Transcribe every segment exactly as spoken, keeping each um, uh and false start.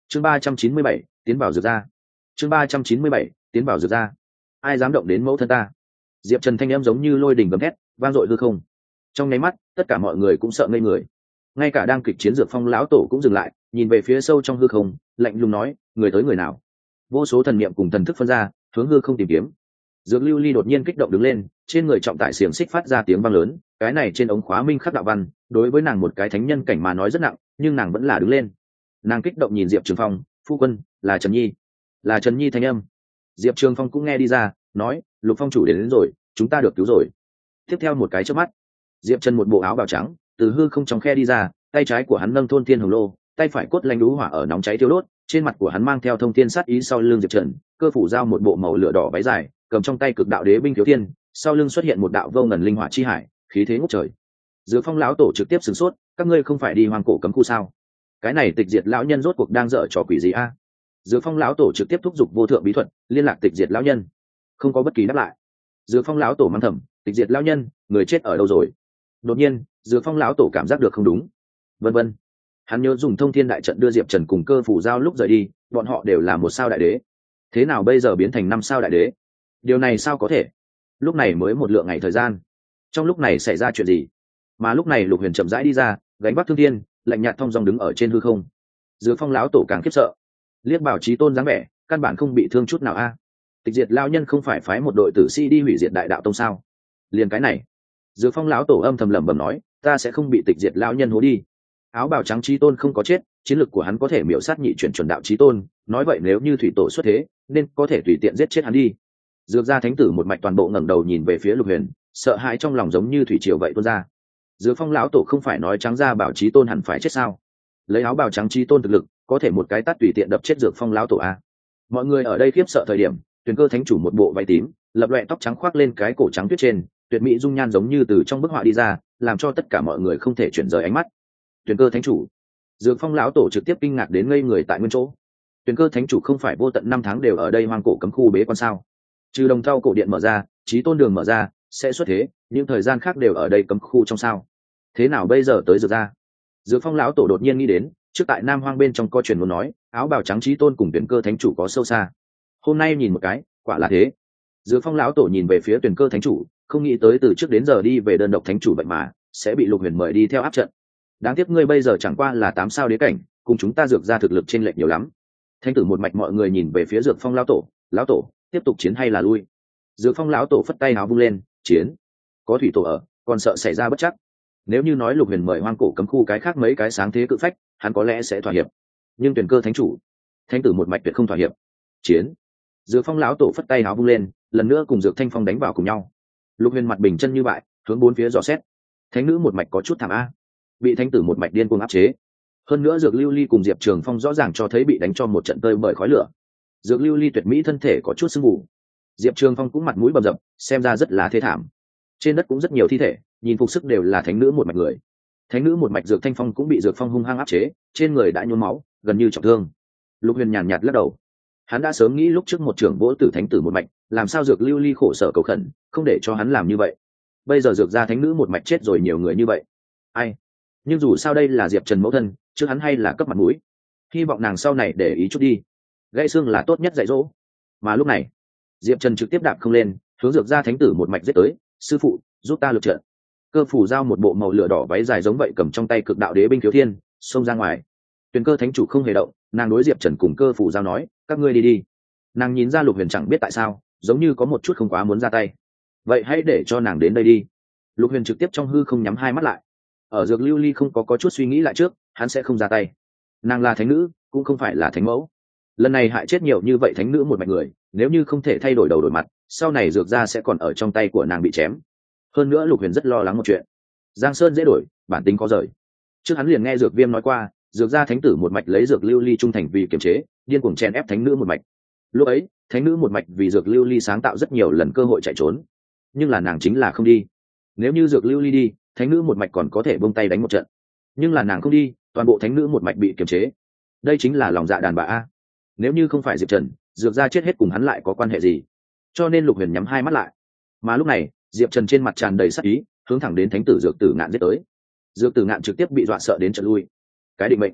chương ba trăm chín mươi bảy tiến vào dược ra. chương ba trăm chín mươi bảy tiến vào dược ra. Ai dám động đến mẫu thân ta? Diệp Trần thanh em giống như lôi đình gầm thét vang dội hư không. Trong nháy mắt tất cả mọi người cũng sợ ngây người, ngay cả đang kịch chiến dược phong lão tổ cũng dừng lại, nhìn về phía sâu trong hư không, lạnh lùng nói: người tới người nào? Vô số thần niệm cùng thần thức phân ra, hướng hư không tìm kiếm. Dược Lưu Ly đột nhiên kích động đứng lên, trên người trọng tải xiềng xích phát ra tiếng vang lớn, cái này trên ống khóa minh khắc đạo văn, đối với nàng một cái thánh nhân cảnh mà nói rất nặng, nhưng nàng vẫn là đứng lên. Nàng kích động nhìn Diệp Trường Phong: phu quân, là Trần Nhi. Là Trần Nhi thanh âm. Diệp Trường Phong cũng nghe đi ra, nói: Lục Phong chủ đến, đến rồi, chúng ta được cứu rồi. Tiếp theo một cái chớp mắt, Diệp Trần một bộ áo bào trắng từ hư không trong khe đi ra, tay trái của hắn nâng thôn thiên hồng lô, tay phải cốt lanh đú hỏa ở nóng cháy thiêu đốt, trên mặt của hắn mang theo thông thiên sát ý. Sau lưng Diệp Trần, cơ phủ giao một bộ màu lửa đỏ váy dài, cầm trong tay cực đạo đế binh thiếu thiên, sau lưng xuất hiện một đạo vô ngần linh hỏa chi hải, khí thế ngút trời. Dược Phong lão tổ trực tiếp sửng sốt: các ngươi không phải đi hoang cổ cấm khu sao? Cái này tịch diệt lão nhân rốt cuộc đang dở trò quỷ gì a? Dược Phong lão tổ trực tiếp thúc giục vô thượng bí thuật liên lạc tịch diệt lão nhân, không có bất kỳ đáp lại. Dược Phong lão tổ mang thầm: tịch diệt lão nhân, người chết ở đâu rồi? Đột nhiên Dược Phong lão tổ cảm giác được không đúng, vân vân. Hắn nhớ dùng thông thiên đại trận đưa Diệp Trần cùng cơ phủ giao lúc rời đi, bọn họ đều là một sao đại đế, thế nào bây giờ biến thành năm sao đại đế? Điều này sao có thể? Lúc này mới một lượng ngày thời gian, trong lúc này xảy ra chuyện gì? Mà lúc này Lục Huyền chậm rãi đi ra, gánh vác thương thiên, lạnh nhạt thong dong đứng ở trên hư không. Dược Phong lão tổ càng khiếp sợ, liếc bảo chí tôn dáng vẻ, căn bản không bị thương chút nào a. Tịch diệt lão nhân không phải phái một đội tử sĩ đi hủy diệt đại đạo tông sao? Liền cái này. Dược Phong lão tổ âm thầm lẩm bẩm nói: ta sẽ không bị tịch diệt lão nhân hố đi. Áo bào trắng chí tôn không có chết, chiến lực của hắn có thể miểu sát nhị chuyển chuẩn đạo chí tôn, nói vậy nếu như thủy tổ xuất thế, nên có thể tùy tiện giết chết hắn đi. Dược gia thánh tử một mạch toàn bộ ngẩng đầu nhìn về phía Lục Huyền, sợ hãi trong lòng giống như thủy triều vậy tuôn ra. Dược Phong lão tổ không phải nói trắng ra bảo chí tôn hẳn phải chết sao? Lấy áo bào trắng chí tôn thực lực, có thể một cái tát tùy tiện đập chết Dược Phong lão tổ a. Mọi người ở đây khiếp sợ thời điểm, Tuyền Cơ thánh chủ một bộ váy tím, lập loè tóc trắng khoác lên cái cổ trắng tuyết trên, tuyệt mỹ dung nhan giống như từ trong bức họa đi ra, làm cho tất cả mọi người không thể chuyển rời ánh mắt. Tuyền Cơ thánh chủ. Dược Phong lão tổ trực tiếp kinh ngạc đến ngây người tại nguyên chỗ. Tuyền Cơ thánh chủ không phải vô tận năm tháng đều ở đây hoang cổ cấm khu bế quan sao? Trừ đồng thau cổ điện mở ra, chí tôn đường mở ra, sẽ xuất thế, những thời gian khác đều ở đây cấm khu trong sao? Thế nào bây giờ tới Dược ra? Dược Phong lão tổ đột nhiên nghĩ đến, trước tại Nam Hoang bên trong có truyền muốn nói, áo bào trắng chí tôn cùng Tuyền Cơ thánh chủ có sâu xa. Hôm nay nhìn một cái, quả là thế. Dược Phong lão tổ nhìn về phía Tuyền Cơ thánh chủ, không nghĩ tới từ trước đến giờ đi về đơn độc thánh chủ vậy mà sẽ bị Lục Huyền mời đi theo áp trận. Đáng tiếc ngươi bây giờ chẳng qua là tám sao đế cảnh, cùng chúng ta Dược ra thực lực chênh lệch nhiều lắm. Thánh tử một mạch mọi người nhìn về phía Dược Phong lão tổ, lão tổ, tiếp tục chiến hay là lui? Dược Phong lão tổ phất tay áo vung lên, chiến. Có thủy tổ ở, còn sợ xảy ra bất chắc. Nếu như nói Lục Huyền mời hoang cổ cấm khu cái khác mấy cái sáng thế cự phách, hắn có lẽ sẽ thỏa hiệp. Nhưng Tuyền Cơ thánh chủ, thánh tử một mạch tuyệt không thỏa hiệp. Chiến. Dược Phong lão tổ phất tay áo vung lên, lần nữa cùng Dược Thanh Phong đánh vào cùng nhau. Lục Huyền mặt bình chân như bại, hướng bốn phía dò xét. Thánh nữ một mạch có chút thảm a, bị thánh tử một mạch điên cuồng áp chế. Hơn nữa Dược Lưu Ly cùng Diệp Trường Phong rõ ràng cho thấy bị đánh cho một trận tơi bởi khói lửa. Dược Lưu Ly tuyệt mỹ thân thể có chút sưng mù, Diệp Trường Phong cũng mặt mũi bầm dập, xem ra rất là thê thảm. Trên đất cũng rất nhiều thi thể, nhìn phục sức đều là thánh nữ một mạch người. Thánh nữ một mạch Dược Thanh Phong cũng bị Dược Phong hung hăng áp chế, trên người đã nhuốm máu, gần như trọng thương. Lục Huyền nhàn nhạt lắc đầu, hắn đã sớm nghĩ lúc trước một trưởng vỗ tử thánh tử một mạch, làm sao Dược Lưu Ly khổ sở cầu khẩn, không để cho hắn làm như vậy. Bây giờ Dược gia thánh nữ một mạch chết rồi nhiều người như vậy, ai? Nhưng dù sao đây là Diệp Trần mẫu thân, chứ hắn hay là cấp mặt mũi. Hy vọng nàng sau này để ý chút đi. Gãy xương là tốt nhất dạy dỗ. Mà lúc này, Diệp Trần trực tiếp đạp không lên, hướng Dược gia thánh tử một mạch giết tới. Sư phụ, giúp ta lực trận. Cơ phủ giao một bộ màu lửa đỏ váy dài giống vậy cầm trong tay cực đạo đế binh thiếu thiên, xông ra ngoài. Tuyền Cơ thánh chủ không hề động, nàng đối Diệp Trần cùng Cơ phủ giao nói, các ngươi đi đi. Nàng nhìn ra Lục Huyền chẳng biết tại sao, giống như có một chút không quá muốn ra tay. Vậy hãy để cho nàng đến đây đi. Lục Huyền trực tiếp trong hư không nhắm hai mắt lại. Ở Dược Lưu Ly không có có chút suy nghĩ lại trước, hắn sẽ không ra tay. Nàng là thánh nữ, cũng không phải là thánh mẫu. Lần này hại chết nhiều như vậy thánh nữ một mạch người, nếu như không thể thay đổi đầu đổi mặt, sau này Dược gia sẽ còn ở trong tay của nàng bị chém. Hơn nữa Lục Huyền rất lo lắng một chuyện, Giang Sơn dễ đổi, bản tính có rời. Trước hắn liền nghe Dược Viêm nói qua, Dược gia thánh tử một mạch lấy Dược Lưu Ly trung thành vì kiềm chế, điên cuồng chèn ép thánh nữ một mạch. Lúc ấy, thánh nữ một mạch vì Dược Lưu Ly sáng tạo rất nhiều lần cơ hội chạy trốn, nhưng là nàng chính là không đi. Nếu như Dược Lưu Ly đi, thánh nữ một mạch còn có thể buông tay đánh một trận, nhưng là nàng không đi, toàn bộ thánh nữ một mạch bị kiềm chế. Đây chính là lòng dạ đàn bà a. Nếu như không phải Diệp Trần, Dược gia chết hết cùng hắn lại có quan hệ gì? Cho nên Lục Huyền nhắm hai mắt lại. Mà lúc này, Diệp Trần trên mặt tràn đầy sát ý, hướng thẳng đến thánh tử Dược Tử Ngạn giết tới. Dược Tử Ngạn trực tiếp bị dọa sợ đến trận lui. Cái định mệnh.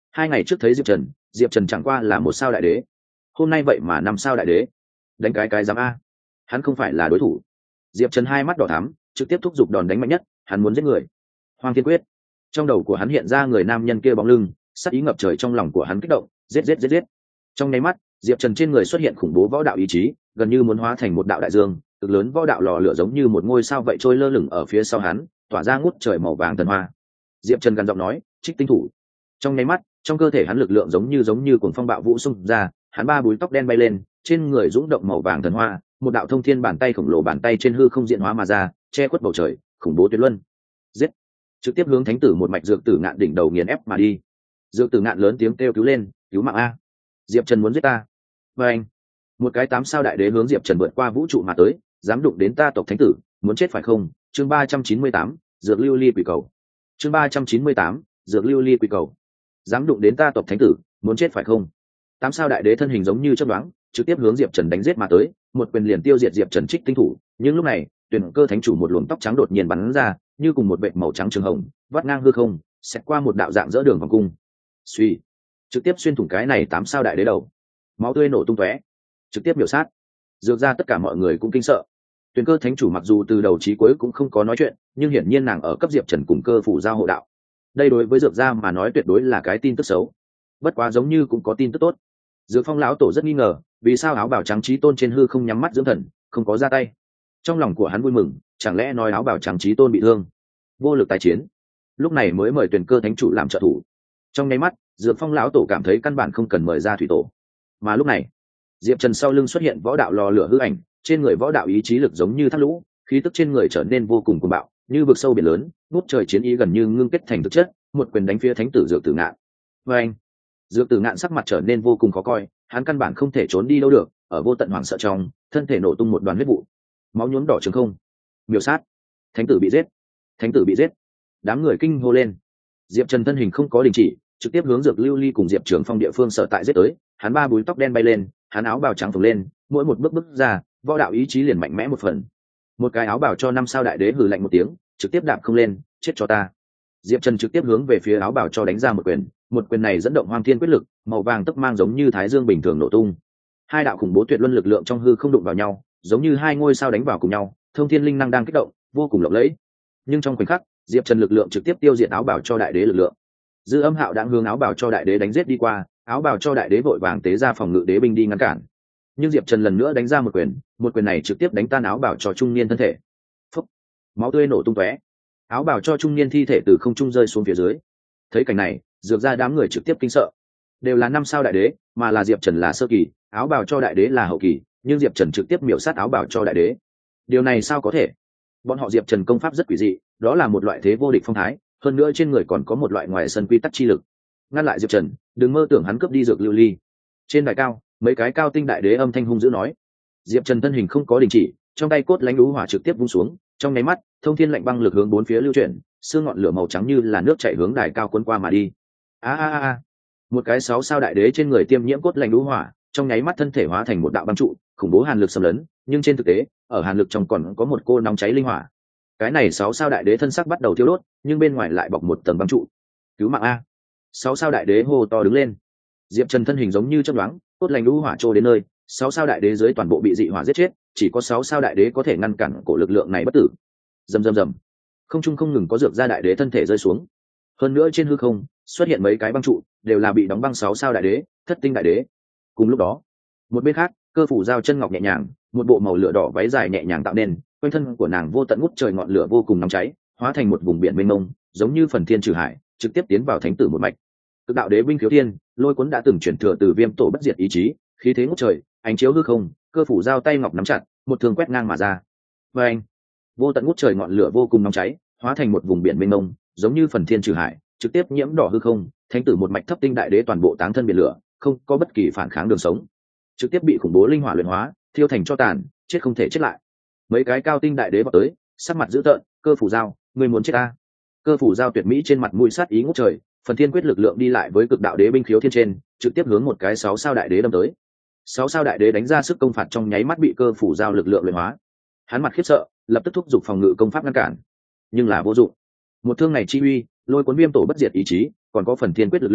Hai ngày trước thấy diệp trần, diệp trần chẳng qua là một sao đại đế, hôm nay vậy mà năm sao đại đế, đánh cái cái dám a. Hắn không phải là đối thủ. Diệp trần hai mắt đỏ thắm, trực tiếp thúc giục đòn đánh mạnh nhất, hắn muốn giết người. Hoàng thiên quyết. Trong đầu của hắn hiện ra người nam nhân kia bóng lưng, sắc ý ngập trời trong lòng của hắn kích động, giết giết giết giết. Trong nháy mắt, diệp trần trên người xuất hiện khủng bố võ đạo ý chí, gần như muốn hóa thành một đạo đại dương, cực lớn võ đạo lò lửa giống như một ngôi sao vậy trôi lơ lửng ở phía sau hắn, tỏa ra ngút trời màu vàng thần hoa. Diệp trần gằn giọng nói, trích tinh thủ. Trong nháy mắt, trong cơ thể hắn lực lượng giống như giống như cuồng phong bạo vũ xung ra, hắn ba búi tóc đen bay lên, trên người dũng động màu vàng thần hoa, một đạo thông thiên bàn tay khổng lồ bàn tay trên hư không diện hóa mà ra, che khuất bầu trời, khủng bố tuyệt luân. Giết! Trực tiếp hướng thánh tử một mạch dược tử ngạn đỉnh đầu nghiền ép mà đi. Dược tử ngạn lớn tiếng kêu cứu lên, cứu mạng a! Diệp Trần muốn giết ta. Và anh, một cái tám sao đại đế hướng Diệp Trần vượt qua vũ trụ mà tới, dám đụng đến ta tộc thánh tử, muốn chết phải không? Chương ba trăm chín mươi tám, dược lưu ly quỷ cầu. Chương ba trăm chín mươi tám, dược lưu ly quỷ cầu. Dám đụng đến ta tộc thánh tử, muốn chết phải không? Tám sao đại đế thân hình giống như chớp nhoáng, trực tiếp hướng Diệp Trần đánh giết mà tới, một quyền liền tiêu diệt Diệp Trần trích tinh thủ. Nhưng lúc này, tuyển cơ thánh chủ một luồng tóc trắng đột nhiên bắn ra, như cùng một vệt màu trắng trường hồng, vắt ngang hư không, xẹt qua một đạo dạng dỡ đường vòng cung. Suy, trực tiếp xuyên thủng cái này tám sao đại đế đầu, máu tươi nổ tung tóe, trực tiếp biểu sát. Dược ra tất cả mọi người cũng kinh sợ. Tuyển cơ thánh chủ mặc dù từ đầu chí cuối cũng không có nói chuyện, nhưng hiển nhiên nàng ở cấp Diệp Trần cùng cơ phủ giao hộ đạo. Đây đối với dược gia mà nói tuyệt đối là cái tin tức xấu. Bất quá giống như cũng có tin tức tốt. Dược Phong lão tổ rất nghi ngờ, vì sao áo bào trắng chí tôn trên hư không nhắm mắt dưỡng thần, không có ra tay. Trong lòng của hắn vui mừng, chẳng lẽ nói áo bào trắng chí tôn bị thương, vô lực tái chiến. Lúc này mới mời tuyển cơ thánh chủ làm trợ thủ. Trong nháy mắt, Dược Phong lão tổ cảm thấy căn bản không cần mời ra thủy tổ. Mà lúc này, Diệp Trần sau lưng xuất hiện võ đạo lò lửa hư ảnh, trên người võ đạo ý chí lực giống như thác lũ, khí tức trên người trở nên vô cùng cuồng bạo, như vực sâu biển lớn, ngút trời chiến ý gần như ngưng kết thành thực chất, một quyền đánh phía thánh tử Dược Tử Ngạn. Và anh, Dược Tử Ngạn sắc mặt trở nên vô cùng khó coi, hắn căn bản không thể trốn đi đâu được, ở vô tận hoảng sợ trong, thân thể nổ tung một đoàn huyết vụ, máu nhuốm đỏ trường không. Miểu sát, thánh tử bị giết, thánh tử bị giết. Đám người kinh hô lên. Diệp Trần thân hình không có đình chỉ, trực tiếp hướng Dược Lưu Ly cùng Diệp Trường Phong địa phương sở tại giết tới, hắn ba búi tóc đen bay lên, hắn áo bào trắng phồng lên, mỗi một bước bước ra, võ đạo ý chí liền mạnh mẽ một phần. Một cái áo bào cho năm sao đại đế hừ lạnh một tiếng, trực tiếp đạp không lên, chết cho ta. Diệp Trần trực tiếp hướng về phía áo bào cho đánh ra một quyền, một quyền này dẫn động hoang thiên quyết lực, màu vàng tốc mang giống như thái dương bình thường nổ tung. Hai đạo khủng bố tuyệt luân lực lượng trong hư không đụng vào nhau, giống như hai ngôi sao đánh vào cùng nhau, thông thiên linh năng đang kích động, vô cùng lộng lẫy. Nhưng trong khoảnh khắc, Diệp Trần lực lượng trực tiếp tiêu diệt áo bào cho đại đế lực lượng. Dư Âm Hạo đang hướng áo bào cho đại đế đánh giết đi qua, áo bào cho đại đế vội vàng tế ra phòng ngự đế binh đi ngăn cản. Nhưng Diệp Trần lần nữa đánh ra một quyền, một quyền này trực tiếp đánh tan áo bào cho trung niên thân thể. Phốc, máu tươi nổ tung tóe. Áo bào cho trung niên thi thể từ không trung rơi xuống phía dưới. Thấy cảnh này, dược ra đám người trực tiếp kinh sợ. Đều là năm sao đại đế, mà là Diệp Trần là sơ kỳ, áo bào cho đại đế là hậu kỳ, nhưng Diệp Trần trực tiếp miểu sát áo bào cho đại đế. Điều này sao có thể? Bọn họ Diệp Trần công pháp rất quỷ dị, đó là một loại thế vô địch phong thái, hơn nữa trên người còn có một loại ngoài sân quy tắc chi lực. Ngăn lại Diệp Trần, đừng mơ tưởng hắn cướp đi dược lưu ly. Trên đài cao, mấy cái cao tinh đại đế âm thanh hung dữ nói. Diệp Trần thân hình không có đình chỉ, trong tay cốt lãnh lũ hỏa trực tiếp vung xuống, trong nháy mắt, thông thiên lạnh băng lực hướng bốn phía lưu chuyển, xương ngọn lửa màu trắng như là nước chảy hướng đài cao cuốn qua mà đi. A a a, một cái sáu sao đại đế trên người tiêm nhiễm cốt lãnh lũ hỏa, trong nháy mắt thân thể hóa thành một đạo băng trụ, khủng bố hàn lực xâm lấn, nhưng trên thực tế, ở hàn lực trong còn có một cô nóng cháy linh hỏa. Cái này sáu sao đại đế thân sắc bắt đầu thiêu đốt, nhưng bên ngoài lại bọc một tầng băng trụ. Cứu mạng a! Sáu sao đại đế hô to đứng lên. Diệp Trần thân hình giống như chớp nhoáng, cốt lãnh lũ hỏa trô đến nơi, sáu sao đại đế dưới toàn bộ bị dị hỏa giết chết, chỉ có sáu sao đại đế có thể ngăn cản cổ lực lượng này bất tử. Rầm rầm rầm. Không trung không ngừng có dược ra đại đế thân thể rơi xuống. Hơn nữa trên hư không xuất hiện mấy cái băng trụ, đều là bị đóng băng sáu sao đại đế, thất tinh đại đế. Cùng lúc đó, một bên khác, cơ phủ giao chân ngọc nhẹ nhàng, một bộ màu lửa đỏ váy dài nhẹ nhàng tạo nên, quanh thân của nàng vô tận ngút trời ngọn lửa vô cùng nóng cháy, hóa thành một vùng biển mênh mông, giống như phần thiên trừ hải, trực tiếp tiến vào thánh tử một mạch. Cực đạo đế binh khiếu thiên, lôi cuốn đã từng chuyển thừa từ viêm tổ bất diệt ý chí, khí thế ngút trời, ánh chiếu hư không, cơ phủ giao tay ngọc nắm chặt, một thương quét ngang mà ra. Và anh, vô tận ngút trời ngọn lửa vô cùng nóng cháy, hóa thành một vùng biển mênh mông, giống như phần thiên trừ hải, trực tiếp nhiễm đỏ hư không, thánh tử một mạch thấp tinh đại đế toàn bộ táng thân biển lửa, không có bất kỳ phản kháng đường sống, trực tiếp bị khủng bố linh hỏa luyện hóa, thiêu thành cho tàn, chết không thể chết lại. Mấy cái cao tinh đại đế vào tới, sắc mặt dữ tợn, cơ phủ giao, ngươi muốn chết ta? Cơ phủ giao tuyệt mỹ trên mặt mũi sát ý ngút trời, phần thiên quyết lực lượng đi lại với cực đạo đế binh khiếu thiên trên, trực tiếp hướng một cái sáu sao đại đế đâm tới. Sáu sao đại đế đánh ra sức công phạt trong nháy mắt bị cơ phủ giao lực lượng luyện hóa. Hắn mặt khiếp sợ, lập tức thúc giục phòng ngự công pháp ngăn cản, nhưng là vô dụng. Một thương này chi uy, lôi cuốn viêm tổ bất diệt ý chí, còn có phần thiên quyết lực lượng,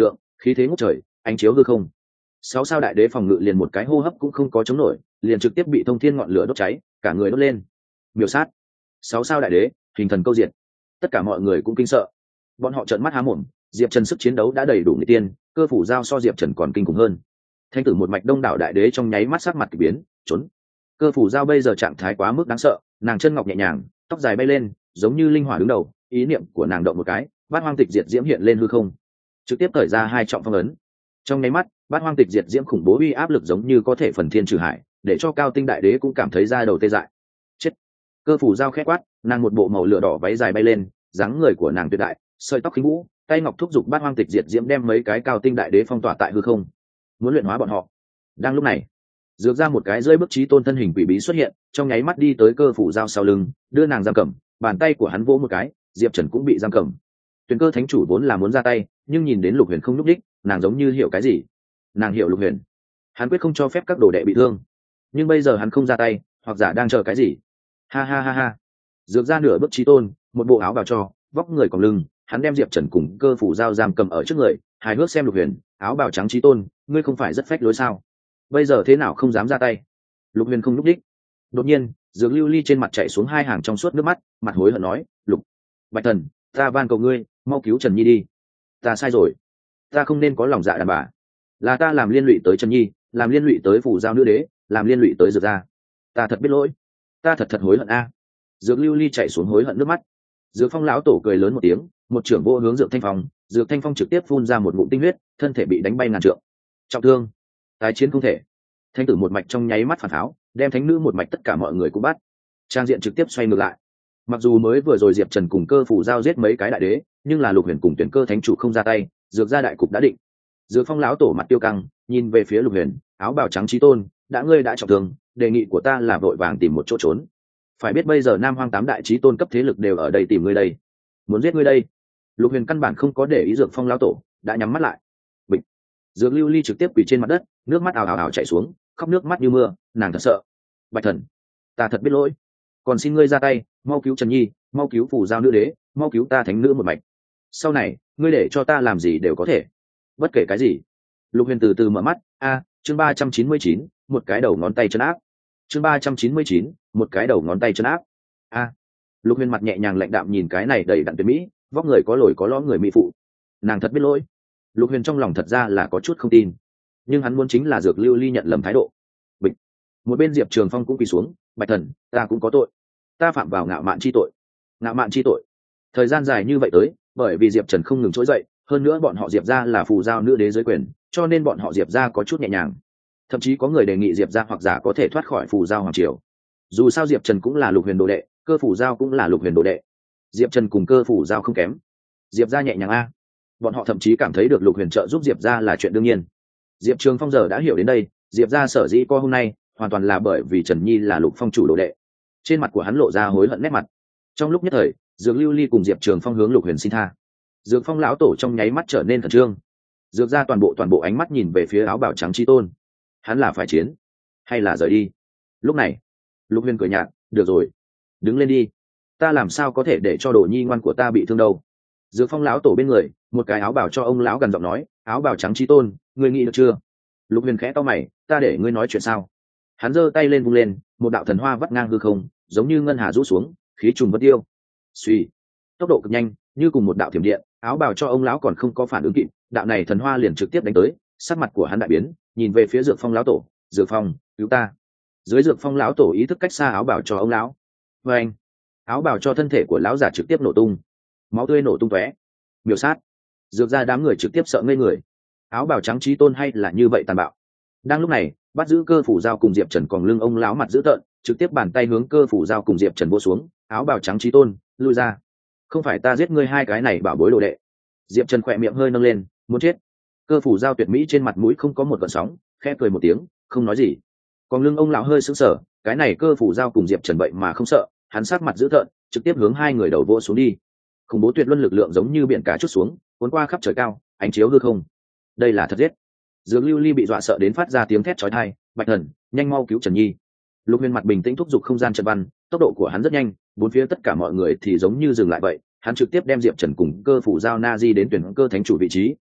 khí thế ngút trời, ánh chiếu hư không. Sáu sao đại đế phòng ngự liền một cái hô hấp cũng không có chống nổi, liền trực tiếp bị thông thiên ngọn lửa đốt cháy, cả người đốt lên. Miểu sát. Sáu sao đại đế, hình thần câu diệt. Tất cả mọi người cũng kinh sợ. Bọn họ trợn mắt há mồm, Diệp Trần sức chiến đấu đã đầy đủ người tiên, Cơ Phủ Giao so Diệp Trần còn kinh khủng hơn. Thanh tử một mạch đông đảo đại đế trong nháy mắt sắc mặt kỳ biến, trốn. Cơ Phủ Giao bây giờ trạng thái quá mức đáng sợ, nàng chân ngọc nhẹ nhàng, tóc dài bay lên, giống như linh hỏa đứng đầu, ý niệm của nàng động một cái, bát hoang tịch diệt diễm hiện lên hư không, trực tiếp cởi ra hai trọng phong ấn. Trong nháy mắt, bát hoang tịch diệt diễm khủng bố uy áp lực giống như có thể phần thiên trừ hải, để cho Cao Tinh đại đế cũng cảm thấy da đầu tê dại. Chết. Cơ Phủ Giao khẽ quát, nàng một bộ màu lửa đỏ váy dài bay lên, dáng người của nàng tuyệt đại, sợi tóc khinh vũ, tay ngọc thúc giục bát hoang tịch diệt diễm đem mấy cái Cao Tinh đại đế phong tỏa tại hư không, muốn luyện hóa bọn họ. Đang lúc này, dược ra một cái rơi bức trí tôn thân hình quỷ bí xuất hiện, trong nháy mắt đi tới Cơ Phủ Giao sau lưng, đưa nàng giam cầm, bàn tay của hắn vỗ một cái, Diệp Trần cũng bị giam cầm. Tuyền Cơ thánh chủ vốn là muốn ra tay, nhưng nhìn đến Lục Huyền không nhúc đích, nàng giống như hiểu cái gì. Nàng hiểu Lục Huyền, hắn quyết không cho phép các đồ đệ bị thương, nhưng bây giờ hắn không ra tay, hoặc giả đang chờ cái gì. Ha ha ha ha. Dược ra nửa bước trí tôn, một bộ áo bào cho, vóc người còng lưng, hắn đem Diệp Trần cùng Cơ Phủ Giao giam cầm ở trước người, hài hước xem Lục Huyền, áo bào trắng trí tôn, ngươi không phải rất phách lối sao? Bây giờ thế nào không dám ra tay? Lục Huyền không nhúc đích. Đột nhiên, Dược Lưu Ly trên mặt chảy xuống hai hàng trong suốt nước mắt, mặt hối hận nói, Lục Bạch Thần, ta van cầu ngươi, mau cứu Trần Nhi đi. Ta sai rồi, ta không nên có lòng dạ đàn bà, là ta làm liên lụy tới Trần Nhi, làm liên lụy tới Phủ Giao nữ đế, làm liên lụy tới Dược gia, ta thật biết lỗi, ta thật thật hối hận a. Dược Lưu Ly chảy xuống hối hận nước mắt. Dược Phong lão tổ cười lớn một tiếng, một trưởng vô hướng Dược Thanh Phong, Dược Thanh Phong trực tiếp phun ra một ngụm tinh huyết, thân thể bị đánh bay ngàn trượng, trọng thương, tái chiến không thể. Thanh tử một mạch trong nháy mắt phản tháo, đem thánh nữ một mạch tất cả mọi người cũng bắt. Trang diện trực tiếp xoay ngược lại. Mặc dù mới vừa rồi Diệp Trần cùng Cơ Phủ Giao giết mấy cái đại đế, nhưng là Lục Huyền cùng Tuyển Cơ thánh chủ không ra tay, dược ra đại cục đã định. Dược Phong lão tổ mặt tiêu căng, nhìn về phía Lục Huyền, áo bào trắng chí tôn, đã ngươi đã trọng thương, đề nghị của ta là vội vàng tìm một chỗ trốn. Phải biết bây giờ Nam Hoang tám đại chí tôn cấp thế lực đều ở đây tìm ngươi đây, muốn giết ngươi đây. Lục Huyền căn bản không có để ý Dược Phong lão tổ, đã nhắm mắt lại. Bịch. Dược Lưu Ly trực tiếp quỳ trên mặt đất, nước mắt ào ào ào chảy xuống, khóc nước mắt như mưa, nàng thật sợ. Bạch Thần, ta thật biết lỗi, còn xin ngươi ra tay, mau cứu Trần Nhi, mau cứu Phủ Giao nữ đế, mau cứu ta thánh nữ một mạch. Sau này ngươi để cho ta làm gì đều có thể, bất kể cái gì. Lục Huyền từ từ mở mắt. A, chương ba trăm chín mươi chín, một cái đầu ngón tay chân áp. Chương ba trăm chín mươi chín, một cái đầu ngón tay chân áp. A. Lục Huyền mặt nhẹ nhàng lạnh đạm nhìn cái này đầy đặn tuyệt mỹ, vóc người có lồi có lõm người mỹ phụ. Nàng thật biết lỗi. Lục Huyền trong lòng thật ra là có chút không tin, nhưng hắn muốn chính là Dược Lưu Ly nhận lầm thái độ. Bịch. Một bên Diệp Trường Phong cũng quỳ xuống, Bạch Thần, ta cũng có tội, ta phạm vào ngạo mạn chi tội. Ngạo mạn chi tội. Thời gian dài như vậy tới, bởi vì Diệp Trần không ngừng trỗi dậy, hơn nữa bọn họ Diệp gia là Phù Giao nữ đế dưới quyền, cho nên bọn họ Diệp gia có chút nhẹ nhàng. Thậm chí có người đề nghị Diệp gia hoặc giả có thể thoát khỏi Phù Giao hoàng triều. Dù sao Diệp Trần cũng là Lục Huyền đồ đệ, Cơ Phủ Giao cũng là Lục Huyền đồ đệ. Diệp Trần cùng Cơ Phủ Giao không kém. Diệp gia nhẹ nhàng a. Bọn họ thậm chí cảm thấy được Lục Huyền trợ giúp Diệp gia là chuyện đương nhiên. Diệp Trường Phong giờ đã hiểu đến đây, Diệp gia sở dĩ có hôm nay, hoàn toàn là bởi vì Trần Nhi là Lục Phong chủ đồ đệ. Trên mặt của hắn lộ ra hối hận nét mặt. Trong lúc nhất thời, Dược Lưu Ly cùng Diệp Trường Phong hướng Lục Huyền xin tha. Dược Phong lão tổ trong nháy mắt trở nên khẩn trương. Dược ra toàn bộ toàn bộ ánh mắt nhìn về phía áo bào trắng chi tôn. Hắn là phải chiến hay là rời đi? Lúc này, Lục Huyền cười nhạt, được rồi, đứng lên đi. Ta làm sao có thể để cho đồ nhi ngoan của ta bị thương đâu? Dược Phong lão tổ bên người, một cái áo bào cho ông lão gần giọng nói, áo bào trắng chi tôn, ngươi nghĩ được chưa? Lục Huyền khẽ to mày, ta để ngươi nói chuyện sao? Hắn giơ tay lên vung lên, một đạo thần hoa vắt ngang hư không, giống như ngân hà rũ xuống, khí trùng bất tiêu. Suy, tốc độ cực nhanh, như cùng một đạo thiểm điện, áo bào cho ông lão còn không có phản ứng kịp, đạo này thần hoa liền trực tiếp đánh tới, sắc mặt của hắn đại biến, nhìn về phía Dược Phong lão tổ, Dược Phong, cứu ta. Dưới Dược Phong lão tổ ý thức cách xa áo bào cho ông lão. Và anh, áo bào cho thân thể của lão giả trực tiếp nổ tung, máu tươi nổ tung tóe. Miểu sát. Dược ra đám người trực tiếp sợ ngây người. Áo bào trắng chí tôn hay là như vậy tàn bạo. Đang lúc này, bắt giữ Cơ Phủ Giao cùng Diệp Trần còn lưng ông lão mặt dữ tợn, trực tiếp bàn tay hướng Cơ Phủ Giao cùng Diệp Trần vô xuống, áo bào trắng chí tôn, lui ra. Không phải ta giết ngươi hai cái này bảo bối đồ đệ. Diệp Trần khỏe miệng hơi nâng lên, muốn chết. Cơ Phủ Giao tuyệt mỹ trên mặt mũi không có một gợn sóng, khẽ cười một tiếng, không nói gì. Còn lưng ông lão hơi sững sờ, cái này Cơ Phủ Giao cùng Diệp Trần vậy mà không sợ, hắn sát mặt dữ tợn, trực tiếp hướng hai người đầu vô xuống đi. Khủng bố tuyệt luân lực lượng giống như biển cả chút xuống, cuốn qua khắp trời cao, ánh chiếu hư không. Đây là thật giết. Dược Lưu Ly bị dọa sợ đến phát ra tiếng thét chói tai, Bạch Thần, nhanh mau cứu Trần Nhi. Lục Huyền mặt bình tĩnh thúc giục không gian trận văn, tốc độ của hắn rất nhanh, bốn phía tất cả mọi người thì giống như dừng lại vậy, hắn trực tiếp đem Diệp Trần cùng Cơ Phủ Giao na di đến tuyển cơ thánh chủ vị trí,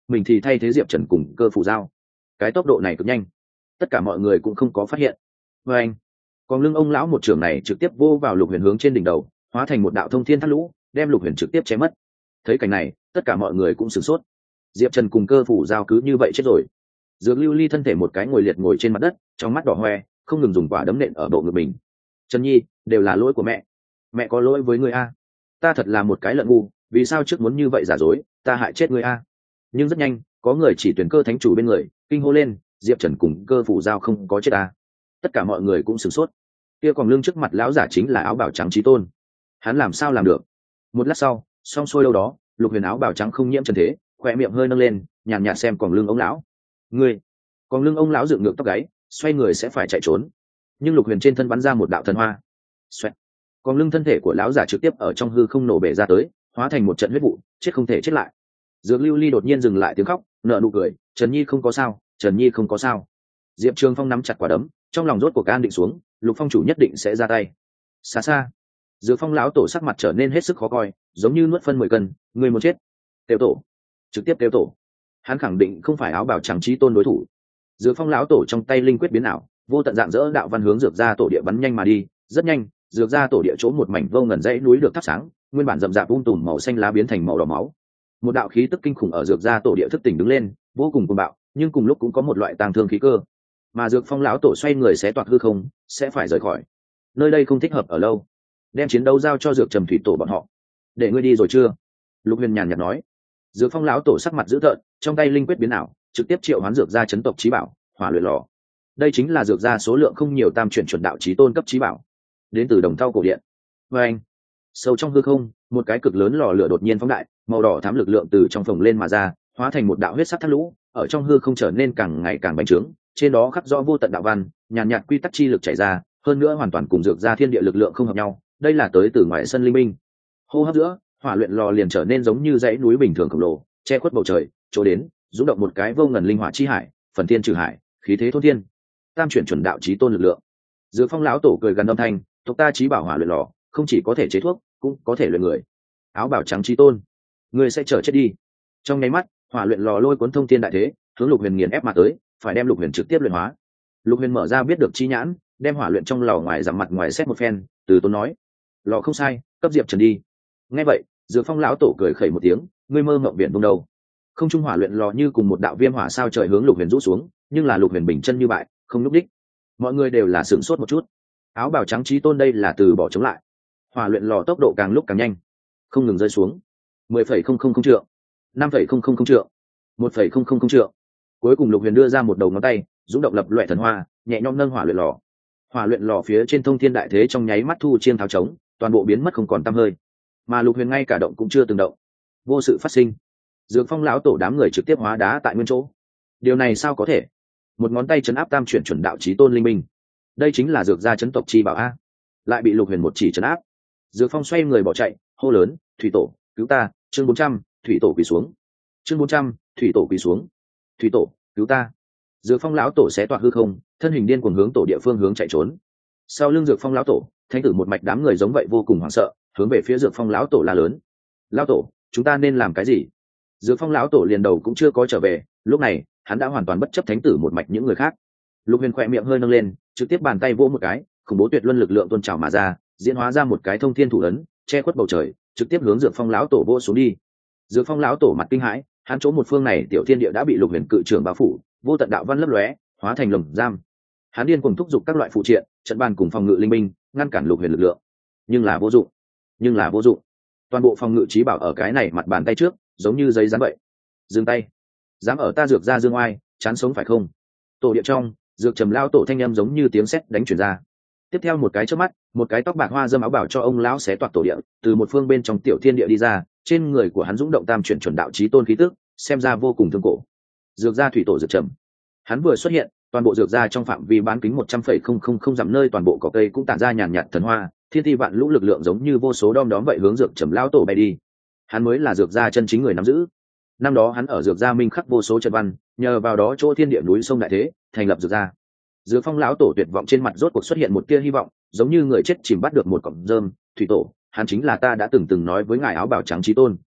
mình thì thay thế diệp trần cùng cơ phủ giao. Cái tốc độ này cực nhanh, tất cả mọi người cũng không có phát hiện. Và anh, còn lưng ông lão một trường này trực tiếp vô vào Lục Huyền hướng trên đỉnh đầu, hóa thành một đạo thông thiên thác lũ, đem Lục Huyền trực tiếp chém mất. Thấy cảnh này, tất cả mọi người cũng sửng sốt. Diệp Trần cùng cơ phủ giao cứ như vậy chết rồi. Dược Lưu Ly thân thể một cái ngồi liệt ngồi trên mặt đất, trong mắt đỏ hoe, không ngừng dùng quả đấm nện ở bộ ngực mình. Trần Nhi, đều là lỗi của mẹ, mẹ có lỗi với người a. Ta thật là một cái lợn ngu, vì sao trước muốn như vậy giả dối, ta hại chết người a. Nhưng rất nhanh, có người chỉ tuyển cơ thánh chủ bên người, kinh hô lên, Diệp Trần cùng cơ phủ giao không có chết a. Tất cả mọi người cũng sửng sốt. Kia còn lưng trước mặt lão giả chính là áo bào trắng Chí Tôn. Hắn làm sao làm được? Một lát sau, xong xuôi đâu đó, Lục Huyền áo bào trắng không nhiễm trần thế, khỏe miệng hơi nâng lên, nhàn nhạt xem còn lưng ông lão. Ngươi, còn lưng ông lão dựng ngược tóc gáy, xoay người sẽ phải chạy trốn. Nhưng Lục Huyền trên thân bắn ra một đạo thần hoa. Xoẹt. Còn lưng thân thể của lão giả trực tiếp ở trong hư không nổ bể ra tới, hóa thành một trận huyết vụ, chết không thể chết lại. Dược Lưu Ly đột nhiên dừng lại tiếng khóc, nở nụ cười, Trần Nhi không có sao, Trần Nhi không có sao. Diệp Trường Phong nắm chặt quả đấm, trong lòng rốt cuộc an định xuống, Lục Phong chủ nhất định sẽ ra tay. Xa xa, Dược Phong lão tổ sắc mặt trở nên hết sức khó coi, giống như nuốt phân mười cân, người muốn chết. Tiêu tổ, trực tiếp tiêu tổ. Hắn khẳng định không phải áo bào trắng Chí Tôn đối thủ. Dược Phong lão tổ trong tay linh quyết biến ảo, vô tận dạng dỡ đạo văn hướng dược ra tổ địa bắn nhanh mà đi, rất nhanh, dược ra tổ địa chỗ một mảnh vô ngần dãy núi được thắp sáng, nguyên bản rậm rạp um tùm màu xanh lá biến thành màu đỏ máu. Một đạo khí tức kinh khủng ở dược ra tổ địa thức tỉnh đứng lên, vô cùng cuồng bạo, nhưng cùng lúc cũng có một loại tàng thương khí cơ. Mà Dược Phong lão tổ xoay người xé toạc hư không, sẽ phải rời khỏi. Nơi đây không thích hợp ở lâu, đem chiến đấu giao cho Dược Trầm Thủy tổ bọn họ. Để ngươi đi rồi chưa? Lục Huyền nhàn nhạt nói. Dược Phong lão tổ sắc mặt dữ tợn, trong tay linh quyết biến ảo, trực tiếp triệu hoán dược ra chấn tộc chí bảo, Hỏa Luyện Lò. Đây chính là dược ra số lượng không nhiều tam chuyển chuẩn đạo chí tôn cấp chí bảo, đến từ Đồng Thau cổ điện. Và anh, sâu trong hư không, một cái cực lớn lò lửa đột nhiên phóng đại, màu đỏ thắm lực lượng từ trong phồng lên mà ra, hóa thành một đạo huyết sắc thác lũ, ở trong hư không trở nên càng ngày càng bành trướng, trên đó khắc rõ vô tận đạo văn, nhàn nhạt, nhạt quy tắc chi lực chảy ra, hơn nữa hoàn toàn cùng dược ra thiên địa lực lượng không hợp nhau, đây là tới từ ngoài sân linh minh. Hô hấp giữa, Hỏa Luyện Lò liền trở nên giống như dãy núi bình thường khổng lồ, che khuất bầu trời, chỗ đến, rung động một cái vô ngần linh hỏa chi hải, phần thiên trừ hải, khí thế thôn thiên. Tam chuyển chuẩn đạo chí tôn lực lượng. Dược Phong lão tổ cười gần âm thanh, tộc ta chí bảo Hỏa Luyện Lò, không chỉ có thể chế thuốc, cũng có thể luyện người. Áo bào trắng chí tôn, ngươi sẽ chờ chết đi. Trong nháy mắt, Hỏa Luyện Lò lôi cuốn thông thiên đại thế, hướng Lục Huyền nghiền ép mà tới, phải đem Lục Huyền trực tiếp luyện hóa. Lục Huyền mở ra biết được chi nhãn, đem hỏa luyện trong lò ngoài giảm mặt ngoài xét một phen, từ tốn nói: lò không sai, cấp Diệp Trần đi. Nghe vậy, Dược Phong lão tổ cười khẩy một tiếng, ngươi mơ mộng biển vùng đầu. Không trung hỏa luyện lò như cùng một đạo viêm hỏa sao trời hướng Lục Huyền rũ xuống, nhưng là Lục Huyền bình chân như bại, không lúc đích. Mọi người đều là sửng sốt một chút. Áo bào trắng chí tôn đây là từ bỏ chống lại. Hỏa luyện lò tốc độ càng lúc càng nhanh, không ngừng rơi xuống. mười phẩy không không không trượng, năm phẩy không không không trượng, một phẩy không không không trượng. Cuối cùng Lục Huyền đưa ra một đầu ngón tay, dũng động lập loại thần hoa, nhẹ nhõm nâng hỏa luyện lò. Hỏa luyện lò phía trên thông thiên đại thế trong nháy mắt thu chiên tháo trống, toàn bộ biến mất không còn tăm hơi. Mà Lục Huyền ngay cả động cũng chưa từng động. Vô sự phát sinh. Dược Phong lão tổ đám người trực tiếp hóa đá tại nguyên chỗ. Điều này sao có thể? Một ngón tay chấn áp tam chuyển chuẩn đạo chí tôn linh minh. Đây chính là dược gia chấn tộc chi bảo a. Lại bị Lục Huyền một chỉ chấn áp. Dược Phong xoay người bỏ chạy, hô lớn: "Thủy tổ, cứu ta!" Chương bốn trăm, Thủy tổ quỳ xuống. Chương bốn trăm, Thủy tổ quỳ xuống. "Thủy tổ, cứu ta!" Dược Phong lão tổ xé toạc hư không, thân hình điên cuồng hướng tổ địa phương hướng chạy trốn. Sau lưng Dược Phong lão tổ, thánh tử một mạch đám người giống vậy vô cùng hoảng sợ, hướng về phía Dược Phong lão tổ la lớn: "Lão tổ, chúng ta nên làm cái gì?" Dược Phong lão tổ liền đầu cũng chưa có trở về, lúc này, hắn đã hoàn toàn bất chấp thánh tử một mạch những người khác. Lục Huyền khỏe miệng hơi nâng lên, trực tiếp bàn tay vỗ một cái, khủng bố tuyệt luân lực lượng tuôn trào mà ra, diễn hóa ra một cái thông thiên thủ ấn, che khuất bầu trời, trực tiếp hướng Dược Phong lão tổ vỗ xuống đi. Dược Phong lão tổ mặt kinh hãi, hắn chỗ một phương này tiểu thiên địa đã bị Lục Huyền cự trưởng bao phủ, vô tận đạo văn lấp lóe, hóa thành lồng giam. Hắn điên cuồng thúc giục các loại phụ triện, trận bàn cùng phòng ngự linh binh, ngăn cản Lục Huyền lực lượng, nhưng là vô dụng, nhưng là vô dụng. Toàn bộ phòng ngự trí bảo ở cái này mặt bàn tay trước, giống như giấy dán vậy. Dừng tay, dám ở ta Dược gia dương oai, chán sống phải không? Tổ địa trong, Dược Trầm lão tổ thanh âm giống như tiếng sét đánh truyền ra. Tiếp theo một cái chớp mắt, một cái tóc bạc hoa dâm áo bảo cho ông lão xé toạc tổ địa, từ một phương bên trong tiểu thiên địa đi ra, trên người của hắn dũng động tam chuyển chuẩn đạo chí tôn khí tức, xem ra vô cùng thương cổ. Dược gia thủy tổ Dược Trầm, hắn vừa xuất hiện, toàn bộ dược gia trong phạm vi bán kính một trăm phẩy không không không dặm nơi toàn bộ cỏ cây cũng tản ra nhàn nhạt thần hoa, thiên thi vạn lũ lực lượng giống như vô số đom đóm vậy hướng Dược Trầm lão tổ bay đi. Hắn mới là dược gia chân chính người nắm giữ. Năm đó hắn ở dược gia minh khắc vô số trận văn, nhờ vào đó chỗ thiên địa núi sông đại thế, thành lập dược gia. Dược Phong lão tổ tuyệt vọng trên mặt rốt cuộc xuất hiện một tia hy vọng, giống như người chết chìm bắt được một cọng rơm. Thủy tổ, hắn chính là ta đã từng từng nói với ngài áo bào trắng chí tôn.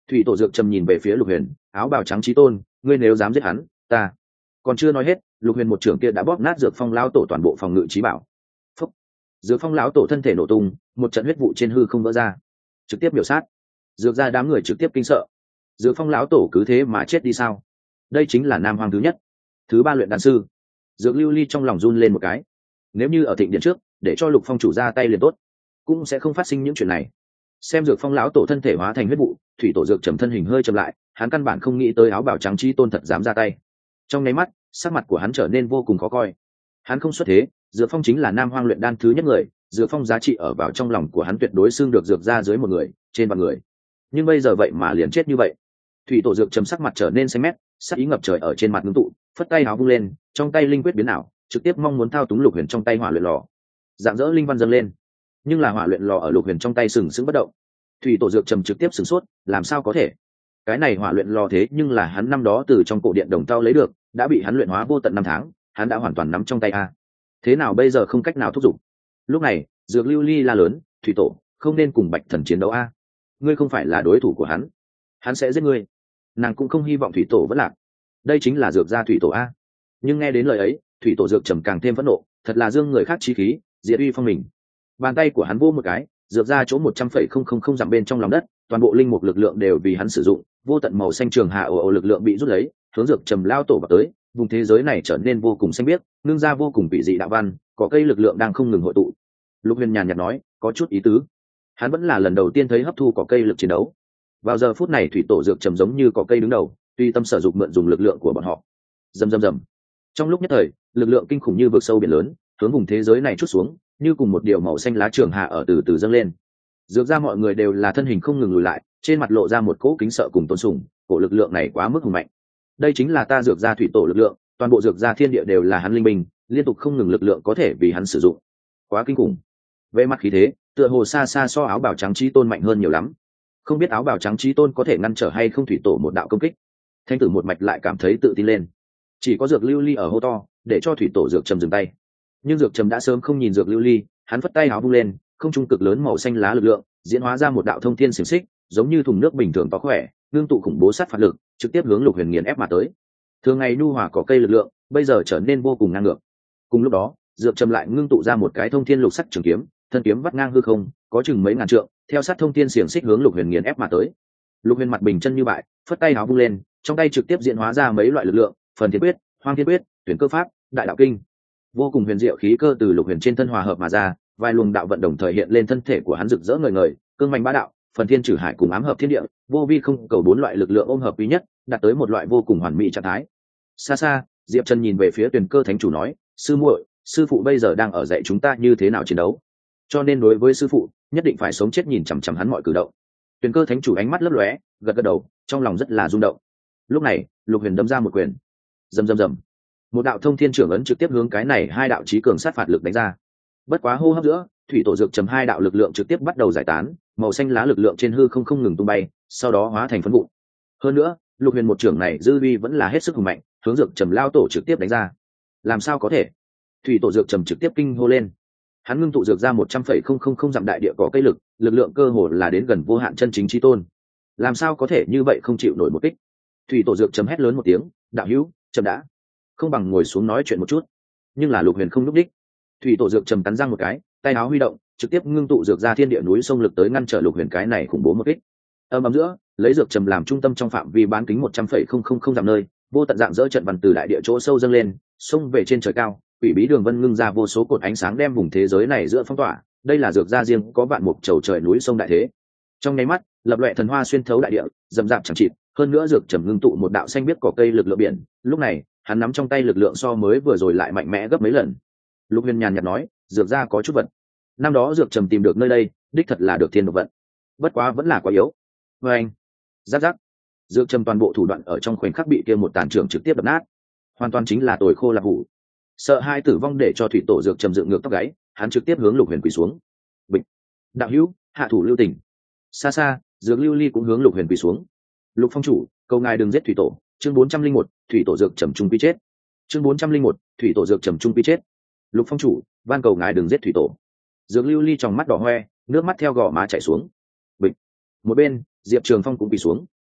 Thủy tổ dược trầm nhìn về phía Lục Huyền, áo bào trắng chí tôn, ngươi nếu dám giết hắn, ta. Còn chưa nói hết, Lục Huyền một trưởng kia đã bóp nát Dược Phong lão tổ toàn bộ phòng ngự trí bảo. Phúc. Dược Phong lão tổ thân thể nổ tung, một trận huyết vụ trên hư không vỡ ra, trực tiếp biểu sát. Dược ra đám người trực tiếp kinh sợ. Dược Phong lão tổ cứ thế mà chết đi sao? Đây chính là nam hoàng thứ nhất, thứ ba luyện đan sư. Dược Lưu Ly trong lòng run lên một cái. Nếu như ở thịnh điện trước, để cho Lục Phong chủ ra tay liền tốt, cũng sẽ không phát sinh những chuyện này. Xem Dược Phong lão tổ thân thể hóa thành huyết vụ, Thủy tổ dược trầm thân hình hơi chậm lại, hắn căn bản không nghĩ tới áo bào trắng chí tôn thật dám ra tay. Trong nháy mắt, sắc mặt của hắn trở nên vô cùng khó coi. Hắn không xuất thế, Dược Phong chính là nam hoang luyện đan thứ nhất người, Dược Phong giá trị ở vào trong lòng của hắn tuyệt đối xưng được dược ra dưới một người, trên vạn người. Nhưng bây giờ vậy mà liền chết như vậy. Thủy tổ dược trầm sắc mặt trở nên xanh mét, sắc ý ngập trời ở trên mặt ngưng tụ, phất tay áo vung lên, trong tay linh quyết biến ảo, trực tiếp mong muốn thao túng Lục Huyền trong tay hỏa luyện lò. Dạng dỡ linh văn dâng lên, nhưng là hỏa luyện lò ở Lục Huyền trong tay sừng sững bất động. Thủy tổ dược trầm trực tiếp sửng sốt, làm sao có thể? Cái này hỏa luyện lò thế nhưng là hắn năm đó từ trong cổ điện đồng tao lấy được, đã bị hắn luyện hóa vô tận năm tháng, hắn đã hoàn toàn nắm trong tay a. Thế nào bây giờ không cách nào thúc giục? Lúc này, Dược Lưu Ly la lớn, "Thủy tổ, không nên cùng Bạch Thần chiến đấu a. Ngươi không phải là đối thủ của hắn, hắn sẽ giết ngươi." Nàng cũng không hy vọng Thủy tổ vẫn lạc. Đây chính là dược gia Thủy tổ a. Nhưng nghe đến lời ấy, Thủy tổ dược trầm càng thêm phẫn nộ, thật là dương người khác chí khí, diệt uy phong mình. Bàn tay của hắn vô một cái, dược ra chỗ một trăm phẩy không không không dặm bên trong lòng đất, toàn bộ linh mục lực lượng đều vì hắn sử dụng, vô tận màu xanh trường hạ ồ ồ lực lượng bị rút lấy, hướng dược trầm lao tổ vào tới, vùng thế giới này trở nên vô cùng xanh biếc, nương ra vô cùng bị dị đạo văn, có cây lực lượng đang không ngừng hội tụ. Lục Huyền nhàn nhạt nói, có chút ý tứ. Hắn vẫn là lần đầu tiên thấy hấp thu cỏ cây lực chiến đấu. Vào giờ phút này thủy tổ dược trầm giống như cỏ cây đứng đầu, tùy tâm sở dụng mượn dùng lực lượng của bọn họ. Rầm rầm rầm. Trong lúc nhất thời, lực lượng kinh khủng như vực sâu biển lớn, hướng vùng thế giới này trút xuống, như cùng một điều màu xanh lá trường hạ ở từ từ dâng lên. Dược ra mọi người đều là thân hình không ngừng lùi lại, trên mặt lộ ra một cỗ kính sợ cùng tôn sùng, cổ lực lượng này quá mức hùng mạnh. Đây chính là ta dược ra thủy tổ lực lượng, toàn bộ dược ra thiên địa đều là hắn linh binh, liên tục không ngừng lực lượng có thể vì hắn sử dụng. Quá kinh khủng. Về mặt khí thế, tựa hồ xa xa so áo bào trắng chí tôn mạnh hơn nhiều lắm. Không biết áo bào trắng chí tôn có thể ngăn trở hay không thủy tổ một đạo công kích. Thanh tử một mạch lại cảm thấy tự tin lên. Chỉ có Dược Lưu Ly ở hô to, để cho thủy tổ dược trầm dừng tay. Nhưng dược trầm đã sớm không nhìn Dược Lưu Ly, hắn phất tay áo vung lên, không trung cực lớn màu xanh lá lực lượng diễn hóa ra một đạo thông thiên xiềng xích, giống như thùng nước bình thường to khỏe, ngưng tụ khủng bố sát phạt lực, trực tiếp hướng Lục Huyền nghiền ép mà tới. Thường ngày nhu hòa cỏ cây lực lượng, bây giờ trở nên vô cùng ngang ngược. Cùng lúc đó, dược trầm lại ngưng tụ ra một cái thông thiên lục sắc trường kiếm, thân kiếm vắt ngang hư không, có chừng mấy ngàn trượng, theo sát thông thiên xiềng xích hướng Lục Huyền nghiền ép mà tới. Lục Huyền mặt bình chân như bại, phất tay áo vung lên, trong tay trực tiếp diễn hóa ra mấy loại lực lượng, phần thiên quyết, hoang thiên quyết, tuyển cơ pháp, đại đạo kinh. Vô cùng huyền diệu khí cơ từ Lục Huyền trên thân hòa hợp mà ra, vài luồng đạo vận đồng thời hiện lên thân thể của hắn rực rỡ ngời ngời, cương mạnh bá đạo, phần thiên trừ hải cùng ám hợp thiên địa, vô vi không cầu bốn loại lực lượng ôm hợp quý nhất, đạt tới một loại vô cùng hoàn mỹ trạng thái. Xa xa, Diệp Trần nhìn về phía Tuyền Cơ Thánh chủ nói, sư muội, sư phụ bây giờ đang ở dạy chúng ta như thế nào chiến đấu, cho nên đối với sư phụ, nhất định phải sống chết nhìn chằm chằm hắn mọi cử động. Tuyền Cơ Thánh chủ ánh mắt lấp lóe, gật gật đầu, trong lòng rất là rung động. Lúc này, Lục Huyền đấm ra một quyền, rầm rầm rầm, một đạo thông thiên trưởng ấn trực tiếp hướng cái này hai đạo chí cường sát phạt lực đánh ra. Bất quá hô hấp giữa, thủy tổ dược trầm hai đạo lực lượng trực tiếp bắt đầu giải tán, màu xanh lá lực lượng trên hư không không ngừng tung bay, sau đó hóa thành phấn vụ. Hơn nữa, Lục Huyền một trưởng này dư uy vẫn là hết sức hùng mạnh, hướng dược trầm lao tổ trực tiếp đánh ra. Làm sao có thể? Thủy tổ dược trầm trực tiếp kinh hô lên. Hắn ngưng tụ dược ra một trăm phẩy không không không dặm đại địa có cây lực, lực lượng cơ hồ là đến gần vô hạn chân chính chí tôn. Làm sao có thể như vậy không chịu nổi một kích? Thủy tổ dược trầm hét lớn một tiếng, đạo hữu, chậm đã, không bằng ngồi xuống nói chuyện một chút. Nhưng là Lục Huyền không lúc đích. Thủy tổ dược trầm cắn răng một cái, tay áo huy động, trực tiếp ngưng tụ dược ra thiên địa núi sông lực tới ngăn trở Lục Huyền cái này khủng bố một kích. Âm ầm giữa, lấy dược trầm làm trung tâm trong phạm vi bán kính một trăm phẩy không không không dặm nơi, vô tận dạng dỡ trận văn từ đại địa chỗ sâu dâng lên, xông về trên trời cao, quỷ bí đường vân ngưng ra vô số cột ánh sáng đem vùng thế giới này giữa phong tỏa. Đây là dược ra riêng có vạn mục chầu trời núi sông đại thế. Trong nháy mắt, lập loè thần hoa xuyên thấu đại địa, rậm rạp chẳng chịt, hơn nữa dược trầm ngưng tụ một đạo xanh biết cỏ cây lực lượng biển. Lúc này, hắn nắm trong tay lực lượng so mới vừa rồi lại mạnh mẽ gấp mấy lần. Lục Huyền nhàn nhạt nói, dược ra có chút vận. Năm đó dược trầm tìm được nơi đây, đích thật là được thiên độc vận. Bất quá vẫn là quá yếu. Với anh, giáp giáp, dược trầm toàn bộ thủ đoạn ở trong khoảnh khắc bị kia một tàn trưởng trực tiếp đập nát, hoàn toàn chính là tồi khô là hủ. Sợ hai tử vong để cho thủy tổ dược trầm dựng ngược tóc gáy, hắn trực tiếp hướng Lục Huyền quỳ xuống. Bịch, đạo hữu, hạ thủ lưu tình. Xa xa, dược lưu ly cũng hướng Lục Huyền quỳ xuống. Lục phong chủ, cầu ngài đừng giết thủy tổ. Chương bốn trăm linh một, thủy tổ dược trầm trung quy chết. Chương bốn trăm linh một, thủy tổ dược trầm trung quy chết. Lục phong chủ, van cầu ngài đừng giết thủy tổ. Dược lưu ly trong mắt đỏ hoe, nước mắt theo gò má chảy xuống. Bịch, một bên Diệp Trường Phong cũng quỳ xuống,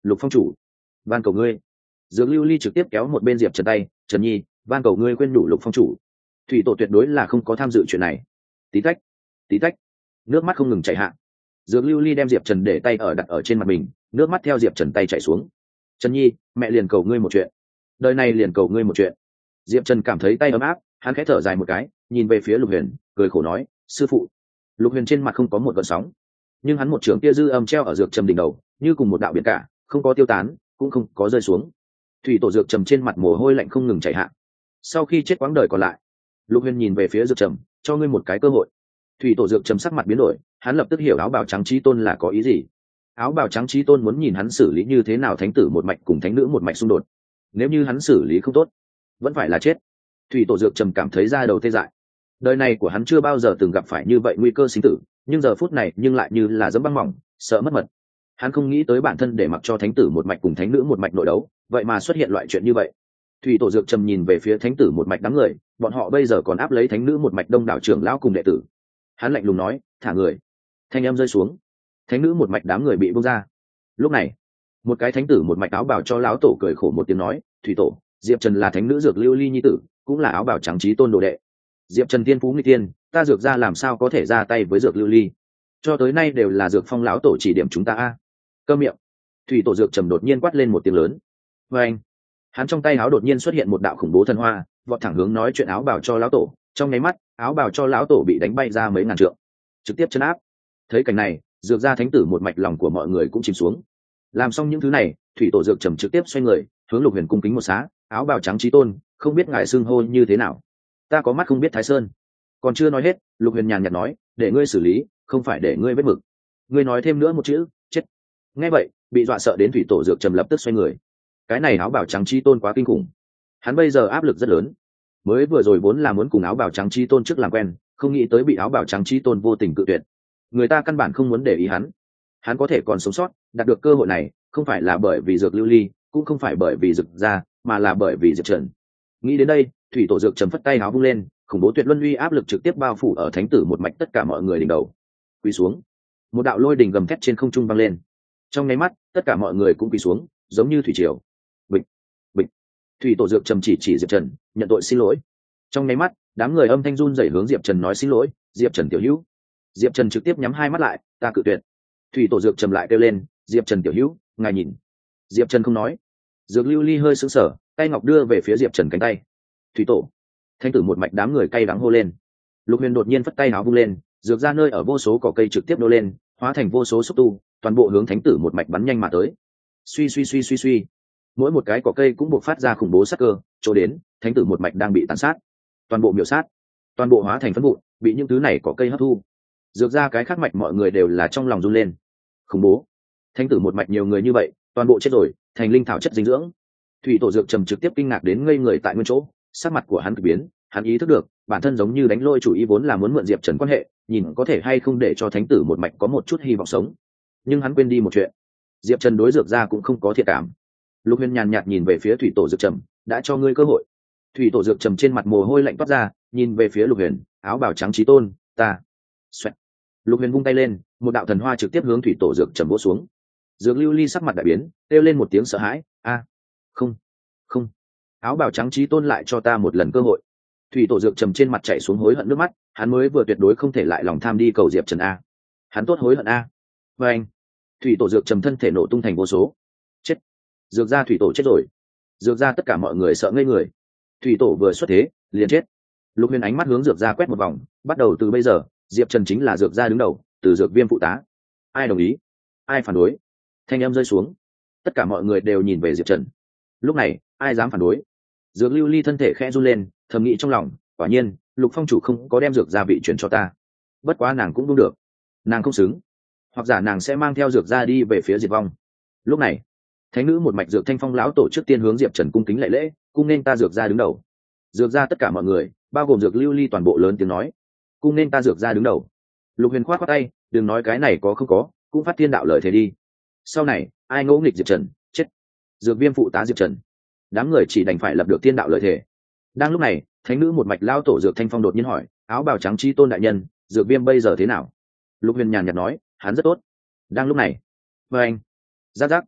Lục phong chủ, van cầu ngươi. Dược lưu ly trực tiếp kéo một bên diệp trần tay. Trần nhi, van cầu ngươi quên nhủ Lục phong chủ. Thủy tổ tuyệt đối là không có tham dự chuyện này. Tí tách, tí tách, nước mắt không ngừng chảy hạ. Dược lưu ly đem diệp trần để tay ở đặt ở trên mặt mình, nước mắt theo diệp trần tay chảy xuống. Trần nhi, mẹ liền cầu ngươi một chuyện, đời này liền cầu ngươi một chuyện. Diệp trần cảm thấy tay ấm áp, hắn khẽ thở dài một cái, nhìn về phía Lục Huyền, cười khổ nói, sư phụ. Lục Huyền trên mặt không có một gợn sóng, nhưng hắn một trường tia dư âm treo ở dược trầm đỉnh đầu, như cùng một đạo biển cả, không có tiêu tán, cũng không có rơi xuống. Thủy tổ dược trầm trên mặt mồ hôi lạnh không ngừng chảy hạ. Sau khi chết quãng đời còn lại, Lục Huyền nhìn về phía dược trầm, cho ngươi một cái cơ hội. Thủy tổ dược trầm sắc mặt biến đổi, hắn lập tức hiểu áo bào trắng chí tôn là có ý gì. Áo bào trắng chí tôn muốn nhìn hắn xử lý như thế nào thánh tử một mạch cùng thánh nữ một mạch xung đột. Nếu như hắn xử lý không tốt, vẫn phải là chết. Thủy tổ dược trầm cảm thấy da đầu tê dại. Đời này của hắn chưa bao giờ từng gặp phải như vậy nguy cơ sinh tử, nhưng giờ phút này nhưng lại như là giẫm băng mỏng, sợ mất mật. Hắn không nghĩ tới bản thân để mặc cho thánh tử một mạch cùng thánh nữ một mạch nội đấu, vậy mà xuất hiện loại chuyện như vậy. Thủy tổ dược trầm nhìn về phía thánh tử một mạch đám người, bọn họ bây giờ còn áp lấy thánh nữ một mạch đông đảo trưởng lão cùng đệ tử. Hắn lạnh lùng nói, thả người. Thanh em rơi xuống, thánh nữ một mạch đám người bị buông ra. Lúc này, một cái thánh tử một mạch áo bào cho lão tổ cười khổ một tiếng nói, thủy tổ, diệp trần là thánh nữ dược lưu ly nhi tử, cũng là áo bào trắng chí tôn đồ đệ. Diệp trần tiên phú nguy tiên, ta dược ra làm sao có thể ra tay với dược lưu ly, cho tới nay đều là dược phong lão tổ chỉ điểm chúng ta a. Câm miệng. Thủy tổ dược trầm đột nhiên quát lên một tiếng lớn. Và anh, hắn trong tay áo đột nhiên xuất hiện một đạo khủng bố thần hoa, vọt thẳng hướng nói chuyện áo bào cho lão tổ. Trong nháy mắt, áo bào cho lão tổ bị đánh bay ra mấy ngàn trượng, trực tiếp chấn áp. Thấy cảnh này, dược ra thánh tử một mạch lòng của mọi người cũng chìm xuống. Làm xong những thứ này, thủy tổ dược trầm trực tiếp xoay người hướng Lục Huyền cung kính một xá, áo bào trắng chí tôn, không biết ngài xưng hô như thế nào. Ta có mắt không biết thái sơn. Còn chưa nói hết, Lục Huyền nhàn nhạt nói, để ngươi xử lý, không phải để ngươi vết mực. Ngươi nói thêm nữa một chữ, chết. Nghe vậy, bị dọa sợ đến thủy tổ dược trầm lập tức xoay người. Cái này áo bào trắng chí tôn quá kinh khủng, hắn bây giờ áp lực rất lớn. Mới vừa rồi vốn là muốn cùng áo bào trắng chí tôn trước làm quen, không nghĩ tới bị áo bào trắng chí tôn vô tình cự tuyệt. Người ta căn bản không muốn để ý hắn. Hắn có thể còn sống sót, đạt được cơ hội này, không phải là bởi vì dược lưu ly, cũng không phải bởi vì dược ra, mà là bởi vì diệp trần. Nghĩ đến đây, thủy tổ dược trầm phất tay áo vung lên, khủng bố tuyệt luân uy áp lực trực tiếp bao phủ ở thánh tử một mạch tất cả mọi người đỉnh đầu. Quỳ xuống. Một đạo lôi đình gầm thét trên không trung vang lên. Trong nháy mắt, tất cả mọi người cũng quỳ xuống, giống như thủy triều. Bịch, bịch. Thủy tổ dược trầm chỉ chỉ diệp trần, nhận tội xin lỗi. Trong nháy mắt, đám người âm thanh run rẩy hướng diệp trần nói xin lỗi, diệp trần tiểu hữu. Diệp trần trực tiếp nhắm hai mắt lại, ta cự tuyệt. Thủy tổ dược trầm lại kêu lên, diệp trần tiểu hữu, ngài nhìn. Diệp trần không nói. Dược lưu ly hơi sững sờ, tay ngọc đưa về phía diệp trần cánh tay. Thủy tổ. Thanh tử một mạch đám người cay đắng hô lên. Lục Huyền đột nhiên phất tay áo vung lên, dược ra nơi ở vô số cỏ cây trực tiếp nô lên, hóa thành vô số xúc tu, toàn bộ hướng thánh tử một mạch bắn nhanh mà tới. Suy suy suy suy suy, mỗi một cái cỏ cây cũng buộc phát ra khủng bố sát cơ, chỗ đến thánh tử một mạch đang bị tàn sát, toàn bộ miểu sát, toàn bộ hóa thành phấn vụn, bị những thứ này cỏ cây hấp thu. Dược ra cái khác mạch mọi người đều là trong lòng run lên. Khủng bố, thánh tử một mạch nhiều người như vậy, toàn bộ chết rồi, thành linh thảo chất dinh dưỡng. Thủy tổ dược trầm trực tiếp kinh ngạc đến ngây người tại nguyên chỗ, sắc mặt của hắn kỳ biến, hắn ý thức được bản thân giống như đánh lôi chủ ý vốn là muốn mượn diệp trần quan hệ, nhìn có thể hay không để cho thánh tử một mạch có một chút hy vọng sống. Nhưng hắn quên đi một chuyện, diệp trần đối dược ra cũng không có thiện cảm. Lục Huyền nhàn nhạt nhìn về phía thủy tổ dược trầm, đã cho ngươi cơ hội. Thủy tổ dược trầm trên mặt mồ hôi lạnh toát ra, nhìn về phía Lục Huyền, áo bào trắng chí tôn, ta. Xoẹt. Lục Huyền vung tay lên, một đạo thần hoa trực tiếp hướng thủy tổ dược trầm vỗ xuống. Dược lưu ly sắc mặt đại biến, kêu lên một tiếng sợ hãi, a, không, không, áo bào trắng chí tôn lại cho ta một lần cơ hội. Thủy tổ dược trầm trên mặt chảy xuống hối hận nước mắt, hắn mới vừa tuyệt đối không thể lại lòng tham đi cầu diệp trần a. Hắn tốt hối hận a. Và anh, thủy tổ dược trầm thân thể nổ tung thành vô số. Chết. Dược ra thủy tổ chết rồi. Dược ra tất cả mọi người sợ ngây người. Thủy tổ vừa xuất thế, liền chết. Lục Huyền ánh mắt hướng dược ra quét một vòng, bắt đầu từ bây giờ, diệp trần chính là dược ra đứng đầu, từ dược viêm phụ tá. Ai đồng ý, ai phản đối? Thanh âm rơi xuống, tất cả mọi người đều nhìn về diệp trần. Lúc này, ai dám phản đối? Dược lưu ly thân thể khẽ run lên, thầm nghĩ trong lòng, quả nhiên Lục phong chủ không có đem dược gia vị chuyển cho ta, bất quá nàng cũng đúng được, nàng không xứng, hoặc giả nàng sẽ mang theo dược gia đi về phía diệt vong. Lúc này, thánh nữ một mạch dược thanh phong lão tổ trước tiên hướng diệp trần cung kính lạy lễ, cung nên ta dược gia đứng đầu. Dược gia tất cả mọi người, bao gồm dược lưu ly toàn bộ lớn tiếng nói, cung nên ta dược gia đứng đầu. Lục Huyền khoát khoát tay, đừng nói cái này có không có, cũng phát thiên đạo lợi thế đi. Sau này ai ngỗ nghịch diệp trần, chết. Dược viêm phụ tá diệp trần, đám người chỉ đành phải lập được thiên đạo lợi thế. Đang lúc này, thánh nữ một mạch lao tổ dược thanh phong đột nhiên hỏi, áo bào trắng chi tôn đại nhân, dược viêm bây giờ thế nào? Lục Huyền nhàn nhạt nói, hắn rất tốt. Đang lúc này, và anh, giáp giáp,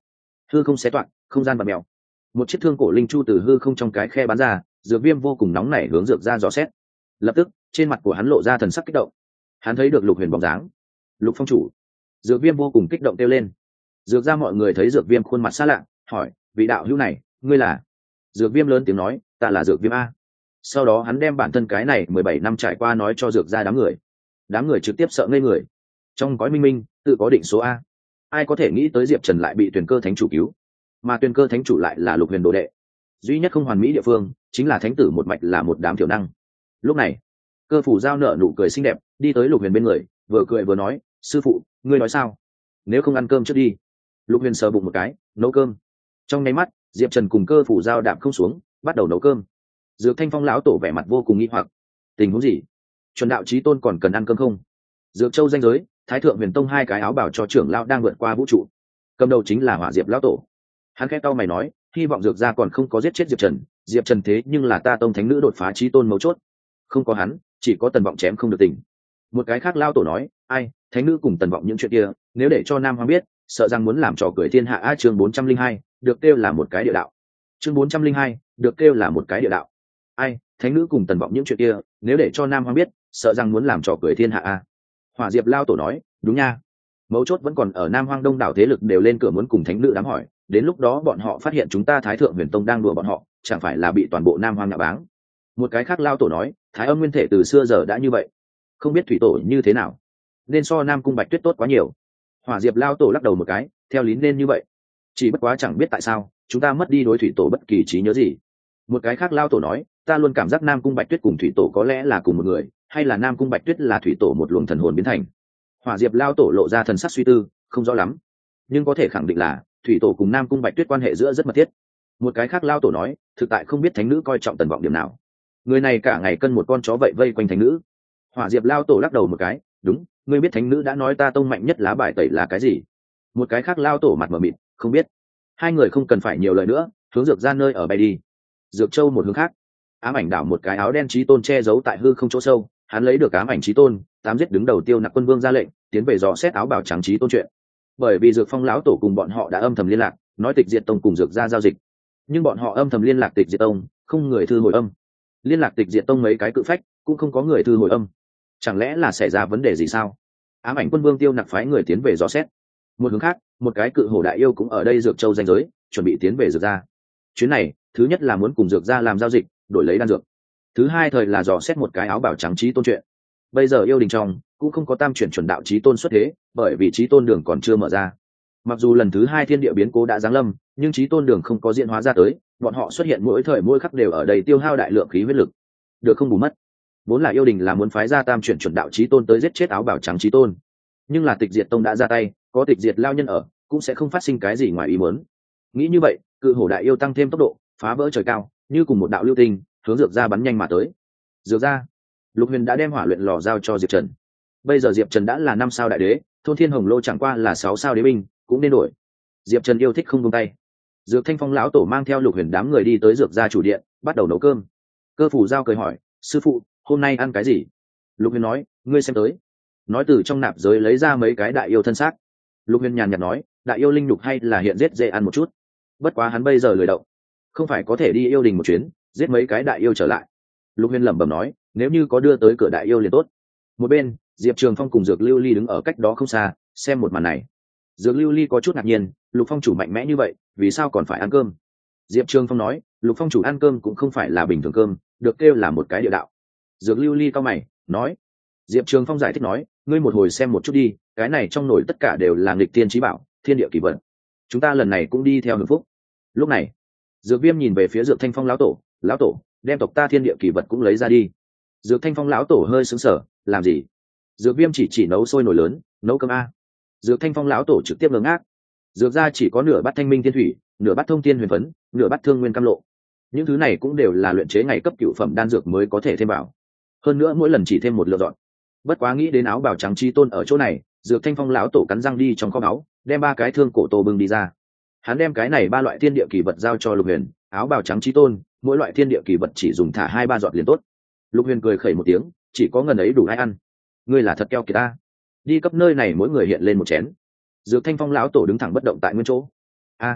hư không xé toạc, không gian bạt mèo. Một chiếc thương cổ linh chu từ hư không trong cái khe bắn ra, Dược Viêm vô cùng nóng nảy hướng Dược ra dò xét. Lập tức trên mặt của hắn lộ ra thần sắc kích động. Hắn thấy được Lục Huyền bóng dáng. Lục phong chủ. Dược Viêm vô cùng kích động kêu lên. Dược ra mọi người thấy Dược Viêm khuôn mặt xa lạ, hỏi: vị đạo hữu này, ngươi là? Dược Viêm lớn tiếng nói: ta là Dược Viêm a. Sau đó hắn đem bản thân cái này mười bảy năm trải qua nói cho Dược ra đám người. Đám người trực tiếp sợ ngây người. Trong cõi minh minh tự có định số a, ai có thể nghĩ tới Diệp Trần lại bị Tuyền Cơ Thánh chủ cứu, mà Tuyền Cơ Thánh chủ lại là Lục Huyền đồ đệ. Duy nhất không hoàn mỹ địa phương chính là thánh tử một mạch là một đám thiểu năng. Lúc này Cơ Phủ Giao nở nụ cười xinh đẹp, đi tới Lục Huyền bên người, vừa cười vừa nói: sư phụ, ngươi nói sao? Nếu không ăn cơm trước đi. Lục Huyền sờ bụng một cái, nấu cơm. Trong nháy mắt Diệp Trần cùng Cơ Phủ Giao đạp không xuống, bắt đầu nấu cơm. Dược Thanh Phong lão tổ vẻ mặt vô cùng nghi hoặc: tình huống gì? Chuẩn đạo chí tôn còn cần ăn cơm không? Dược Châu danh giới, Thái Thượng Huyền Tông hai cái áo bảo cho trưởng lão đang vượt qua vũ trụ, cầm đầu chính là Hỏa Diệp lão tổ. Hắn khẽ cau mày nói: hy vọng Dược gia còn không có giết chết Diệp Trần. Diệp Trần thế nhưng là ta tông thánh nữ đột phá chí tôn mấu chốt, không có hắn chỉ có Tần Vọng chém không được tình. Một cái khác lão tổ nói: ai, thánh nữ cùng Tần Vọng những chuyện kia nếu để cho Nam Hoang biết, sợ rằng muốn làm trò cười thiên hạ. A chương bốn trăm linh hai, được kêu là một cái địa đạo. Chương bốn trăm linh hai, được kêu là một cái địa đạo. Ai, thánh nữ cùng Tần Vọng những chuyện kia nếu để cho Nam Hoang biết, sợ rằng muốn làm trò cười thiên hạ a. Hỏa Diệp lao tổ nói: đúng nha, mấu chốt vẫn còn ở Nam Hoang, đông đảo thế lực đều lên cửa muốn cùng thánh nữ đám hỏi, đến lúc đó bọn họ phát hiện chúng ta Thái Thượng Huyền Tông đang đùa bọn họ, chẳng phải là bị toàn bộ Nam Hoang nhạ báng. Một cái khác lao tổ nói: Thái Âm nguyên thể từ xưa giờ đã như vậy, không biết thủy tổ như thế nào, nên so Nam Cung Bạch Tuyết tốt quá nhiều. Hỏa Diệp lao tổ lắc đầu một cái: theo lý nên như vậy, chỉ bất quá chẳng biết tại sao chúng ta mất đi đối thủy tổ bất kỳ trí nhớ gì. Một cái khác lao tổ nói: ta luôn cảm giác Nam Cung Bạch Tuyết cùng thủy tổ có lẽ là cùng một người, hay là Nam Cung Bạch Tuyết là thủy tổ một luồng thần hồn biến thành. Hỏa Diệp lao tổ lộ ra thần sắc suy tư, không rõ lắm, nhưng có thể khẳng định là thủy tổ cùng Nam Cung Bạch Tuyết quan hệ giữa rất mật thiết. Một cái khác lao tổ nói: thực tại không biết thánh nữ coi trọng Tần Vọng điểm nào, người này cả ngày cân một con chó vậy vây quanh thánh nữ. Hỏa Diệp lao tổ lắc đầu một cái: đúng, ngươi biết thánh nữ đã nói ta tông mạnh nhất lá bài tẩy là cái gì? Một cái khác lao tổ mặt mờ mịt: không biết. Hai người không cần phải nhiều lời nữa, hướng Dược ra nơi ở bay đi. Dược Châu một hướng khác, Ám Ảnh đảo một cái áo đen chí tôn che giấu tại hư không chỗ sâu, hắn lấy được Ám Ảnh chí tôn, tám giết đứng đầu Tiêu Nặc Quân Vương ra lệnh tiến về dò xét áo bảo trắng chí tôn chuyện. Bởi vì Dược Phong lão tổ cùng bọn họ đã âm thầm liên lạc, nói Tịch Diệt Tông cùng Dược ra giao dịch, nhưng bọn họ âm thầm liên lạc Tịch Diệt Tông, không người thư hồi âm. Liên lạc Tịch Diệt Tông mấy cái cự phách, cũng không có người thư hồi âm. Chẳng lẽ là xảy ra vấn đề gì sao? Ám Ảnh Quân Vương Tiêu Nặc phái người tiến về dò xét. Một hướng khác, một cái cự hổ đại yêu cũng ở đây Dược Châu danh giới, chuẩn bị tiến về Dược ra. Chuyến này, thứ nhất là muốn cùng Dược ra làm giao dịch, đổi lấy đan dược. Thứ hai thời là dò xét một cái áo bảo trắng chí tôn chuyện. Bây giờ yêu đình trong cũng không có tam chuyển chuẩn đạo chí tôn xuất thế, bởi vì chí tôn đường còn chưa mở ra. Mặc dù lần thứ hai thiên địa biến cố đã giáng lâm, nhưng chí tôn đường không có diễn hóa ra tới, bọn họ xuất hiện mỗi thời mỗi khắc đều ở đây tiêu hao đại lượng khí huyết lực, được không bù mất. Vốn là yêu đình là muốn phái ra tam chuyển chuẩn đạo chí tôn tới giết chết áo bảo trắng chí tôn, nhưng là Tịch Diệt Tông đã ra tay, có Tịch Diệt lao nhân ở, cũng sẽ không phát sinh cái gì ngoài ý muốn. Nghĩ như vậy, cự hổ đại yêu tăng thêm tốc độ, phá vỡ trời cao, như cùng một đạo lưu tinh, hướng Dược ra bắn nhanh mà tới. Dược ra, Lục Huyền đã đem hỏa luyện lò giao cho Diệp Trần. Bây giờ Diệp Trần đã là năm sao đại đế, thôn Thiên Hồng Lô chẳng qua là sáu sao đế binh, cũng nên đổi. Diệp Trần yêu thích không buông tay. Dược Thanh Phong lão tổ mang theo Lục Huyền đám người đi tới Dược gia chủ điện, bắt đầu nấu cơm. Cơ Phủ Giao cười hỏi: sư phụ, hôm nay ăn cái gì? Lục Huyền nói: ngươi xem tới. Nói từ trong nạp giới lấy ra mấy cái đại yêu thân xác. Lục Huyền nhàn nhạt nói: đại yêu linh nhục hay là hiện giết dễ ăn một chút. Bất quá hắn bây giờ lười động, không phải có thể đi yêu đình một chuyến, giết mấy cái đại yêu trở lại. Lục Huyền lẩm bẩm nói: nếu như có đưa tới cửa đại yêu liền tốt. Một bên, Diệp Trường Phong cùng Dược Lưu Ly đứng ở cách đó không xa, xem một màn này. Dược Lưu Ly có chút ngạc nhiên, Lục Phong chủ mạnh mẽ như vậy, vì sao còn phải ăn cơm? Diệp Trường Phong nói: Lục Phong chủ ăn cơm cũng không phải là bình thường cơm, được kêu là một cái địa đạo. Dược Lưu Ly cau mày, nói. Diệp Trường Phong giải thích nói: ngươi một hồi xem một chút đi, cái này trong nồi tất cả đều là nghịch tiên chí bảo, thiên địa kỳ vật. Chúng ta lần này cũng đi theo hưởng phúc. Lúc này, Dược Viêm nhìn về phía Dược Thanh Phong lão tổ: lão tổ, đem tộc ta thiên địa kỳ vật cũng lấy ra đi. Dược Thanh Phong lão tổ hơi sững sờ, làm gì? Dược Viêm chỉ chỉ nấu sôi nồi lớn, nấu cơm a. Dược Thanh Phong lão tổ trực tiếp ngơ ngác. Dược gia chỉ có nửa bát thanh minh thiên thủy, nửa bát thông thiên huyền phấn, nửa bát thương nguyên cam lộ. Những thứ này cũng đều là luyện chế ngày cấp cửu phẩm đan dược mới có thể thêm vào. Hơn nữa mỗi lần chỉ thêm một lượng dọn. Bất quá nghĩ đến áo bào trắng chi tôn ở chỗ này, Dược Thanh Phong lão tổ cắn răng đi trong kho báu, đem ba cái thương cổ tô bưng đi ra. Hắn đem cái này ba loại thiên địa kỳ vật giao cho Lục Huyền, áo bào trắng chi tôn, mỗi loại thiên địa kỳ vật chỉ dùng thả hai ba giọt liền tốt. Lục Huyền cười khẩy một tiếng, chỉ có ngần ấy đủ ai ăn. Ngươi là thật keo kiệt ta. Đi cấp nơi này mỗi người hiện lên một chén. Dược Thanh Phong lão tổ đứng thẳng bất động tại nguyên chỗ. A,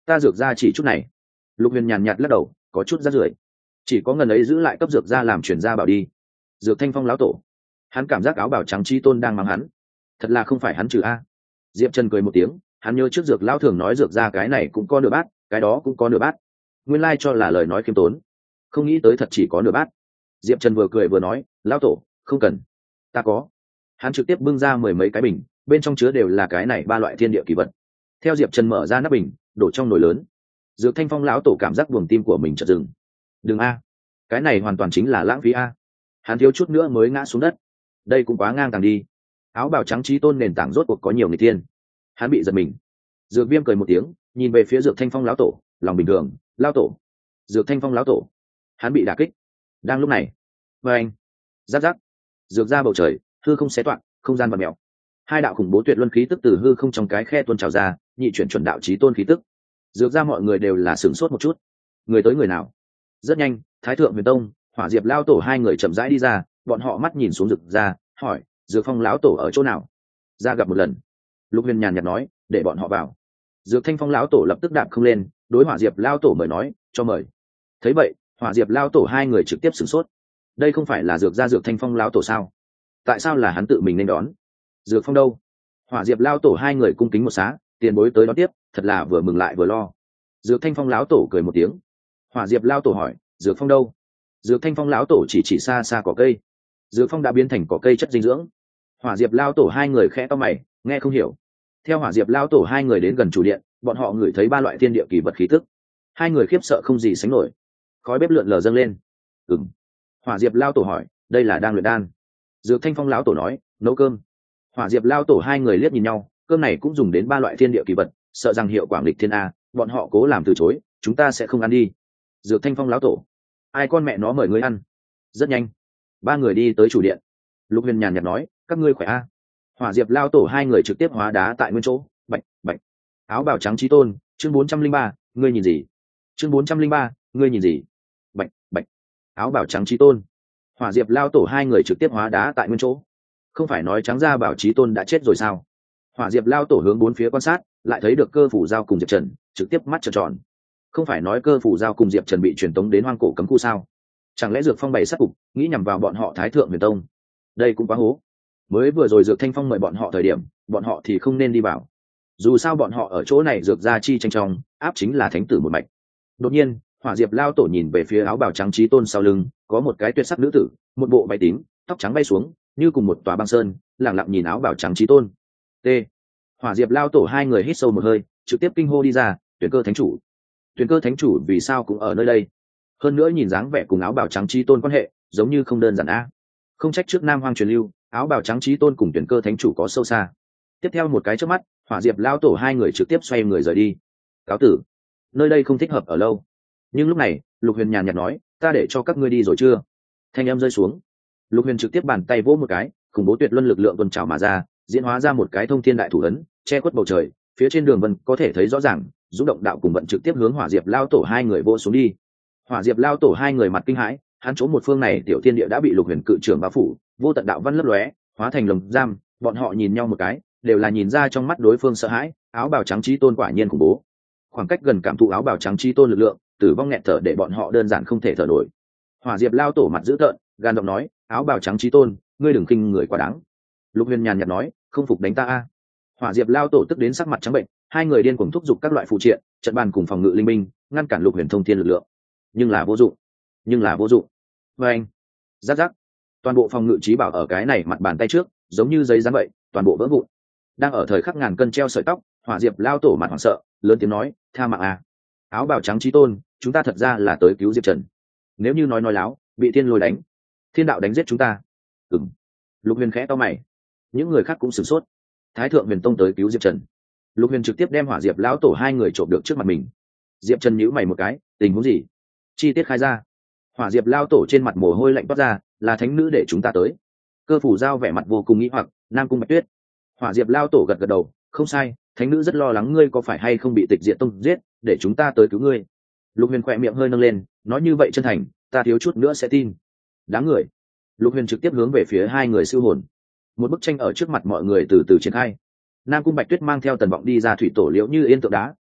ta dược ra chỉ chút này. Lục Huyền nhàn nhạt lắc đầu, có chút rát rưởi. Chỉ có ngần ấy giữ lại cấp dược ra làm chuyển ra bảo đi. Dược Thanh Phong lão tổ, hắn cảm giác áo bào trắng Chí Tôn đang mắng hắn, thật là không phải hắn trừ a. Diệp Trần cười một tiếng, hắn nhớ trước dược lão thường nói dược ra cái này cũng có nửa bát, cái đó cũng có nửa bát, nguyên lai cho là lời nói khiêm tốn, không nghĩ tới thật chỉ có nửa bát. Diệp Trần vừa cười vừa nói, lão tổ không cần, ta có. Hắn trực tiếp bưng ra mười mấy cái bình, bên trong chứa đều là cái này ba loại thiên địa kỳ vật. Theo Diệp Trần mở ra nắp bình, đổ trong nồi lớn. Dược Thanh Phong lão tổ cảm giác buồng tim của mình chợt dừng. Đừng a, cái này hoàn toàn chính là lãng phí a. Hắn thiếu chút nữa mới ngã xuống đất. Đây cũng quá ngang tàng đi. Áo bào trắng Chí Tôn nền tảng rốt cuộc có nhiều người thiên. Hắn bị giật mình. Dược Viêm cười một tiếng, nhìn về phía Dược Thanh Phong lão tổ, lòng bình thường, lão tổ. Dược Thanh Phong lão tổ. Hắn bị đả kích. Đang lúc này, với anh, giáp giáp, dược ra bầu trời, hư không xé toạc, không gian vặn mèo. Hai đạo khủng bố tuyệt luân khí tức từ hư không trong cái khe tuôn trào ra, nhị chuyển chuẩn đạo Chí Tôn khí tức. Dược ra mọi người đều là sửng sốt một chút. Người tới người nào? Rất nhanh, Thái Thượng Huyền Tông, Hỏa Diệp lão tổ hai người chậm rãi đi ra, bọn họ mắt nhìn xuống Dược ra, hỏi, Dược Phong lão tổ ở chỗ nào? Ra gặp một lần. Lục Huyền nhàn nhạt nói, để bọn họ vào. Dược Thanh Phong lão tổ lập tức đạp không lên, đối Hỏa Diệp lão tổ mời nói, cho mời. Thấy vậy, Hỏa Diệp lão tổ hai người trực tiếp sửng sốt. Đây không phải là Dược gia Dược Thanh Phong lão tổ sao? Tại sao là hắn tự mình nên đón? Dược Phong đâu? Hỏa Diệp lão tổ hai người cung kính một xá, tiền bối tới đón tiếp, thật là vừa mừng lại vừa lo. Dược Thanh Phong lão tổ cười một tiếng. Hỏa Diệp lão tổ hỏi, Dược Phong đâu? Dược Thanh Phong lão tổ chỉ chỉ xa xa cỏ cây. Dược Phong đã biến thành cỏ cây chất dinh dưỡng. Hỏa Diệp lão tổ hai người khẽ to mày, nghe không hiểu. Theo Hỏa Diệp lão tổ hai người đến gần chủ điện, bọn họ ngửi thấy ba loại thiên địa kỳ vật khí tức. Hai người khiếp sợ không gì sánh nổi. Khói bếp lượn lờ dâng lên. Ừm. Hỏa Diệp lão tổ hỏi, đây là đang luyện đan? Dược Thanh Phong lão tổ nói, nấu cơm. Hỏa Diệp lão tổ hai người liếc nhìn nhau, cơm này cũng dùng đến ba loại thiên địa kỳ vật, sợ rằng hiệu quả nghịch thiên a, bọn họ cố làm từ chối, chúng ta sẽ không ăn đi. Dược Thanh Phong lão tổ, ai con mẹ nó mời ngươi ăn? Rất nhanh, ba người đi tới chủ điện. Lục Huyền nhàn nhạt nói, các ngươi khỏe a? Hỏa Diệp lão tổ hai người trực tiếp hóa đá tại nguyên chỗ, bạch bạch. Áo bào trắng Chí Tôn, chương bốn trăm linh ba, ngươi nhìn gì? Chương bốn trăm linh ba, ngươi nhìn gì? Bạch bạch. Áo bào trắng Chí Tôn. Hỏa Diệp lão tổ hai người trực tiếp hóa đá tại nguyên chỗ. Không phải nói trắng ra bảo Chí Tôn đã chết rồi sao? Hỏa Diệp lão tổ hướng bốn phía quan sát, lại thấy được Cơ Phủ Giao cùng Diệp Trần, trực tiếp mắt trợn tròn. Không phải nói Cơ Phủ Giao cùng Diệp Trần bị truyền tống đến hoang cổ cấm khu sao? Chẳng lẽ Dược Phong bày sát cục, nghĩ nhằm vào bọn họ Thái Thượng Huyền Tông? Đây cũng quá hố. Mới vừa rồi Dược Thanh Phong mời bọn họ thời điểm, bọn họ thì không nên đi vào. Dù sao bọn họ ở chỗ này dược ra chi tranh trong, áp chính là thánh tử một mạch. Đột nhiên, Hỏa Diệp lão tổ nhìn về phía áo bào trắng Chí Tôn sau lưng, có một cái tuyệt sắc nữ tử, một bộ váy tím, tóc trắng bay xuống, như cùng một tòa băng sơn, lặng lặng nhìn áo bào trắng Chí Tôn. T. Hỏa Diệp lão tổ hai người hít sâu một hơi, trực tiếp kinh hô đi ra, Tuyển Cơ Thánh chủ. Tuyển Cơ Thánh chủ vì sao cũng ở nơi đây? Hơn nữa nhìn dáng vẻ cùng áo bào trắng Chí Tôn quan hệ, giống như không đơn giản a. Không trách trước Nam Hoang truyền lưu, áo bào trắng Chí Tôn cùng Tuyển Cơ Thánh chủ có sâu xa. Tiếp theo một cái chớp mắt, Hỏa Diệp lão tổ hai người trực tiếp xoay người rời đi. Cáo tử, nơi đây không thích hợp ở lâu. Nhưng lúc này, Lục Huyền nhàn nhạt nói, ta để cho các ngươi đi rồi chưa? Thanh âm rơi xuống, Lục Huyền trực tiếp bàn tay vỗ một cái, khủng bố tuyệt luân lực lượng tuôn trào mà ra, diễn hóa ra một cái thông thiên đại thủ ấn, che khuất bầu trời, phía trên đường vân có thể thấy rõ ràng, dũng động đạo cùng vận trực tiếp hướng Hỏa Diệp lão tổ hai người vỗ xuống đi. Hỏa Diệp lão tổ hai người mặt kinh hãi, hắn chỗ một phương này tiểu thiên địa đã bị Lục Huyền cự trưởng bao phủ, vô tận đạo văn lấp lóe, hóa thành lồng giam, bọn họ nhìn nhau một cái, đều là nhìn ra trong mắt đối phương sợ hãi. Áo bào trắng Chí Tôn quả nhiên khủng bố. Khoảng cách gần cảm thụ áo bào trắng Chí Tôn lực lượng, tử vong nghẹt thở để bọn họ đơn giản không thể thở nổi. Hỏa Diệp lão tổ mặt dữ tợn, gan giọng nói, áo bào trắng Chí Tôn, ngươi đừng khinh người quá đáng. Lục Huyền nhàn nhạt nói, không phục đánh ta a. Hỏa Diệp lão tổ tức đến sắc mặt trắng bệnh, hai người điên cuồng thúc giục các loại phụ triện, trận bàn cùng phòng ngự linh minh, ngăn cản Lục Huyền thông thiên lực lượng, nhưng là vô dụng, nhưng là vô dụng. Và anh, rắc rắc, toàn bộ phòng ngự trí bảo ở cái này mặt bàn tay trước, giống như giấy dán vậy, toàn bộ vỡ vụn. Đang ở thời khắc ngàn cân treo sợi tóc, Hỏa Diệp lão tổ mặt hoảng sợ, lớn tiếng nói, tha mạng a. Áo bào trắng Chí Tôn, chúng ta thật ra là tới cứu Diệp Trần. Nếu như nói nói láo, bị thiên lôi đánh, thiên đạo đánh giết chúng ta. Ừm. Lục Huyền khẽ to mày, những người khác cũng sửng sốt. Thái Thượng Huyền Tông tới cứu Diệp Trần. Lục Huyền trực tiếp đem Hỏa Diệp lão tổ hai người trộm được trước mặt mình. Diệp Trần nhíu mày một cái, tình huống gì? Chi tiết khai ra. Hỏa Diệp lão tổ trên mặt mồ hôi lạnh toát ra, là thánh nữ để chúng ta tới. Cơ Phủ Giao vẻ mặt vô cùng nghi hoặc, Nam Cung Bạch Tuyết. Hỏa Diệp lão tổ gật gật đầu, không sai, thánh nữ rất lo lắng ngươi có phải hay không bị tịch diệt tông giết, để chúng ta tới cứu ngươi. Lục Huyền khỏe miệng hơi nâng lên, nói như vậy chân thành, ta thiếu chút nữa sẽ tin. Đáng người. Lục Huyền trực tiếp hướng về phía hai người siêu hồn. Một bức tranh ở trước mặt mọi người từ từ triển khai. Nam Cung Bạch Tuyết mang theo Tần Vọng đi ra thủy tổ liễu như yên tượng đá,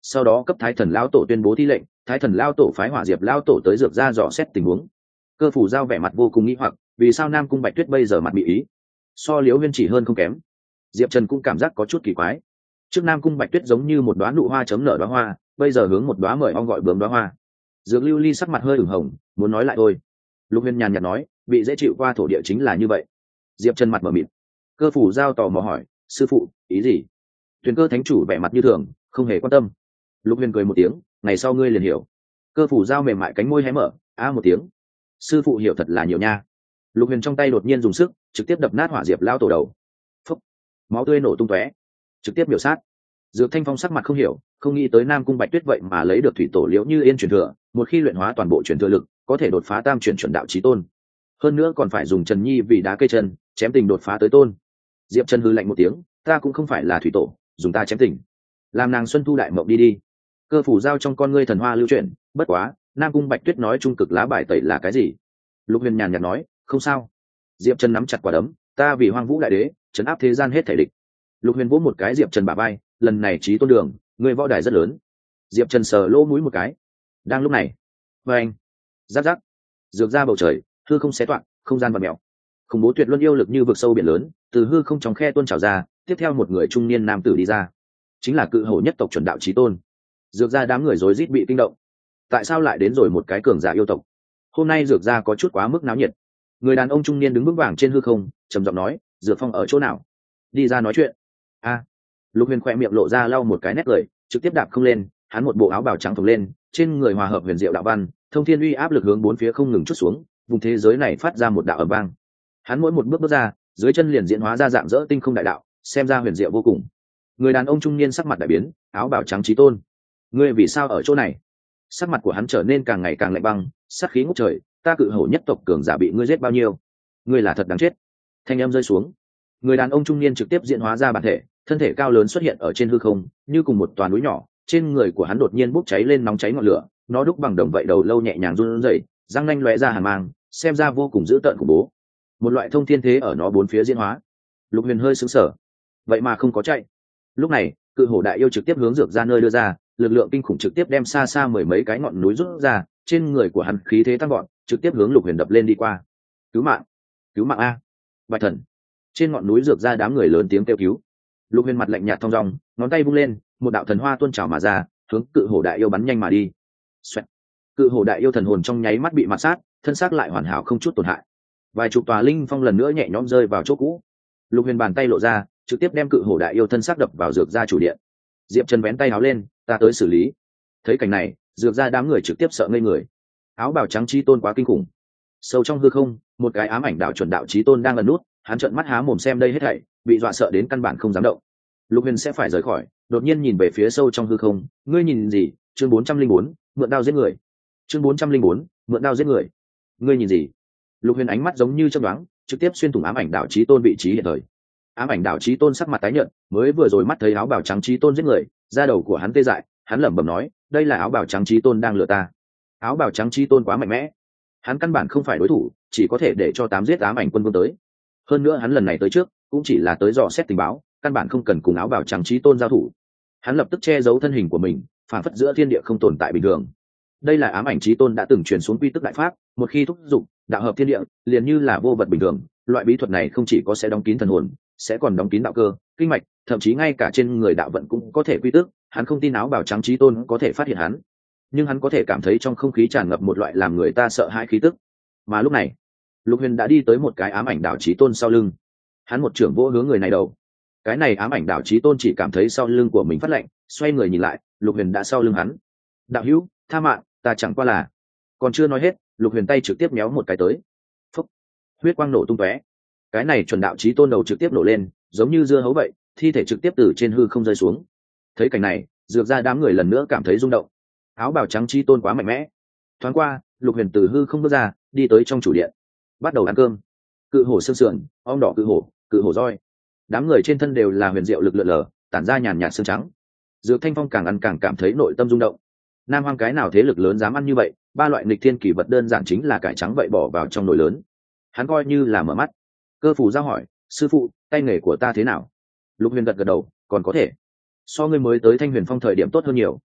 sau đó cấp thái thần lao tổ tuyên bố thi lệnh, thái thần lao tổ phái hỏa diệp lao tổ tới dược ra dò xét tình huống. Cơ phủ giao vẻ mặt vô cùng nghĩ hoặc, vì sao Nam Cung Bạch Tuyết bây giờ mặt bị ý, so Liễu Huyên chỉ hơn không kém. Diệp Trần cũng cảm giác có chút kỳ quái. Trước Nam Cung Bạch Tuyết giống như một đóa nụ hoa chấm nở đóa hoa, bây giờ hướng một đóa mời ong gọi bướm đóa hoa. Dược Lưu Ly sắc mặt hơi ửng hồng, muốn nói lại thôi. Lục Huyên nhàn nhạt nói, bị dễ chịu qua thổ địa chính là như vậy. Diệp Trần mặt mở mịt. Cơ phủ giao tò mò hỏi, sư phụ, ý gì? Tuyền Cơ thánh chủ vẻ mặt như thường, không hề quan tâm. Lục Huyên cười một tiếng, ngày sau ngươi liền hiểu. Cơ phủ giao mềm mại cánh môi hé mở, a một tiếng. Sư phụ hiểu thật là nhiều nha. Lục Huyền trong tay đột nhiên dùng sức, trực tiếp đập nát hỏa diệp lao tổ đầu. Phúc, máu tươi nổ tung tóe, trực tiếp biểu sát. Dược Thanh Phong sắc mặt không hiểu, không nghĩ tới Nam Cung Bạch Tuyết vậy mà lấy được thủy tổ Liễu Như Yên truyền thừa, một khi luyện hóa toàn bộ truyền thừa lực, có thể đột phá tam truyền chuẩn đạo chí tôn. Hơn nữa còn phải dùng Trần Nhi vì đá cây chân, chém tình đột phá tới tôn. Diệp Trần hừ lạnh một tiếng, ta cũng không phải là thủy tổ, dùng ta chém tình. Làm nàng Xuân Thu đại mộng đi đi. Cơ phủ giao trong con ngươi thần hoa lưu chuyển, bất quá, Nam Cung Bạch Tuyết nói trung cực lá bài tẩy là cái gì? Lục Huyền nhàn nhạt nói, không sao. Diệp Trần nắm chặt quả đấm, ta vì Hoang Vũ đại đế, trấn áp thế gian hết thể địch. Lục Huyền vỗ một cái Diệp Trần bả vai, lần này chí tôn đường, người võ đài rất lớn. Diệp Trần sờ lỗ mũi một cái. Đang lúc này, với anh, giáp giáp, dược ra bầu trời, hư không xé toạc, không gian vặn mèo. Khủng bố tuyệt luân yêu lực như vực sâu biển lớn, từ hư không trong khe tuôn trào ra, tiếp theo một người trung niên nam tử đi ra, chính là cự hổ nhất tộc chuẩn đạo chí tôn. Dược ra đám người rối rít bị kinh động. Tại sao lại đến rồi một cái cường giả yêu tộc? Hôm nay dược ra có chút quá mức náo nhiệt. Người đàn ông trung niên đứng vững vàng trên hư không, trầm giọng nói, dược phong ở chỗ nào? Đi ra nói chuyện. A. Lục Huyền khỏe miệng lộ ra lau một cái nét cười, trực tiếp đạp không lên, hắn một bộ áo bào trắng phồng lên, trên người hòa hợp huyền diệu đạo văn, thông thiên uy áp lực hướng bốn phía không ngừng chút xuống, vùng thế giới này phát ra một đạo ầm vang. Hắn mỗi một bước bước ra, dưới chân liền diễn hóa ra dạng dỡ tinh không đại đạo, xem ra huyền diệu vô cùng. Người đàn ông trung niên sắc mặt đại biến, áo bào trắng chí tôn, ngươi vì sao ở chỗ này? Sắc mặt của hắn trở nên càng ngày càng lạnh băng, sát khí ngút trời, ta cự hổ nhất tộc cường giả bị ngươi giết bao nhiêu? Ngươi là thật đáng chết. Thanh âm rơi xuống, người đàn ông trung niên trực tiếp diễn hóa ra bản thể, thân thể cao lớn xuất hiện ở trên hư không, như cùng một toàn núi nhỏ, trên người của hắn đột nhiên bốc cháy lên nóng cháy ngọn lửa, nó đúc bằng đồng vậy đầu lâu nhẹ nhàng run rẩy, răng nanh lóe ra hàn mang, xem ra vô cùng dữ tợn khủng bố. Một loại thông thiên thế ở nó bốn phía diễn hóa. Lục Huyền hơi sững sờ, vậy mà không có chạy. Lúc này, cự hổ đại yêu trực tiếp hướng dược ra nơi đưa ra, lực lượng kinh khủng trực tiếp đem xa xa mười mấy cái ngọn núi rút ra, trên người của hắn khí thế tăng gọn, trực tiếp hướng Lục Huyền đập lên đi qua. Cứu mạng, cứu mạng a! Bạch thần! Trên ngọn núi dược ra đám người lớn tiếng kêu cứu. Lục Huyền mặt lạnh nhạt thong dong, ngón tay vung lên, một đạo thần hoa tuôn trào mà ra, hướng cự hổ đại yêu bắn nhanh mà đi. Xoẹt. Cự hổ đại yêu thần hồn trong nháy mắt bị mạt sát, thân xác lại hoàn hảo không chút tổn hại. Vài chục tòa linh phong lần nữa nhẹ nhõm rơi vào chỗ cũ. Lục Huyền bàn tay lộ ra, trực tiếp đem cự hổ đại yêu thân xác đập vào dược ra chủ điện. Diệp Trần vén tay áo lên, ta tới xử lý. Thấy cảnh này, dược ra đám người trực tiếp sợ ngây người. Áo bào trắng chí tôn quá kinh khủng. Sâu trong hư không, một cái ám ảnh đạo chuẩn đạo chí tôn đang ẩn nút, hắn trợn mắt há mồm xem đây hết thảy, bị dọa sợ đến căn bản không dám động. Lục Huyền sẽ phải rời khỏi, đột nhiên nhìn về phía sâu trong hư không, ngươi nhìn gì? Chương bốn trăm linh bốn, mượn đao giết người. Chương bốn trăm linh bốn, mượn đao giết người. Ngươi nhìn gì? Lục Huyền ánh mắt giống như chớp nhoáng, trực tiếp xuyên thủng ám ảnh đạo chí tôn vị trí hiện thời. Ám ảnh đạo chí tôn sắc mặt tái nhợt, mới vừa rồi mắt thấy áo bào trắng chí tôn giết người, da đầu của hắn tê dại, hắn lẩm bẩm nói, đây là áo bào trắng chí tôn đang lừa ta. Áo bào trắng chí tôn quá mạnh mẽ, hắn căn bản không phải đối thủ, chỉ có thể để cho tám giết ám ảnh quân vương tới. Hơn nữa hắn lần này tới trước, cũng chỉ là tới dò xét tình báo, căn bản không cần cùng áo bào trắng chí tôn giao thủ. Hắn lập tức che giấu thân hình của mình, phản phất giữa thiên địa không tồn tại bình thường. Đây là ám ảnh chí tôn đã từng truyền xuống quy tức đại pháp, một khi thúc dụng, đạo hợp thiên địa, liền như là vô vật bình thường. Loại bí thuật này không chỉ có sẽ đóng kín thần hồn, sẽ còn đóng kín đạo cơ, kinh mạch, thậm chí ngay cả trên người đạo vận cũng có thể quy tức. Hắn không tin áo bào trắng chí tôn có thể phát hiện hắn, nhưng hắn có thể cảm thấy trong không khí tràn ngập một loại làm người ta sợ hãi khí tức. Mà lúc này, Lục Huyền đã đi tới một cái ám ảnh đạo chí tôn sau lưng, hắn một trưởng vỗ hướng người này đầu. Cái này ám ảnh đạo chí tôn chỉ cảm thấy sau lưng của mình phát lạnh, xoay người nhìn lại, Lục Huyền đã sau lưng hắn. Đạo hữu, tha mạng, ta chẳng qua là. Còn chưa nói hết, Lục Huyền tay trực tiếp méo một cái tới. Phúc, huyết quang nổ tung tóe. Cái này chuẩn đạo chí tôn đầu trực tiếp nổ lên, giống như dưa hấu vậy, thi thể trực tiếp từ trên hư không rơi xuống. Thấy cảnh này, dược ra đám người lần nữa cảm thấy rung động. Áo bào trắng chí tôn quá mạnh mẽ. Thoáng qua, Lục Huyền từ hư không bước ra, đi tới trong chủ điện, bắt đầu ăn cơm. Cự hổ xương sườn, ong đỏ cự hổ, cự hổ roi. Đám người trên thân đều là huyền diệu lực lượn lờ, tản ra nhàn nhạt xương trắng. Dược Thanh Phong càng ăn càng cảm thấy nội tâm rung động. Nam Hoang cái nào thế lực lớn dám ăn như vậy, ba loại nghịch thiên kỳ vật đơn giản chính là cải trắng vậy bỏ vào trong nồi lớn. Hắn coi như là mở mắt. Cơ phủ giao hỏi, sư phụ, tay nghề của ta thế nào? Lục Huyền gật gật đầu, còn có thể. So ngươi mới tới Thanh Huyền Phong thời điểm tốt hơn nhiều,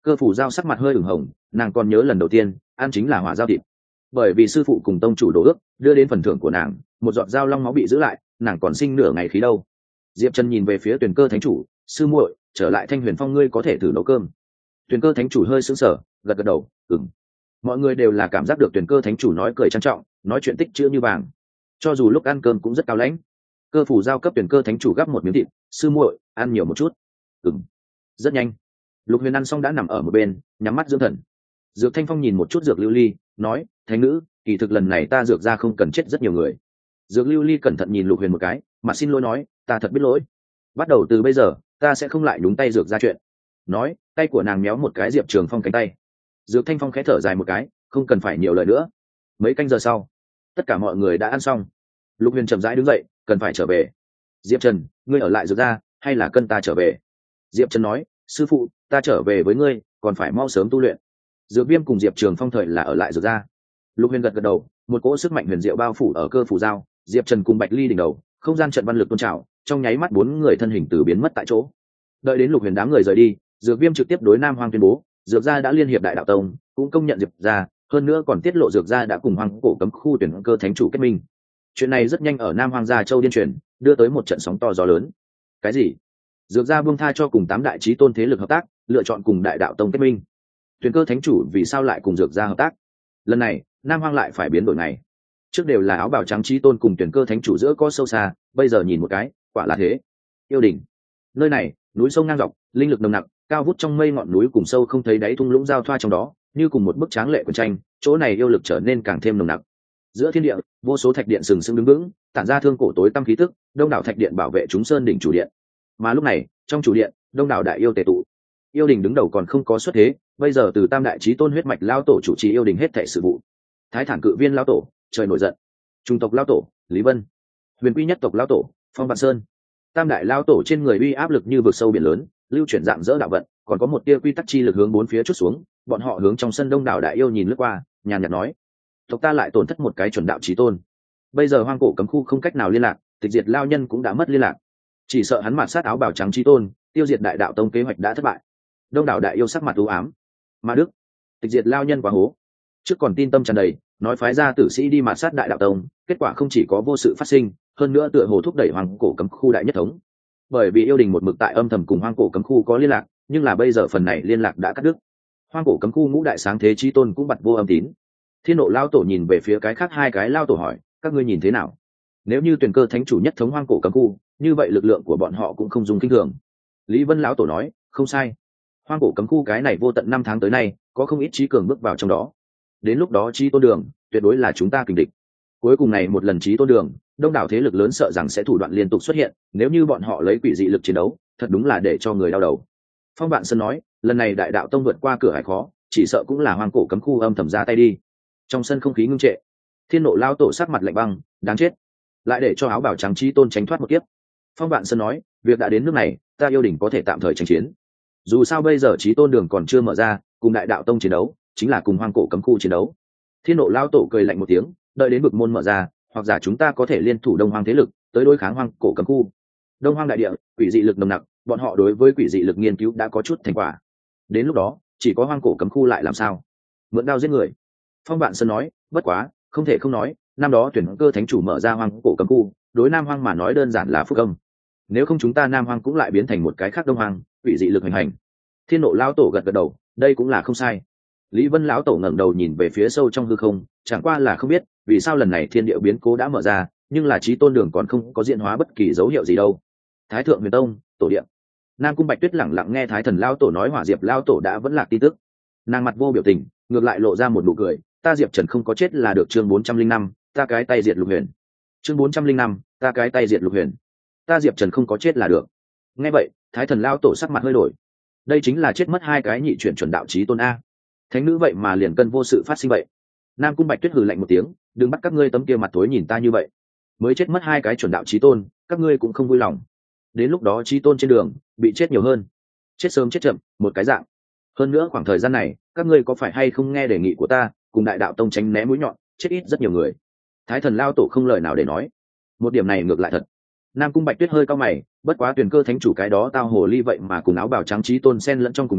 Cơ phủ giao sắc mặt hơi ửng hồng, nàng còn nhớ lần đầu tiên ăn chính là hỏa giao thịt, bởi vì sư phụ cùng tông chủ đồ ước đưa đến phần thưởng của nàng một giọt dao long máu bị giữ lại, nàng còn sinh nửa ngày khí đâu. Diệp Trần nhìn về phía Tuyền Cơ thánh chủ, sư muội, trở lại Thanh Huyền Phong ngươi có thể thử nấu cơm. Tuyền Cơ thánh chủ hơi sững sờ, gật gật đầu, ừm. Mọi người đều là cảm giác được Tuyền Cơ thánh chủ nói cười trang trọng, nói chuyện tích chữ như vàng, cho dù lúc ăn cơm cũng rất cao lãnh. Cơ phủ giao cấp Tuyền Cơ thánh chủ gắp một miếng thịt, sư muội, ăn nhiều một chút. Ừm. Rất nhanh. Lục Huyền ăn xong đã nằm ở một bên, nhắm mắt dưỡng thần. Dược Thanh Phong nhìn một chút Dược Lưu Ly, nói, thánh nữ, kỳ thực lần này ta dược ra không cần chết rất nhiều người. Dược Lưu Ly cẩn thận nhìn Lục Huyền một cái, mà xin lỗi nói, ta thật biết lỗi. Bắt đầu từ bây giờ, ta sẽ không lại nhúng tay dược ra chuyện. Nói, tay của nàng méo một cái Diệp Trường Phong cánh tay. Dược Thanh Phong khẽ thở dài một cái, không cần phải nhiều lời nữa. Mấy canh giờ sau, tất cả mọi người đã ăn xong. Lục Huyền chậm rãi đứng dậy, cần phải trở về. Diệp Trần, ngươi ở lại dược ra, hay là cân ta trở về? Diệp Trần nói, sư phụ, ta trở về với ngươi, còn phải mau sớm tu luyện. Dược Viêm cùng Diệp Trường Phong thời là ở lại dược ra. Lục Huyền gật gật đầu, một cỗ sức mạnh huyền diệu bao phủ ở Cơ phủ giao, Diệp Trần cùng Bạch Ly đỉnh đầu, không gian trận văn lực tôn trào, trong nháy mắt bốn người thân hình từ biến mất tại chỗ. Đợi đến Lục Huyền đám người rời đi, Dược Viêm trực tiếp đối Nam Hoang tuyên bố, dược gia đã liên hiệp Đại Đạo Tông, cũng công nhận Diệp gia, hơn nữa còn tiết lộ dược gia đã cùng Hoang Cổ cấm khu tuyển cơ thánh chủ kết minh. Chuyện này rất nhanh ở Nam Hoang Gia Châu điên truyền, đưa tới một trận sóng to gió lớn. Cái gì? Dược gia buông tha cho cùng tám đại chí tôn thế lực hợp tác, lựa chọn cùng Đại Đạo Tông kết minh. Tuyển cơ thánh chủ vì sao lại cùng dược gia hợp tác? Lần này, Nam Hoang lại phải biến đổi này. Trước đều là áo bào trắng chí tôn cùng tuyển cơ thánh chủ giữa có sâu xa, bây giờ nhìn một cái, quả là thế. Yêu đỉnh. Nơi này, núi sông ngang dọc, linh lực nồng nặc, cao vút trong mây ngọn núi cùng sâu không thấy đáy thung lũng giao thoa trong đó, như cùng một bức tráng lệ của tranh, chỗ này yêu lực trở nên càng thêm nồng nặc. Giữa thiên địa, vô số thạch điện sừng sững đứng vững, tản ra thương cổ tối tăm khí tức, đông đảo thạch điện bảo vệ chúng sơn đỉnh chủ điện. Mà lúc này, trong chủ điện, đông đảo đại yêu tề tụ. Yêu đình đứng đầu còn không có xuất thế, bây giờ từ tam đại chí tôn huyết mạch lao tổ chủ trì yêu đình hết thảy sự vụ. Thái Thản cự viên lao tổ, trời nổi giận. Trung tộc lao tổ, Lý Vân. Huyền quy nhất tộc lao tổ, Phong Vạn Sơn. Tam đại lao tổ trên người uy áp lực như vực sâu biển lớn, lưu chuyển dạng dỡ đạo vận, còn có một tia quy tắc chi lực hướng bốn phía chút xuống, bọn họ hướng trong sân đông đảo đại yêu nhìn lướt qua, nhàn nhạt nói: tộc ta lại tổn thất một cái chuẩn đạo chí tôn. Bây giờ hoang cổ cấm khu không cách nào liên lạc, tịch diệt lao nhân cũng đã mất liên lạc, chỉ sợ hắn mạt sát áo bào trắng chí tôn, tiêu diệt đại đạo tông kế hoạch đã thất bại. Đông đảo đại yêu sắc mặt u ám. Ma Đức, tịch diệt lao nhân quá hố. Trước còn tin tâm tràn đầy, nói phái ra tử sĩ đi mạt sát đại đạo tông, kết quả không chỉ có vô sự phát sinh, hơn nữa tựa hồ thúc đẩy hoang cổ cấm khu đại nhất thống. Bởi vì yêu đình một mực tại âm thầm cùng hoang cổ cấm khu có liên lạc, nhưng là bây giờ phần này liên lạc đã cắt đứt. Hoang cổ cấm khu ngũ đại sáng thế chí tôn cũng bật vô âm tín. Thiên nộ lao tổ nhìn về phía cái khác hai cái lao tổ hỏi: các ngươi nhìn thế nào? Nếu như tuyển cơ thánh chủ nhất thống hoang cổ cấm khu, như vậy lực lượng của bọn họ cũng không dùng kinh thường. Lý Vân lão tổ nói: không sai, hoang cổ cấm khu cái này vô tận năm tháng tới nay có không ít trí cường bước vào trong đó, đến lúc đó chí tôn đường tuyệt đối là chúng ta kình địch. Cuối cùng này một lần chí tôn đường, đông đảo thế lực lớn sợ rằng sẽ thủ đoạn liên tục xuất hiện, nếu như bọn họ lấy quỷ dị lực chiến đấu, thật đúng là để cho người đau đầu. Phong Vạn Sơn nói: lần này đại đạo tông vượt qua cửa hải khó, chỉ sợ cũng là hoang cổ cấm khu âm thầm ra tay đi. Trong sân không khí ngưng trệ. Thiên nộ lao tổ sắc mặt lạnh băng: đáng chết, lại để cho áo bào trắng chí tôn tránh thoát một kiếp. Phong Vạn Sơn nói: việc đã đến nước này, ta yêu đỉnh có thể tạm thời tranh chiến. Dù sao bây giờ chí tôn đường còn chưa mở ra, cùng đại đạo tông chiến đấu chính là cùng hoang cổ cấm khu chiến đấu. Thiên nộ lao tổ cười lạnh một tiếng: đợi đến vực môn mở ra, hoặc giả chúng ta có thể liên thủ đông hoang thế lực tới đối kháng hoang cổ cấm khu. Đông hoang đại địa quỷ dị lực nồng nặc, bọn họ đối với quỷ dị lực nghiên cứu đã có chút thành quả, đến lúc đó chỉ có hoang cổ cấm khu lại làm sao? Mượn đao giết người. Phong Vạn Sơn nói: bất quá không thể không nói, năm đó tuyển cơ thánh chủ mở ra hoang cổ cấm khu, đối nam hoang mà nói đơn giản là phúc âm. Nếu không chúng ta nam hoang cũng lại biến thành một cái khác đông hoang, quỷ dị lực hành hành. Thiên nộ lão tổ gật gật đầu: đây cũng là không sai. Lý Vân lão tổ ngẩng đầu nhìn về phía sâu trong hư không, chẳng qua là không biết vì sao lần này thiên địa biến cố đã mở ra, nhưng là chí tôn đường còn không có diễn hóa bất kỳ dấu hiệu gì đâu. Thái thượng huyền tông tổ điện, Nam Cung Bạch Tuyết lẳng lặng nghe Thái thần lão tổ nói Hỏa Diệp lão tổ đã vẫn lạc tin tức, nàng mặt vô biểu tình, ngược lại lộ ra một nụ cười: ta Diệp Trần không có chết là được. Chương bốn trăm linh năm, ta cái tay diệt Lục Huyền. Chương bốn trăm linh năm, ta cái tay diệt Lục Huyền. Ta Diệp Trần không có chết là được. Nghe vậy, Thái thần lão tổ sắc mặt hơi đổi. Đây chính là chết mất hai cái nhị chuyển chuẩn đạo chí tôn a. Thánh nữ vậy mà liền cân vô sự phát sinh vậy. Nam Cung Bạch Tuyết hừ lạnh một tiếng: đừng bắt các ngươi tấm kia mặt tối nhìn ta như vậy. Mới chết mất hai cái chuẩn đạo chí tôn, các ngươi cũng không vui lòng. Đến lúc đó chí tôn trên đường bị chết nhiều hơn, chết sớm chết chậm một cái dạng. Hơn nữa khoảng thời gian này, các ngươi có phải hay không nghe đề nghị của ta, cùng đại đạo tông tránh né mũi nhọn, chết ít rất nhiều người. Thái thần lao tổ không lời nào để nói. Một điểm này ngược lại thật. Nam Cung Bạch Tuyết hơi cau mày, bất quá tuyển cơ thánh chủ cái đó tao hồ ly vậy mà cùng áo bào trắng chí tôn xen lẫn trong cùng nhau,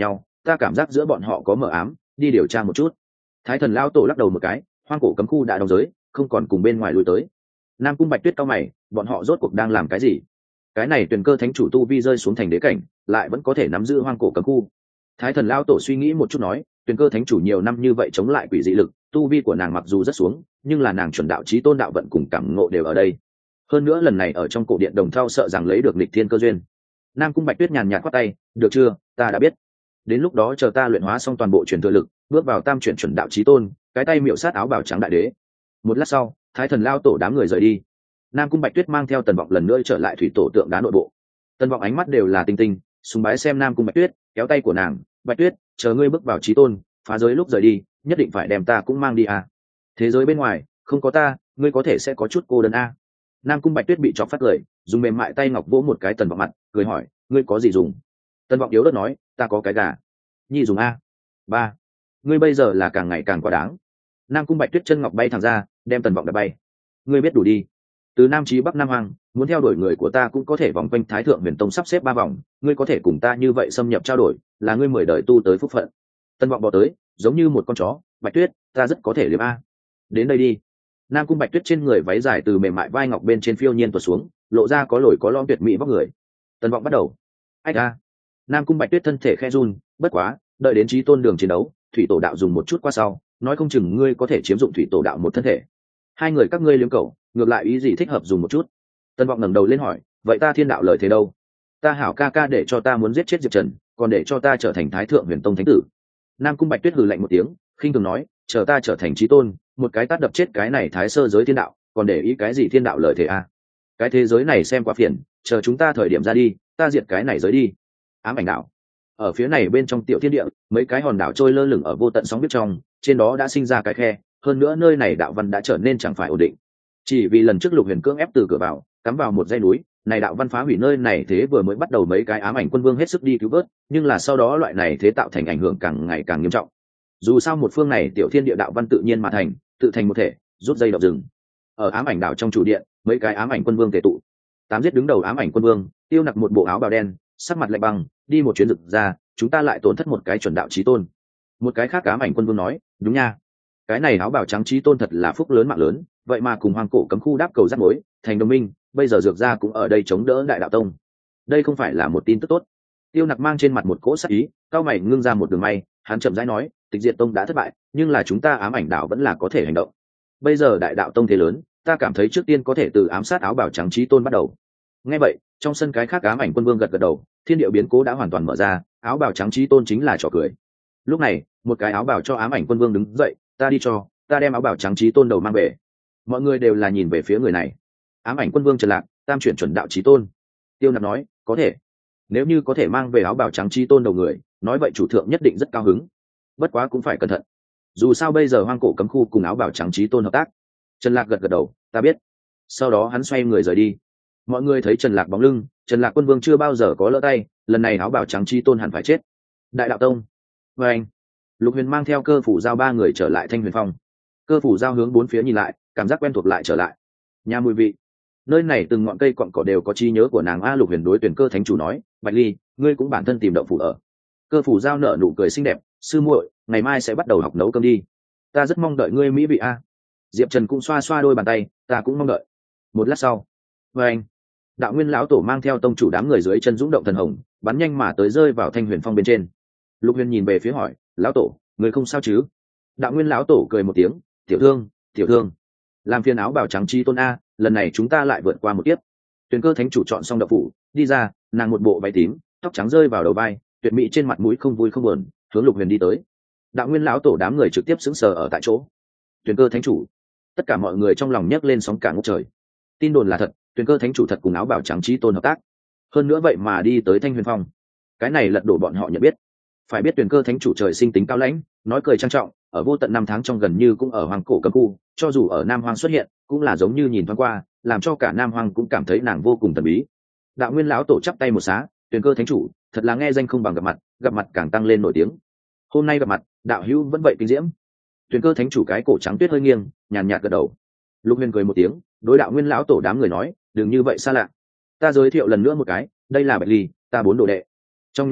ta cảm giác giữa bọn họ có mờ ám, đi điều tra một chút. Thái thần lao tổ lắc đầu một cái, hoang cổ cấm khu đã đóng giới, không còn cùng bên ngoài lui tới. Nam cung Bạch Tuyết cao mày, bọn họ rốt cuộc đang làm cái gì? Cái này Tuyền Cơ thánh chủ tu vi rơi xuống thành đế cảnh, lại vẫn có thể nắm giữ hoang cổ cấm khu. Thái thần lao tổ suy nghĩ một chút nói, Tuyền Cơ thánh chủ nhiều năm như vậy chống lại quỷ dị lực, tu vi của nàng mặc dù rất xuống, nhưng là nàng chuẩn đạo chí tôn đạo vận cùng cảm ngộ đều ở đây. Hơn nữa lần này ở trong cổ điện đồng thau sợ rằng lấy được nghịch thiên cơ duyên. Nam cung Bạch Tuyết nhàn nhạt quát tay, được chưa, ta đã biết. Đến lúc đó chờ ta luyện hóa xong toàn bộ truyền thừa lực, bước vào tam chuyển chuẩn đạo chí tôn, cái tay miệu sát áo bào trắng đại đế. Một lát sau, Thái thần lao tổ đám người rời đi. Nam cung Bạch Tuyết mang theo Tần Vọng lần nữa trở lại thủy tổ tượng đá nội bộ. Tần Vọng ánh mắt đều là tinh tinh, sùng bái xem Nam cung Bạch Tuyết, kéo tay của nàng, Bạch Tuyết, chờ ngươi bước vào chí tôn, phá giới lúc rời đi, nhất định phải đem ta cũng mang đi à. Thế giới bên ngoài, không có ta, ngươi có thể sẽ có chút cô đơn a. À. Nam cung Bạch Tuyết bị chọc phát cười, dùng mềm mại tay ngọc vỗ một cái Tần Vọng mặt, cười hỏi, ngươi có gì dùng? Tần Vọng yếu ớt nói, ta có cái gà. Nhi dùng a. Ba, ngươi bây giờ là càng ngày càng quá đáng. Nam cung Bạch Tuyết chân ngọc bay thẳng ra, đem Tần Vọng đập bay. Ngươi biết đủ đi. Từ Nam chí Bắc Nam Hoàng, muốn theo đuổi người của ta cũng có thể vòng quanh Thái thượng Huyền Tông sắp xếp ba vòng, ngươi có thể cùng ta như vậy xâm nhập trao đổi, là ngươi mười đời tu tới phúc phận. Tần Vọng bò tới, giống như một con chó, Bạch Tuyết, ta rất có thể liếm a. Đến đây đi. Nam cung Bạch Tuyết trên người váy dài từ mềm mại vai ngọc bên trên phiêu nhiên tuột xuống, lộ ra có lồi có lõm tuyệt mỹ vóc người. Tần Vọng bắt đầu. Ách a. Nam cung Bạch Tuyết thân thể khe run, bất quá, đợi đến chí tôn đường chiến đấu, thủy tổ đạo dùng một chút qua sau, nói không chừng ngươi có thể chiếm dụng thủy tổ đạo một thân thể. Hai người các ngươi liếm cầu, ngược lại ý gì thích hợp dùng một chút. Tần Vọng ngẩng đầu lên hỏi, vậy ta thiên đạo lời thế đâu? Ta hảo ca ca để cho ta muốn giết chết Diệp Trần, còn để cho ta trở thành Thái thượng Huyền Tông thánh tử. Nam cung Bạch Tuyết hừ lạnh một tiếng, khinh thường nói, chờ ta trở thành chí tôn, một cái tát đập chết cái này thái sơ giới thiên đạo, còn để ý cái gì thiên đạo lời thế à? Cái thế giới này xem quá phiền, chờ chúng ta thời điểm ra đi, ta diệt cái này giới đi. Ám ảnh đạo. Ở phía này bên trong tiểu thiên địa, mấy cái hòn đảo trôi lơ lửng ở vô tận sóng biết trong, trên đó đã sinh ra cái khe, hơn nữa nơi này đạo văn đã trở nên chẳng phải ổn định. Chỉ vì lần trước Lục Huyền cưỡng ép từ cửa vào, cắm vào một dãy núi, này đạo văn phá hủy nơi này thế vừa mới bắt đầu mấy cái ám ảnh quân vương hết sức đi cứu vớt, nhưng là sau đó loại này thế tạo thành ảnh hưởng càng ngày càng nghiêm trọng. Dù sao một phương này tiểu thiên địa đạo văn tự nhiên mà thành, tự thành một thể, rút dây động rừng. Ở ám ảnh đảo trong chủ điện, mấy cái ám ảnh quân vương tề tụ. Tám giết đứng đầu ám ảnh quân vương, Tiêu Nặc một bộ áo bào đen, sắc mặt lạnh băng, đi một chuyến rực ra, chúng ta lại tổn thất một cái chuẩn đạo chí tôn. Một cái khác ám ảnh quân vương nói, đúng nha, cái này áo bào trắng chí tôn thật là phúc lớn mạng lớn, vậy mà cùng hoang cổ cấm khu đáp cầu rắc mối, thành đồng minh, bây giờ dược gia cũng ở đây chống đỡ đại đạo tông. Đây không phải là một tin tức tốt. Tiêu Nặc mang trên mặt một cỗ sắc ý, cao mày ngưng ra một đường may, hắn chậm rãi nói, Tịch Diệt Tông đã thất bại, nhưng là chúng ta ám ảnh đảo vẫn là có thể hành động. Bây giờ đại đạo tông thế lớn, ta cảm thấy trước tiên có thể từ ám sát áo bào trắng chí tôn bắt đầu. Nghe vậy, trong sân cái khác ám ảnh quân vương gật gật đầu, thiên địa biến cố đã hoàn toàn mở ra, áo bào trắng chí tôn chính là trò cười. Lúc này, một cái áo bào cho ám ảnh quân vương đứng dậy, ta đi cho, ta đem áo bào trắng chí tôn đầu mang về. Mọi người đều là nhìn về phía người này. Ám ảnh quân vương Trần Lạc, tam chuyển chuẩn đạo chí tôn. Tiêu Nặc nói, có thể. Nếu như có thể mang về áo bào trắng chí tôn đầu người, nói vậy chủ thượng nhất định rất cao hứng. Bất quá cũng phải cẩn thận. Dù sao bây giờ hoang cổ cấm khu cùng áo bào trắng chí tôn hợp tác. Trần Lạc gật gật đầu, ta biết. Sau đó hắn xoay người rời đi. Mọi người thấy Trần Lạc bóng lưng, Trần Lạc quân vương chưa bao giờ có lỡ tay, lần này áo bào trắng chí tôn hẳn phải chết. Đại đạo tông. Và anh. Lục Huyền mang theo Cơ Phủ Giao ba người trở lại Thanh Huyền Phong. Cơ Phủ Giao hướng bốn phía nhìn lại, cảm giác quen thuộc lại trở lại. Nhà mùi vị. Nơi này từng ngọn cây cọn cỏ đều có trí nhớ của nàng a. Lục Huyền đối Tuyển Cơ thánh chủ nói, Bạch Ly, ngươi cũng bản thân tìm động phủ ở. Cơ Phủ Giao nở nụ cười xinh đẹp, sư muội, ngày mai sẽ bắt đầu học nấu cơm đi. Ta rất mong đợi ngươi mỹ vị a. Diệp Trần cũng xoa xoa đôi bàn tay, ta cũng mong đợi. Một lát sau, và anh, Đạo Nguyên lão tổ mang theo tông chủ đám người dưới chân dũng động thần hồng, bắn nhanh mà tới rơi vào Thanh Huyền Phong bên trên. Lục Huyền nhìn về phía hỏi, lão tổ, người không sao chứ? Đạo Nguyên lão tổ cười một tiếng, tiểu thương, tiểu thương, làm phiền áo bào trắng chi tôn a, lần này chúng ta lại vượt qua một kiếp. Tuyền Cơ thánh chủ chọn xong đậu phủ, đi ra, nàng một bộ váy tím, tóc trắng rơi vào đầu vai, tuyệt mỹ trên mặt mũi không vui không buồn, hướng Lục Huyền đi tới. Đạo Nguyên lão tổ đám người trực tiếp sững sờ ở tại chỗ. Tuyền Cơ thánh chủ, tất cả mọi người trong lòng nhấc lên sóng cả ngút trời. Tin đồn là thật, Tuyền Cơ thánh chủ thật cùng áo bào trắng chí tôn hợp tác, hơn nữa vậy mà đi tới Thanh Huyền Phong. Cái này lật đổ bọn họ nhận biết. Phải biết Tuyền Cơ thánh chủ trời sinh tính cao lãnh, nói cười trang trọng, ở vô tận năm tháng trong gần như cũng ở hoàng cổ cấm khu, cho dù ở Nam Hoang xuất hiện, cũng là giống như nhìn thoáng qua, làm cho cả Nam Hoang cũng cảm thấy nàng vô cùng thần bí. Đạo Nguyên lão tổ chắp tay một xá, Tuyền Cơ thánh chủ, thật là nghe danh không bằng gặp mặt, gặp mặt càng tăng lên nổi tiếng. Hôm nay gặp mặt, đạo hữu vẫn vậy kinh diễm. Tuyền Cơ thánh chủ cái cổ trắng tuyết hơi nghiêng, nhàn nhạt gật đầu. Lục Huyền cười một tiếng, đối Đạo Nguyên lão tổ đám người nói, đừng như vậy xa lạ. Ta giới thiệu lần nữa một cái, đây là Bạch Ly, ta bốn đồ đệ. Trong nháy mắt,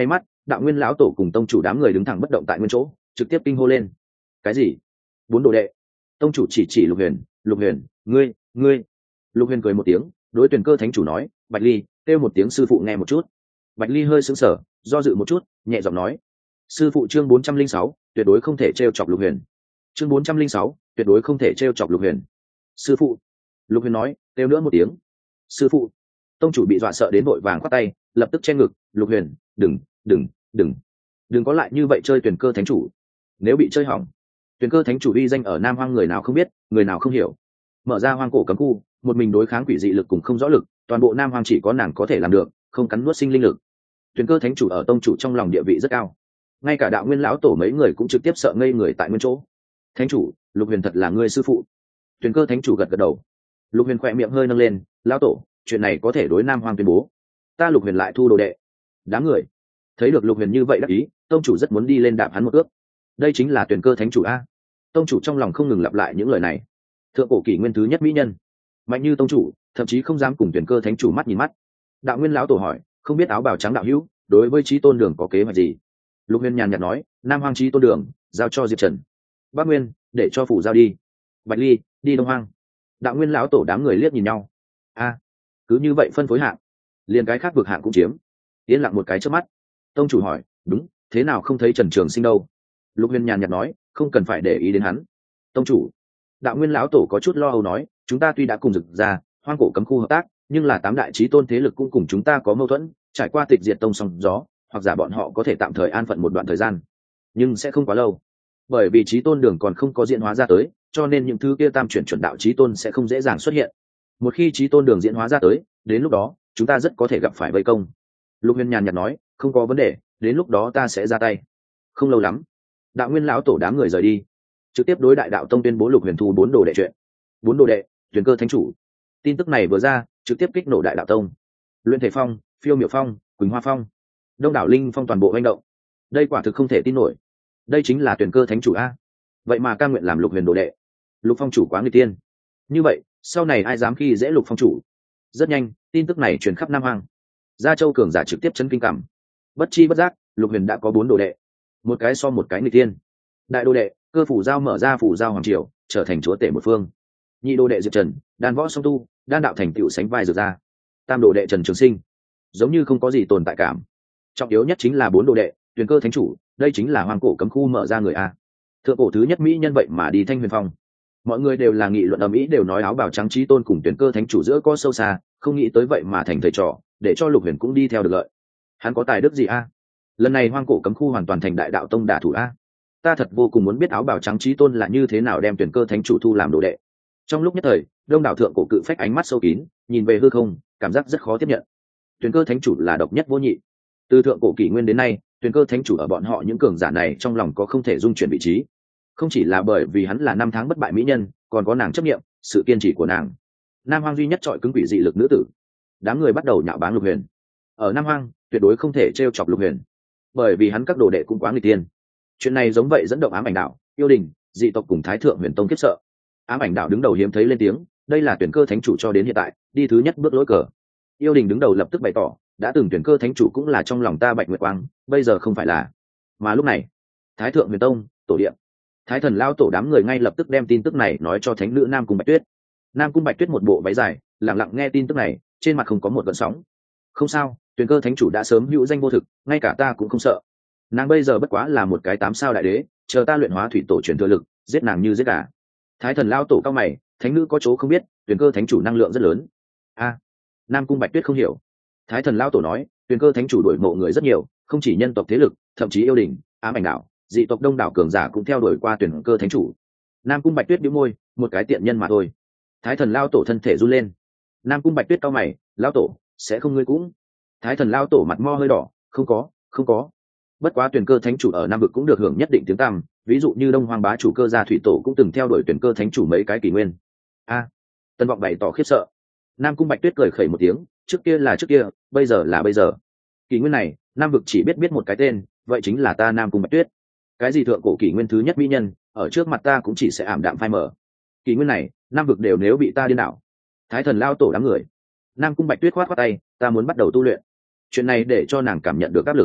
đạo nguyên lão tổ cùng tông chủ đám người đứng thẳng bất động tại nguyên chỗ, trực tiếp kinh hô lên. Cái gì? Bốn đồ đệ? Tông chủ chỉ chỉ Lục Huyền. Lục Huyền, ngươi ngươi Lục Huyền cười một tiếng, đối Tuyền Cơ thánh chủ nói, Bạch Ly, kêu một tiếng sư phụ nghe một chút. Bạch Ly hơi sững sờ, do dự một chút, nhẹ giọng nói, sư phụ. Chương bốn trăm linh sáu, tuyệt đối không thể trêu chọc Lục Huyền. Chương bốn trăm linh sáu, tuyệt đối không thể trêu chọc Lục Huyền. Sư phụ. Lục Huyền nói, kêu nữa một tiếng. Sư phụ. Tông chủ bị dọa sợ đến vội vàng khoát tay, lập tức che ngực. Lục Huyền, đừng đừng đừng đừng có lại như vậy chơi Tuyền Cơ thánh chủ. Nếu bị chơi hỏng. Tuyền Cơ thánh chủ uy danh ở Nam Hoang người nào không biết, người nào không hiểu. Mở ra hoang cổ cấm khu, một mình đối kháng quỷ dị lực cùng không rõ lực, toàn bộ Nam Hoang chỉ có nàng có thể làm được, không cắn nuốt sinh linh lực. Tuyền Cơ thánh chủ ở tông chủ trong lòng địa vị rất cao, ngay cả đạo nguyên lão tổ mấy người cũng trực tiếp sợ ngây người tại nguyên chỗ. Thánh chủ, Lục Huyền thật là ngươi sư phụ? Tuyền Cơ thánh chủ gật gật đầu. Lục Huyền khỏe miệng hơi nâng lên, lão tổ, chuyện này có thể đối Nam Hoang tuyên bố, ta Lục Huyền lại thu đồ đệ. Đám người thấy được Lục Huyền như vậy đắc ý, tông chủ rất muốn đi lên đạp hắn một cước. Đây chính là Tuyền Cơ thánh chủ a. Tông chủ trong lòng không ngừng lặp lại những lời này. Thượng cổ kỷ nguyên thứ nhất mỹ nhân, mạnh như tông chủ, thậm chí không dám cùng Tuyền Cơ thánh chủ mắt nhìn mắt. Đạo nguyên lão tổ hỏi, không biết áo bào trắng đạo hữu đối với Chí Tôn Đường có kế hoạch gì? Lục Huyền nhàn nhạt nói, Nam Hoang Chí Tôn Đường giao cho Diệp Trần, Bắc Nguyên để cho phủ giao đi, Bạch Ly đi Đông Hoang. Đạo nguyên lão tổ đám người liếc nhìn nhau. A, cứ như vậy phân phối hạng, liền cái khác vực hạng cũng chiếm. Yên lặng một cái trước mắt, tông chủ hỏi, đúng, thế nào không thấy Trần Trường Sinh đâu? Lục Huyền nhàn nhạt nói, không cần phải để ý đến hắn. Tông chủ. Đạo nguyên lão tổ có chút lo âu nói, chúng ta tuy đã cùng Dực ra hoang cổ cấm khu hợp tác, nhưng là tám đại chí tôn thế lực cũng cùng chúng ta có mâu thuẫn, trải qua tịch diệt tông sóng gió, hoặc giả bọn họ có thể tạm thời an phận một đoạn thời gian, nhưng sẽ không quá lâu, bởi vì chí tôn đường còn không có diễn hóa ra tới, cho nên những thứ kia tam chuyển chuẩn đạo chí tôn sẽ không dễ dàng xuất hiện. Một khi chí tôn đường diễn hóa ra tới, đến lúc đó chúng ta rất có thể gặp phải vây công. Lục Huyền nhàn nhạt nói, không có vấn đề, đến lúc đó ta sẽ ra tay. Không lâu lắm, đạo nguyên lão tổ đám người rời đi, trực tiếp đối đại đạo tông tuyên bố Lục Huyền thu bốn đồ đệ chuyện. Bốn đồ đệ, Tuyền Cơ thánh chủ. Tin tức này vừa ra, trực tiếp kích nổ đại đạo tông. Luyện Thể Phong, Phiêu Miểu Phong, Quỳnh Hoa Phong, Đông đảo Linh Phong toàn bộ hành động. Đây quả thực không thể tin nổi. Đây chính là Tuyền Cơ thánh chủ a. Vậy mà cam nguyện làm Lục Huyền đồ đệ. Lục phong chủ quá nguy tiên. Như vậy, sau này ai dám khi dễ Lục phong chủ? Rất nhanh, tin tức này truyền khắp Nam Hoang. Gia Châu cường giả trực tiếp chấn kinh cảm. Bất chi bất giác, Lục Huyền đã có bốn đồ đệ, một cái so một cái nguy tiên. Đại đồ đệ, Cơ phủ giao mở ra phủ giao hoàng triều, trở thành chúa tể một phương. Nhị đồ đệ Diệp Trần, đan võ song tu, đan đạo thành tựu sánh vai Dược ra. Tam đồ đệ Trần Trường Sinh, giống như không có gì tồn tại cảm. Trọng yếu nhất chính là bốn đồ đệ, Tuyền Cơ thánh chủ, đây chính là hoàng cổ cấm khu mở ra người a. Thượng cổ thứ nhất mỹ nhân vậy mà đi Thanh Huyền Phong. Mọi người đều là nghị luận ầm ĩ, đều nói áo bào trắng chí tôn cùng Tuyền Cơ thánh chủ giữa có sâu xa, không nghĩ tới vậy mà thành thầy trò, để cho Lục Huyền cũng đi theo được lợi. Hắn có tài đức gì a? Lần này hoang cổ cấm khu hoàn toàn thành đại đạo tông đả thủ a. Ta thật vô cùng muốn biết áo bào trắng chí tôn là như thế nào đem Tuyền Cơ thánh chủ thu làm đồ đệ. Trong lúc nhất thời, đông đảo thượng cổ cự phách ánh mắt sâu kín, nhìn về hư không, cảm giác rất khó tiếp nhận. Tuyền Cơ thánh chủ là độc nhất vô nhị. Từ thượng cổ kỷ nguyên đến nay, Tuyền Cơ thánh chủ ở bọn họ những cường giả này trong lòng có không thể dung chuyển vị trí. Không chỉ là bởi vì hắn là năm tháng bất bại mỹ nhân, còn có nàng chấp niệm, sự kiên trì của nàng. Nam Hoang duy nhất trọi cứng quỷ dị lực nữ tử. Đám người bắt đầu nhạo báng Lục Huyền. Ở Nam Hoang, tuyệt đối không thể trêu chọc Lục Huyền, bởi vì hắn các đồ đệ cũng quá nguy tiên. Chuyện này giống vậy dẫn động ám ảnh đạo, yêu đình, dị tộc cùng Thái Thượng Huyền Tông kiếp sợ. Ám ảnh đạo đứng đầu hiếm thấy lên tiếng, đây là Tuyền Cơ thánh chủ cho đến hiện tại đi thứ nhất bước lối cờ. Yêu đình đứng đầu lập tức bày tỏ, đã từng Tuyền Cơ thánh chủ cũng là trong lòng ta Bạch Nguyệt Quang, bây giờ không phải là. Mà lúc này, Thái Thượng Huyền Tông, tổ điện, Thái Thần lao tổ đám người ngay lập tức đem tin tức này nói cho thánh nữ Nam Cung Bạch Tuyết. Nam Cung Bạch Tuyết một bộ váy dài, lặng lặng nghe tin tức này, trên mặt không có một gợn sóng. Không sao, Tuyền Cơ thánh chủ đã sớm hữu danh vô thực, ngay cả ta cũng không sợ. Nàng bây giờ bất quá là một cái tám sao đại đế, chờ ta luyện hóa thủy tổ truyền thừa lực, giết nàng như giết gà. Thái Thần lao tổ cao mày, thánh nữ có chỗ không biết, Tuyền Cơ thánh chủ năng lượng rất lớn. A, Nam Cung Bạch Tuyết không hiểu. Thái Thần lao tổ nói, Tuyền Cơ thánh chủ đuổi mộ người rất nhiều, không chỉ nhân tộc thế lực, thậm chí yêu đình, ám ảnh đạo, dị tộc đông đảo cường giả cũng theo đuổi qua Tuyền Cơ thánh chủ. Nam Cung Bạch Tuyết bĩu môi, một cái tiện nhân mà thôi. Thái Thần lao tổ thân thể run lên. Nam Cung Bạch Tuyết cao mày, lao tổ sẽ không ngươi cũng. Thái Thần lao tổ mặt mo hơi đỏ, không có, không có. Bất quá Tuyền Cơ thánh chủ ở Nam vực cũng được hưởng nhất định tiếng tăm, ví dụ như Đông Hoang bá chủ Cơ gia thủy tổ cũng từng theo đuổi Tuyền Cơ thánh chủ mấy cái kỷ nguyên. A, Tân vọng bày tỏ khiếp sợ. Nam Cung Bạch Tuyết cười khẩy một tiếng, trước kia là trước kia, bây giờ là bây giờ. Kỷ nguyên này, Nam vực chỉ biết biết một cái tên, vậy chính là ta Nam Cung Bạch Tuyết. Cái gì thượng cổ kỷ nguyên thứ nhất mỹ nhân, ở trước mặt ta cũng chỉ sẽ ảm đạm phai mờ. Kỷ nguyên này, Nam vực đều nếu bị ta điên đảo. Thái Thần lao tổ đám người. Nam Cung Bạch Tuyết khoát khoát tay, ta muốn bắt đầu tu luyện. Chuyện này để cho nàng cảm nhận được áp lực.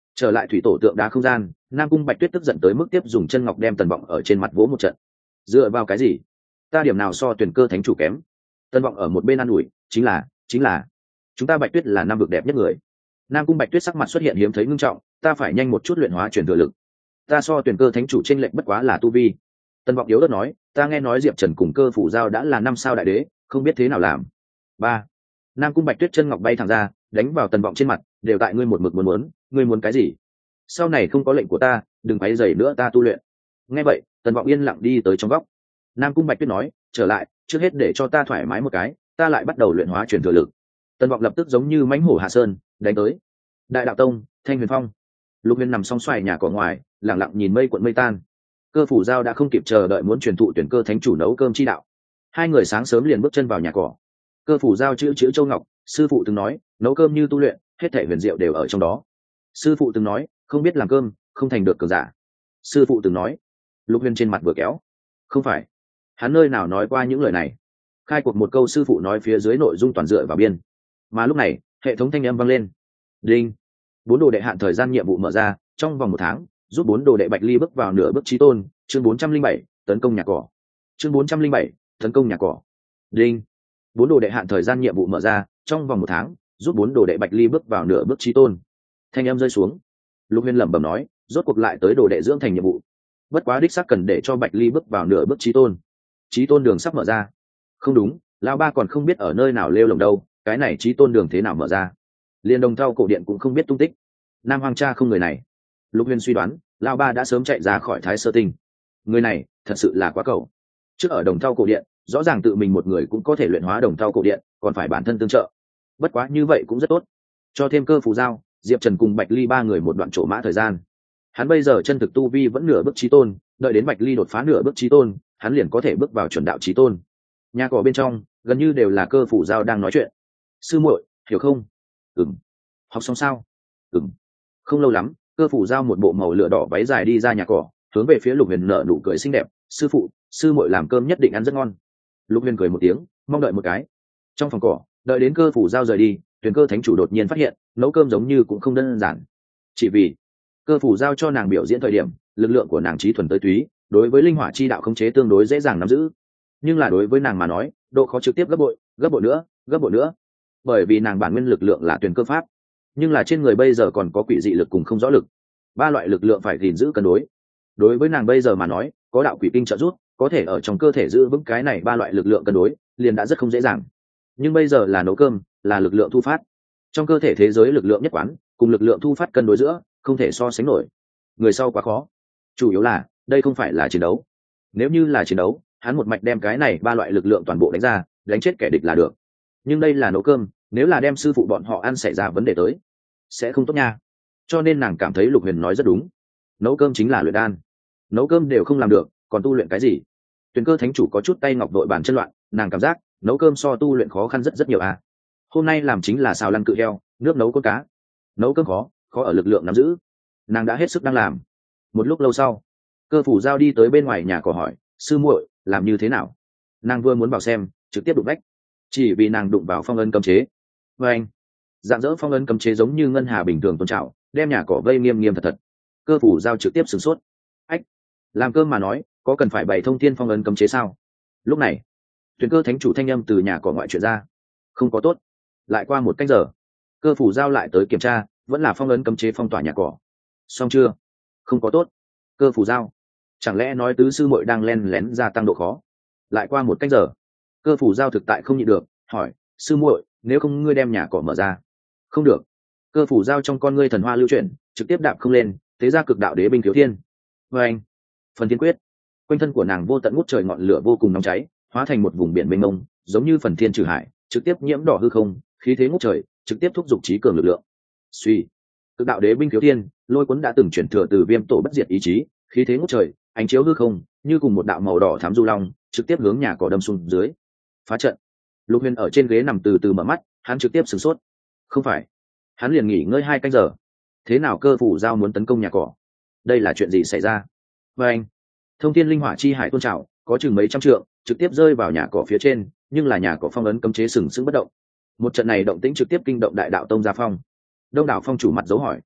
Trở lại thủy tổ tượng đá không gian, Nam Cung Bạch Tuyết tức giận tới mức tiếp dùng chân ngọc đem Tần Vọng ở trên mặt vỗ một trận. Dựa vào cái gì? Ta điểm nào so tuyển cơ thánh chủ kém? Tần Vọng ở một bên an ủi, chính là, chính là, chúng ta Bạch Tuyết là năm vực đẹp nhất người. Nam Cung Bạch Tuyết sắc mặt xuất hiện hiếm thấy ngưng trọng, ta phải nhanh một chút luyện hóa truyền thừa lực. Ta so tuyển cơ thánh chủ trên lệnh bất quá là tu vi. Tần Vọng yếu ớt nói, ta nghe nói Diệp Trần cùng Cơ Phủ Giao đã là năm sao đại đế, không biết thế nào làm. Ba. Nam Cung Bạch Tuyết chân ngọc bay thẳng ra, đánh vào Tần Vọng trên mặt, đều tại ngươi một mực muốn muốn, ngươi muốn cái gì? Sau này không có lệnh của ta, đừng quấy rầy nữa ta tu luyện. Nghe vậy, Tần Vọng yên lặng đi tới trong góc. Nam Cung Bạch Tuyết nói, trở lại, trước hết để cho ta thoải mái một cái, ta lại bắt đầu luyện hóa truyền thừa lực. Tần Vọng lập tức giống như mãnh hổ hạ sơn, đánh tới. Đại đạo tông, Thanh Huyền Phong. Lục Huyền nằm song xoài nhà cỏ ngoài, lặng lặng nhìn mây cuộn mây tan. Cơ Phủ Giao đã không kịp chờ đợi muốn truyền thụ tuyển cơ thánh chủ nấu cơm chi đạo. Hai người sáng sớm liền bước chân vào nhà cỏ. Cơ Phủ Giao chữ chữ Châu Ngọc, sư phụ từng nói, nấu cơm như tu luyện, hết thảy huyền diệu đều ở trong đó. Sư phụ từng nói, không biết làm cơm, không thành được cường giả. Sư phụ từng nói. Lục Huyền trên mặt vừa kéo. Không phải, hắn nơi nào nói qua những lời này? Khai cuộc một câu sư phụ nói phía dưới nội dung toàn dựa vào biên. Mà lúc này, hệ thống thanh âm vang lên. Đinh. Bốn đồ đệ hạn thời gian nhiệm vụ mở ra, trong vòng một tháng, giúp bốn đồ đệ Bạch Ly bước vào nửa bước chí tôn, chương bốn trăm linh bảy, tấn công nhà cỏ. Chương bốn trăm linh bảy, tấn công nhà cỏ. Đinh. Bốn đồ đệ hạn thời gian nhiệm vụ mở ra, trong vòng một tháng, giúp bốn đồ đệ Bạch Ly bước vào nửa bước chí tôn. Thanh âm rơi xuống. Lục Huyền lẩm bẩm nói, rốt cuộc lại tới đồ đệ dưỡng thành nhiệm vụ. Bất quá đích xác cần để cho Bạch Ly bước vào nửa bước chí tôn. Chí tôn đường sắp mở ra. Không đúng, lão ba còn không biết ở nơi nào lêu lồng đâu, cái này chí tôn đường thế nào mở ra? Liên Đồng Thau cổ điện cũng không biết tung tích. Nam Hoàng Cha không người này. Lục Huyền suy đoán, lão ba đã sớm chạy ra khỏi Thái Sơ Tinh. Người này, thật sự là quá cầu. Trước ở Đồng Thau cổ điện, rõ ràng tự mình một người cũng có thể luyện hóa Đồng Thau cổ điện, còn phải bản thân tương trợ. Bất quá như vậy cũng rất tốt. Cho thêm Cơ Phủ Giao, Diệp Trần cùng Bạch Ly ba người một đoạn trổ mã thời gian. Hắn bây giờ chân thực tu vi vẫn nửa bước chí tôn, đợi đến Bạch Ly đột phá nửa bước chí tôn, hắn liền có thể bước vào chuẩn đạo chí tôn. Nhà cỏ bên trong, gần như đều là Cơ Phủ Giao đang nói chuyện. Sư muội, hiểu không? Ừm. Học xong sao? Ừm. Không lâu lắm, Cơ Phủ Giao một bộ màu lửa đỏ váy dài đi ra nhà cỏ, hướng về phía Lục Huyền nở nụ cười xinh đẹp. Sư phụ, sư muội làm cơm nhất định ăn rất ngon. Lục Huyền cười một tiếng, mong đợi một cái. Trong phòng cỏ, đợi đến Cơ Phủ Giao rời đi, Tuyền Cơ thánh chủ đột nhiên phát hiện, nấu cơm giống như cũng không đơn giản. Chỉ vì Cơ Phủ Giao cho nàng biểu diễn thời điểm, lực lượng của nàng trí thuần tới túy, đối với linh hỏa chi đạo khống chế tương đối dễ dàng nắm giữ. Nhưng là đối với nàng mà nói, độ khó trực tiếp gấp bội, gấp bội nữa, gấp bội nữa. Bởi vì nàng bản nguyên lực lượng là Tuyền Cơ pháp, nhưng là trên người bây giờ còn có quỷ dị lực cùng không rõ lực, ba loại lực lượng phải gìn giữ cân đối. Đối với nàng bây giờ mà nói, có đạo quỷ kinh trợ giúp, có thể ở trong cơ thể giữ vững cái này ba loại lực lượng cân đối, liền đã rất không dễ dàng. Nhưng bây giờ là nấu cơm, là lực lượng thu phát. Trong cơ thể thế giới lực lượng nhất quán, cùng lực lượng thu phát cân đối giữa, không thể so sánh nổi. Người sau quá khó. Chủ yếu là, đây không phải là chiến đấu. Nếu như là chiến đấu, hắn một mạch đem cái này ba loại lực lượng toàn bộ đánh ra, đánh chết kẻ địch là được. Nhưng đây là nấu cơm, nếu là đem sư phụ bọn họ ăn xảy ra vấn đề tới, sẽ không tốt nha. Cho nên nàng cảm thấy Lục Huyền nói rất đúng. Nấu cơm chính là luyện đan. Nấu cơm đều không làm được, còn tu luyện cái gì? Tuyền Cơ thánh chủ có chút tay ngọc đội bàn chân loạn, nàng cảm giác nấu cơm so tu luyện khó khăn rất rất nhiều à. Hôm nay làm chính là xào lăn cự heo, nước nấu con cá. Nấu cơm khó, khó ở lực lượng nắm giữ. Nàng đã hết sức đang làm. Một lúc lâu sau, Cơ Phủ Giao đi tới bên ngoài nhà cỏ hỏi, sư muội, làm như thế nào? Nàng vừa muốn vào xem, trực tiếp đụng vách. Chỉ vì nàng đụng vào phong ấn cấm chế. Và anh, dạng dỡ phong ấn cấm chế giống như ngân hà bình thường tôn trào, đem nhà cỏ vây nghiêm nghiêm thật thật. Cơ Phủ Giao trực tiếp sửng sốt. Ách, làm cơm mà nói, có cần phải bày thông thiên phong ấn cấm chế sao? Lúc này, Tuyền Cơ thánh chủ thanh âm từ nhà cỏ ngoại chuyện ra. Không có tốt. Lại qua một canh giờ, Cơ Phủ Giao lại tới kiểm tra, vẫn là phong ấn cấm chế phong tỏa nhà cỏ. Xong chưa? Không có tốt. Cơ Phủ Giao, chẳng lẽ nói tứ sư muội đang len lén gia tăng độ khó? Lại qua một canh giờ, Cơ Phủ Giao thực tại không nhịn được, hỏi, sư muội, nếu không ngươi đem nhà cỏ mở ra? Không được. Cơ Phủ Giao trong con ngươi thần hoa lưu chuyển, trực tiếp đạp không lên, thế ra cực đạo đế binh thiếu thiên. Và anh, phần thiên quyết, quanh thân của nàng vô tận ngút trời ngọn lửa vô cùng nóng cháy, hóa thành một vùng biển mênh mông, giống như phần thiên trừ hải, trực tiếp nhiễm đỏ hư không, khí thế ngút trời, trực tiếp thúc giục trí cường lực lượng. Suy, cực đạo đế binh thiếu thiên, lôi cuốn đã từng chuyển thừa từ Viêm Tổ bất diệt ý chí, khí thế ngút trời, ánh chiếu hư không, như cùng một đạo màu đỏ thám du long, trực tiếp hướng nhà cỏ đâm xuống dưới. Phá trận. Lục Huyền ở trên ghế nằm từ từ mở mắt, hắn trực tiếp sửng sốt. Không phải, hắn liền nghỉ ngơi hai canh giờ. Thế nào Cơ Phủ Giao muốn tấn công nhà cỏ? Đây là chuyện gì xảy ra? Và anh, thông thiên linh hỏa chi hải tôn trào, có chừng mấy trăm trượng, trực tiếp rơi vào nhà cỏ phía trên, nhưng là nhà cỏ phong ấn cấm chế sừng sững bất động. Một trận này động tĩnh trực tiếp kinh động Đại Đạo Tông Gia Phong. Đông đảo phong chủ mặt dấu hỏi.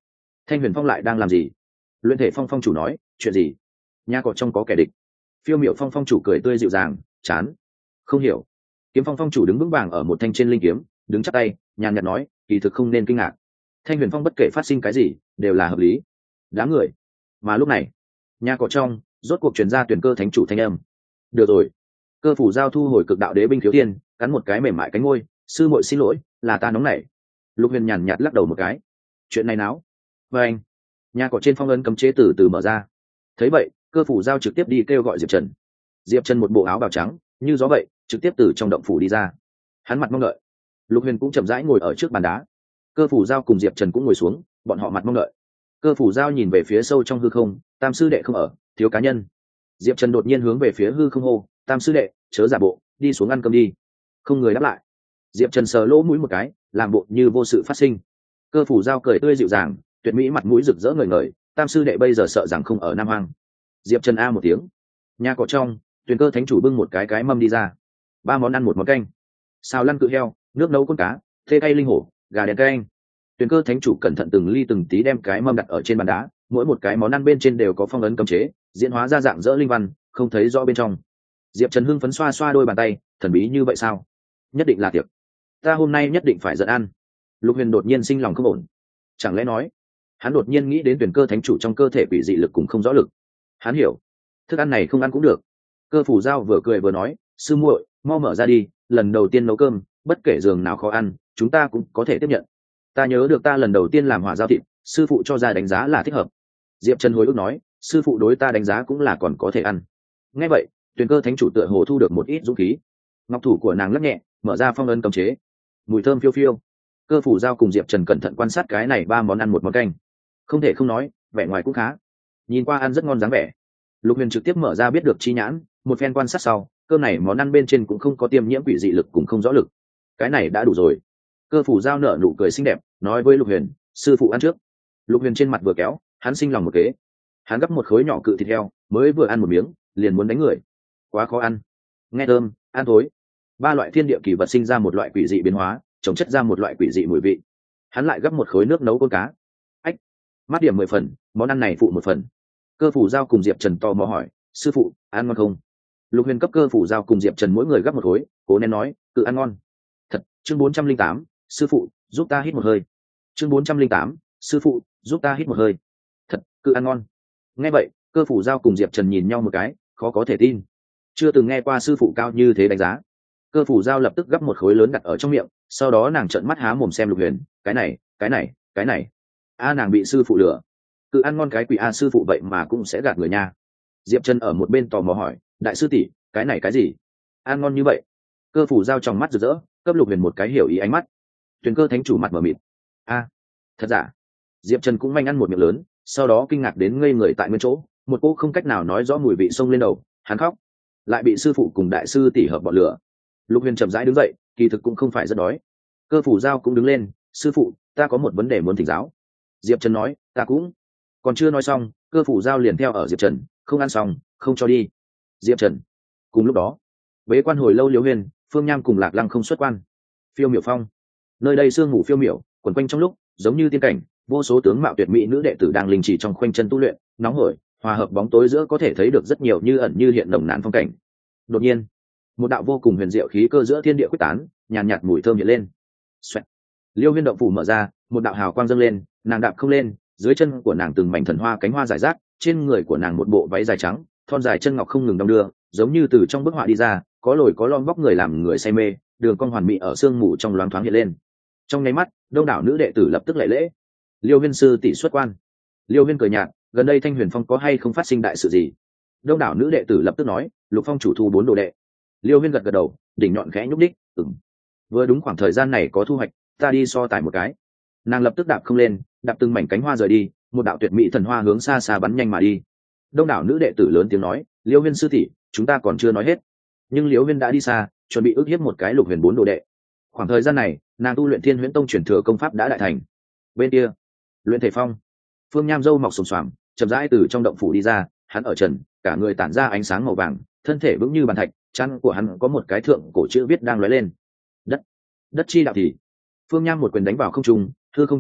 Thanh Huyền Phong lại đang làm gì? Luyện thể phong phong chủ nói, chuyện gì? Nhà cỏ trong có kẻ địch. Phiêu Miểu Phong phong chủ cười tươi dịu dàng, chán. Không hiểu. Kiếm Phong phong chủ đứng vững vàng ở một thanh trên linh kiếm, đứng chắp tay, nhàn nhạt nói, kỳ thực không nên kinh ngạc. Thanh Huyền Phong bất kể phát sinh cái gì, đều là hợp lý. Đám người. Mà lúc này, nhà cỏ trong rốt cuộc truyền ra tuyển cơ thánh chủ thanh âm. Được rồi. Cơ phủ giao thu hồi cực đạo đế binh thiếu tiên, cắn một cái mềm mại cánh ngôi, sư muội xin lỗi, là ta nóng nảy. Lục Huyền nhàn nhạt lắc đầu một cái. Chuyện này náo. Và anh. Nhà cỏ trên phong ấn cấm chế từ từ mở ra. Thấy vậy, cơ phủ giao trực tiếp đi kêu gọi Diệp Trần. Diệp Trần một bộ áo bào trắng, như gió vậy, trực tiếp từ trong động phủ đi ra. Hắn mặt mong đợi. Lục Huyền cũng chậm rãi ngồi ở trước bàn đá. Cơ phủ giao cùng Diệp Trần cũng ngồi xuống, bọn họ mặt mong đợi. Cơ phủ giao nhìn về phía sâu trong hư không, tam sư đệ không ở, thiếu cá nhân. Diệp Trần đột nhiên hướng về phía hư không hô, tam sư đệ, chớ giả bộ, đi xuống ăn cơm đi. Không người đáp lại. Diệp Trần sờ lỗ mũi một cái, làm bộ như vô sự phát sinh. Cơ phủ giao cười tươi dịu dàng, tuyệt mỹ mặt mũi rực rỡ ngời ngời, tam sư đệ bây giờ sợ rằng không ở Nam Hoang. Diệp Trần a một tiếng. Nhà cỏ trong, Tuyền Cơ thánh chủ bưng một cái cái mâm đi ra. Ba món ăn một món canh. Xào lăn cự heo, nước nấu con cá, thê cay linh hổ, gà đen canh. Tuyền Cơ thánh chủ cẩn thận từng ly từng tí đem cái mâm đặt ở trên bàn đá, mỗi một cái món ăn bên trên đều có phong ấn cấm chế, diễn hóa ra dạng dỡ linh văn, không thấy rõ bên trong. Diệp Trần hưng phấn xoa xoa đôi bàn tay, thần bí như vậy sao? Nhất định là tiệc. Ta hôm nay nhất định phải dẫn ăn. Lục Huyền đột nhiên sinh lòng không ổn. Chẳng lẽ nói, hắn đột nhiên nghĩ đến Tuyền Cơ thánh chủ trong cơ thể quỷ dị lực cùng không rõ lực. Hắn hiểu, thức ăn này không ăn cũng được. Cơ phủ giao vừa cười vừa nói, sư muội, mau mở ra đi, lần đầu tiên nấu cơm, bất kể giường nào khó ăn, chúng ta cũng có thể tiếp nhận. Ta nhớ được ta lần đầu tiên làm hỏa giao thịt, sư phụ cho ra đánh giá là thích hợp. Diệp Trần hồi ức nói, sư phụ đối ta đánh giá cũng là còn có thể ăn. Nghe vậy, Tuyền Cơ thánh chủ tựa hồ thu được một ít dũng khí. Ngọc thủ của nàng lắc nhẹ, mở ra phong ấn cấm chế. Mùi thơm phiêu phiêu. Cơ phủ giao cùng Diệp Trần cẩn thận quan sát cái này ba món ăn một món canh. Không thể không nói, vẻ ngoài cũng khá. Nhìn qua ăn rất ngon dáng vẻ. Lục Huyền trực tiếp mở ra biết được chi nhãn, một phen quan sát sau, cơm này món ăn bên trên cũng không có tiêm nhiễm quỷ dị lực cũng không rõ lực. Cái này đã đủ rồi. Cơ phủ giao nở nụ cười xinh đẹp, nói với Lục Huyền, sư phụ ăn trước. Lục Huyền trên mặt vừa kéo, hắn sinh lòng một kế. Hắn gấp một khối nhỏ cự thịt heo, mới vừa ăn một miếng, liền muốn đánh người. Quá khó ăn. Nghe thơm, ăn thối. Ba loại thiên địa kỳ vật sinh ra một loại quỷ dị biến hóa, chống chất ra một loại quỷ dị mùi vị. Hắn lại gấp một khối nước nấu con cá. Ách, mắt điểm mười phần, món ăn này phụ một phần. Cơ phủ giao cùng Diệp Trần to mò hỏi, sư phụ, ăn ngon không? Lục Huyền cấp cơ phủ giao cùng Diệp Trần mỗi người gấp một khối, cố nên nói, tự ăn ngon. Thật. Chương bốn trăm linh tám, sư phụ, giúp ta hít một hơi. Chương bốn trăm linh tám, sư phụ, giúp ta hít một hơi. Thật, cứ ăn ngon. Nghe vậy, cơ phủ giao cùng Diệp Trần nhìn nhau một cái, khó có thể tin. Chưa từng nghe qua sư phụ cao như thế đánh giá. Cơ phủ giao lập tức gấp một khối lớn đặt ở trong miệng, sau đó nàng trợn mắt há mồm xem Lục Huyền, cái này, cái này, cái này. A nàng bị sư phụ lừa. Cứ ăn ngon cái quỷ a sư phụ vậy mà cũng sẽ gạt người nha. Diệp Trần ở một bên tò mò hỏi, đại sư tỷ, cái này cái gì? Ăn ngon như vậy? Cơ phủ giao trong mắt rực rỡ, cấp Lục Huyền một cái hiểu ý ánh mắt. Tuyền Cơ thánh chủ mặt mở mịt. A, thật giả? Diệp Trần cũng manh ăn một miệng lớn, sau đó kinh ngạc đến ngây người tại nguyên chỗ, một cô không cách nào nói rõ mùi vị xông lên đầu, hắn khóc. Lại bị sư phụ cùng đại sư tỷ hợp bọn lửa. Lục Huyền chậm rãi đứng dậy, kỳ thực cũng không phải rất đói. Cơ phủ giao cũng đứng lên, sư phụ, ta có một vấn đề muốn thỉnh giáo. Diệp Trần nói, ta cũng. Còn chưa nói xong, cơ phủ giao liền theo ở Diệp Trần, không ăn xong, không cho đi. Diệp Trần. Cùng lúc đó, bế quan hồi lâu Liễu Huyền, Phương Nham cùng Lạc Lăng không xuất quan. Phiêu Miểu Phong. Nơi đây sương mù phiêu miểu, quần quanh trong lúc, giống như tiên cảnh, vô số tướng mạo tuyệt mỹ nữ đệ tử đang linh chỉ trong khoanh chân tu luyện, nóng hổi, hòa hợp bóng tối giữa có thể thấy được rất nhiều như ẩn như hiện nồng nàn phong cảnh. Đột nhiên, một đạo vô cùng huyền diệu khí cơ giữa thiên địa quyết tán, nhàn nhạt mùi thơm hiện lên. Xoẹt. Liêu Huyên động phủ mở ra, một đạo hào quang dâng lên, nàng đạp không lên, dưới chân của nàng từng mảnh thần hoa cánh hoa rải rác, trên người của nàng một bộ váy dài trắng, thon dài chân ngọc không ngừng đong đưa, giống như từ trong bức họa đi ra, có lồi có lõm vóc người làm người say mê, đường cong hoàn mỹ ở sương mù trong loáng thoáng hiện lên. Trong nháy mắt, đông đảo nữ đệ tử lập tức lễ lễ. Liêu Huyên sư tỷ xuất quan. Liêu Huyên cười nhạt, gần đây Thanh Huyền Phong có hay không phát sinh đại sự gì? Đông đảo nữ đệ tử lập tức nói, Lục Phong chủ thu bốn đồ đệ. Liêu Huyên gật gật đầu, đỉnh nhọn khẽ nhúc đích, ừm. Vừa đúng khoảng thời gian này có thu hoạch, ta đi so tài một cái. Nàng lập tức đạp không lên, đạp từng mảnh cánh hoa rời đi, một đạo tuyệt mỹ thần hoa hướng xa xa bắn nhanh mà đi. Đông đảo nữ đệ tử lớn tiếng nói, Liêu Huyên sư tỷ, chúng ta còn chưa nói hết. Nhưng Liêu Huyên đã đi xa, chuẩn bị ước hiếp một cái Lục Huyền bốn đồ đệ. Khoảng thời gian này, nàng tu luyện Thiên Huyễn Tông truyền thừa công pháp đã đại thành. Bên kia, Luyện Thể Phong, Phương Nham râu mọc xồm xoàm, chậm rãi từ trong động phủ đi ra, hắn ở trần, cả người tản ra ánh sáng màu vàng, thân thể vững như bàn thạch, chân của hắn có một cái thượng cổ chữ viết đang lóe lên. Đất, đất chi đạo thì. Phương Nham một quyền đánh vào không trung, hư không chấn động,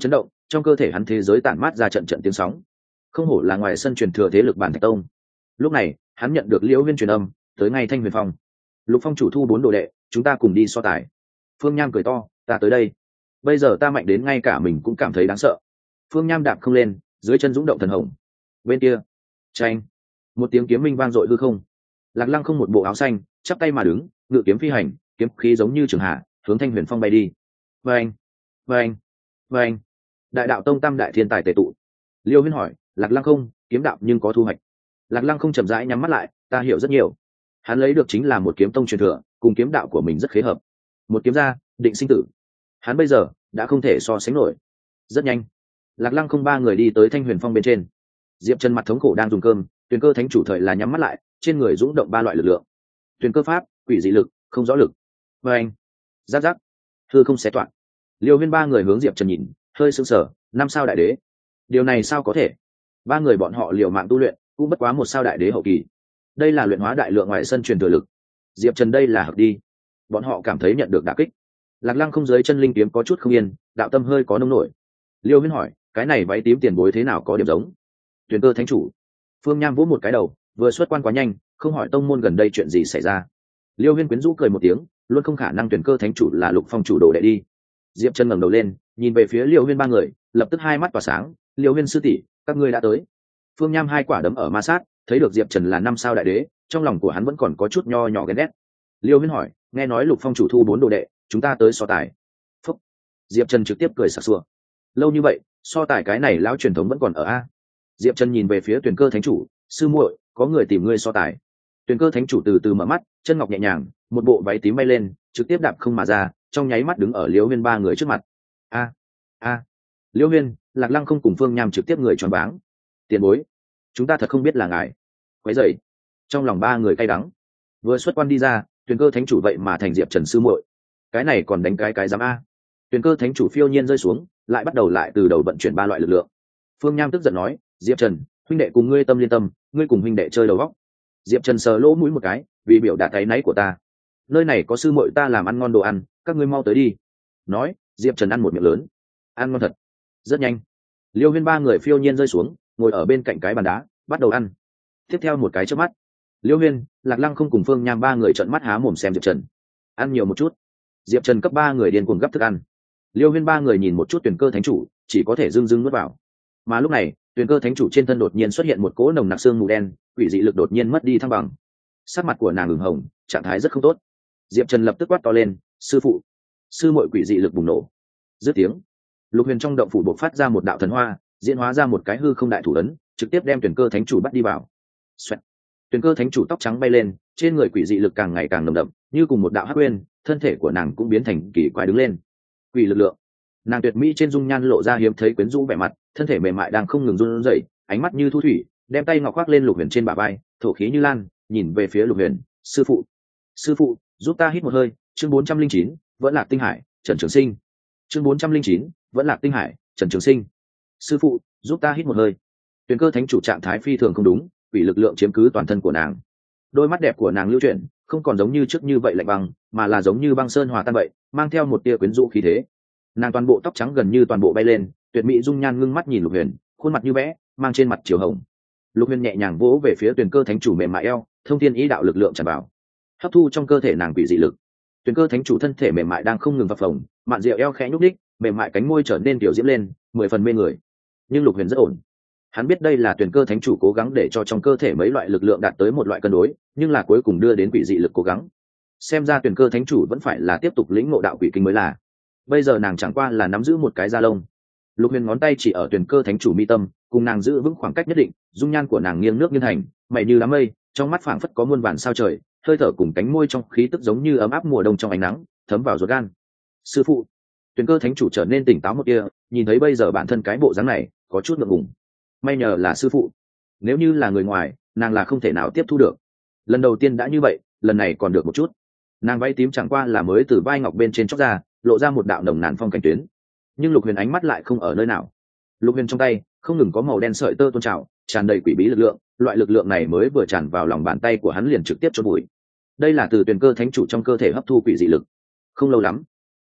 trong cơ thể hắn thế giới tản mát ra trận trận tiếng sóng. Không hổ là ngoài sân truyền thừa thế lực bản thạch tông. Lúc này hắn nhận được Liễu Huyên truyền âm, tới ngay Thanh Huyền Phong. Lục Phong chủ thu bốn đồ đệ, chúng ta cùng đi so tài. Phương Nham cười to, ta tới đây. Bây giờ ta mạnh đến ngay cả mình cũng cảm thấy đáng sợ. Phương Nham đạp không lên, dưới chân dũng động thần hồng. Bên kia, tranh, một tiếng kiếm minh vang dội hư không. Lạc Lăng không một bộ áo xanh, chắp tay mà đứng, ngự kiếm phi hành, kiếm khí giống như trường hạ, hướng Thanh Huyền Phong bay đi. Vâng, vâng, vâng. Đại đạo tông tam đại thiên tài tề tụ. Liêu Huyên hỏi, Lạc Lăng không, kiếm đạo nhưng có thu hoạch. Lạc Lăng không chậm rãi nhắm mắt lại, ta hiểu rất nhiều. Hắn lấy được chính là một kiếm tông truyền thừa, cùng kiếm đạo của mình rất khế hợp. Một kiếm ra, định sinh tử. Hắn bây giờ đã không thể so sánh nổi. Rất nhanh, Lạc Lăng không ba người đi tới Thanh Huyền Phong bên trên. Diệp Trần mặt thống khổ đang dùng cơm, Tuyền Cơ Thánh chủ thời là nhắm mắt lại, trên người dũng động ba loại lực lượng. Tuyền cơ pháp, quỷ dị lực, không rõ lực. Và anh, giáp giáp, hư không xé toạc. Liêu Huyên ba người hướng Diệp Trần nhìn, hơi sững sờ, năm sao đại đế. Điều này sao có thể? Ba người bọn họ liều mạng tu luyện, cũng bất quá một sao đại đế hậu kỳ. Đây là luyện hóa đại lượng ngoại sân truyền thừa lực. Diệp Trần đây là hợp đi. Bọn họ cảm thấy nhận được đả kích. Lạc Lăng không dưới chân linh kiếm có chút không yên, đạo tâm hơi có nông nổi. Liêu Huyên hỏi, cái này váy tím tiền bối thế nào có điểm giống? Tuyền Cơ Thánh chủ. Phương Nham vỗ một cái đầu, vừa xuất quan quá nhanh, không hỏi tông môn gần đây chuyện gì xảy ra. Liêu Huyên quyến rũ cười một tiếng, luôn không khả năng Tuyền Cơ Thánh chủ là Lục Phong chủ đồ đệ đi. Diệp Trần ngẩng đầu lên, nhìn về phía Liêu Huyên ba người, lập tức hai mắt tỏa sáng, Liêu Huyên sư tỷ, các ngươi đã tới. Phương Nham hai quả đấm ở ma sát, thấy được Diệp Trần là năm sao đại đế, trong lòng của hắn vẫn còn có chút nho nhỏ ghen ghét. Liêu Huyên hỏi, nghe nói Lục Phong chủ thu bốn đồ đệ, chúng ta tới so tài. Phúc. Diệp Trần trực tiếp cười sặc sụa. Lâu như vậy, so tài cái này lão truyền thống vẫn còn ở a. Diệp Trần nhìn về phía Tuyền Cơ Thánh chủ, sư muội, có người tìm ngươi so tài. Tuyền Cơ Thánh chủ từ từ mở mắt, chân ngọc nhẹ nhàng, một bộ váy tím bay lên, trực tiếp đạp không mà ra, trong nháy mắt đứng ở Liêu Huyên ba người trước mặt. A, a. Liêu Huyên, Lạc Lăng không cùng Phương Nham trực tiếp người choáng váng. Tiền bối, chúng ta thật không biết là ngài. Quấy rầy. Trong lòng ba người cay đắng. Vừa xuất quan đi ra, Tuyền Cơ Thánh chủ vậy mà thành Diệp Trần sư muội. Cái này còn đánh cái cái dám a. Tuyền Cơ Thánh chủ phiêu nhiên rơi xuống, lại bắt đầu lại từ đầu vận chuyển ba loại lực lượng. Phương Nham tức giận nói, Diệp Trần, huynh đệ cùng ngươi tâm liên tâm, ngươi cùng huynh đệ chơi đầu góc. Diệp Trần sờ lỗ mũi một cái, vì biểu đạt thấy náy của ta. Nơi này có sư muội ta làm ăn ngon đồ ăn, các ngươi mau tới đi. Nói, Diệp Trần ăn một miệng lớn. Ăn ngon thật. Rất nhanh. Liêu Huyên ba người phiêu nhiên rơi xuống, ngồi ở bên cạnh cái bàn đá, bắt đầu ăn. Tiếp theo một cái chớp mắt, Liêu Huyên, Lạc Lăng không cùng Phương Nham ba người trợn mắt há mồm xem Diệp Trần. Ăn nhiều một chút. Diệp Trần cấp ba người điên cuồng gấp thức ăn. Liêu Huyên ba người nhìn một chút Tuyền Cơ Thánh chủ, chỉ có thể dưng dưng nuốt vào. Mà lúc này, Tuyền Cơ Thánh chủ trên thân đột nhiên xuất hiện một cỗ nồng nặc xương mù đen, quỷ dị lực đột nhiên mất đi thăng bằng. Sắc mặt của nàng ửng hồng, trạng thái rất không tốt. Diệp Trần lập tức quát to lên, sư phụ, sư muội quỷ dị lực bùng nổ. Dứt tiếng, Lục Huyền trong động phủ bộc phát ra một đạo thần hoa, diễn hóa ra một cái hư không đại thủ ấn, trực tiếp đem Tuyền Cơ Thánh chủ bắt đi vào. Xoẹt. Tuyền Cơ Thánh chủ tóc trắng bay lên, trên người quỷ dị lực càng ngày càng nồng đậm, như cùng một đạo hắc nguyên, thân thể của nàng cũng biến thành kỳ quái đứng lên. Quỷ lực lượng. Nàng tuyệt mỹ trên dung nhan lộ ra hiếm thấy quyến rũ vẻ mặt, thân thể mềm mại đang không ngừng run rẩy, ánh mắt như thu thủy, đem tay ngọc khoác lên Lục Huyền trên bả vai, thổ khí như lan, nhìn về phía Lục Huyền, sư phụ, sư phụ, giúp ta hít một hơi. Chương bốn trăm linh chín, vẫn lạc tinh hải, Trần Trường Sinh. Chương bốn trăm linh chín, vẫn lạc tinh hải, Trần Trường Sinh. Sư phụ, giúp ta hít một hơi. Tuyền Cơ Thánh chủ trạng thái phi thường không đúng, quỷ lực lượng chiếm cứ toàn thân của nàng. Đôi mắt đẹp của nàng lưu chuyển, không còn giống như trước như vậy lạnh băng, mà là giống như băng sơn hòa tan vậy, mang theo một tia quyến rũ khí thế. Nàng toàn bộ tóc trắng gần như toàn bộ bay lên, tuyệt mỹ dung nhan ngưng mắt nhìn Lục Huyền, khuôn mặt như vẽ, mang trên mặt chiều hồng. Lục Huyền nhẹ nhàng vỗ về phía Tuyền Cơ Thánh chủ mềm mại eo, thông thiên ý đạo lực lượng tràn vào, hấp thu trong cơ thể nàng quỷ dị lực. Tuyền Cơ Thánh chủ thân thể mềm mại đang không ngừng phập phồng, mạn rượu eo khẽ nhúc đích, mềm mại cánh môi trở nên tiểu diễm lên, mười phần mê người. Nhưng Lục Huyền rất ổn. Hắn biết đây là Tuyền Cơ Thánh chủ cố gắng để cho trong cơ thể mấy loại lực lượng đạt tới một loại cân đối, nhưng là cuối cùng đưa đến quỷ dị lực cố gắng. Xem ra Tuyền Cơ Thánh chủ vẫn phải là tiếp tục lĩnh ngộ đạo quỷ kinh mới là. Bây giờ nàng chẳng qua là nắm giữ một cái da lông. Lục Huyền ngón tay chỉ ở Tuyền Cơ Thánh chủ mi tâm, cùng nàng giữ vững khoảng cách nhất định, dung nhan của nàng nghiêng nước nghiêng thành, mày như đám mây, trong mắt phảng phất có muôn vàn sao trời, hơi thở cùng cánh môi trong khí tức giống như ấm áp mùa đông trong ánh nắng, thấm vào ruột gan. Sư phụ. Tuyền Cơ Thánh chủ trở nên tỉnh táo một tia, nhìn thấy bây giờ bản thân cái bộ dáng này, có chút ngượng ngùng. May nhờ là sư phụ, nếu như là người ngoài, nàng là không thể nào tiếp thu được. Lần đầu tiên đã như vậy, lần này còn được một chút. Nàng váy tím chẳng qua là mới từ vai ngọc bên trên chóc ra, lộ ra một đạo nồng nàn phong cảnh tuyến. Nhưng Lục Huyền ánh mắt lại không ở nơi nào. Lục Huyền trong tay không ngừng có màu đen sợi tơ tôn trào, tràn đầy quỷ bí lực lượng, loại lực lượng này mới vừa tràn vào lòng bàn tay của hắn liền trực tiếp chôn bụi. Đây là từ Tuyền Cơ Thánh chủ trong cơ thể hấp thu quỷ dị lực. Không lâu lắm,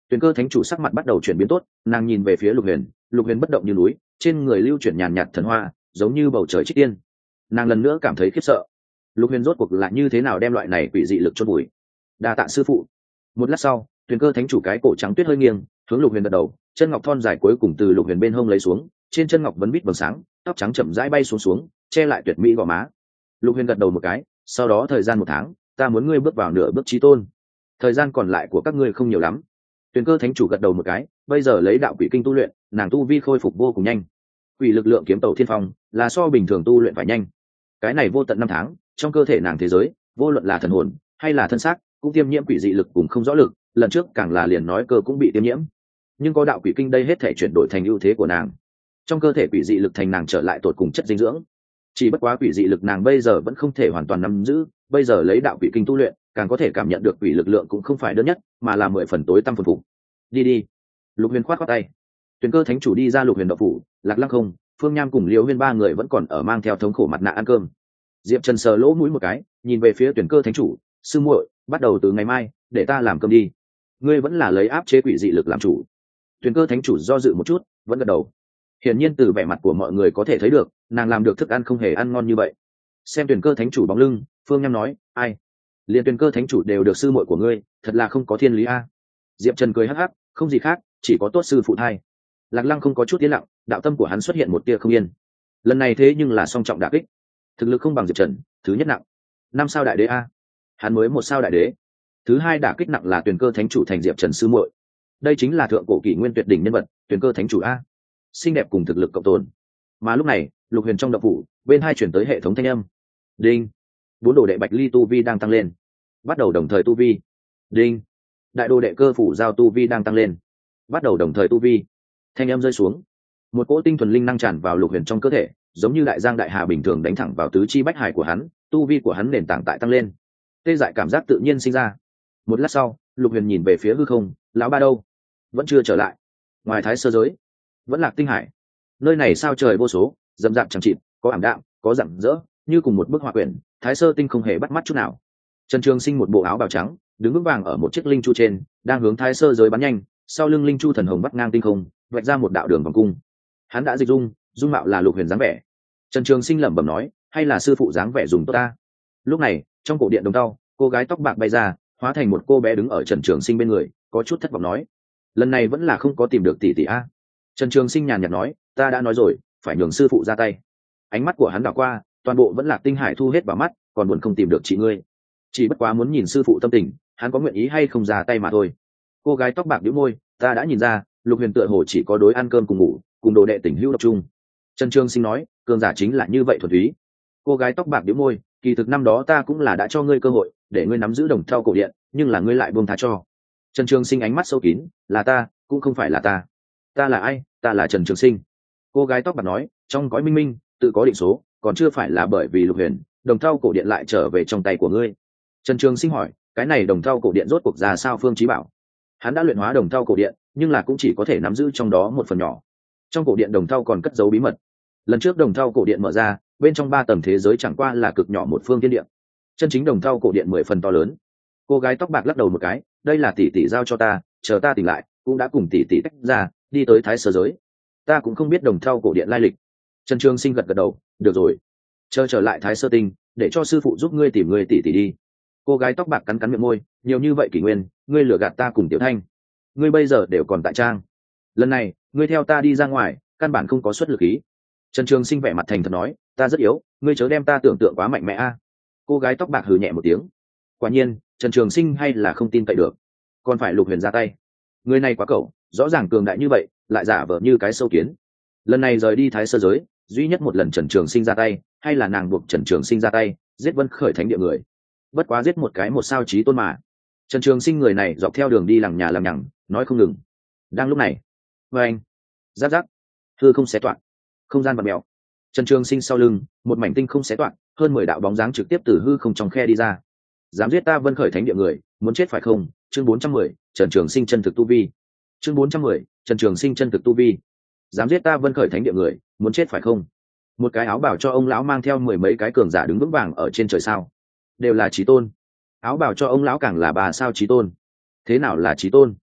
Tuyền Cơ thánh chủ sắc mặt bắt đầu chuyển biến tốt, nàng nhìn về phía Lục Huyền, Lục Huyền bất động như núi, trên người lưu chuyển nhàn nhạt thần hoa, giống như bầu trời trích tiên. Nàng lần nữa cảm thấy khiếp sợ. Lục Huyền rốt cuộc là như thế nào đem loại này quỷ dị lực chôn vùi? Đa tạ sư phụ. Một lát sau, Tuyền Cơ thánh chủ cái cổ trắng tuyết hơi nghiêng, hướng Lục Huyền gật đầu, chân ngọc thon dài cuối cùng từ Lục Huyền bên hông lấy xuống, trên chân ngọc vấn bít vầng sáng, tóc trắng chậm rãi bay xuống xuống, che lại tuyệt mỹ gò má. Lục Huyền gật đầu một cái, sau đó thời gian một tháng, ta muốn ngươi bước vào nửa bước chí tôn. Thời gian còn lại của các ngươi không nhiều lắm. Tuyền Cơ thánh chủ gật đầu một cái, bây giờ lấy đạo quỷ kinh tu luyện, nàng tu vi khôi phục vô cùng nhanh. Quỷ lực lượng kiếm tẩu thiên phong là so bình thường tu luyện phải nhanh. Cái này vô tận năm tháng, trong cơ thể nàng thế giới, vô luận là thần hồn hay là thân xác, cũng tiêm nhiễm quỷ dị lực cùng không rõ lực, lần trước càng là liền nói cơ cũng bị tiêm nhiễm. Nhưng có đạo quỷ kinh đây hết thể chuyển đổi thành ưu thế của nàng. Trong cơ thể quỷ dị lực thành nàng trở lại tột cùng chất dinh dưỡng. Chỉ bất quá quỷ dị lực nàng bây giờ vẫn không thể hoàn toàn nắm giữ, bây giờ lấy đạo quỷ kinh tu luyện, càng có thể cảm nhận được quỷ lực lượng cũng không phải đơn nhất, mà là mười phần tối tăm phồn phục. Đi đi. Lục Huyền khoát khoát tay. Tuyền Cơ thánh chủ đi ra Lục Huyền đạo phủ, Lạc Lăng không, Phương Nham cùng Liễu Huyên ba người vẫn còn ở mang theo thống khổ mặt nạ ăn cơm. Diệp Trần sờ lỗ mũi một cái, nhìn về phía Tuyền Cơ thánh chủ, sư muội, bắt đầu từ ngày mai, để ta làm cơm đi. Ngươi vẫn là lấy áp chế quỷ dị lực làm chủ. Tuyền Cơ thánh chủ do dự một chút, vẫn gật đầu. Hiển nhiên từ vẻ mặt của mọi người có thể thấy được, nàng làm được thức ăn không hề ăn ngon như vậy. Xem Tuyền Cơ thánh chủ bóng lưng, Phương Nham nói, ai? Liên Tuyền Cơ thánh chủ đều được sư muội của ngươi, thật là không có thiên lý a. Diệp Trần cười hắc hắc, không gì khác, chỉ có tốt sư phụ thai. Lạc Lăng không có chút yên lặng, đạo tâm của hắn xuất hiện một tia không yên. Lần này thế nhưng là song trọng đả kích, thực lực không bằng Diệp Trần, thứ nhất nặng, năm sao đại đế a, hắn mới một sao đại đế. Thứ hai đả kích nặng là Tuyền Cơ thánh chủ thành Diệp Trần sư muội, đây chính là thượng cổ kỷ nguyên tuyệt đỉnh nhân vật, Tuyền Cơ thánh chủ a, xinh đẹp cùng thực lực cộng tồn. Mà lúc này, Lục Huyền trong động phủ, bên hai chuyển tới hệ thống thanh âm. Đinh, bốn đồ đệ Bạch Ly tu vi đang tăng lên, bắt đầu đồng thời tu vi. Đinh, đại đồ đệ Cơ phủ giao tu vi đang tăng lên, bắt đầu đồng thời tu vi. Thanh âm rơi xuống, một cỗ tinh thuần linh năng tràn vào Lục Huyền trong cơ thể, giống như đại giang đại hà bình thường đánh thẳng vào tứ chi bách hải của hắn, tu vi của hắn nền tảng tại tăng lên. Tê dại cảm giác tự nhiên sinh ra. Một lát sau, Lục Huyền nhìn về phía hư không, lão ba đâu? Vẫn chưa trở lại. Ngoài Thái Sơ giới, vẫn Lạc Tinh Hải. Nơi này sao trời vô số, rậm rạp chẳng chịt, có ảm đạm, có rạng rỡ, như cùng một bức họa quyển, Thái Sơ tinh không hề bắt mắt chút nào. Trần Trường Sinh một bộ áo bào trắng, đứng vững vàng ở một chiếc linh chu trên, đang hướng Thái Sơ giới bắn nhanh, sau lưng linh chu thần hồng vắt ngang tinh không, vạch ra một đạo đường vòng cung. Hắn đã dịch dung, dung mạo là Lục Huyền dáng vẻ. Trần Trường Sinh lẩm bẩm nói, hay là sư phụ dáng vẻ dùng tốt ta. Lúc này, trong cổ điện đồng tao, cô gái tóc bạc bay ra, hóa thành một cô bé đứng ở Trần Trường Sinh bên người, có chút thất vọng nói, lần này vẫn là không có tìm được tỷ tỷ a. Trần Trường Sinh nhàn nhạt nói, ta đã nói rồi, phải nhường sư phụ ra tay. Ánh mắt của hắn đảo qua, toàn bộ vẫn Lạc Tinh Hải thu hết vào mắt, còn buồn không tìm được chị ngươi. Chỉ bất quá muốn nhìn sư phụ tâm tình, hắn có nguyện ý hay không ra tay mà thôi. Cô gái tóc bạc nhíu môi, ta đã nhìn ra, Lục Huyền tựa hồ chỉ có đối ăn cơm cùng ngủ, cùng đồ đệ tình hữu độc chung. Trần Trường Sinh nói, cường giả chính là như vậy thuần túy. Cô gái tóc bạc nhíu môi, kỳ thực năm đó ta cũng là đã cho ngươi cơ hội, để ngươi nắm giữ Đồng Thau cổ điện, nhưng là ngươi lại buông tha cho. Trần Trường Sinh ánh mắt sâu kín, là ta, cũng không phải là ta. Ta là ai? Ta là Trần Trường Sinh. Cô gái tóc bạc nói, trong cõi minh minh, tự có định số, còn chưa phải là bởi vì Lục Huyền, Đồng Thau cổ điện lại trở về trong tay của ngươi. Trần Trường Sinh hỏi, cái này Đồng Thau cổ điện rốt cuộc ra sao? Phương Chí bảo, hắn đã luyện hóa Đồng Thau cổ điện, nhưng là cũng chỉ có thể nắm giữ trong đó một phần nhỏ. Trong cổ điện Đồng Thau còn cất giấu bí mật. Lần trước Đồng Thau cổ điện mở ra, bên trong ba tầng thế giới chẳng qua là cực nhỏ một phương thiên địa. Chân chính Đồng Thau cổ điện mười phần to lớn. Cô gái tóc bạc lắc đầu một cái, đây là tỷ tỷ giao cho ta, chờ ta tỉnh lại, cũng đã cùng tỷ tỷ tách ra, đi tới Thái Sơ giới. Ta cũng không biết Đồng Thau cổ điện lai lịch. Trần Trường Sinh gật gật đầu, được rồi, chờ trở lại Thái Sơ tinh, để cho sư phụ giúp ngươi tìm ngươi tỷ tỷ đi. Cô gái tóc bạc cắn cắn miệng môi, nhiều như vậy kỷ nguyên, ngươi lừa gạt ta cùng Tiểu Thanh, ngươi bây giờ đều còn tại trang. Lần này, ngươi theo ta đi ra ngoài, căn bản không có xuất lực ý. Trần Trường Sinh vẻ mặt thành thật nói, ta rất yếu, ngươi chớ đem ta tưởng tượng quá mạnh mẽ a. Cô gái tóc bạc hừ nhẹ một tiếng. Quả nhiên, Trần Trường Sinh hay là không tin cậy được, còn phải Lục Huyền ra tay. Người này quá cẩu, rõ ràng cường đại như vậy, lại giả vờ như cái sâu kiến. Lần này rời đi Thái Sơ giới, duy nhất một lần Trần Trường Sinh ra tay, hay là nàng buộc Trần Trường Sinh ra tay, giết Vân Khởi Thánh địa người. Bất quá giết một cái một sao chí tôn mà. Trần Trường Sinh người này dọc theo đường đi lằng nhà lằng nhằng, nói không ngừng. Đang lúc này, với anh, giáp giáp, hư không xé toạc, không gian vặn mèo. Trần Trường Sinh sau lưng, một mảnh tinh không xé toạc, hơn mười đạo bóng dáng trực tiếp từ hư không trong khe đi ra. Dám giết ta Vân Khởi Thánh địa người, muốn chết phải không? Chương bốn trăm mười, Trần Trường Sinh chân thực tu vi. Chương bốn trăm mười, Trần Trường Sinh chân thực tu vi. Dám giết ta Vân Khởi Thánh địa người, muốn chết phải không? Một cái áo bào cho ông lão mang theo mười mấy cái cường giả đứng vững vàng ở trên trời sao, đều là chí tôn. Áo bào cho ông lão càng là bà sao chí tôn. Thế nào là chí tôn?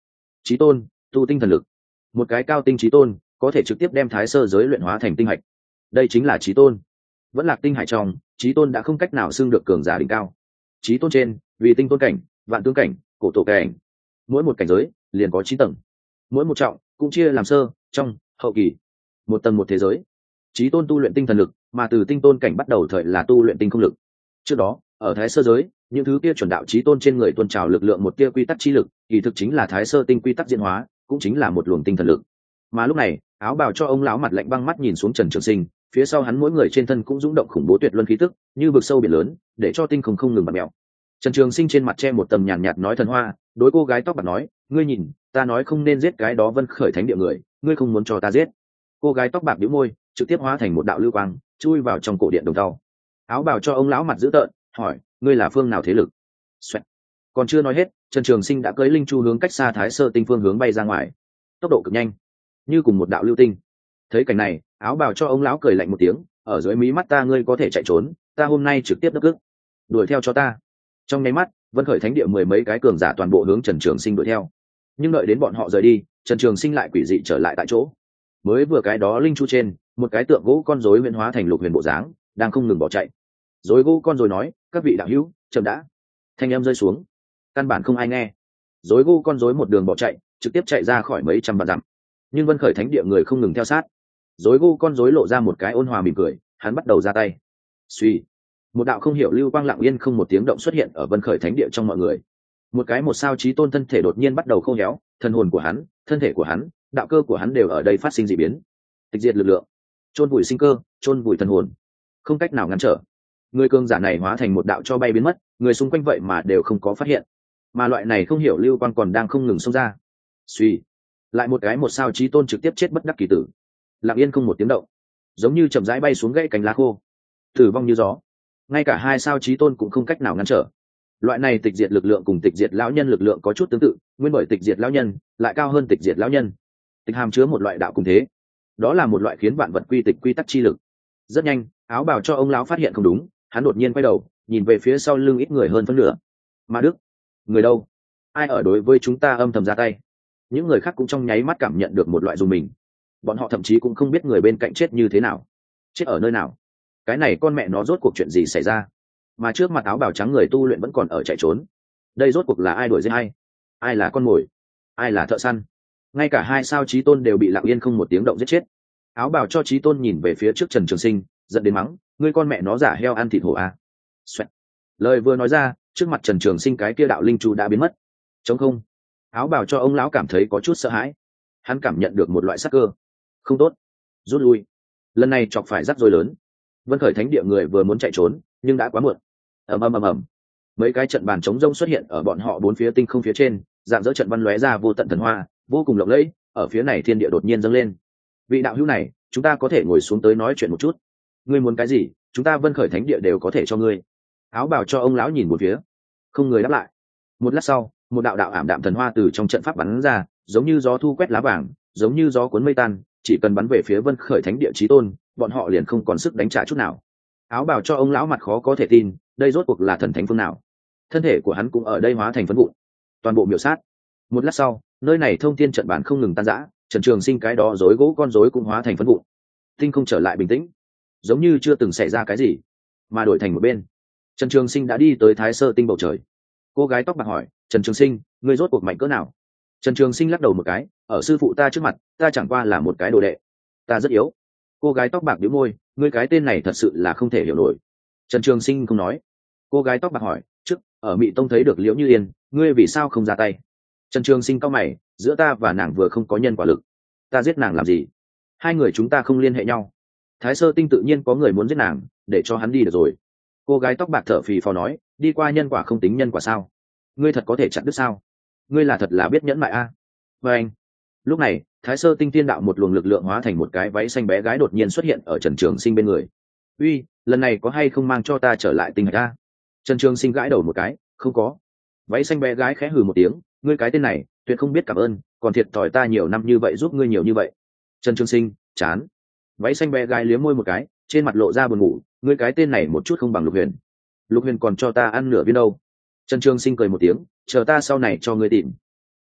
Chí tôn, tu tinh thần lực. Một cái cao tinh chí tôn có thể trực tiếp đem thái sơ giới luyện hóa thành tinh hạch. Đây chính là chí tôn. Vẫn lạc tinh hải trong, chí tôn đã không cách nào xưng được cường giả đỉnh cao. Chí tôn trên, vì tinh tôn cảnh, vạn tướng cảnh, cổ tổ cảnh. Mỗi một cảnh giới liền có chín tầng. Mỗi một trọng cũng chia làm sơ, trong, hậu kỳ. Một tầng một thế giới. Chí tôn tu luyện tinh thần lực, mà từ tinh tôn cảnh bắt đầu thời là tu luyện tinh không lực. Trước đó, ở thái sơ giới, những thứ kia chuẩn đạo chí tôn trên người tuôn trào lực lượng một tia quy tắc chi lực, kỳ thực chính là thái sơ tinh quy tắc diễn hóa, cũng chính là một luồng tinh thần lực. Mà lúc này, áo bào cho ông lão mặt lạnh băng mắt nhìn xuống Trần Trường Sinh, phía sau hắn mỗi người trên thân cũng rung động khủng bố tuyệt luân khí tức, như vực sâu biển lớn, để cho tinh không không ngừng bật mèo. Trần Trường Sinh trên mặt che một tầm nhàn nhạt, nhạt nói thần hoa, đối cô gái tóc bạc nói, ngươi nhìn, ta nói không nên giết cái đó Vân Khởi Thánh Địa người, ngươi không muốn cho ta giết. Cô gái tóc bạc bĩu môi, trực tiếp hóa thành một đạo lưu quang, chui vào trong cổ điện đồng tàu. Áo bào cho ông lão mặt dữ tợn, hỏi, ngươi là phương nào thế lực? Xoẹt. Còn chưa nói hết, Trần Trường Sinh đã cưỡi linh chu hướng cách xa Thái Sơ Tinh phương hướng bay ra ngoài, tốc độ cực nhanh, như cùng một đạo lưu tinh. Thấy cảnh này, áo bào cho ông lão cười lạnh một tiếng, ở dưới mí mắt ta ngươi có thể chạy trốn, ta hôm nay trực tiếp đắc cức, đuổi theo cho ta. Trong nháy mắt, Vân Khởi Thánh Địa mười mấy cái cường giả toàn bộ hướng Trần Trường Sinh đuổi theo. Nhưng đợi đến bọn họ rời đi, Trần Trường Sinh lại quỷ dị trở lại tại chỗ. Mới vừa cái đó linh chu trên, một cái tượng gỗ con rối huyễn hóa thành lục huyền bộ dáng, đang không ngừng bỏ chạy. Rối gỗ con rối nói, các vị đạo hữu, chậm đã. Thanh âm rơi xuống, căn bản không ai nghe. Rối gỗ con rối một đường bỏ chạy, trực tiếp chạy ra khỏi mấy trăm vạn dặm. Nhưng Vân Khởi Thánh Địa người không ngừng theo sát. Rối gỗ con rối lộ ra một cái ôn hòa mỉm cười, hắn bắt đầu ra tay. Suy, một đạo không hiểu lưu quang lặng yên không một tiếng động xuất hiện ở Vân Khởi Thánh Địa trong mọi người. Một cái một sao chí tôn thân thể đột nhiên bắt đầu khô héo, thần hồn của hắn, thân thể của hắn, đạo cơ của hắn đều ở đây phát sinh dị biến. Tịch diệt lực lượng, chôn vùi sinh cơ, chôn vùi thần hồn, không cách nào ngăn trở. Người cường giả này hóa thành một đạo cho bay biến mất, người xung quanh vậy mà đều không có phát hiện. Mà loại này không hiểu lưu quang còn đang không ngừng xông ra. Suy, lại một cái một sao chí tôn trực tiếp chết bất đắc kỳ tử. Lặng yên không một tiếng động, giống như chậm rãi bay xuống gãy cánh lá khô, tử vong như gió. Ngay cả hai sao chí tôn cũng không cách nào ngăn trở. Loại này tịch diệt lực lượng cùng tịch diệt lão nhân lực lượng có chút tương tự, nguyên bởi tịch diệt lão nhân lại cao hơn tịch diệt lão nhân. Tịch hàm chứa một loại đạo cùng thế, đó là một loại khiến vạn vật quy tịch quy tắc chi lực. Rất nhanh, áo bào cho ông lão phát hiện không đúng, hắn đột nhiên quay đầu, nhìn về phía sau lưng ít người hơn phân nửa. Ma Đức, người đâu? Ai ở đối với chúng ta âm thầm ra tay? Những người khác cũng trong nháy mắt cảm nhận được một loại dùng mình. Bọn họ thậm chí cũng không biết người bên cạnh chết như thế nào, chết ở nơi nào. Cái này con mẹ nó rốt cuộc chuyện gì xảy ra? Mà trước mặt áo bào trắng người tu luyện vẫn còn ở chạy trốn. Đây rốt cuộc là ai đuổi giết ai? Ai là con mồi? Ai là thợ săn? Ngay cả hai sao chí tôn đều bị lặng yên không một tiếng động giết chết. Áo bào cho chí tôn nhìn về phía trước Trần Trường Sinh, giận đến mắng, ngươi con mẹ nó giả heo ăn thịt hổ à? Xoẹt. Lời vừa nói ra, trước mặt Trần Trường Sinh cái kia đạo linh chu đã biến mất. Trống không. Áo bào cho ông lão cảm thấy có chút sợ hãi. Hắn cảm nhận được một loại sắc cơ. Không tốt, rút lui. Lần này chọc phải rắc rối lớn. Vân Khởi Thánh Địa người vừa muốn chạy trốn, nhưng đã quá muộn. Ầm ầm ầm ầm. Mấy cái trận bàn chống rông xuất hiện ở bọn họ bốn phía tinh không phía trên, dạng dỡ trận văn lóe ra vô tận thần hoa, vô cùng lộng lẫy, ở phía này thiên địa đột nhiên dâng lên. Vị đạo hữu này, chúng ta có thể ngồi xuống tới nói chuyện một chút. Ngươi muốn cái gì, chúng ta Vân Khởi Thánh Địa đều có thể cho ngươi. Áo bào cho ông lão nhìn một phía, không người đáp lại. Một lát sau, một đạo đạo ảm đạm thần hoa từ trong trận pháp bắn ra, giống như gió thu quét lá vàng, giống như gió cuốn mây tan, chỉ cần bắn về phía Vân Khởi Thánh Địa chí tôn, bọn họ liền không còn sức đánh trả chút nào. Áo bào cho ông lão mặt khó có thể tin, đây rốt cuộc là thần thánh phương nào? Thân thể của hắn cũng ở đây hóa thành phấn vụn, toàn bộ miểu sát. Một lát sau, nơi này thông thiên trận bản không ngừng tan rã, Trần Trường Sinh cái đó rối gỗ con rối cũng hóa thành phấn vụn. Tinh không trở lại bình tĩnh, giống như chưa từng xảy ra cái gì, mà đổi thành một bên. Trần Trường Sinh đã đi tới Thái Sơ Tinh bầu trời. Cô gái tóc bạc hỏi, Trần Trường Sinh, ngươi rốt cuộc mạnh cỡ nào? Trần Trường Sinh lắc đầu một cái, ở sư phụ ta trước mặt, ta chẳng qua là một cái đồ đệ, ta rất yếu. Cô gái tóc bạc nhíu môi, ngươi cái tên này thật sự là không thể hiểu nổi. Trần Trường Sinh không nói. Cô gái tóc bạc hỏi, trước ở Mị Tông thấy được Liễu Như Yên, ngươi vì sao không ra tay? Trần Trường Sinh cau mày, giữa ta và nàng vừa không có nhân quả lực, ta giết nàng làm gì? Hai người chúng ta không liên hệ nhau. Thái Sơ Tinh tự nhiên có người muốn giết nàng, để cho hắn đi được rồi. Cô gái tóc bạc thở phì phò nói, đi qua nhân quả không tính nhân quả sao? Ngươi thật có thể chặn đứt sao? Ngươi là thật là biết nhẫn mại a. Và anh. Lúc này, Thái Sơ Tinh tiên đạo một luồng lực lượng hóa thành một cái váy xanh bé gái đột nhiên xuất hiện ở Trần Trường Sinh bên người. Uy, lần này có hay không mang cho ta trở lại tinh hạch a? Trần Trường Sinh gãi đầu một cái, không có. Váy xanh bé gái khẽ hừ một tiếng, ngươi cái tên này, tuyệt không biết cảm ơn, còn thiệt thòi ta nhiều năm như vậy giúp ngươi nhiều như vậy. Trần Trường Sinh, chán. Váy xanh bé gái liếm môi một cái, trên mặt lộ ra buồn ngủ, ngươi cái tên này một chút không bằng Lục Huyền. Lục Huyền còn cho ta ăn nửa viên đâu. Trần Trường Sinh cười một tiếng, chờ ta sau này cho ngươi tìm.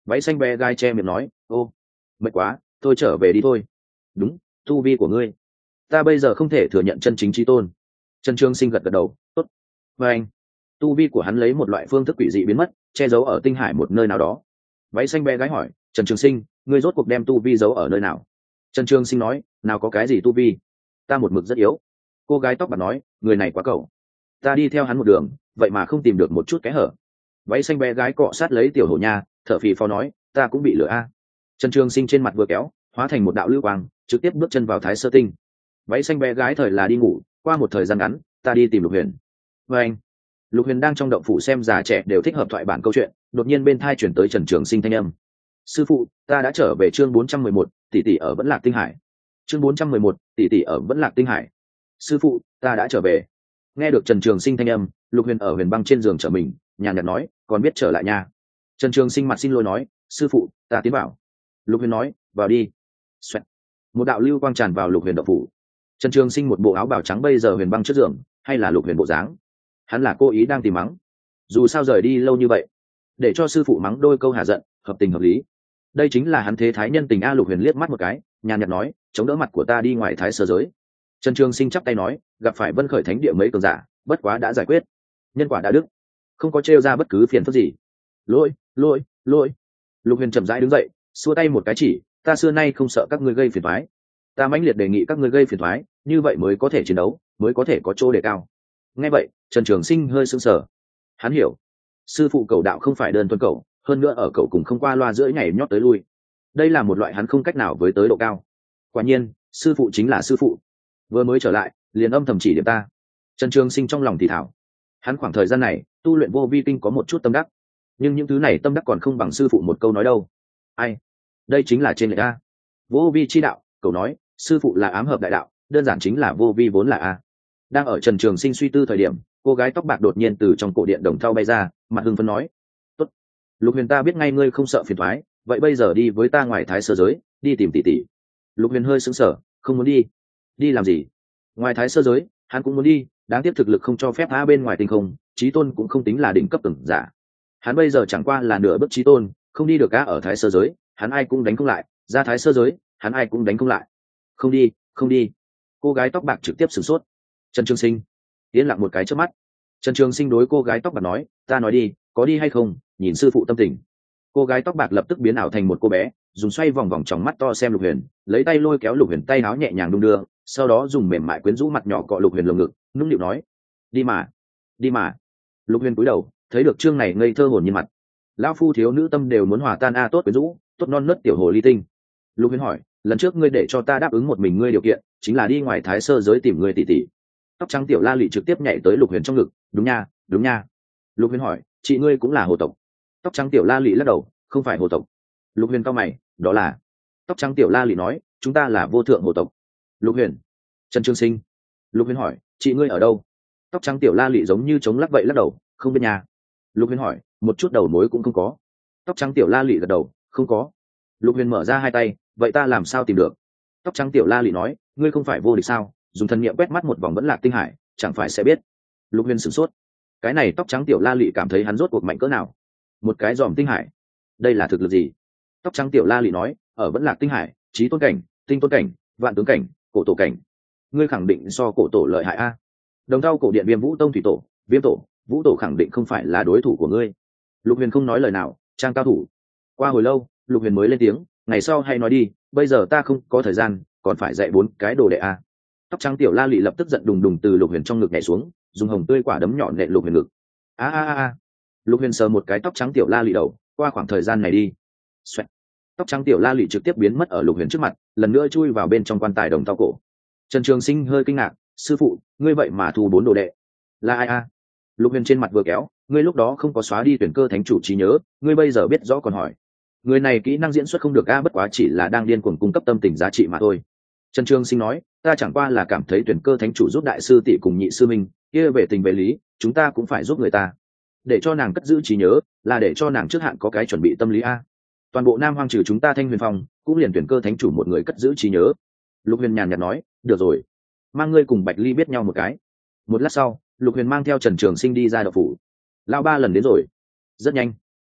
váy xanh bé gái che miệng nói, ô mệt quá, thôi trở về đi thôi. Đúng, tu vi của ngươi, ta bây giờ không thể thừa nhận chân chính trí tôn. Trần Trường Sinh gật gật đầu, tốt. Và anh, tu vi của hắn lấy một loại phương thức quỷ dị biến mất, che giấu ở tinh hải một nơi nào đó. Váy xanh bé gái hỏi, Trần Trường Sinh, ngươi rốt cuộc đem tu vi giấu ở nơi nào? Trần Trường Sinh nói, nào có cái gì tu vi, ta một mực rất yếu. Cô gái tóc bạc nói, người này quá cẩu, ta đi theo hắn một đường, vậy mà không tìm được một chút kẽ hở. Váy xanh bé gái cọ sát lấy tiểu hổ nha, thở phì phò nói, ta cũng bị lừa a. Trần Trường Sinh trên mặt vừa kéo, hóa thành một đạo lưu quang, trực tiếp bước chân vào Thái Sơ Tinh. Váy xanh bé gái thời là đi ngủ, qua một thời gian ngắn, ta đi tìm Lục Huyền. Và anh, Lục Huyền đang trong động phủ xem già trẻ đều thích hợp thoại bản câu chuyện, đột nhiên bên thai chuyển tới Trần Trường Sinh thanh âm. Sư phụ, ta đã trở về. Chương bốn trăm mười một, tỷ tỷ ở Vẫn Lạc Tinh Hải. Chương bốn trăm mười một, tỷ tỷ ở Vẫn Lạc Tinh Hải. Sư phụ, ta đã trở về. Nghe được Trần Trường Sinh thanh âm, Lục Huyền ở huyền băng trên giường trở mình, nhàn nhạt nói, còn biết trở lại nha. Trần Trường Sinh mặt xin lỗi nói, sư phụ, ta tiến vào. Lục Huyền nói, vào đi. Xoẹt. Một đạo lưu quang tràn vào Lục Huyền động phủ. Trần Trường Sinh một bộ áo bào trắng bây giờ huyền băng trước giường, hay là Lục Huyền bộ dáng? Hắn là cố ý đang tìm mắng. Dù sao rời đi lâu như vậy, để cho sư phụ mắng đôi câu hạ giận, hợp tình hợp lý. Đây chính là hắn thế thái nhân tình a. Lục Huyền liếc mắt một cái, nhàn nhạt nói, chống đỡ mặt của ta đi ngoài Thái Sơ giới. Trần Trường Sinh chắp tay nói, gặp phải Vân Khởi Thánh địa mấy cường giả, bất quá đã giải quyết, nhân quả đã đức, không có trêu ra bất cứ phiền phức gì. Lỗi, lỗi, lỗi. Lục Huyền chậm rãi đứng dậy, xua tay một cái chỉ, ta xưa nay không sợ các ngươi gây phiền toái, ta mãnh liệt đề nghị các ngươi gây phiền toái, như vậy mới có thể chiến đấu, mới có thể có chỗ đề cao. Nghe vậy, Trần Trường Sinh hơi sững sờ. Hắn hiểu, sư phụ cầu đạo không phải đơn thuần cầu, hơn nữa ở cầu cùng không qua loa giữa ngày nhót tới lui, đây là một loại hắn không cách nào với tới độ cao. Quả nhiên, sư phụ chính là sư phụ, vừa mới trở lại liền âm thầm chỉ điểm ta. Trần Trường Sinh trong lòng thì thảo, hắn khoảng thời gian này tu luyện vô vi kinh có một chút tâm đắc, nhưng những thứ này tâm đắc còn không bằng sư phụ một câu nói đâu. Ai, đây chính là trên lệch a. Vô vi chi đạo, cậu nói sư phụ là ám hợp đại đạo, đơn giản chính là vô vi vốn là a. Đang ở Trần Trường Sinh suy tư thời điểm, cô gái tóc bạc đột nhiên từ trong cổ điện đồng thau bay ra, mặt hưng phấn nói, tốt, Lục Huyền, ta biết ngay ngươi không sợ phiền toái, vậy bây giờ đi với ta ngoài Thái Sơ giới, đi tìm tỷ tỷ. Lục Huyền hơi sững sờ, không muốn đi. Đi làm gì? Ngoài Thái Sơ giới, hắn cũng muốn đi, đáng tiếc thực lực không cho phép. Tha bên ngoài tinh không, chí tôn cũng không tính là đỉnh cấp từng giả, hắn bây giờ chẳng qua là nửa bước chí tôn, không đi được cá. Ở Thái Sơ giới, hắn ai cũng đánh không lại, ra Thái Sơ giới, hắn ai cũng đánh không lại. Không đi, không đi. Cô gái tóc bạc trực tiếp sửng sốt. Trần Trường Sinh yên lặng một cái trước mắt. Trần Trường Sinh đối cô gái tóc bạc nói, ta nói đi, có đi hay không, nhìn sư phụ tâm tình. Cô gái tóc bạc lập tức biến ảo thành một cô bé, dùng xoay vòng vòng tròng mắt to xem Lục Huyền, lấy tay lôi kéo Lục Huyền tay áo nhẹ nhàng đung đưa, sau đó dùng mềm mại quyến rũ mặt nhỏ cọ Lục Huyền lồng ngực, nũng nịu nói, đi mà, đi mà. Lục Huyền cúi đầu, thấy được trương này ngây thơ hồn nhiên mặt, lão phu thiếu nữ tâm đều muốn hòa tan a. Tốt quyến rũ, tốt non nớt tiểu hồ ly tinh. Lục Huyền hỏi, lần trước ngươi để cho ta đáp ứng một mình ngươi điều kiện, chính là đi ngoài Thái Sơ giới tìm ngươi tỷ tỷ. Tóc trắng tiểu la lị trực tiếp nhảy tới Lục Huyền trong ngực, đúng nha, đúng nha. Lục Huyền hỏi, chị ngươi cũng là hồ tộc? Tóc trắng tiểu la lị lắc đầu, không phải hồ tộc. Lục Huyền cau mày, đó là? Tóc trắng tiểu la lị nói, chúng ta là vô thượng hồ tộc. Lục Huyền. Trần Trường Sinh. Lục Huyền hỏi, chị ngươi ở đâu? Tóc trắng tiểu la lị giống như chống lắc vậy lắc đầu, không biết nhà. Lục Huyền hỏi, một chút đầu mối cũng không có? Tóc trắng tiểu la lị gật đầu, không có. Lục Huyền mở ra hai tay, vậy ta làm sao tìm được? Tóc trắng tiểu la lị nói, ngươi không phải vô địch sao, dùng thần niệm quét mắt một vòng Vẫn Lạc Tinh Hải, chẳng phải sẽ biết. Lục Huyền sửng sốt, cái này tóc trắng tiểu la lị cảm thấy hắn rốt cuộc mạnh cỡ nào. Một cái dòm tinh hải, đây là thực lực gì? Tóc trắng tiểu la lị nói, ở Vẫn Lạc Tinh Hải, trí tôn cảnh, tinh tôn cảnh, vạn tướng cảnh, cổ tổ cảnh, ngươi khẳng định so cổ tổ lợi hại a. Đồng thau cổ điện Viêm Vũ Tông thủy tổ, Viêm tổ, Vũ tổ khẳng định không phải là đối thủ của ngươi. Lục Huyền không nói lời nào, trang cao thủ. Qua hồi lâu, Lục Huyền mới lên tiếng, ngày sau hay nói đi, bây giờ ta không có thời gian, còn phải dạy bốn cái đồ đệ a. Tóc trắng tiểu la lị lập tức giận đùng đùng từ Lục Huyền trong ngực nhảy xuống, dùng hồng tươi quả đấm nhọn nện Lục Huyền ngực. A a a. Lục Huyền sờ một cái tóc trắng tiểu la lị đầu, qua khoảng thời gian này đi. Xoẹt. Tóc trắng tiểu la lị trực tiếp biến mất ở Lục Huyền trước mặt, lần nữa chui vào bên trong quan tài đồng thau cổ. Trần Trường Sinh hơi kinh ngạc, sư phụ, ngươi vậy mà thu bốn đồ đệ, là ai a? Lục Huyền trên mặt vừa kéo, ngươi lúc đó không có xóa đi tuyển cơ thánh chủ trí nhớ, ngươi bây giờ biết rõ còn hỏi. Người này kỹ năng diễn xuất không được a, bất quá chỉ là đang điên cuồng cung cấp tâm tình giá trị mà thôi. Trần Trường Sinh nói, ta chẳng qua là cảm thấy tuyển cơ thánh chủ giúp đại sư tỷ cùng nhị sư minh kia về tình về lý, chúng ta cũng phải giúp người ta, để cho nàng cất giữ trí nhớ, là để cho nàng trước hạn có cái chuẩn bị tâm lý a. Toàn bộ Nam Hoang trừ chúng ta Thanh Huyền Phong, cũng liền tuyển cơ thánh chủ một người cất giữ trí nhớ. Lục Huyền nhàn nhạt nói, được rồi, mang ngươi cùng Bạch Ly biết nhau một cái. Một lát sau, Lục Huyền mang theo Trần Trường Sinh đi ra đậu phủ. Lão ba lần đến rồi. Rất nhanh,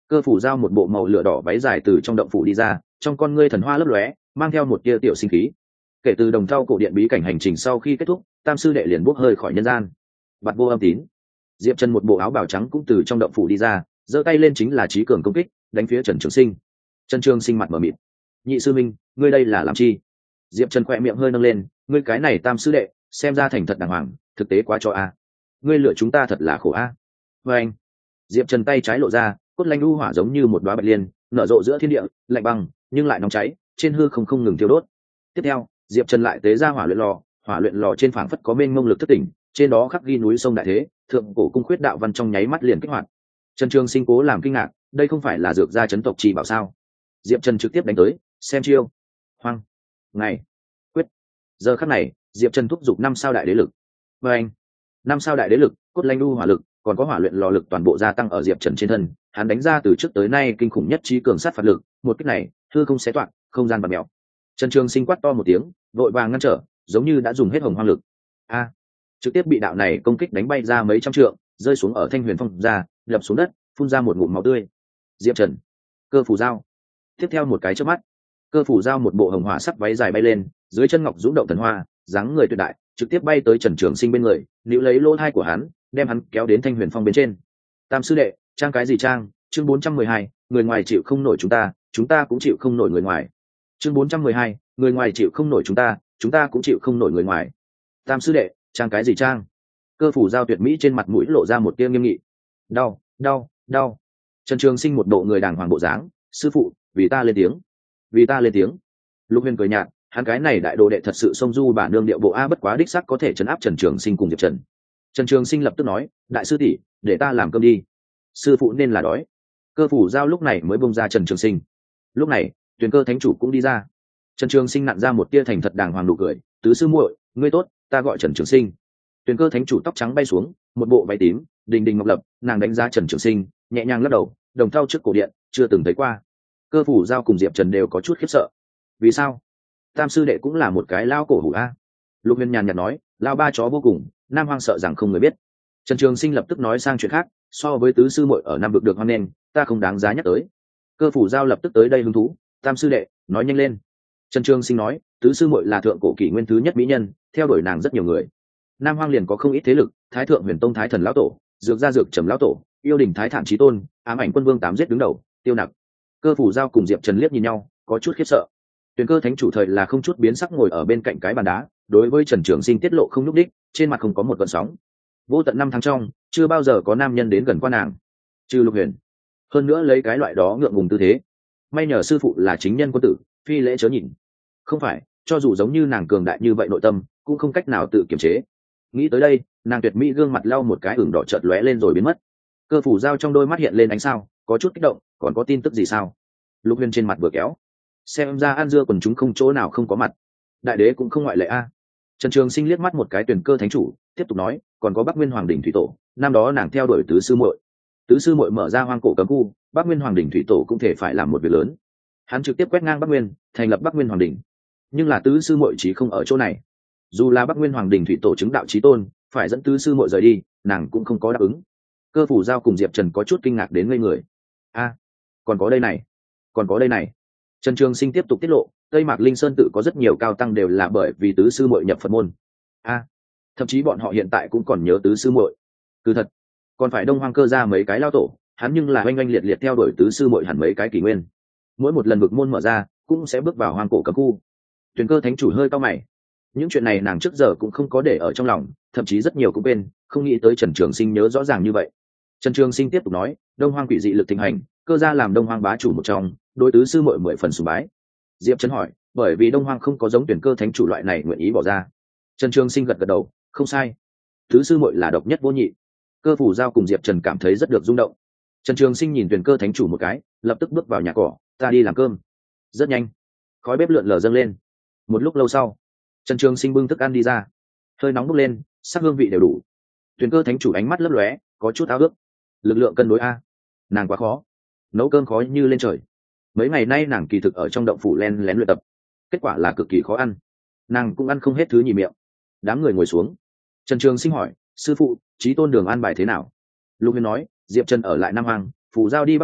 Cơ phủ giao một bộ màu lửa đỏ váy dài từ trong động phủ đi ra, trong con ngươi thần hoa lấp lóe, mang theo một tia tiểu sinh khí. Kể từ đồng thau cổ điện bí cảnh hành trình sau khi kết thúc, tam sư đệ liền bốc hơi khỏi nhân gian. Bạt vô âm tín. Diệp Trần một bộ áo bào trắng cũng từ trong động phủ đi ra, giơ tay lên chính là trí cường công kích, đánh phía Trần Trường Sinh. Trần Trường Sinh mặt mở mịt. Nhị sư minh, ngươi đây là làm chi? Diệp Trần khỏe miệng hơi nâng lên, ngươi cái này tam sư đệ, xem ra thành thật đàng hoàng, thực tế quá cho a. Ngươi lựa chúng ta thật là khổ a. Và anh. Diệp Trần tay trái lộ ra, cốt lanh u hỏa giống như một đóa bạch liên, nở rộ giữa thiên địa, lạnh băng, nhưng lại nóng cháy, trên hư không không ngừng thiêu đốt. Tiếp theo, Diệp Trần lại tế ra hỏa luyện lò, hỏa luyện lò trên phảng phất có mênh mông lực thất tỉnh, trên đó khắc ghi núi sông đại thế, thượng cổ cung khuyết đạo văn trong nháy mắt liền kích hoạt. Trần Trường Sinh cố làm kinh ngạc, đây không phải là dược gia chấn tộc trì bảo sao? Diệp Trần trực tiếp đánh tới, xem chiêu. Hoang, ngày, quyết. Giờ khắc này, Diệp Trần thúc giục năm sao đại đế lực. Và anh, năm sao đại đế lực, cốt lanh đu hỏa lực, còn có hỏa luyện lò lực toàn bộ gia tăng ở Diệp Trần trên thân, hắn đánh ra từ trước tới nay kinh khủng nhất trí cường sát phạt lực, một kích này, hư không xé toạc, không gian bạt mèo. Trần Trường Sinh quát to một tiếng, vội vàng ngăn trở, giống như đã dùng hết hồng hoang lực. A, trực tiếp bị đạo này công kích đánh bay ra mấy trăm trượng, rơi xuống ở Thanh Huyền Phong ra, lập xuống đất, phun ra một ngụm máu tươi. Diệp Trần, cơ phủ dao. Tiếp theo một cái chớp mắt, cơ phủ dao một bộ hồng hỏa sắc váy dài bay lên, dưới chân ngọc dũng động thần hoa, dáng người tuyệt đại, trực tiếp bay tới Trần Trường Sinh bên người, níu lấy lỗ thai của hắn, đem hắn kéo đến Thanh Huyền Phong bên trên. Tam sư đệ, trang cái gì trang? Chương bốn trăm mười hai, người ngoài chịu không nổi chúng ta, chúng ta cũng chịu không nổi người ngoài. Chương bốn trăm mười hai, người ngoài chịu không nổi chúng ta, chúng ta cũng chịu không nổi người ngoài. Tam sư đệ, trang cái gì trang? Cơ phủ giao tuyệt mỹ trên mặt mũi lộ ra một tia nghiêm nghị. Đau, đau, đau. Trần Trường Sinh một bộ người đàng hoàng bộ dáng, sư phụ, vì ta lên tiếng, vì ta lên tiếng. Lục Huyền cười nhạt, hắn cái này đại đồ đệ thật sự sông du bản nương điệu bộ a, bất quá đích xác có thể chấn áp Trần Trường Sinh cùng Diệp Trần. Trần Trường Sinh lập tức nói, đại sư tỷ, để ta làm cơm đi. Sư phụ nên là đói. Cơ phủ giao lúc này mới bông ra Trần Trường Sinh. Lúc này, Tuyền Cơ thánh chủ cũng đi ra. Trần Trường Sinh nặn ra một tia thành thật đàng hoàng nụ cười, tứ sư muội, ngươi tốt, ta gọi Trần Trường Sinh. Tuyền Cơ thánh chủ tóc trắng bay xuống, một bộ váy tím, đình đình ngọc lập, nàng đánh giá Trần Trường Sinh, nhẹ nhàng lắc đầu, đồng thau trước cổ điện, chưa từng thấy qua. Cơ phủ giao cùng Diệp Trần đều có chút khiếp sợ. Vì sao? Tam sư đệ cũng là một cái lao cổ hủ a. Lục Huyền nhàn nhạt nói, lao ba chó vô cùng, Nam Hoang sợ rằng không người biết. Trần Trường Sinh lập tức nói sang chuyện khác, so với tứ sư muội ở Nam vực được hoan nghênh, ta không đáng giá nhắc tới. Cơ phủ giao lập tức tới đây hứng thú, tam sư đệ, nói nhanh lên. Trần Trường Sinh nói, tứ sư muội là thượng cổ kỷ nguyên thứ nhất mỹ nhân, theo đuổi nàng rất nhiều người. Nam Hoang liền có không ít thế lực, Thái thượng Huyền Tông Thái thần lão tổ, dược gia dược trầm lão tổ, yêu đình Thái thản chí tôn, ám ảnh quân vương tám giết đứng đầu, tiêu nặc. Cơ phủ giao cùng Diệp Trần liếc nhìn nhau, có chút khiếp sợ. Tuyền Cơ thánh chủ thời là không chút biến sắc ngồi ở bên cạnh cái bàn đá, đối với Trần Trường Sinh tiết lộ không nhúc đích, trên mặt không có một gợn sóng. Vô tận năm tháng trong, chưa bao giờ có nam nhân đến gần qua nàng, trừ Lục Huyền. Hơn nữa lấy cái loại đó ngượng ngùng tư thế. May nhờ sư phụ là chính nhân quân tử, phi lễ chớ nhìn. Không phải, cho dù giống như nàng cường đại như vậy nội tâm, cũng không cách nào tự kiềm chế. Nghĩ tới đây, nàng tuyệt mỹ gương mặt lau một cái ửng đỏ chợt lóe lên rồi biến mất. Cơ phủ giao trong đôi mắt hiện lên ánh sao, có chút kích động, còn có tin tức gì sao? Lục Huyền trên mặt vừa kéo, xem ra An Dưa quần chúng không chỗ nào không có mặt, đại đế cũng không ngoại lệ a. Trần Trường Sinh liếc mắt một cái Tuyền Cơ thánh chủ, tiếp tục nói, còn có Bắc Nguyên Hoàng đỉnh thủy tổ, năm đó nàng theo đuổi tứ sư muội, tứ sư muội mở ra hoang cổ cấm khu, Bắc Nguyên Hoàng đỉnh thủy tổ cũng thể phải làm một việc lớn. Hắn trực tiếp quét ngang Bắc Nguyên, thành lập Bắc Nguyên Hoàng đỉnh. Nhưng là tứ sư muội chỉ không ở chỗ này, dù là Bắc Nguyên Hoàng đỉnh thủy tổ chứng đạo chí tôn, phải dẫn tứ sư muội rời đi, nàng cũng không có đáp ứng. Cơ phủ giao cùng Diệp Trần có chút kinh ngạc đến ngây người. A, còn có đây này, còn có đây này. Trần Trường Sinh tiếp tục tiết lộ, Tây Mạc Linh Sơn tự có rất nhiều cao tăng đều là bởi vì tứ sư muội nhập Phật môn. A, thậm chí bọn họ hiện tại cũng còn nhớ tứ sư muội. Cứ thật, còn phải Đông Hoang Cơ ra mấy cái lao tổ, hắn nhưng là oanh oanh liệt liệt theo đuổi tứ sư muội hẳn mấy cái kỷ nguyên. Mỗi một lần vực môn mở ra, cũng sẽ bước vào hoang cổ cấm khu. Tuyền Cơ thánh chủ hơi cau mày. Những chuyện này nàng trước giờ cũng không có để ở trong lòng, thậm chí rất nhiều cũng quên, không nghĩ tới Trần Trường Sinh nhớ rõ ràng như vậy. Trần Trường Sinh tiếp tục nói, Đông Hoang quỷ dị lực thịnh hành, Cơ gia làm Đông Hoang bá chủ một trong, đối tứ sư muội mười phần sùng bái. Diệp Trần hỏi, bởi vì Đông Hoang không có giống Tuyển Cơ thánh chủ loại này nguyện ý bỏ ra. Trần Trường Sinh gật gật đầu, không sai, tứ sư muội là độc nhất vô nhị. Cơ phủ giao cùng Diệp Trần cảm thấy rất được rung động. Trần Trường Sinh nhìn Tuyển Cơ thánh chủ một cái, lập tức bước vào nhà cỏ, ta đi làm cơm. Rất nhanh, khói bếp lượn lờ dâng lên. Một lúc lâu sau, Trần Trường Sinh bưng thức ăn đi ra, hơi nóng bốc lên, sắc hương vị đều đủ. Tuyển Cơ thánh chủ ánh mắt lấp lóe, có chút ao ước. Lực lượng cân đối a, nàng quá khó, nấu cơm khó như lên trời. Mấy ngày nay nàng kỳ thực ở trong động phủ len lén luyện tập, kết quả là cực kỳ khó ăn, nàng cũng ăn không hết thứ nhì miệng. Đám người ngồi xuống, Trần Trường Sinh hỏi, sư phụ, chí tôn đường an bài thế nào? Lục Huyền nói, Diệp Trần ở lại Nam Hoang, phủ giao đi Bắc Nguyên,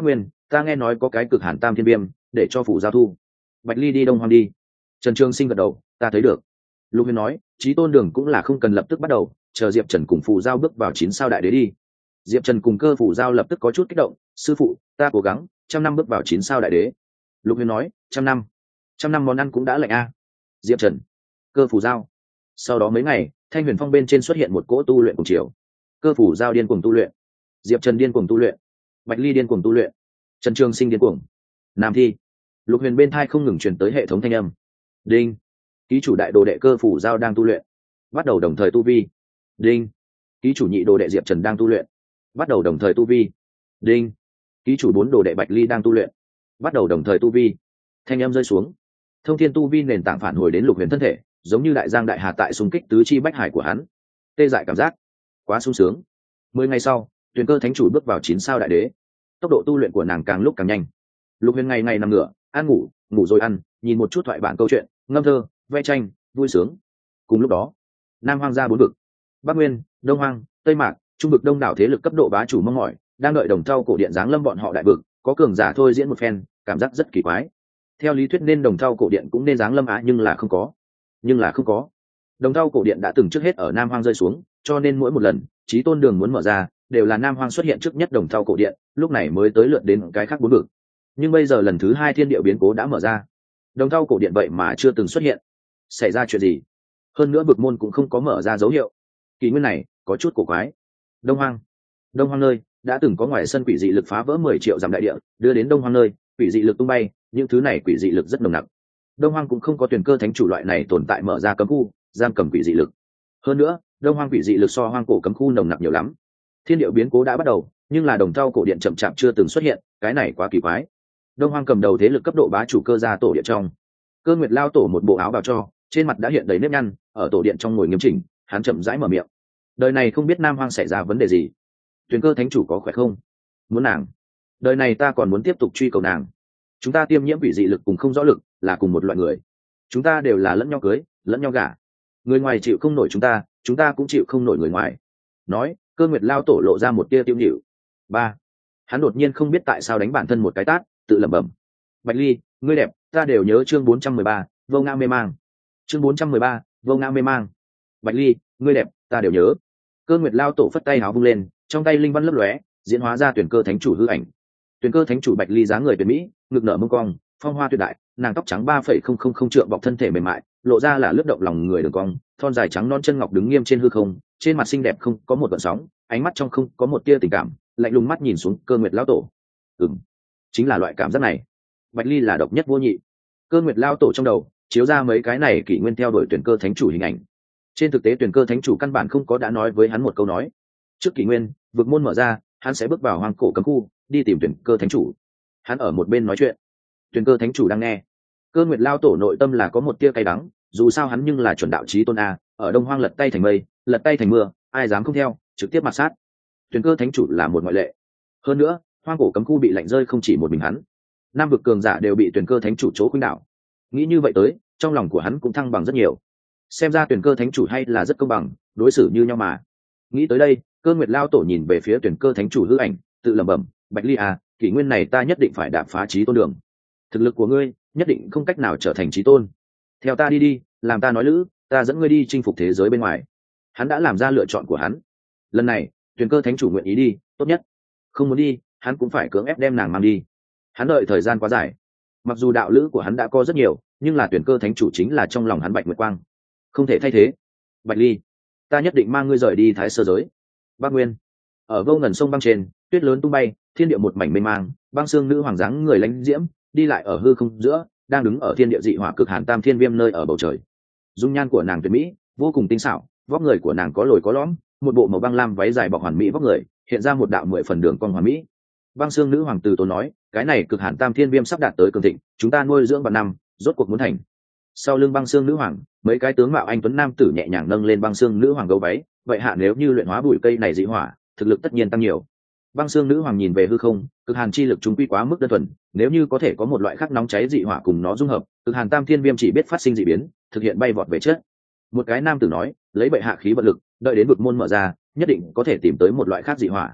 ta nghe nói có cái cực hàn tam thiên viêm để cho phủ giao thu. Bạch ly đi đông hoang đi. Trần Trường Sinh gật đầu, ta thấy được. Lục Huyền nói, chí tôn đường cũng là không cần lập tức bắt đầu, chờ Diệp Trần cùng phù giao bước vào chín sao đại đế đi. Diệp Trần cùng cơ phù giao lập tức có chút kích động, sư phụ, ta cố gắng trăm năm bước vào chín sao đại đế. Lục Huyền nói, trăm năm trăm năm món ăn cũng đã lạnh a. Diệp Trần, cơ phù giao. Sau đó mấy ngày, Thanh Huyền Phong bên trên xuất hiện một cỗ tu luyện cùng chiều. Cơ phù giao điên cuồng tu luyện, Diệp Trần điên cuồng tu luyện, Bạch ly điên cuồng tu luyện, Trần Trường Sinh điên cuồng. Nam thi. Lục Huyền bên thai không ngừng truyền tới hệ thống thanh âm. Đinh, ký chủ đại đồ đệ cơ phủ giao đang tu luyện, bắt đầu đồng thời tu vi. Đinh, ký chủ nhị đồ đệ Diệp Trần đang tu luyện, bắt đầu đồng thời tu vi. Đinh, ký chủ bốn đồ đệ Bạch ly đang tu luyện, bắt đầu đồng thời tu vi. Thanh âm rơi xuống, thông thiên tu vi nền tảng phản hồi đến Lục Huyền thân thể, giống như đại giang đại hà tại xung kích tứ chi bách hải của hắn. Tê dại cảm giác, quá sung sướng. Mười ngày sau, Tuyền Cơ Thánh chủ bước vào chín sao đại đế, tốc độ tu luyện của nàng càng lúc càng nhanh. Lục Huyền ngày ngày nằm ngửa, ăn ngủ, ngủ rồi ăn, nhìn một chút thoại bản câu chuyện, ngâm thơ, vẽ tranh, vui sướng. Cùng lúc đó, Nam Hoang gia bốn vực, Bắc Nguyên, Đông Hoang, Tây Mạc, Trung vực đông đảo thế lực cấp độ bá chủ mong mỏi, đang đợi đồng thau cổ điện giáng lâm bọn họ đại vực, có cường giả thôi diễn một phen, cảm giác rất kỳ quái. Theo lý thuyết nên đồng thau cổ điện cũng nên giáng lâm á, nhưng là không có. Nhưng là không có. Đồng thau cổ điện đã từng trước hết ở Nam Hoang rơi xuống, cho nên mỗi một lần Chí Tôn đường muốn mở ra, đều là Nam Hoang xuất hiện trước nhất đồng thau cổ điện, lúc này mới tới lượt đến cái khác bốn vực. Nhưng bây giờ lần thứ hai thiên địa biến cố đã mở ra, đồng thau cổ điện vậy mà chưa từng xuất hiện. Xảy ra chuyện gì? Hơn nữa vực môn cũng không có mở ra dấu hiệu. Kỳ nguyên này có chút cổ quái. Đông Hoang, Đông Hoang nơi đã từng có ngoài sân quỷ dị lực phá vỡ mười triệu dặm đại địa, đưa đến Đông Hoang nơi quỷ dị lực tung bay, những thứ này quỷ dị lực rất nồng nặc. Đông Hoang cũng không có Tuyền Cơ Thánh chủ loại này tồn tại mở ra cấm khu giam cầm quỷ dị lực. Hơn nữa, Đông Hoang quỷ dị lực so hoang cổ cấm khu nồng nặc nhiều lắm. Thiên địa biến cố đã bắt đầu, nhưng là đồng thau cổ điện chậm chạp chưa từng xuất hiện, cái này quá kỳ quái. Đông Hoang cầm đầu thế lực cấp độ bá chủ Cơ gia tổ điện trong, Cơ Nguyệt lao tổ một bộ áo bào cho, trên mặt đã hiện đầy nếp nhăn, ở tổ điện trong ngồi nghiêm chỉnh, hắn chậm rãi mở miệng. Đời này không biết Nam Hoang xảy ra vấn đề gì, Tuyền Cơ Thánh chủ có khỏe không? Muốn nàng. Đời này ta còn muốn tiếp tục truy cầu nàng. Chúng ta tiêm nhiễm quỷ dị lực cùng không rõ lực, là cùng một loại người. Chúng ta đều là lẫn nhau cưới, lẫn nhau gả. Người ngoài chịu không nổi chúng ta, chúng ta cũng chịu không nổi người ngoài. Nói, Cơ Nguyệt lao tổ lộ ra một tia tiêu nhịu. Ba. Hắn đột nhiên không biết tại sao đánh bản thân một cái tát, tự lẩm bẩm. Bạch ly, ngươi đẹp, ta đều nhớ chương bốn trăm mười ba, vô ngã mê mang. Chương bốn trăm mười ba, vô ngã mê mang. Bạch ly, ngươi đẹp, ta đều nhớ. Cơ Nguyệt lao tổ phất tay áo vung lên, trong tay linh văn lấp lóe, diễn hóa ra Tuyền Cơ Thánh chủ hư ảnh. Tuyền Cơ Thánh chủ Bạch ly dáng người tuyệt mỹ, ngực nở mông cong, phong hoa tuyệt đại, nàng tóc trắng ba phẩy không không không trượng bọc thân thể mềm mại, lộ ra là lướt động lòng người đường cong, thon dài trắng non chân ngọc đứng nghiêm trên hư không, trên mặt xinh đẹp không có một gợn sóng, ánh mắt trong không có một tia tình cảm, lạnh lùng mắt nhìn xuống Cơ Nguyệt lão tổ. Ừm, chính là loại cảm giác này. Bạch ly là độc nhất vô nhị. Cơ Nguyệt lão tổ trong đầu chiếu ra mấy cái này kỷ nguyên theo đuổi Tuyền Cơ Thánh chủ hình ảnh. Trên thực tế Tuyền Cơ Thánh chủ căn bản không có đã nói với hắn một câu nói. Trước kỷ nguyên, vực môn mở ra, hắn sẽ bước vào hoang cổ cấm khu, đi tìm Tuyền Cơ Thánh chủ. Hắn ở một bên nói chuyện, Tuyền Cơ Thánh chủ đang nghe. Cơ Nguyệt lao tổ nội tâm là có một tia cay đắng, dù sao hắn nhưng là chuẩn đạo chí tôn a, ở Đông Hoang lật tay thành mây, lật tay thành mưa, ai dám không theo, trực tiếp mặt sát. Tuyền Cơ Thánh chủ là một ngoại lệ. Hơn nữa, hoang cổ cấm khu bị lạnh rơi không chỉ một mình hắn, năm vực cường giả đều bị Tuyền Cơ Thánh chủ chỗ khuynh đảo. Nghĩ như vậy tới, trong lòng của hắn cũng thăng bằng rất nhiều. Xem ra Tuyền Cơ Thánh chủ hay là rất công bằng, đối xử như nhau mà. Nghĩ tới đây, Cơ Nguyệt lao tổ nhìn về phía Tuyền Cơ Thánh chủ hư ảnh, tự lẩm bẩm, Bạch ly à, kỷ nguyên này ta nhất định phải đạp phá chí tôn đường. Thực lực của ngươi nhất định không cách nào trở thành chí tôn. Theo ta đi đi, làm ta nói lữ, ta dẫn ngươi đi chinh phục thế giới bên ngoài. Hắn đã làm ra lựa chọn của hắn. Lần này, Tuyền Cơ Thánh chủ nguyện ý đi, tốt nhất. Không muốn đi, hắn cũng phải cưỡng ép đem nàng mang đi. Hắn đợi thời gian quá dài. Mặc dù đạo lữ của hắn đã có rất nhiều, nhưng là Tuyền Cơ Thánh chủ chính là trong lòng hắn Bạch Nguyệt Quang, không thể thay thế. Bạch ly, ta nhất định mang ngươi rời đi Thái Sơ giới. Bắc Nguyên, ở vô ngần sông băng trên, tuyết lớn tung bay, thiên địa một mảnh mênh mang, băng xương nữ hoàng dáng người lãnh diễm, đi lại ở hư không giữa, đang đứng ở thiên địa dị hỏa cực hàn tam thiên viêm nơi ở bầu trời. Dung nhan của nàng tuyệt mỹ, vô cùng tinh xảo, vóc người của nàng có lồi có lõm, một bộ màu băng lam váy dài bọc hoàn mỹ vóc người, hiện ra một đạo mười phần đường cong hoàn mỹ. Băng xương nữ hoàng từ tốn nói, cái này cực hàn tam thiên viêm sắp đạt tới cường thịnh, chúng ta nuôi dưỡng vạn năm, rốt cuộc muốn thành. Sau lưng băng xương nữ hoàng, mấy cái tướng mạo anh tuấn nam tử nhẹ nhàng nâng lên băng xương nữ hoàng gấu váy, vậy hạ nếu như luyện hóa bụi cây này dị hỏa, thực lực tất nhiên tăng nhiều. Băng xương nữ hoàng nhìn về hư không, cực hàn chi lực chúng quy quá mức đơn thuần, nếu như có thể có một loại khác nóng cháy dị hỏa cùng nó dung hợp, cực hàn tam thiên viêm chỉ biết phát sinh dị biến, thực hiện bay vọt về chết. Một cái nam tử nói, lấy bệ hạ khí vận lực, đợi đến vực môn mở ra, nhất định có thể tìm tới một loại khác dị hỏa.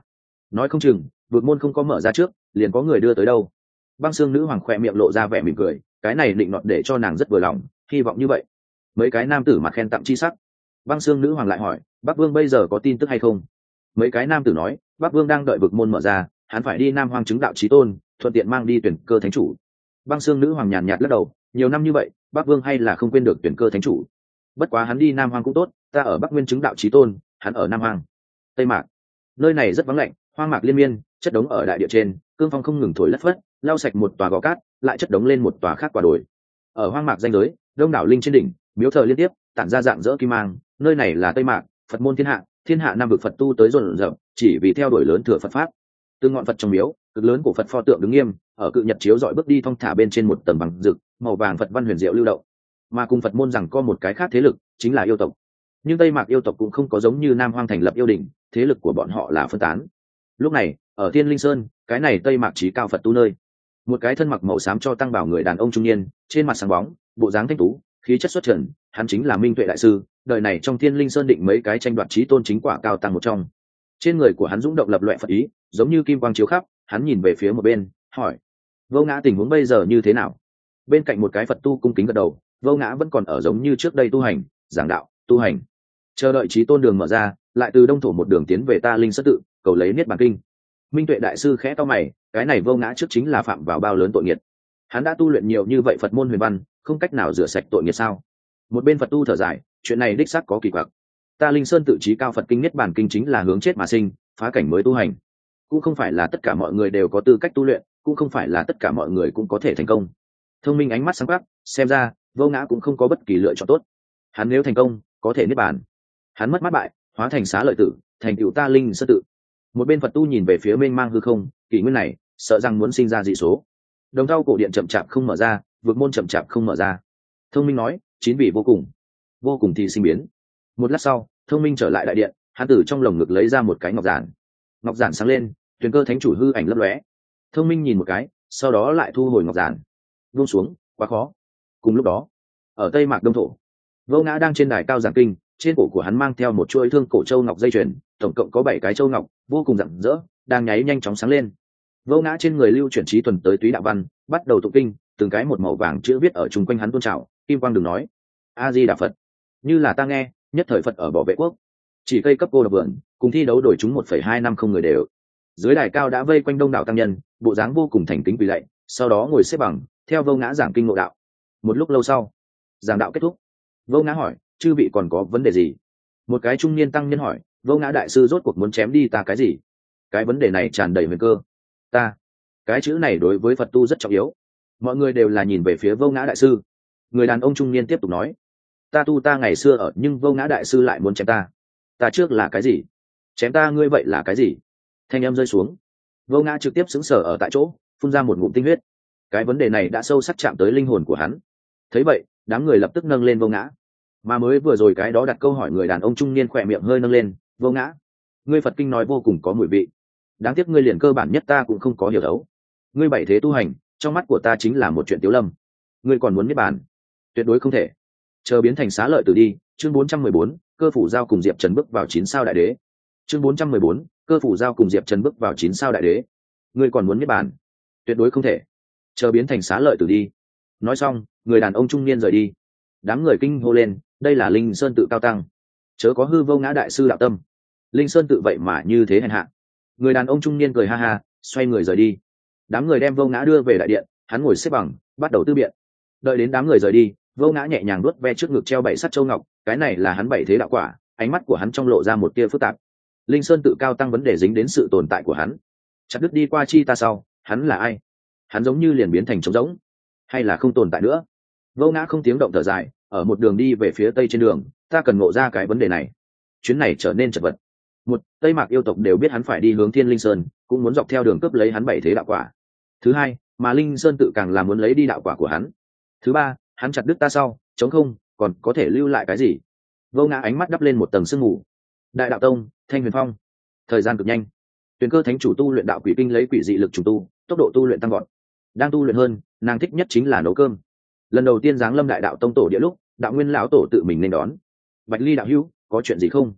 nói không chừng vượt môn không có mở ra trước liền có người đưa tới đâu. Băng xương nữ hoàng khỏe miệng lộ ra vẻ mỉm cười, cái này định nọt để cho nàng rất vừa lòng, hy vọng như vậy. Mấy cái nam tử mặt khen tặng chi sắc. Băng xương nữ hoàng lại hỏi, Bắc Vương bây giờ có tin tức hay không? Mấy cái nam tử nói, Bắc Vương đang đợi vực môn mở ra, hắn phải đi Nam Hoang chứng đạo chí tôn, thuận tiện mang đi tuyển cơ thánh chủ. Băng xương nữ hoàng nhàn nhạt lắc đầu, nhiều năm như vậy, Bắc Vương hay là không quên được tuyển cơ thánh chủ. Bất quá hắn đi Nam Hoang cũng tốt, ta ở Bắc Nguyên chứng đạo chí tôn, hắn ở Nam Hoang. Tây Mạc, nơi này rất vắng lạnh, hoang mạc liên miên, chất đống ở đại địa trên, cương phong không ngừng thổi lất phất, lau sạch một tòa gò cát, lại chất đống lên một tòa khác quả đồi. Ở hoang mạc danh giới, đông đảo linh trên đỉnh, miếu thờ liên tiếp, tản ra dạng dỡ kim mang, nơi này là Tây Mạc, Phật môn thiên hạ, thiên hạ năm vực Phật tu tới rộn rộn, chỉ vì theo đuổi lớn thừa Phật pháp. Từ ngọn Phật trong miếu, cực lớn của Phật pho tượng đứng nghiêm, ở cự nhật chiếu dọi bước đi thong thả bên trên một tầng bằng rực, màu vàng Phật văn huyền diệu lưu động. Mà cùng Phật môn rằng có một cái khác thế lực, chính là yêu tộc. Nhưng Tây Mạc yêu tộc cũng không có giống như Nam Hoang thành lập yêu đỉnh, thế lực của bọn họ là phân tán. Lúc này, ở Thiên Linh Sơn, cái này Tây Mạc chí cao Phật tu nơi, một cái thân mặc màu xám cho tăng bảo người đàn ông trung niên, trên mặt sáng bóng, bộ dáng thanh tú, khí chất xuất trần, hắn chính là Minh Tuệ đại sư, đời này trong Thiên Linh Sơn định mấy cái tranh đoạt chí tôn chính quả cao tăng một trong. Trên người của hắn dũng động lập loè Phật ý, giống như kim quang chiếu khắp, hắn nhìn về phía một bên, hỏi: "Vô Ngã tình huống bây giờ như thế nào?" Bên cạnh một cái Phật tu cung kính gật đầu, Vô Ngã vẫn còn ở giống như trước đây tu hành, giảng đạo, tu hành, chờ đợi chí tôn đường mở ra, lại từ đông thổ một đường tiến về Ta Linh Sơn tự, cầu lấy niết bàn kinh. Minh Tuệ đại sư khẽ cau mày, cái này Vô Ngã trước chính là phạm vào bao lớn tội nghiệp. Hắn đã tu luyện nhiều như vậy Phật môn huyền văn, không cách nào rửa sạch tội nghiệp sao? Một bên Phật tu thở dài, chuyện này đích xác có kỳ quặc. Ta Linh Sơn tự chí cao Phật kinh niết bàn kinh chính là hướng chết mà sinh, phá cảnh mới tu hành. Cũng không phải là tất cả mọi người đều có tư cách tu luyện, cũng không phải là tất cả mọi người cũng có thể thành công. Thông minh ánh mắt sáng quắc, xem ra Vô Ngã cũng không có bất kỳ lựa chọn tốt. Hắn nếu thành công, có thể niết bàn. Hắn mất mắt bại, hóa thành xá lợi tử, thành tựu Ta Linh Sơn tự. Một bên Phật tu nhìn về phía mênh mang hư không, kỷ nguyên này sợ rằng muốn sinh ra dị số. Đồng thau cổ điện chậm chạp không mở ra, vực môn chậm chạp không mở ra. Thông minh nói, chín vị vô cùng, vô cùng thì sinh biến. Một lát sau, Thông minh trở lại đại điện, hắn từ trong lồng ngực lấy ra một cái ngọc giản. Ngọc giản sáng lên, tuyển cơ thánh chủ hư ảnh lấp lóe. Thông minh nhìn một cái, sau đó lại thu hồi ngọc giản. Buông xuống, quá khó. Cùng lúc đó, ở Tây Mạc Đông thổ, Vô Ngã đang trên đài cao giảng kinh, trên cổ của hắn mang theo một chuỗi thương cổ châu ngọc dây chuyền, tổng cộng có bảy cái châu ngọc, vô cùng rạng rỡ, đang nháy nhanh chóng sáng lên. Vô Ngã trên người lưu chuyển trí tuần tới túy đạo văn, bắt đầu tụng kinh, từng cái một màu vàng chữ viết ở chung quanh hắn tôn trào, kim quang đừng nói: A Di Đà Phật. Như là ta nghe, nhất thời Phật ở bảo vệ quốc. Chỉ cây cấp cô độc vườn, cùng thi đấu đổi chúng một phẩy hai năm không người đều. Dưới đài cao đã vây quanh đông đảo tăng nhân, bộ dáng vô cùng thành kính quỳ lạy, sau đó ngồi xếp bằng, theo Vô Ngã giảng kinh ngộ đạo. Một lúc lâu sau, giảng đạo kết thúc. Vô Ngã hỏi, chư vị còn có vấn đề gì? Một cái trung niên tăng nhân hỏi, Vô Ngã đại sư rốt cuộc muốn chém đi ta cái gì? Cái vấn đề này tràn đầy huyền cơ. Ta, cái chữ này đối với Phật tu rất trọng yếu. Mọi người đều là nhìn về phía Vô Ngã đại sư. Người đàn ông trung niên tiếp tục nói, ta tu ta ngày xưa ở, nhưng Vô Ngã đại sư lại muốn chém ta. Ta trước là cái gì? Chém ta ngươi vậy là cái gì? Thanh âm rơi xuống, Vô Ngã trực tiếp sững sờ ở tại chỗ, phun ra một ngụm tinh huyết. Cái vấn đề này đã sâu sắc chạm tới linh hồn của hắn. Thấy vậy, đám người lập tức nâng lên Vô Ngã. Mà mới vừa rồi cái đó đặt câu hỏi người đàn ông trung niên khỏe miệng hơi nâng lên, Vô Ngã, ngươi Phật kinh nói vô cùng có mùi vị. Đáng tiếc ngươi liền cơ bản nhất ta cũng không có hiểu thấu. Ngươi bảy thế tu hành, trong mắt của ta chính là một chuyện tiếu lâm. Ngươi còn muốn niết bàn? Tuyệt đối không thể. Chờ biến thành xá lợi tử đi. Chương bốn trăm mười bốn, cơ phủ giao cùng Diệp Trần bước vào chín sao đại đế. Chương bốn trăm mười bốn, cơ phủ giao cùng Diệp Trần bước vào chín sao đại đế. Ngươi còn muốn niết bàn? Tuyệt đối không thể. Chờ biến thành xá lợi tử đi. Nói xong, người đàn ông trung niên rời đi. Đám người kinh hô lên, đây là Linh Sơn tự cao tăng, chớ có hư Vô Ngã đại sư đạo tâm. Linh Sơn tự vậy mà như thế hèn hạ. Người đàn ông trung niên cười ha ha, xoay người rời đi. Đám người đem Vô Ngã đưa về đại điện, hắn ngồi xếp bằng, bắt đầu tư biện. Đợi đến đám người rời đi, Vô Ngã nhẹ nhàng đuốt ve trước ngực treo bảy sắt châu ngọc, cái này là hắn bảy thế đạo quả. Ánh mắt của hắn trong lộ ra một tia phức tạp. Linh Sơn tự cao tăng vấn đề dính đến sự tồn tại của hắn. Chặt đứt đi qua chi ta sau, hắn là ai? Hắn giống như liền biến thành trống rỗng, hay là không tồn tại nữa? Vô Ngã không tiếng động thở dài, ở một đường đi về phía tây trên đường, ta cần ngộ ra cái vấn đề này. Chuyến này trở nên chật vật. Một, Tây Mạc yêu tộc đều biết hắn phải đi hướng Thiên Linh Sơn, cũng muốn dọc theo đường cướp lấy hắn bảy thế đạo quả. Thứ hai, mà Linh Sơn tự càng là muốn lấy đi đạo quả của hắn. Thứ ba, hắn chặt đứt ta sau, chống không, còn có thể lưu lại cái gì? Vô Ngã ánh mắt đắp lên một tầng sương mù. Đại đạo tông, Thanh Huyền Phong. Thời gian cực nhanh. Tuyền Cơ thánh chủ tu luyện đạo quỷ kinh lấy quỷ dị lực trùng tu, tốc độ tu luyện tăng gọn. Đang tu luyện hơn, nàng thích nhất chính là nấu cơm. Lần đầu tiên giáng lâm đại đạo tông tổ địa lúc, đạo nguyên lão tổ tự mình nên đón. Bạch Ly đạo hữu, có chuyện gì không?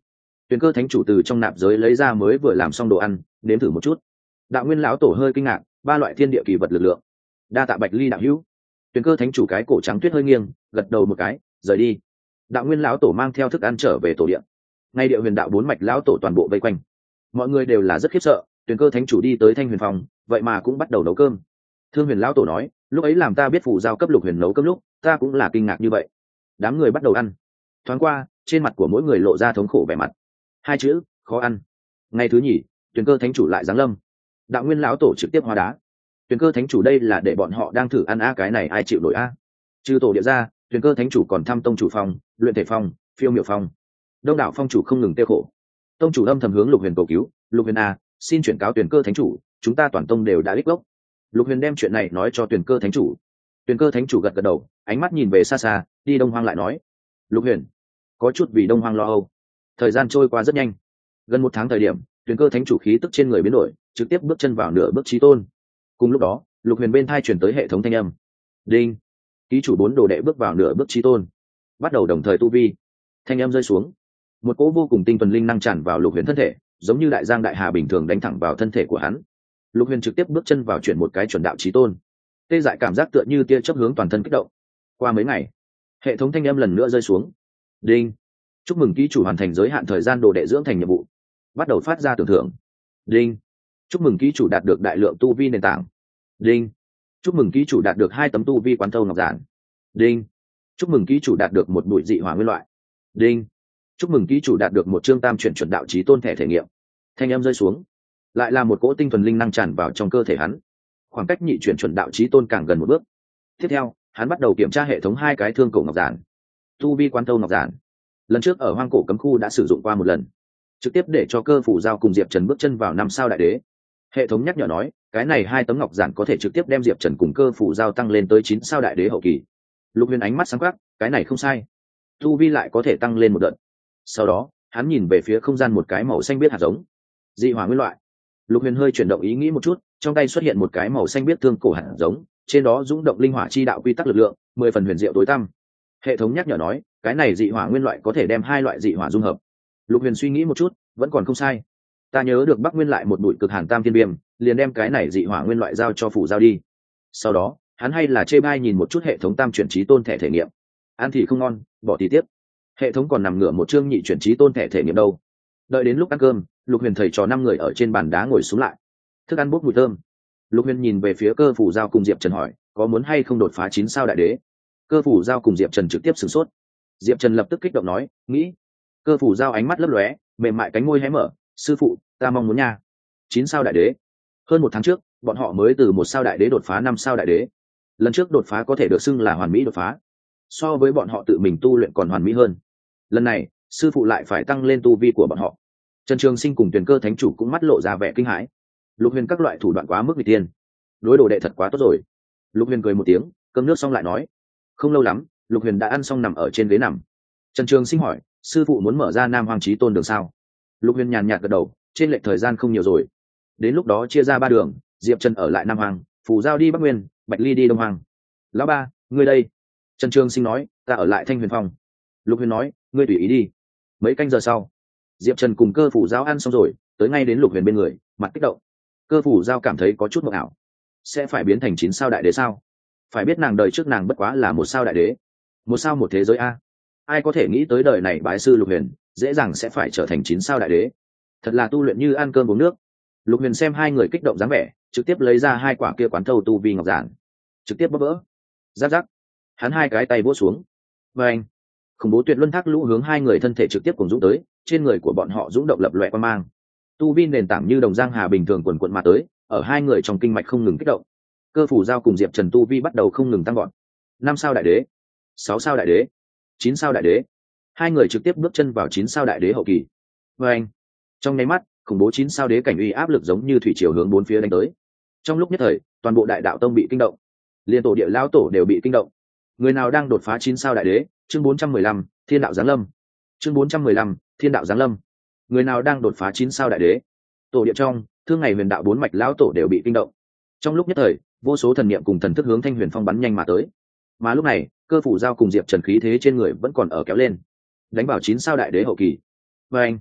Tuyền Cơ Thánh chủ từ trong nạp giới lấy ra mới vừa làm xong đồ ăn, nếm thử một chút. Đạo Nguyên lão tổ hơi kinh ngạc, ba loại thiên địa kỳ vật lực lượng. Đa tạ Bạch Ly đạo hữu. Tuyền Cơ Thánh chủ cái cổ trắng tuyết hơi nghiêng, gật đầu một cái, rời đi. Đạo Nguyên lão tổ mang theo thức ăn trở về tổ điện. Ngay địa huyền đạo bốn mạch lão tổ toàn bộ vây quanh. Mọi người đều là rất khiếp sợ, Tuyền Cơ Thánh chủ đi tới Thanh Huyền phòng, vậy mà cũng bắt đầu nấu cơm. Thương Huyền lão tổ nói, lúc ấy làm ta biết phù giao cấp Lục Huyền nấu cơm lúc, ta cũng là kinh ngạc như vậy. Đám người bắt đầu ăn. Thoáng qua, trên mặt của mỗi người lộ ra thống khổ vẻ mặt. Hai chữ, khó ăn. Ngày thứ nhì, Tuyền Cơ Thánh chủ lại giáng lâm. Đạo Nguyên lão tổ trực tiếp hóa đá. Tuyền Cơ Thánh chủ đây là để bọn họ đang thử ăn a cái này ai chịu nổi a. Trừ tổ địa ra, Tuyền Cơ Thánh chủ còn thăm tông chủ phòng, luyện thể phòng, phiêu miểu phòng. Đông đảo phong chủ không ngừng tiêu khổ. Tông chủ âm thầm hướng Lục Huyền cầu cứu, Lục Huyền a, xin chuyển cáo Tuyền Cơ Thánh chủ, chúng ta toàn tông đều đã ích gốc. Lục Huyền đem chuyện này nói cho Tuyền Cơ Thánh chủ. Tuyền Cơ Thánh chủ gật gật đầu, ánh mắt nhìn về xa xa, đi Đông Hoang lại nói, Lục Huyền có chút vì Đông Hoang lo âu. Thời gian trôi qua rất nhanh, gần một tháng thời điểm, Tuyền Cơ Thánh chủ khí tức trên người biến đổi, trực tiếp bước chân vào nửa bước chí tôn. Cùng lúc đó, Lục Huyền bên thai chuyển tới hệ thống thanh âm. Đinh, ký chủ bốn đồ đệ bước vào nửa bước chí tôn, bắt đầu đồng thời tu vi. Thanh âm rơi xuống, một cỗ vô cùng tinh thuần linh năng tràn vào Lục Huyền thân thể, giống như đại giang đại hà bình thường đánh thẳng vào thân thể của hắn. Lục Huyền trực tiếp bước chân vào chuyển một cái chuẩn đạo chí tôn. Tê dại cảm giác tựa như tia chớp hướng toàn thân kích động. Qua mấy ngày, hệ thống thanh âm lần nữa rơi xuống. Đinh, chúc mừng ký chủ hoàn thành giới hạn thời gian đồ đệ dưỡng thành nhiệm vụ, bắt đầu phát ra tưởng thưởng. Đinh, chúc mừng ký chủ đạt được đại lượng tu vi nền tảng. Đinh, chúc mừng ký chủ đạt được hai tấm tu vi quán thâu ngọc giản. Đinh, chúc mừng ký chủ đạt được một bụi dị hỏa nguyên loại. Đinh, chúc mừng ký chủ đạt được một chương tam chuyển chuẩn đạo chí tôn thẻ thể nghiệm. Thanh âm rơi xuống, lại là một cỗ tinh thuần linh năng tràn vào trong cơ thể hắn. Khoảng cách nhị chuyển chuẩn đạo chí tôn càng gần một bước. Tiếp theo, hắn bắt đầu kiểm tra hệ thống hai cái thương cổ ngọc giản, tu vi quán thâu ngọc giản. Lần trước ở hoang cổ cấm khu đã sử dụng qua một lần, trực tiếp để cho Cơ Phủ Giao cùng Diệp Trần bước chân vào năm sao đại đế. Hệ thống nhắc nhở nói, cái này hai tấm ngọc giản có thể trực tiếp đem Diệp Trần cùng Cơ Phủ Giao tăng lên tới chín sao đại đế hậu kỳ. Lục Huyền ánh mắt sáng quắc, cái này không sai, tu vi lại có thể tăng lên một đợt. Sau đó, hắn nhìn về phía không gian một cái màu xanh biết hạt giống, dị hỏa nguyên loại. Lục Huyền hơi chuyển động ý nghĩ một chút, trong tay xuất hiện một cái màu xanh biết thương cổ hạt giống, trên đó dũng động linh hỏa chi đạo quy tắc lực lượng, mười phần huyền diệu tối tăm. Hệ thống nhắc nhở nói, cái này dị hỏa nguyên loại có thể đem hai loại dị hỏa dung hợp. Lục Huyền suy nghĩ một chút, vẫn còn không sai. Ta nhớ được Bắc Nguyên lại một bụi cực hàn tam thiên viêm, liền đem cái này dị hỏa nguyên loại giao cho phủ giao đi. Sau đó, hắn hay là chê bai nhìn một chút hệ thống tam chuyển trí tôn thẻ thể nghiệm. Ăn thì không ngon, bỏ thì tiếp. Hệ thống còn nằm ngửa một chương nhị chuyển trí tôn thẻ thể nghiệm đâu. Đợi đến lúc ăn cơm, Lục Huyền thầy trò năm người ở trên bàn đá ngồi xuống lại. Thức ăn bốc mùi thơm. Lục Huyền nhìn về phía Cơ Phủ Giao cùng Diệp Trần hỏi, có muốn hay không đột phá chín sao đại đế? Cơ Phủ Giao cùng Diệp Trần trực tiếp sửng sốt. Diệp Trần lập tức kích động nói, nghĩ. Cơ Phủ Giao ánh mắt lấp lóe, mềm mại cánh môi hé mở, sư phụ, ta mong muốn nha. Chín sao đại đế. Hơn một tháng trước, bọn họ mới từ một sao đại đế đột phá năm sao đại đế. Lần trước đột phá có thể được xưng là hoàn mỹ đột phá, so với bọn họ tự mình tu luyện còn hoàn mỹ hơn. Lần này, sư phụ lại phải tăng lên tu vi của bọn họ. Trần Trường Sinh cùng Tuyền Cơ Thánh chủ cũng mắt lộ ra vẻ kinh hãi. Lục Huyền các loại thủ đoạn quá mức vị tiên, đối đồ đệ thật quá tốt rồi. Lục Huyền cười một tiếng, cơm nước xong lại nói. Không lâu lắm, Lục Huyền đã ăn xong nằm ở trên ghế nằm. Trần Trường Sinh hỏi, sư phụ muốn mở ra Nam Hoang Chí Tôn đường sao? Lục Huyền nhàn nhạt gật đầu, trên lệch thời gian không nhiều rồi. Đến lúc đó chia ra ba đường, Diệp Trần ở lại Nam Hoang, Phù Giao đi Bắc Nguyên, Bạch Ly đi Đông Hoang. Lão ba, ngươi đây? Trần Trường Sinh nói, ta ở lại Thanh Huyền Phong. Lục Huyền nói, ngươi tùy ý đi. Mấy canh giờ sau, Diệp Trần cùng Cơ Phủ Giao ăn xong rồi, tới ngay đến Lục Huyền bên người, mặt kích động. Cơ Phủ Giao cảm thấy có chút mộng ảo, sẽ phải biến thành chín sao đại đế sao? Phải biết nàng đời trước nàng bất quá là một sao đại đế, một sao một thế giới a. Ai có thể nghĩ tới đời này bái sư Lục Huyền dễ dàng sẽ phải trở thành chín sao đại đế? Thật là tu luyện như ăn cơm uống nước. Lục Huyền xem hai người kích động dáng vẻ, trực tiếp lấy ra hai quả kia quán thâu tu vi ngọc giản, trực tiếp bóp vỡ. Giáp giáp, hắn hai cái tay vỗ xuống, và anh khủng bố tuyệt luân thác lũ hướng hai người thân thể trực tiếp cùng dũng tới, trên người của bọn họ dũng động lập loè quan mang, tu vi nền tảng như đồng giang hà bình thường quần quận mà tới, ở hai người trong kinh mạch không ngừng kích động. Cơ Phủ Giao cùng Diệp Trần tu vi bắt đầu không ngừng tăng gọn, năm sao đại đế, sáu sao đại đế, chín sao đại đế, hai người trực tiếp bước chân vào chín sao đại đế hậu kỳ. Và anh trong nháy mắt, khủng bố chín sao đế cảnh uy áp lực giống như thủy triều hướng bốn phía đánh tới. Trong lúc nhất thời, toàn bộ đại đạo tông bị kinh động, liên tổ địa lao tổ đều bị kinh động. Người nào đang đột phá chín sao đại đế? Chương bốn trăm mười lăm, Thiên đạo giáng lâm. Chương bốn trăm mười lăm, Thiên đạo giáng lâm. Người nào đang đột phá chín sao đại đế? Tổ địa trong, Thương Ngày Huyền đạo bốn mạch lão tổ đều bị kinh động. Trong lúc nhất thời, vô số thần niệm cùng thần thức hướng Thanh Huyền Phong bắn nhanh mà tới. Mà lúc này, Cơ Phủ Giao cùng Diệp Trần khí thế trên người vẫn còn ở kéo lên, đánh vào chín sao đại đế hậu kỳ. Và anh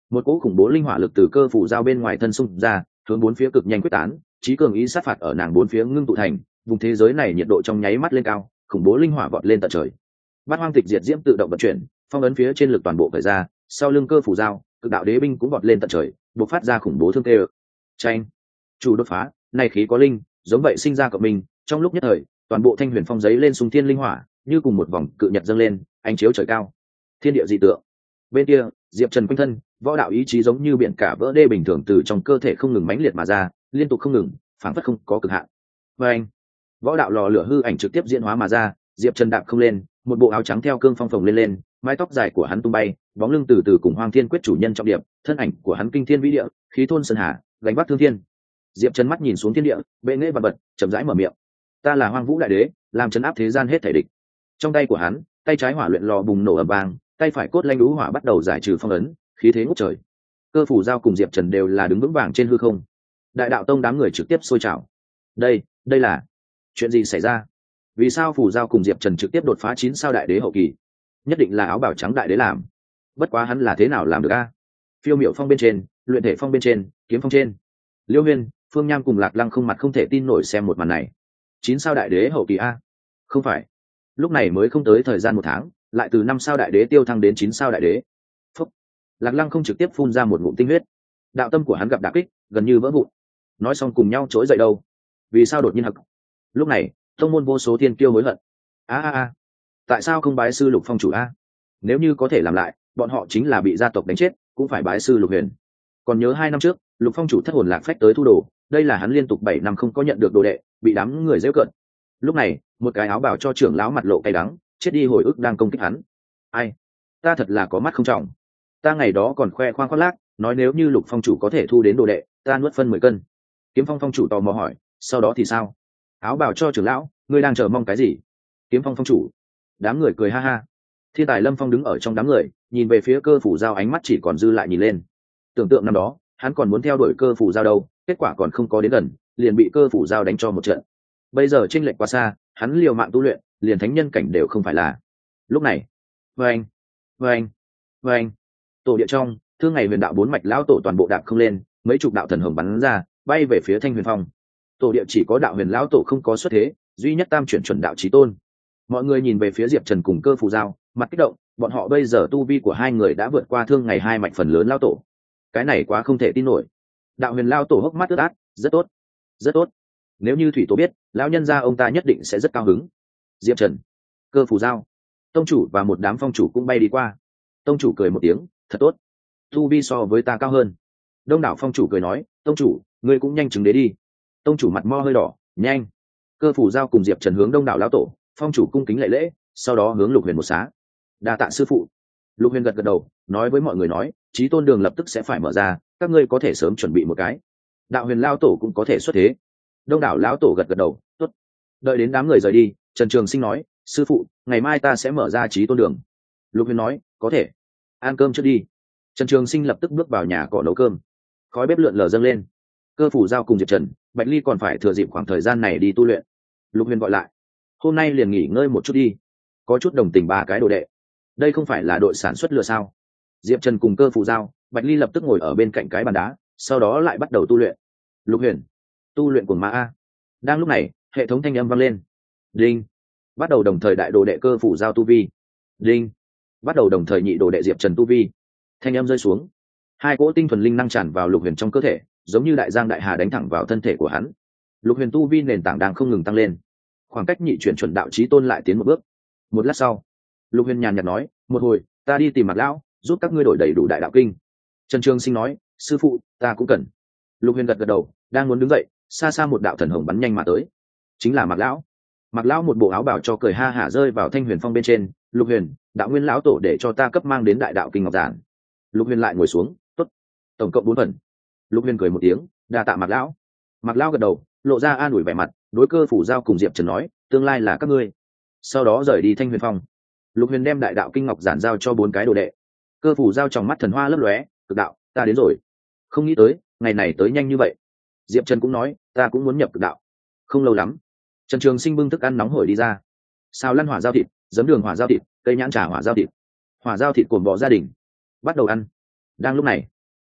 Một cỗ khủng bố linh hỏa lực từ cơ phủ giao bên ngoài thân xung ra, hướng bốn phía cực nhanh quyết tán, trí cường ý sát phạt ở nàng bốn phía ngưng tụ thành, vùng thế giới này nhiệt độ trong nháy mắt lên cao, khủng bố linh hỏa vọt lên tận trời. Bát hoang tịch diệt diễm tự động vận chuyển, phong ấn phía trên lực toàn bộ khởi ra, sau lưng cơ phủ giao, cực đạo đế binh cũng vọt lên tận trời, bộc phát ra khủng bố thương tê. Tranh, chủ đột phá, này khí có linh, giống vậy sinh ra cộng mình, trong lúc nhất thời, toàn bộ thanh huyền phong giấy lên xung thiên linh hỏa, như cùng một vòng cự nhật dâng lên, ánh chiếu trời cao. Thiên địa dị tượng. Bên kia, Diệp Trần quanh thân, võ đạo ý chí giống như biển cả vỡ đê bình thường từ trong cơ thể không ngừng mãnh liệt mà ra, liên tục không ngừng, phảng phất không có cực hạn. Và anh, võ đạo lò lửa hư ảnh trực tiếp diễn hóa mà ra, Diệp Trần đạp không lên, một bộ áo trắng theo cương phong phồng lên lên, mái tóc dài của hắn tung bay, bóng lưng từ từ cùng Hoang Thiên quyết chủ nhân trọng điểm, thân ảnh của hắn kinh thiên vĩ địa, khí thôn sơn hà, gánh vác thương thiên. Diệp Trần mắt nhìn xuống thiên địa, bệ nghệ vật bật, chậm rãi mở miệng: "Ta là Hoang Vũ đại đế, làm trấn áp thế gian hết thảy địch." Trong tay của hắn, tay trái hỏa luyện lò bùng nổ ầm vang, tay phải cốt lanh lũ hỏa bắt đầu giải trừ phong ấn, khí thế ngút trời. Cơ phủ giao cùng Diệp Trần đều là đứng vững vàng trên hư không. Đại đạo tông đám người trực tiếp sôi trào. Đây, đây là chuyện gì xảy ra? Vì sao phủ giao cùng Diệp Trần trực tiếp đột phá chín sao đại đế hậu kỳ? Nhất định là áo bào trắng đại đế làm. Bất quá hắn là thế nào làm được a? Phiêu miểu phong bên trên, luyện thể phong bên trên, kiếm phong trên. Liêu Huyên, Phương Nham cùng Lạc Lăng không mặt không thể tin nổi xem một màn này. Chín sao đại đế hậu kỳ a? Không phải. Lúc này mới không tới thời gian một tháng, lại từ năm sao đại đế tiêu thăng đến chín sao đại đế. Phúc. Lạc Lăng không trực tiếp phun ra một ngụm tinh huyết. Đạo tâm của hắn gặp đả kích, gần như vỡ vụn. Nói xong cùng nhau trỗi dậy đâu? Vì sao đột nhiên hặc? Lúc này, tông môn vô số thiên kiêu hối hận. A a a, tại sao không bái sư Lục Phong chủ a? Nếu như có thể làm lại, bọn họ chính là bị gia tộc đánh chết, cũng phải bái sư Lục Huyền. Còn nhớ hai năm trước, Lục Phong chủ thất hồn lạc phách tới thu đồ, đây là hắn liên tục bảy năm không có nhận được đồ đệ, bị đám người giễu cợt. Lúc này, một cái áo bảo cho trưởng lão mặt lộ cay đắng, chết đi hồi ức đang công kích hắn. Ai? Ta thật là có mắt không trọng. Ta ngày đó còn khoe khoang khoác lác, nói nếu như Lục Phong chủ có thể thu đến đồ đệ, ta nuốt phân mười cân. Kiếm Phong Phong chủ tò mò hỏi, sau đó thì sao? Áo bảo cho trưởng lão, ngươi đang chờ mong cái gì? Kiếm Phong Phong chủ. Đám người cười ha ha. Thiên Tài Lâm Phong đứng ở trong đám người, nhìn về phía cơ phủ giao, ánh mắt chỉ còn dư lại nhìn lên. Tưởng tượng năm đó, hắn còn muốn theo đuổi cơ phủ giao đâu, kết quả còn không có đến gần, liền bị cơ phủ giao đánh cho một trận. Bây giờ chênh lệch quá xa, hắn liều mạng tu luyện, liền thánh nhân cảnh đều không phải là. Lúc này, vâng, vâng, vâng, tổ địa trong, thương ngày huyền đạo bốn mạch lão tổ toàn bộ đạp không lên, mấy chục đạo thần hồng bắn ra, bay về phía Thanh Huyền Phong. Tổ địa chỉ có đạo huyền lão tổ không có xuất thế, duy nhất tam chuyển chuẩn đạo chí tôn. Mọi người nhìn về phía Diệp Trần cùng cơ phù giao, mặt kích động, bọn họ bây giờ tu vi của hai người đã vượt qua thương ngày hai mạch phần lớn lão tổ. Cái này quá không thể tin nổi. Đạo huyền lão tổ hốc mắt ướt át, rất tốt, rất tốt. Nếu như thủy tổ biết, lão nhân gia ông ta nhất định sẽ rất cao hứng. Diệp Trần, cơ phù giao, tông chủ và một đám phong chủ cũng bay đi qua. Tông chủ cười một tiếng, thật tốt, tu vi so với ta cao hơn. Đông đảo phong chủ cười nói, tông chủ, ngươi cũng nhanh chứng đế đi. Tông chủ mặt mo hơi đỏ, nhanh. Cơ phủ giao cùng Diệp Trần hướng đông đảo lão tổ, phong chủ cung kính lễ lễ, sau đó hướng Lục Huyền một xá. Đa tạ sư phụ. Lục Huyền gật gật đầu, nói với mọi người nói, chí tôn đường lập tức sẽ phải mở ra, các ngươi có thể sớm chuẩn bị một cái. Đạo huyền lão tổ cũng có thể xuất thế. Đông đảo lão tổ gật gật đầu, tốt. Đợi đến đám người rời đi, Trần Trường Sinh nói, sư phụ, ngày mai ta sẽ mở ra chí tôn đường. Lục Huyền nói, có thể. Ăn cơm trước đi. Trần Trường Sinh lập tức bước vào nhà cỏ nấu cơm. Khói bếp lượn lờ dâng lên. Cơ phủ giao cùng Diệp Trần, Bạch Ly còn phải thừa dịp khoảng thời gian này đi tu luyện. Lục Huyền gọi lại, hôm nay liền nghỉ ngơi một chút đi, có chút đồng tình ba cái đồ đệ. Đây không phải là đội sản xuất lừa sao? Diệp Trần cùng cơ phủ giao, Bạch Ly lập tức ngồi ở bên cạnh cái bàn đá, sau đó lại bắt đầu tu luyện. Lục Huyền, tu luyện của ma a. Đang lúc này, hệ thống thanh âm vang lên. Đinh, bắt đầu đồng thời đại đồ đệ cơ phủ giao tu vi. Đinh, bắt đầu đồng thời nhị đồ đệ Diệp Trần tu vi. Thanh âm rơi xuống, hai cỗ tinh thuần linh năng tràn vào Lục Huyền trong cơ thể, giống như đại giang đại hà đánh thẳng vào thân thể của hắn. Lục Huyền tu vi nền tảng đang không ngừng tăng lên, khoảng cách nhị chuyển chuẩn đạo chí tôn lại tiến một bước. Một lát sau, Lục Huyền nhàn nhạt nói, một hồi ta đi tìm Mạc lão, giúp các ngươi đổi đầy đủ đại đạo kinh. Trần Trường Sinh nói, sư phụ, ta cũng cần. Lục Huyền gật gật đầu, đang muốn đứng dậy, xa xa một đạo thần hồng bắn nhanh mà tới, chính là Mạc lão. Mạc lão một bộ áo bào cho cười ha hả rơi vào Thanh Huyền Phong bên trên. Lục Huyền, đạo nguyên lão tổ để cho ta cấp mang đến đại đạo kinh ngọc giản. Lục Huyền lại ngồi xuống, tốt, tổng cộng bốn phần. Lục Huyền cười một tiếng, đa tạ Mạc lão. Mạc lão gật đầu, lộ ra an ủi vẻ mặt, đối cơ phủ giao cùng Diệp Trần nói, tương lai là các ngươi. Sau đó rời đi Thanh Huyền Phong. Lục Huyền đem đại đạo kinh ngọc giản giao cho bốn cái đồ đệ. Cơ phủ giao trong mắt thần hoa lấp lóe, cực đạo, ta đến rồi. Không nghĩ tới, ngày này tới nhanh như vậy. Diệp Trần cũng nói, ta cũng muốn nhập cực đạo. Không lâu lắm, Trần Trường Sinh bưng thức ăn nóng hổi đi ra. Xào lăn hỏa giao thịt, giấm đường hỏa giao thịt, cây nhãn trà hỏa giao thịt, hỏa giao thịt cuồng bò gia đình. Bắt đầu ăn. Đang lúc này,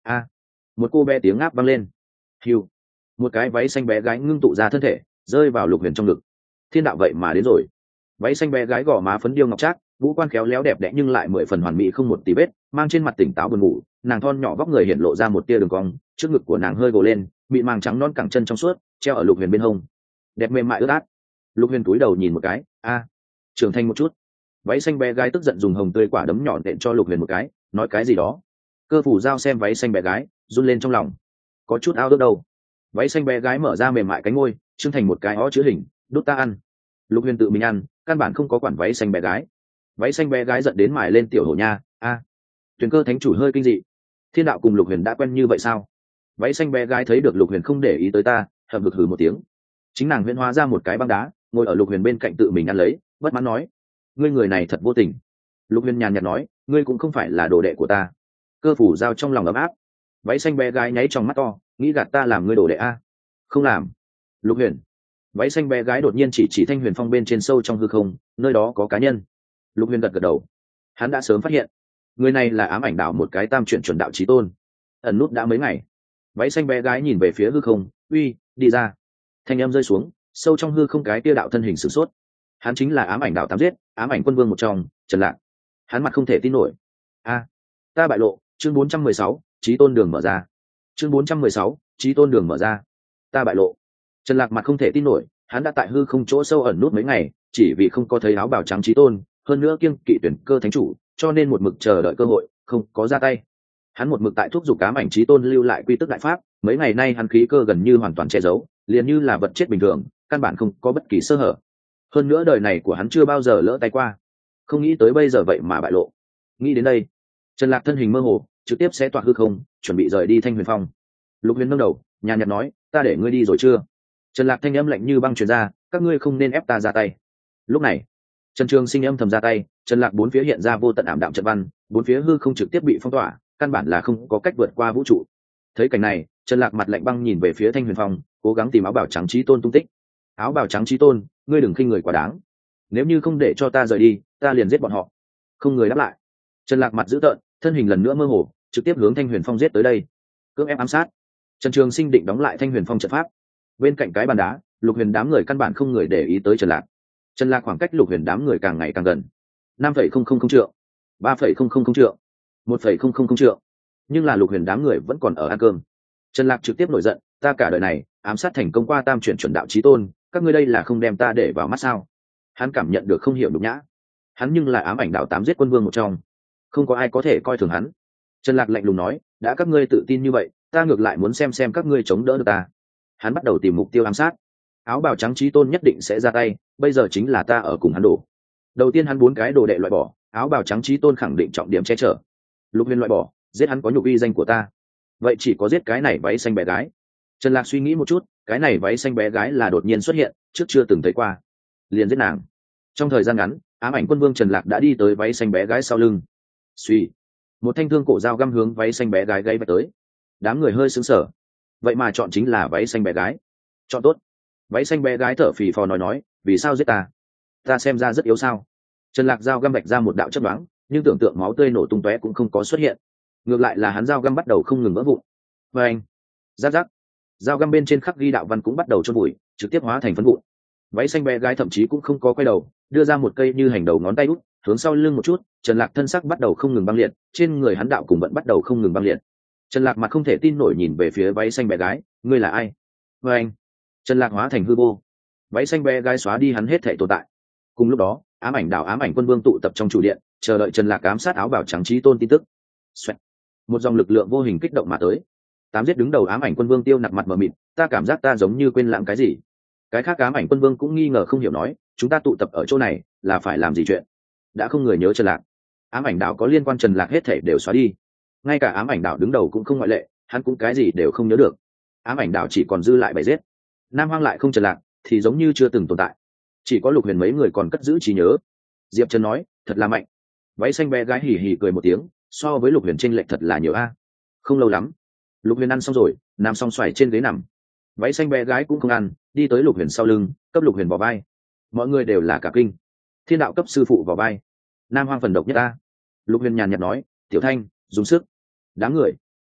a một cô bé tiếng ngáp vang lên. Hiu, một cái váy xanh bé gái ngưng tụ ra thân thể rơi vào Lục Huyền trong ngực. Thiên đạo vậy mà đến rồi. Váy xanh bé gái gò má phấn điêu ngọc trác, ngũ quan khéo léo đẹp đẽ nhưng lại mười phần hoàn mỹ không một tí vết, mang trên mặt tỉnh táo buồn ngủ, nàng thon nhỏ vóc người hiện lộ ra một tia đường cong, trước ngực của nàng hơi gồ lên, mịn màng trắng non cẳng chân trong suốt treo ở Lục Huyền bên hông, đẹp mềm mại ướt át. Lục Huyền cúi đầu nhìn một cái, a trưởng thành một chút. Váy xanh bé gái tức giận dùng hồng tươi quả đấm nhỏ nện cho Lục Huyền một cái, nói cái gì đó. Cơ phủ giao xem váy xanh bé gái, run lên trong lòng, có chút ao ước đâu. Váy xanh bé gái mở ra mềm mại cánh môi, trưng thành một cái ó chữ hình, đút ta ăn. Lục Huyền tự mình ăn, căn bản không có quản váy xanh bé gái. Váy xanh bé gái giận đến mài lên tiểu hổ nha, a à. Tuyền Cơ thánh chủ hơi kinh dị, Thiên đạo cùng Lục Huyền đã quen như vậy sao? Váy xanh bé gái thấy được Lục Huyền không để ý tới ta, hậm hực hừ một tiếng. Chính nàng huyễn hóa ra một cái băng đá, ngồi ở Lục Huyền bên cạnh tự mình ăn lấy, bất mãn nói: ngươi người này thật vô tình. Lục Huyền nhàn nhạt nói: ngươi cũng không phải là đồ đệ của ta. Cơ phủ giao trong lòng ấm áp. Váy xanh bé gái nháy trong mắt to, nghĩ gạt ta làm ngươi đồ đệ a? Không làm. Lục Huyền. Váy xanh bé gái đột nhiên chỉ chỉ Thanh Huyền Phong bên trên sâu trong hư không, nơi đó có cá nhân. Lục Huyền gật gật đầu, hắn đã sớm phát hiện người này là ám ảnh đảo một cái tam chuyển chuẩn đạo chí tôn, ẩn nút đã mấy ngày. Váy xanh bé gái nhìn về phía hư không, uy, đi ra. Thanh âm rơi xuống, sâu trong hư không cái tia đạo thân hình sửng sốt. Hắn chính là ám ảnh đảo tám giết, ám ảnh quân vương một trong, Trần Lạc. Hắn mặt không thể tin nổi. A, ta bại lộ. Chương bốn trăm mười sáu, chí tôn đường mở ra. Chương bốn trăm mười sáu, chí tôn đường mở ra. Ta bại lộ. Trần Lạc mặt không thể tin nổi, hắn đã tại hư không chỗ sâu ẩn nút mấy ngày, chỉ vì không có thấy áo bào trắng chí tôn, hơn nữa kiêng kỵ tuyển cơ thánh chủ, cho nên một mực chờ đợi cơ hội, không có ra tay. Hắn một mực tại thúc giục ám ảnh chí tôn lưu lại quy tắc đại pháp, mấy ngày nay hắn khí cơ gần như hoàn toàn che giấu, liền như là vật chết bình thường, căn bản không có bất kỳ sơ hở. Hơn nữa đời này của hắn chưa bao giờ lỡ tay qua, không nghĩ tới bây giờ vậy mà bại lộ. Nghĩ đến đây, Trần Lạc thân hình mơ hồ, trực tiếp sẽ toạc hư không, chuẩn bị rời đi Thanh Huyền Phong. Lục Huyền nâng đầu, nhàn nhạt nói: ta để ngươi đi rồi chưa? Trần Lạc thanh âm lạnh như băng truyền ra: các ngươi không nên ép ta ra tay. Lúc này, Trần Trường Sinh âm thầm ra tay, Trần Lạc bốn phía hiện ra vô tận ảm đạm trận văn, bốn phía hư không trực tiếp bị phong tỏa, căn bản là không có cách vượt qua vũ trụ. Thấy cảnh này, Trần Lạc mặt lạnh băng nhìn về phía Thanh Huyền Phong, cố gắng tìm áo bào trắng chí tôn tung tích. Áo bào trắng chí tôn, ngươi đừng khinh người quá đáng. Nếu như không để cho ta rời đi, ta liền giết bọn họ. Không người đáp lại. Trần Lạc mặt dữ tợn, thân hình lần nữa mơ hồ, trực tiếp hướng Thanh Huyền Phong giết tới đây. Cưỡng ép ám sát. Trần Trường Sinh định đóng lại Thanh Huyền Phong trận pháp. Bên cạnh cái bàn đá, Lục Huyền đám người căn bản không người để ý tới Trần Lạc. Trần Lạc khoảng cách Lục Huyền đám người càng ngày càng gần. năm phẩy không không không trượng, ba phẩy không không không trượng, một phẩy không không không trượng. Nhưng là Lục Huyền đám người vẫn còn ở ăn cơm. Trần Lạc trực tiếp nổi giận: ta cả đời này ám sát thành công qua tam chuyển chuẩn đạo chí tôn, các ngươi đây là không đem ta để vào mắt sao? Hắn cảm nhận được không hiểu nhục nhã. Hắn nhưng là ám ảnh đạo tám giết quân vương một trong, không có ai có thể coi thường hắn. Trần Lạc lạnh lùng nói: đã các ngươi tự tin như vậy, ta ngược lại muốn xem xem các ngươi chống đỡ được ta. Hắn bắt đầu tìm mục tiêu ám sát. Áo bào trắng chí tôn nhất định sẽ ra tay, bây giờ chính là ta ở cùng hắn đổ. Đầu tiên hắn bốn cái đồ đệ loại bỏ, áo bào trắng chí tôn khẳng định trọng điểm che chở. Lục Huyền loại bỏ, giết hắn có nhục uy danh của ta, vậy chỉ có giết cái này váy xanh bé gái. Trần Lạc suy nghĩ một chút, cái này váy xanh bé gái là đột nhiên xuất hiện, trước chưa từng thấy qua, liền giết nàng. Trong thời gian ngắn, ám ảnh quân vương Trần Lạc đã đi tới váy xanh bé gái sau lưng. Suy, một thanh thương cổ dao găm hướng váy xanh bé gái gây về tới. Đám người hơi sững sờ, vậy mà chọn chính là váy xanh bé gái. Chọn tốt. Váy xanh bé gái thở phì phò nói nói: vì sao giết ta? Ta xem ra rất yếu sao? Trần Lạc dao găm vạch ra một đạo chất đoán, nhưng tưởng tượng máu tươi nổ tung tóe cũng không có xuất hiện. Ngược lại là hắn dao găm bắt đầu không ngừng vỡ vụn. Và anh, giáp giáp, dao găm bên trên khắc ghi đạo văn cũng bắt đầu chôn bụi, trực tiếp hóa thành phấn vụn. Váy xanh bé gái thậm chí cũng không có quay đầu, đưa ra một cây như hành đầu ngón tay út, hướng sau lưng một chút. Trần Lạc thân sắc bắt đầu không ngừng băng liệt, trên người hắn đạo cùng vẫn bắt đầu không ngừng băng liệt. Trần Lạc mặt không thể tin nổi nhìn về phía váy xanh bé gái: ngươi là ai? Và anh, Trần Lạc hóa thành hư vô, váy xanh bé gái xóa đi hắn hết thể tồn tại. Cùng lúc đó, ám ảnh đảo ám ảnh quân vương tụ tập trong chủ điện, chờ đợi Trần Lạc ám sát áo bào trắng chí tôn tin tức. Xoẹt. Một dòng lực lượng vô hình kích động mà tới. Tám giết đứng đầu ám ảnh quân vương Tiêu Nặc mặt mờ mịt: ta cảm giác ta giống như quên lãng cái gì. Cái khác ám ảnh quân vương cũng nghi ngờ không hiểu nói: chúng ta tụ tập ở chỗ này là phải làm gì chuyện? Đã không người nhớ Trần Lạc. Ám ảnh đảo có liên quan Trần Lạc hết thể đều xóa đi, ngay cả ám ảnh đảo đứng đầu cũng không ngoại lệ, hắn cũng cái gì đều không nhớ được. Ám ảnh đảo chỉ còn dư lại bảy giết. Nam Hoang lại không Trần Lạc thì giống như chưa từng tồn tại, chỉ có Lục Huyền mấy người còn cất giữ trí nhớ. Diệp Trần nói: thật là mạnh. Váy xanh bé gái hì hì cười một tiếng: so với Lục Huyền chênh lệch thật là nhiều a. Không lâu lắm, Lục Huyền ăn xong rồi, nằm xong xoài trên ghế nằm. Váy xanh bé gái cũng không ăn, đi tới Lục Huyền sau lưng, cấp Lục Huyền vào vai. Mọi người đều là cả kinh. Thiên đạo cấp sư phụ vào vai, Nam Hoang phần độc nhất a. Lục Huyền nhàn nhạt nói: tiểu Thanh, dùng sức. Đám người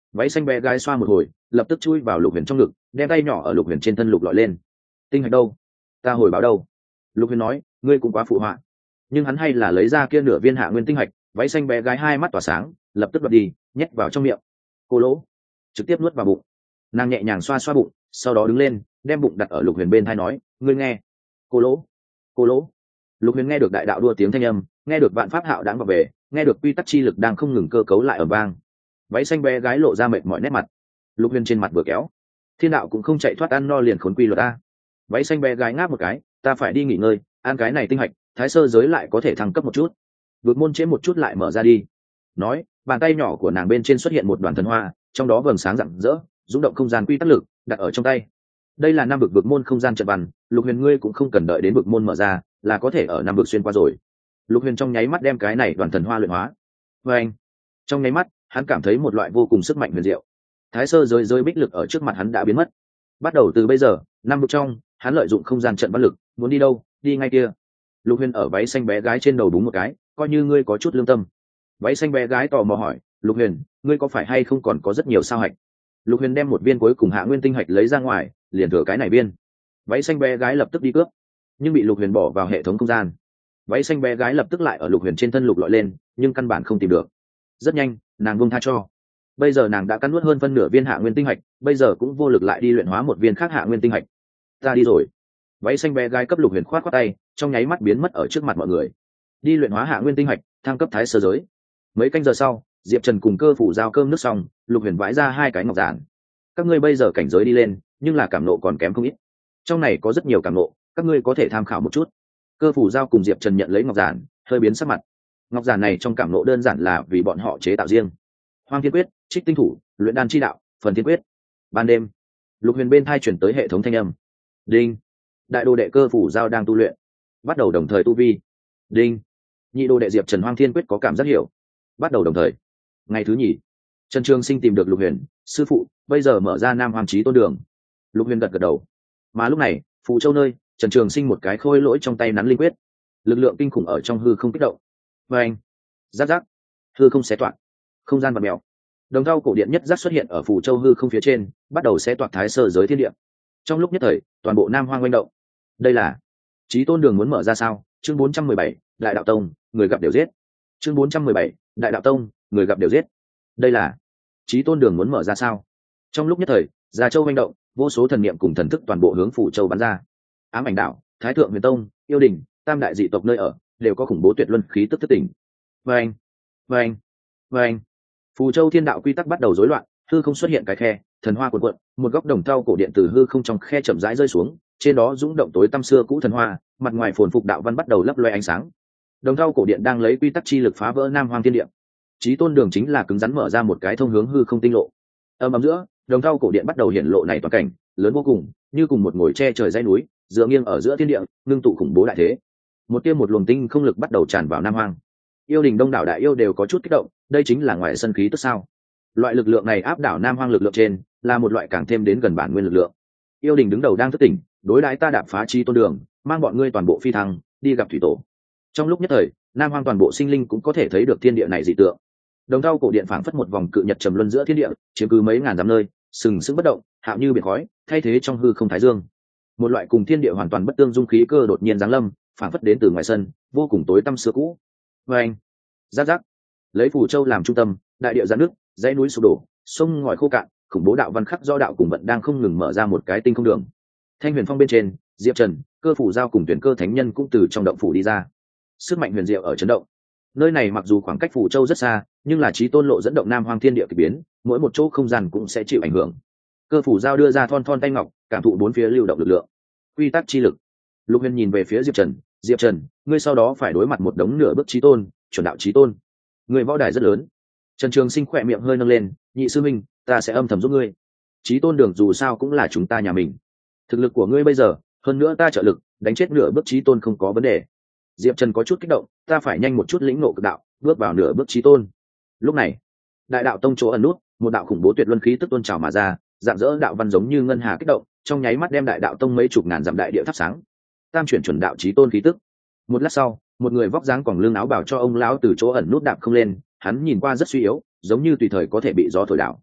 váy xanh bé gái xoa một hồi lập tức chui vào Lục Huyền trong ngực, đem tay nhỏ ở Lục Huyền trên thân lục lọi lên. Tinh hạch đâu? Ta hồi báo đâu? Lục Huyền nói, ngươi cũng quá phụ họa. Nhưng hắn hay là lấy ra kia nửa viên hạ nguyên tinh hạch. Váy xanh bé gái hai mắt tỏa sáng, lập tức bật đi, nhét vào trong miệng. Cô lỗ, trực tiếp nuốt vào bụng. Nàng nhẹ nhàng xoa xoa bụng, sau đó đứng lên, đem bụng đặt ở Lục Huyền bên tai nói, ngươi nghe. Cô lỗ, cô lỗ. Lục Huyền nghe được đại đạo đua tiếng thanh âm, nghe được vạn pháp hạo đãng vào về, nghe được quy tắc chi lực đang không ngừng cơ cấu lại ở vang. Váy xanh bé gái lộ ra mệt mỏi nét mặt. Lục Huyền trên mặt vừa kéo, thiên đạo cũng không chạy thoát ăn no liền khốn quy luật ta. Váy xanh bé gái ngáp một cái, ta phải đi nghỉ ngơi, ăn cái này tinh hạch, thái sơ giới lại có thể thăng cấp một chút. Vượt môn chế một chút lại mở ra đi. Nói, bàn tay nhỏ của nàng bên trên xuất hiện một đoàn thần hoa, trong đó vầng sáng rạng rỡ, rung động không gian quy tắc lực, đặt ở trong tay. Đây là năm vực vượt môn không gian trận văn, Lục Huyền ngươi cũng không cần đợi đến vực môn mở ra, là có thể ở năm vực xuyên qua rồi. Lục Huyền trong nháy mắt đem cái này đoàn thần hoa luyện hóa. Và anh, trong nháy mắt, hắn cảm thấy một loại vô cùng sức mạnh huyền diệu. Thái sơ giới giới bích lực ở trước mặt hắn đã biến mất. Bắt đầu từ bây giờ, năm vực trong, hắn lợi dụng không gian trận văn lực, muốn đi đâu, đi ngay kia. Lục Huyền ở váy xanh bé gái trên đầu búng một cái, coi như ngươi có chút lương tâm. Váy xanh bé gái tò mò hỏi, Lục Huyền, ngươi có phải hay không còn có rất nhiều sao hạch? Lục Huyền đem một viên cuối cùng hạ nguyên tinh hạch lấy ra ngoài, liền thừa cái này viên. Váy xanh bé gái lập tức đi cướp, nhưng bị Lục Huyền bỏ vào hệ thống không gian. Váy xanh bé gái lập tức lại ở Lục Huyền trên thân lục lọi lên, nhưng căn bản không tìm được. Rất nhanh, nàng buông tha cho. Bây giờ nàng đã cắn nuốt hơn phân nửa viên hạ nguyên tinh hạch, bây giờ cũng vô lực lại đi luyện hóa một viên khác hạ nguyên tinh hạch. Ta đi rồi. Váy xanh bé gái cấp Lục Huyền khoát khoát tay, trong nháy mắt biến mất ở trước mặt mọi người. Đi luyện hóa hạ nguyên tinh hạch, thăng cấp thái sơ giới. Mấy canh giờ sau, Diệp Trần cùng Cơ Phủ giao cơm nước xong, Lục Huyền vãi ra hai cái ngọc giản. Các ngươi bây giờ cảnh giới đi lên, nhưng là cảm nộ còn kém không ít. Trong này có rất nhiều cảm nộ, các ngươi có thể tham khảo một chút. Cơ Phủ giao cùng Diệp Trần nhận lấy ngọc giản, hơi biến sắc mặt. Ngọc giản này trong cảm nộ đơn giản là vì bọn họ chế tạo riêng. Hoang Thiên Quyết, Trích Tinh Thủ, Luyện Đan Chi Đạo, Phần Thiên Quyết. Ban đêm, Lục Huyền bên thai chuyển tới hệ thống thanh âm. Đinh. Đại đồ đệ Cơ Phủ giao đang tu luyện, bắt đầu đồng thời tu vi. Đinh. Nhị đồ đệ Diệp Trần Hoang Thiên Quyết có cảm giác hiểu, bắt đầu đồng thời. Ngày thứ nhì, Trần Trường Sinh tìm được Lục Huyền, sư phụ, bây giờ mở ra Nam Hoàng Chí Tôn Đường. Lục Huyền gật gật đầu. Mà lúc này, Phù Châu nơi, Trần Trường Sinh một cái khôi lỗi trong tay nắn linh quyết, lực lượng kinh khủng ở trong hư không kích động. Và anh, giáp giáp, hư không xé toạc, không gian vặn mèo. Đồng thau cổ điện nhất giác xuất hiện ở Phù Châu hư không phía trên, bắt đầu xé toạc thái sơ giới thiên địa. Trong lúc nhất thời, toàn bộ Nam Hoang oanh động. Đây là Chí Tôn Đường muốn mở ra sao? Chương bốn trăm mười bảy, Đại Đạo Tông, người gặp đều giết. Chương bốn trăm mười bảy, Đại Đạo Tông, người gặp đều giết. Đây là Chí Tôn Đường muốn mở ra sao? Trong lúc nhất thời, Già Châu oanh động, vô số thần niệm cùng thần thức toàn bộ hướng Phù Châu bắn ra. Ám Ảnh Đảo, Thái Thượng Huyền Tông, Yêu Đình, Tam đại dị tộc nơi ở, đều có khủng bố tuyệt luân khí tức thức tỉnh. Vâng, vâng, vâng. Phù Châu thiên đạo quy tắc bắt đầu rối loạn, hư không xuất hiện cái khe, thần hoa cuộn cuộn, một góc đồng thau cổ điện từ hư không trong khe chậm rãi rơi xuống, trên đó dũng động tối tăm xưa cũ thần hoa, mặt ngoài phồn phục đạo văn bắt đầu lấp loe ánh sáng. Đồng thau cổ điện đang lấy quy tắc chi lực phá vỡ Nam Hoang thiên địa. Chí Tôn Đường chính là cứng rắn mở ra một cái thông hướng hư không tinh lộ. Âm ầm giữa, đồng thau cổ điện bắt đầu hiện lộ này toàn cảnh, lớn vô cùng, như cùng một ngồi che trời dãy núi, dựa nghiêng ở giữa thiên địa, ngưng tụ khủng bố đại thế. Một tiêm một luồng tinh không lực bắt đầu tràn vào Nam Hoang. Yêu Đình đông đảo đại yêu đều có chút kích động, đây chính là ngoài sân khí tức sao? Loại lực lượng này áp đảo Nam Hoang lực lượng trên, là một loại càng thêm đến gần bản nguyên lực lượng. Yêu Đình đứng đầu đang thức tỉnh, đối đãi ta đạp phá Chí Tôn Đường, mang bọn ngươi toàn bộ phi thăng, đi gặp thủy tổ. Trong lúc nhất thời, Nam Hoang toàn bộ sinh linh cũng có thể thấy được thiên địa này dị tượng. Đồng thau cổ điện phảng phất một vòng cự nhật trầm luân giữa thiên địa, chiếm cứ mấy ngàn dặm nơi, sừng sững bất động, hạo như biển khói, thay thế trong hư không thái dương. Một loại cùng thiên địa hoàn toàn bất tương dung khí cơ đột nhiên giáng lâm, phảng phất đến từ ngoài sân, vô cùng tối tăm xưa cũ. Và anh, giáp giáp, lấy Phù Châu làm trung tâm, đại địa giãn nước, dãy núi sụp đổ, sông ngòi khô cạn, khủng bố đạo văn khắc do đạo cùng vận đang không ngừng mở ra một cái tinh không đường. Thanh Huyền Phong bên trên, Diệp Trần, Cơ Phủ giao cùng tuyển cơ thánh nhân cũng từ trong động phủ đi ra. Sức mạnh huyền diệu ở chấn động. Nơi này mặc dù khoảng cách Phù Châu rất xa, nhưng là Chí Tôn lộ dẫn động Nam Hoang thiên địa kỳ biến, mỗi một chỗ không gian cũng sẽ chịu ảnh hưởng. Cơ Phủ giao đưa ra thon thon tay ngọc, cảm thụ bốn phía lưu động lực lượng. Quy tắc chi lực. Lục Huyền nhìn về phía Diệp Trần, Diệp Trần, ngươi sau đó phải đối mặt một đống nửa bước Chí Tôn, chuẩn đạo Chí Tôn. Người võ đài rất lớn. Trần Trường Sinh khỏe miệng hơi nâng lên, nhị sư minh, ta sẽ âm thầm giúp ngươi. Chí Tôn Đường dù sao cũng là chúng ta nhà mình. Thực lực của ngươi bây giờ, hơn nữa ta trợ lực, đánh chết nửa bước Chí Tôn không có vấn đề. Diệp Trần có chút kích động, ta phải nhanh một chút lĩnh ngộ cực đạo, bước vào nửa bước Chí Tôn. Lúc này, Đại Đạo Tông chỗ ẩn nút, một đạo khủng bố tuyệt luân khí tức tuôn trào mà ra, dạng dỡ đạo văn giống như ngân hà kích động, trong nháy mắt đem Đại Đạo Tông mấy chục ngàn dặm đại địa thắp sáng. Tam chuyển chuẩn đạo Chí Tôn khí tức. Một lát sau, một người vóc dáng quẳng lưng áo bảo cho ông lão từ chỗ ẩn nút đạp không lên, hắn nhìn qua rất suy yếu, giống như tùy thời có thể bị gió thổi đảo.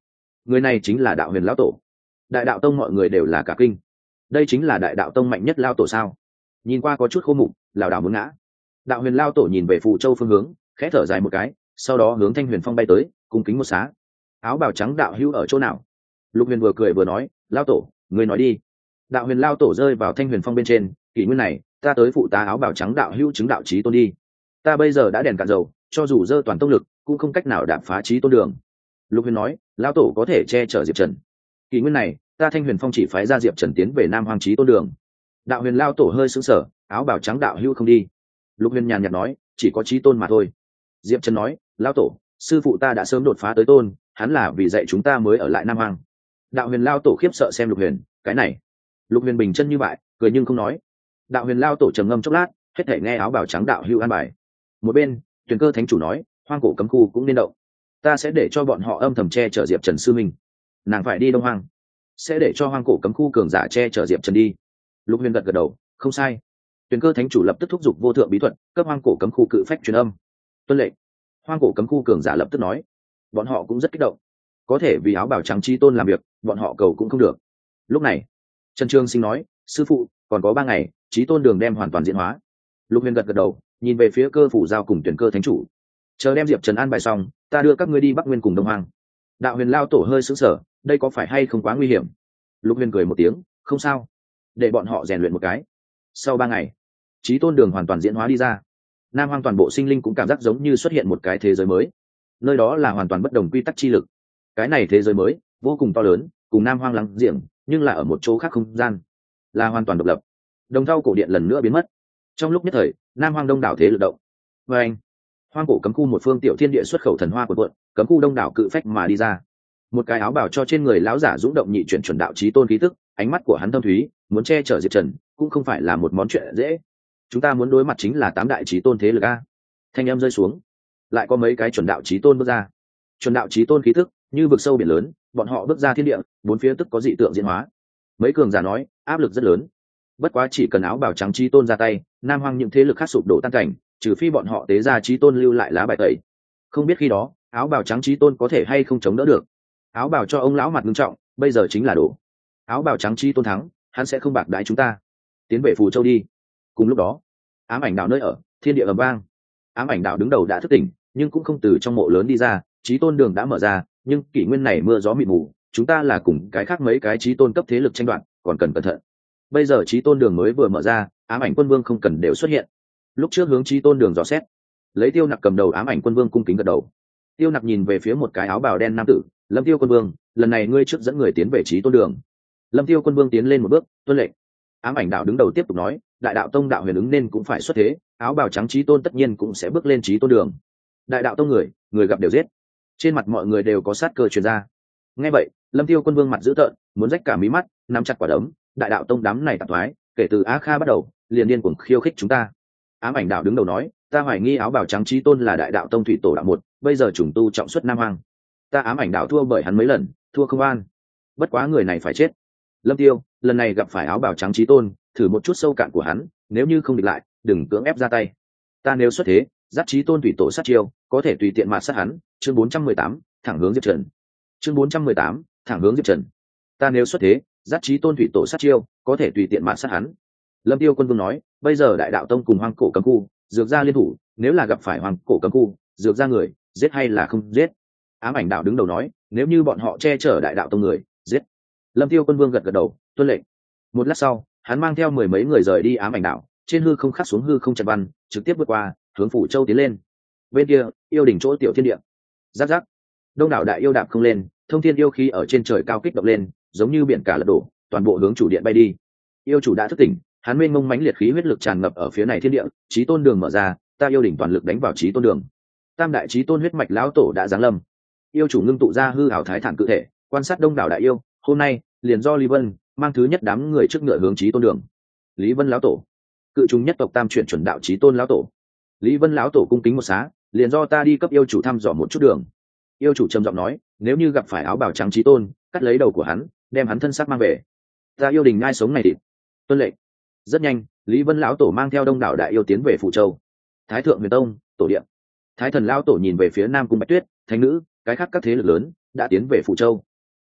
người này chính là đạo huyền lão tổ. Đại đạo tông mọi người đều là cả kinh. Đây chính là đại đạo tông mạnh nhất lao tổ sao? Nhìn qua có chút khô mục, lảo đảo muốn ngã. Đạo huyền lao tổ nhìn về Phù Châu phương hướng, khẽ thở dài một cái, sau đó hướng Thanh Huyền Phong bay tới, cung kính một xá. Áo bào trắng đạo hữu ở chỗ nào? Lục Huyền vừa cười vừa nói, lao tổ, người nói đi. Đạo huyền lao tổ rơi vào Thanh Huyền Phong bên trên, kỷ nguyên này, ta tới phụ tá áo bào trắng đạo hữu chứng đạo chí tôn đi. Ta bây giờ đã đèn cạn dầu, cho dù dơ toàn tông lực, cũng không cách nào đạp phá chí tôn đường. Lục Huyền nói, lao tổ có thể che chở Diệp Trần. Kỷ nguyên này, ta Thanh Huyền Phong chỉ phái ra Diệp Trần tiến về Nam Hoang chí tôn đường. Đạo huyền lao tổ hơi sững sờ, áo bào trắng đạo hữu không đi. Lục Huyền nhàn nhạt nói, chỉ có chí tôn mà thôi. Diệp Trần nói, lao tổ, sư phụ ta đã sớm đột phá tới tôn, hắn là vì dạy chúng ta mới ở lại Nam Hoang. Đạo huyền lao tổ khiếp sợ xem Lục Huyền, cái này. Lục Huyền bình chân như vậy, cười nhưng không nói. Đạo huyền lao tổ trầm ngâm chốc lát, hết thể nghe áo bào trắng đạo hữu an bài. Một bên, Tuyền Cơ thánh chủ nói, hoang cổ cấm khu cũng nên động. Ta sẽ để cho bọn họ âm thầm che chở Diệp Trần sư minh. Nàng phải đi Đông Hoang, sẽ để cho hoang cổ cấm khu cường giả che chở Diệp Trần đi. Lục Huyền gật gật đầu, không sai. Tuyền Cơ thánh chủ lập tức thúc giục vô thượng bí thuật, cấp hoang cổ cấm khu cự phách truyền âm. Tuân lệnh. Hoang cổ cấm khu cường giả lập tức nói, bọn họ cũng rất kích động. Có thể vì áo bào trắng chi tôn làm việc, bọn họ cầu cũng không được. Lúc này, Trần Trương Sinh nói, sư phụ, còn có ba ngày, chí tôn đường đem hoàn toàn diễn hóa. Lục Huyền gật gật đầu, nhìn về phía Cơ Phủ Giao cùng Tuyền Cơ thánh chủ. Chờ đem Diệp Trần an bài xong, ta đưa các ngươi đi Bắc Nguyên cùng Đông Hoang. Đạo huyền lao tổ hơi sững sờ, đây có phải hay không quá nguy hiểm? Lục Huyền cười một tiếng, không sao, để bọn họ rèn luyện một cái. Sau ba ngày, chí tôn đường hoàn toàn diễn hóa đi ra. Nam Hoang toàn bộ sinh linh cũng cảm giác giống như xuất hiện một cái thế giới mới, nơi đó là hoàn toàn bất đồng quy tắc chi lực. Cái này thế giới mới vô cùng to lớn, cùng Nam Hoang lắng giềng, nhưng là ở một chỗ khác không gian, là hoàn toàn độc lập. Đồng thau cổ điện lần nữa biến mất. Trong lúc nhất thời, Nam Hoang đông đảo thế lực động. Và anh, hoang cổ cấm khu một phương tiểu thiên địa xuất khẩu thần hoa của quận, cấm khu đông đảo cự phách mà đi ra. Một cái áo bào cho trên người lão giả dũng động nhị chuyển chuẩn đạo chí tôn khí tức, ánh mắt của hắn thâm thúy, muốn che chở Diệp Trần, cũng không phải là một món chuyện dễ. Chúng ta muốn đối mặt chính là tám đại chí tôn thế lực a. Thanh âm rơi xuống, lại có mấy cái chuẩn đạo chí tôn bước ra. Chuẩn đạo chí tôn khí tức như vực sâu biển lớn, bọn họ bước ra thiên địa, bốn phía tức có dị tượng diễn hóa. Mấy cường giả nói, áp lực rất lớn. Bất quá chỉ cần áo bào trắng chí tôn ra tay, Nam Hoang những thế lực khác sụp đổ tan cảnh, trừ phi bọn họ tế ra chí tôn lưu lại lá bài tẩy. Không biết khi đó, áo bào trắng chí tôn có thể hay không chống đỡ được. Áo bào cho ông lão mặt nghiêm trọng, bây giờ chính là đổ. Áo bào trắng chí tôn thắng, hắn sẽ không bạc đãi chúng ta. Tiến về Phù Châu đi. Cùng lúc đó, ám ảnh đạo nơi ở, thiên địa ầm vang. Ám ảnh đạo đứng đầu đã thức tỉnh, nhưng cũng không từ trong mộ lớn đi ra, chí tôn đường đã mở ra, nhưng kỷ nguyên này mưa gió mịt mù, chúng ta là cùng cái khác mấy cái chí tôn cấp thế lực tranh đoạt, còn cần cẩn thận. Bây giờ chí tôn đường mới vừa mở ra, ám ảnh quân vương không cần đều xuất hiện. Lúc trước hướng chí tôn đường dò xét, lấy Tiêu Nặc cầm đầu ám ảnh quân vương cung kính gật đầu. Tiêu Nặc nhìn về phía một cái áo bào đen nam tử, Lâm Tiêu quân vương, lần này ngươi trước dẫn người tiến về chí tôn đường. Lâm Tiêu quân vương tiến lên một bước, tuân lệnh. Ám ảnh đạo đứng đầu tiếp tục nói, đại đạo tông đạo huyền ứng nên cũng phải xuất thế, áo bào trắng chí tôn tất nhiên cũng sẽ bước lên chí tôn đường. Đại đạo tông người, người gặp đều giết. Trên mặt mọi người đều có sát cơ truyền ra. Nghe vậy, Lâm Tiêu quân vương mặt dữ tợn, muốn rách cả mí mắt, nắm chặt quả đấm, đại đạo tông đám này tạp thoái, kể từ Á Kha bắt đầu, liền điên cuồng khiêu khích chúng ta. Ám ảnh đạo đứng đầu nói, ta hoài nghi áo bào trắng chí tôn là đại đạo tông thủy tổ đạo một, bây giờ trùng tu trọng xuất Nam Hoang. Ta ám ảnh đạo thua bởi hắn mấy lần, thua không an. Bất quá người này phải chết. Lâm Tiêu, lần này gặp phải áo bào trắng chí tôn, thử một chút sâu cạn của hắn, nếu như không địch lại, đừng cưỡng ép ra tay. Ta nếu xuất thế, dắt chí tôn thủy tổ sát chiêu, có thể tùy tiện mạt sát hắn. Chương bốn trăm mười tám, thẳng hướng Diệp Trần. Chương bốn trăm mười tám, thẳng hướng Diệp Trần. Ta nếu xuất thế, dắt chí tôn thủy tổ sát chiêu, có thể tùy tiện mạt sát hắn. Lâm Tiêu quân vương nói, bây giờ đại đạo tông cùng hoang cổ cấm khu, dược gia liên thủ, nếu là gặp phải hoang cổ cấm khu, dược gia người, giết hay là không giết? Ám ảnh đạo đứng đầu nói, nếu như bọn họ che chở đại đạo tông người, giết. Lâm Tiêu quân vương gật gật đầu, tuân lệnh. Một lát sau, hắn mang theo mười mấy người rời đi ám ảnh đạo, trên hư không khắc xuống hư không trận văn, trực tiếp vượt qua, hướng Phủ Châu tiến lên. Bên kia, yêu đỉnh chỗ tiểu thiên địa. Giáp giáp. Đông đảo đại yêu đạp không lên, thông thiên yêu khí ở trên trời cao kích động lên, giống như biển cả lật đổ, toàn bộ hướng chủ điện bay đi. Yêu chủ đã thức tỉnh, hắn mênh mông mãnh liệt khí huyết lực tràn ngập ở phía này thiên địa, chí tôn đường mở ra, ta yêu đỉnh toàn lực đánh vào chí tôn đường. Tam đại chí tôn huyết mạch lão tổ đã giáng lâm. Yêu chủ ngưng tụ ra hư ảo thái thản cự thể, quan sát đông đảo đại yêu, hôm nay, liền do Lý Vân mang thứ nhất đám người trước ngựa hướng chí tôn đường. Lý Vân lão tổ, cự trùng nhất tộc tam chuyển chuẩn đạo chí tôn lão tổ. Lý Vân lão tổ cung kính một xá, liền do ta đi cấp yêu chủ thăm dò một chút đường. Yêu chủ trầm giọng nói, nếu như gặp phải áo bào trắng chí tôn, cắt lấy đầu của hắn, đem hắn thân xác mang về. Ta yêu đình ngai sống này thịt. Tuân lệnh. Rất nhanh, Lý Vân lão tổ mang theo đông đảo đại yêu tiến về Phủ Châu. Thái thượng huyền tông, tổ điện. Thái thần lão tổ nhìn về phía Nam cung Bạch Tuyết, thánh nữ, cái khác các thế lực lớn đã tiến về Phủ Châu.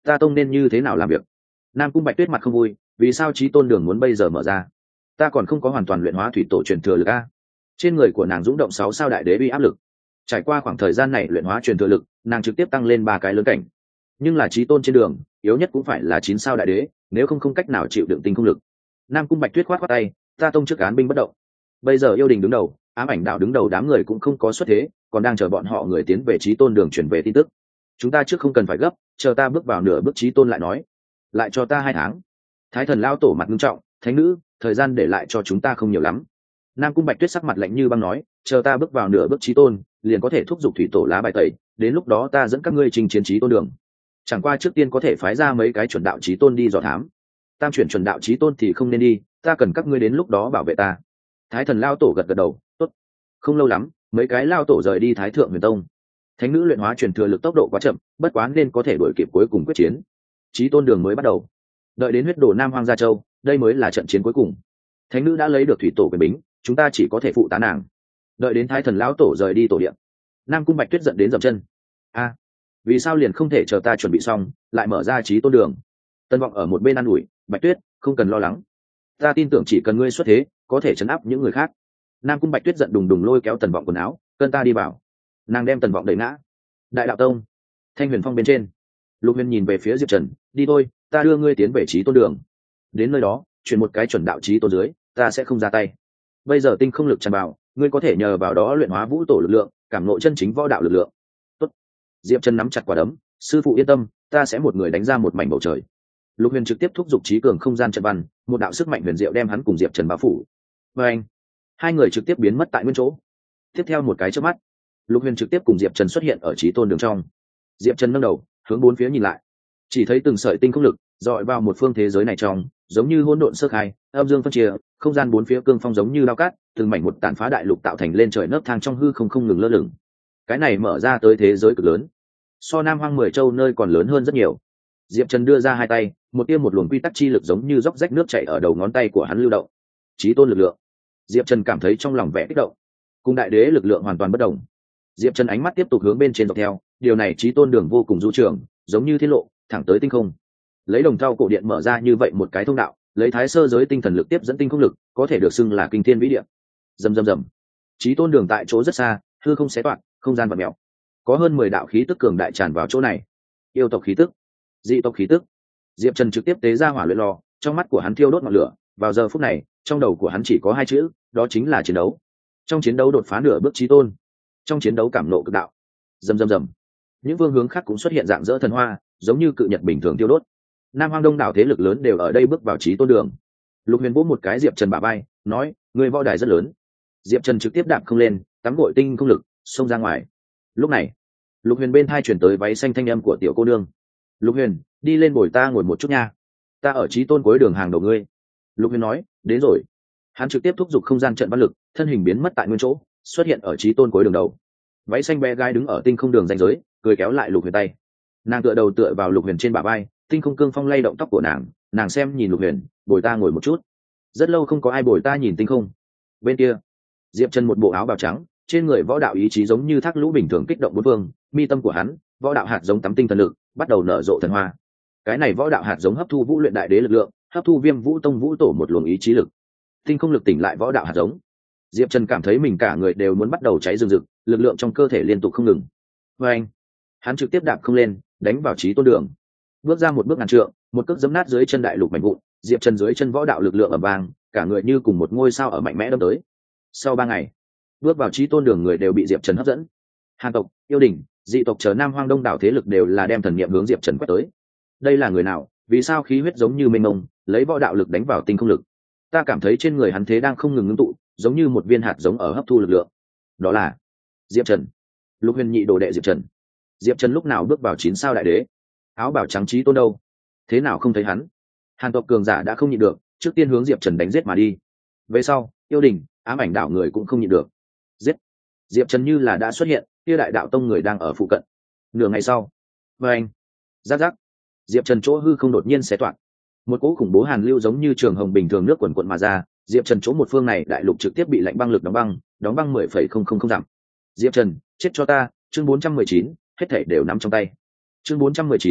ta tông nên như thế nào làm việc? Nam Cung Bạch Tuyết mặt không vui, vì sao Chí Tôn Đường muốn bây giờ mở ra? Ta còn không có hoàn toàn luyện hóa thủy tổ truyền thừa lực a. Trên người của nàng dũng động sáu sao đại đế uy áp lực. Trải qua khoảng thời gian này luyện hóa truyền thừa lực, nàng trực tiếp tăng lên ba cái lớn cảnh. Nhưng là Chí Tôn trên đường, yếu nhất cũng phải là chín sao đại đế, nếu không không cách nào chịu đựng tinh không lực. Nam Cung Bạch Tuyết khoát khoát tay, ta tông trước án binh bất động. Bây giờ yêu đình đứng đầu, ám ảnh đạo đứng đầu, đám người cũng không có xuất thế, còn đang chờ bọn họ người tiến về Chí Tôn Đường chuyển về tin tức. Chúng ta trước không cần phải gấp, chờ ta bước vào nửa bước Chí Tôn lại nói. Lại cho ta hai tháng. Thái Thần lao tổ mặt nghiêm trọng, thánh nữ, thời gian để lại cho chúng ta không nhiều lắm. Nam Cung Bạch Tuyết sắc mặt lạnh như băng nói, chờ ta bước vào nửa bước Chí Tôn, liền có thể thúc giục thủy tổ lá bài tẩy, đến lúc đó ta dẫn các ngươi chinh chiến Chí Tôn Đường. Chẳng qua trước tiên có thể phái ra mấy cái chuẩn đạo Chí Tôn đi dò thám. Tam chuyển chuẩn đạo Chí Tôn thì không nên đi, ta cần các ngươi đến lúc đó bảo vệ ta. Thái Thần lao tổ gật gật đầu, tốt. Không lâu lắm, mấy cái lao tổ rời đi Thái Thượng Huyền Tông. Thánh nữ luyện hóa truyền thừa lực tốc độ quá chậm, bất quá nên có thể đuổi kịp cuối cùng quyết chiến. Chí Tôn Đường mới bắt đầu. Đợi đến huyết đồ Nam Hoang Gia Châu, đây mới là trận chiến cuối cùng. Thánh nữ đã lấy được thủy tổ quyền bính, chúng ta chỉ có thể phụ tá nàng. Đợi đến Thái Thần lão tổ rời đi tổ điện, Nam Cung Bạch Tuyết giận đến dậm chân. A, vì sao liền không thể chờ ta chuẩn bị xong, lại mở ra Chí Tôn Đường? Tân Vọng ở một bên an ủi, Bạch Tuyết, không cần lo lắng. Ta tin tưởng chỉ cần ngươi xuất thế, có thể chấn áp những người khác. Nam Cung Bạch Tuyết giận đùng đùng lôi kéo Tần Vọng quần áo, cơn ta đi vào. Nàng đem Tần Vọng đẩy ngã. Đại đạo tông, Thanh Huyền Phong bên trên, Lục Huyền nhìn về phía Diệp Trần, đi thôi, ta đưa ngươi tiến về Chí Tôn Đường. Đến nơi đó, chuyển một cái chuẩn đạo Chí Tôn dưới, ta sẽ không ra tay. Bây giờ tinh không lực tràn vào, ngươi có thể nhờ vào đó luyện hóa vũ tổ lực lượng, cảm ngộ chân chính võ đạo lực lượng. Tốt. Diệp Trần nắm chặt quả đấm, sư phụ yên tâm, ta sẽ một người đánh ra một mảnh bầu trời. Lục Huyền trực tiếp thúc giục trí cường không gian trận văn, một đạo sức mạnh huyền diệu đem hắn cùng Diệp Trần bao phủ. Và anh, hai người trực tiếp biến mất tại nguyên chỗ. Tiếp theo một cái chớp mắt, Lục Huyền trực tiếp cùng Diệp Trần xuất hiện ở Chí Tôn Đường trong. Diệp Trần nâng đầu, hướng bốn phía nhìn lại, chỉ thấy từng sợi tinh không lực dọi vào một phương thế giới này trong, giống như hỗn độn sơ khai, âm dương phân chia, không gian bốn phía cương phong giống như lao cát, từng mảnh một tàn phá đại lục tạo thành lên trời nấc thang trong hư không không ngừng lơ lửng. Cái này mở ra tới thế giới cực lớn, so Nam Hoang mười châu nơi còn lớn hơn rất nhiều. Diệp Trần đưa ra hai tay, một tiêm một luồng quy tắc chi lực giống như róc rách nước chảy ở đầu ngón tay của hắn lưu động. Chí tôn lực lượng. Diệp Trần cảm thấy trong lòng vẻ kích động, cùng đại đế lực lượng hoàn toàn bất đồng. Diệp Trần ánh mắt tiếp tục hướng bên trên dọc theo, điều này Chí Tôn Đường vô cùng du trường, giống như thiên lộ, thẳng tới tinh không. Lấy đồng thau cổ điện mở ra như vậy một cái thông đạo, lấy thái sơ giới tinh thần lực tiếp dẫn tinh không lực, có thể được xưng là kinh thiên vĩ địa. Rầm rầm rầm. Chí Tôn Đường tại chỗ rất xa, hư không xé toạc, không gian vặn mèo. Có hơn mười đạo khí tức cường đại tràn vào chỗ này. Yêu tộc khí tức, dị tộc khí tức. Diệp Trần trực tiếp tế ra hỏa luyện lò, trong mắt của hắn thiêu đốt ngọn lửa, vào giờ phút này, trong đầu của hắn chỉ có hai chữ, đó chính là chiến đấu. Trong chiến đấu đột phá nửa bước chí tôn, trong chiến đấu cảm nộ cực đạo. Rầm rầm rầm. Những phương hướng khác cũng xuất hiện dạng dỡ thần hoa, giống như cự nhật bình thường tiêu đốt. Nam Hoang Đông đảo thế lực lớn đều ở đây bước vào Chí Tôn Đường. Lục Huyền vỗ một cái Diệp Trần bả vai, nói, người võ đài rất lớn. Diệp Trần trực tiếp đạp không lên, tắm gội tinh không lực, xông ra ngoài. Lúc này, Lục Huyền bên thai chuyển tới váy xanh thanh âm của tiểu cô nương. Lục Huyền, đi lên bồi ta ngồi một chút nha, ta ở Chí Tôn cuối đường hàng đầu ngươi. Lục Huyền nói, đến rồi. Hắn trực tiếp thúc giục không gian trận văn lực, thân hình biến mất tại nguyên chỗ, xuất hiện ở Chí Tôn cuối đường đầu. Váy xanh bé gái đứng ở tinh không đường ranh giới, cười kéo lại Lục Huyền tay. Nàng tựa đầu tựa vào Lục Huyền trên bả vai, tinh không cương phong lay động tóc của nàng, nàng xem nhìn Lục Huyền, bồi ta ngồi một chút. Rất lâu không có ai bồi ta nhìn tinh không. Bên kia, Diệp Trần một bộ áo bào trắng, trên người võ đạo ý chí giống như thác lũ bình thường kích động bốn phương, mi tâm của hắn, võ đạo hạt giống tắm tinh thần lực, bắt đầu nở rộ thần hoa. Cái này võ đạo hạt giống hấp thu vũ luyện đại đế lực lượng, hấp thu viêm vũ tông vũ tổ một luồng ý chí lực. Tinh không lực tỉnh lại võ đạo hạt giống. Diệp Trần cảm thấy mình cả người đều muốn bắt đầu cháy rừng rực, lực lượng trong cơ thể liên tục không ngừng. Và anh, hắn trực tiếp đạp không lên, đánh vào Chí Tôn Đường. Bước ra một bước ngàn trượng, một cước giẫm nát dưới chân đại lục mảnh vụn, Diệp Trần dưới chân võ đạo lực lượng ầm vang, cả người như cùng một ngôi sao ở mạnh mẽ đâm tới. Sau ba ngày, bước vào Chí Tôn Đường người đều bị Diệp Trần hấp dẫn. Hàn tộc, yêu đình, dị tộc chờ Nam Hoang Đông đảo thế lực đều là đem thần niệm hướng Diệp Trần quét tới. Đây là người nào? Vì sao khí huyết giống như mênh mông, lấy võ đạo lực đánh vào tinh không lực? Ta cảm thấy trên người hắn thế đang không ngừng ngưng tụ, giống như một viên hạt giống ở hấp thu lực lượng. Đó là Diệp Trần. Lục Huyền nhị đồ đệ Diệp Trần. Diệp Trần lúc nào bước vào chín sao đại đế? Áo bào trắng Chí Tôn đâu? Thế nào không thấy hắn? Hàn tộc cường giả đã không nhịn được, trước tiên hướng Diệp Trần đánh giết mà đi. Về sau, yêu đình, ám ảnh đảo người cũng không nhịn được. Giết! Diệp Trần như là đã xuất hiện, kia đại đạo tông người đang ở phụ cận. Nửa ngày sau, với anh, rắc rắc, Diệp Trần chỗ hư không đột nhiên xé toạc. Một cỗ khủng bố hàn lưu giống như trường hồng bình thường nước quần quận mà ra, Diệp Trần chỗ một phương này đại lục trực tiếp bị lạnh băng lực đóng băng, đóng băng mười phẩy không không không giảm. Diệp Trần, chết cho ta, chương bốn trăm mười chín, hết thảy đều nắm trong tay. Chương bốn trăm mười chín,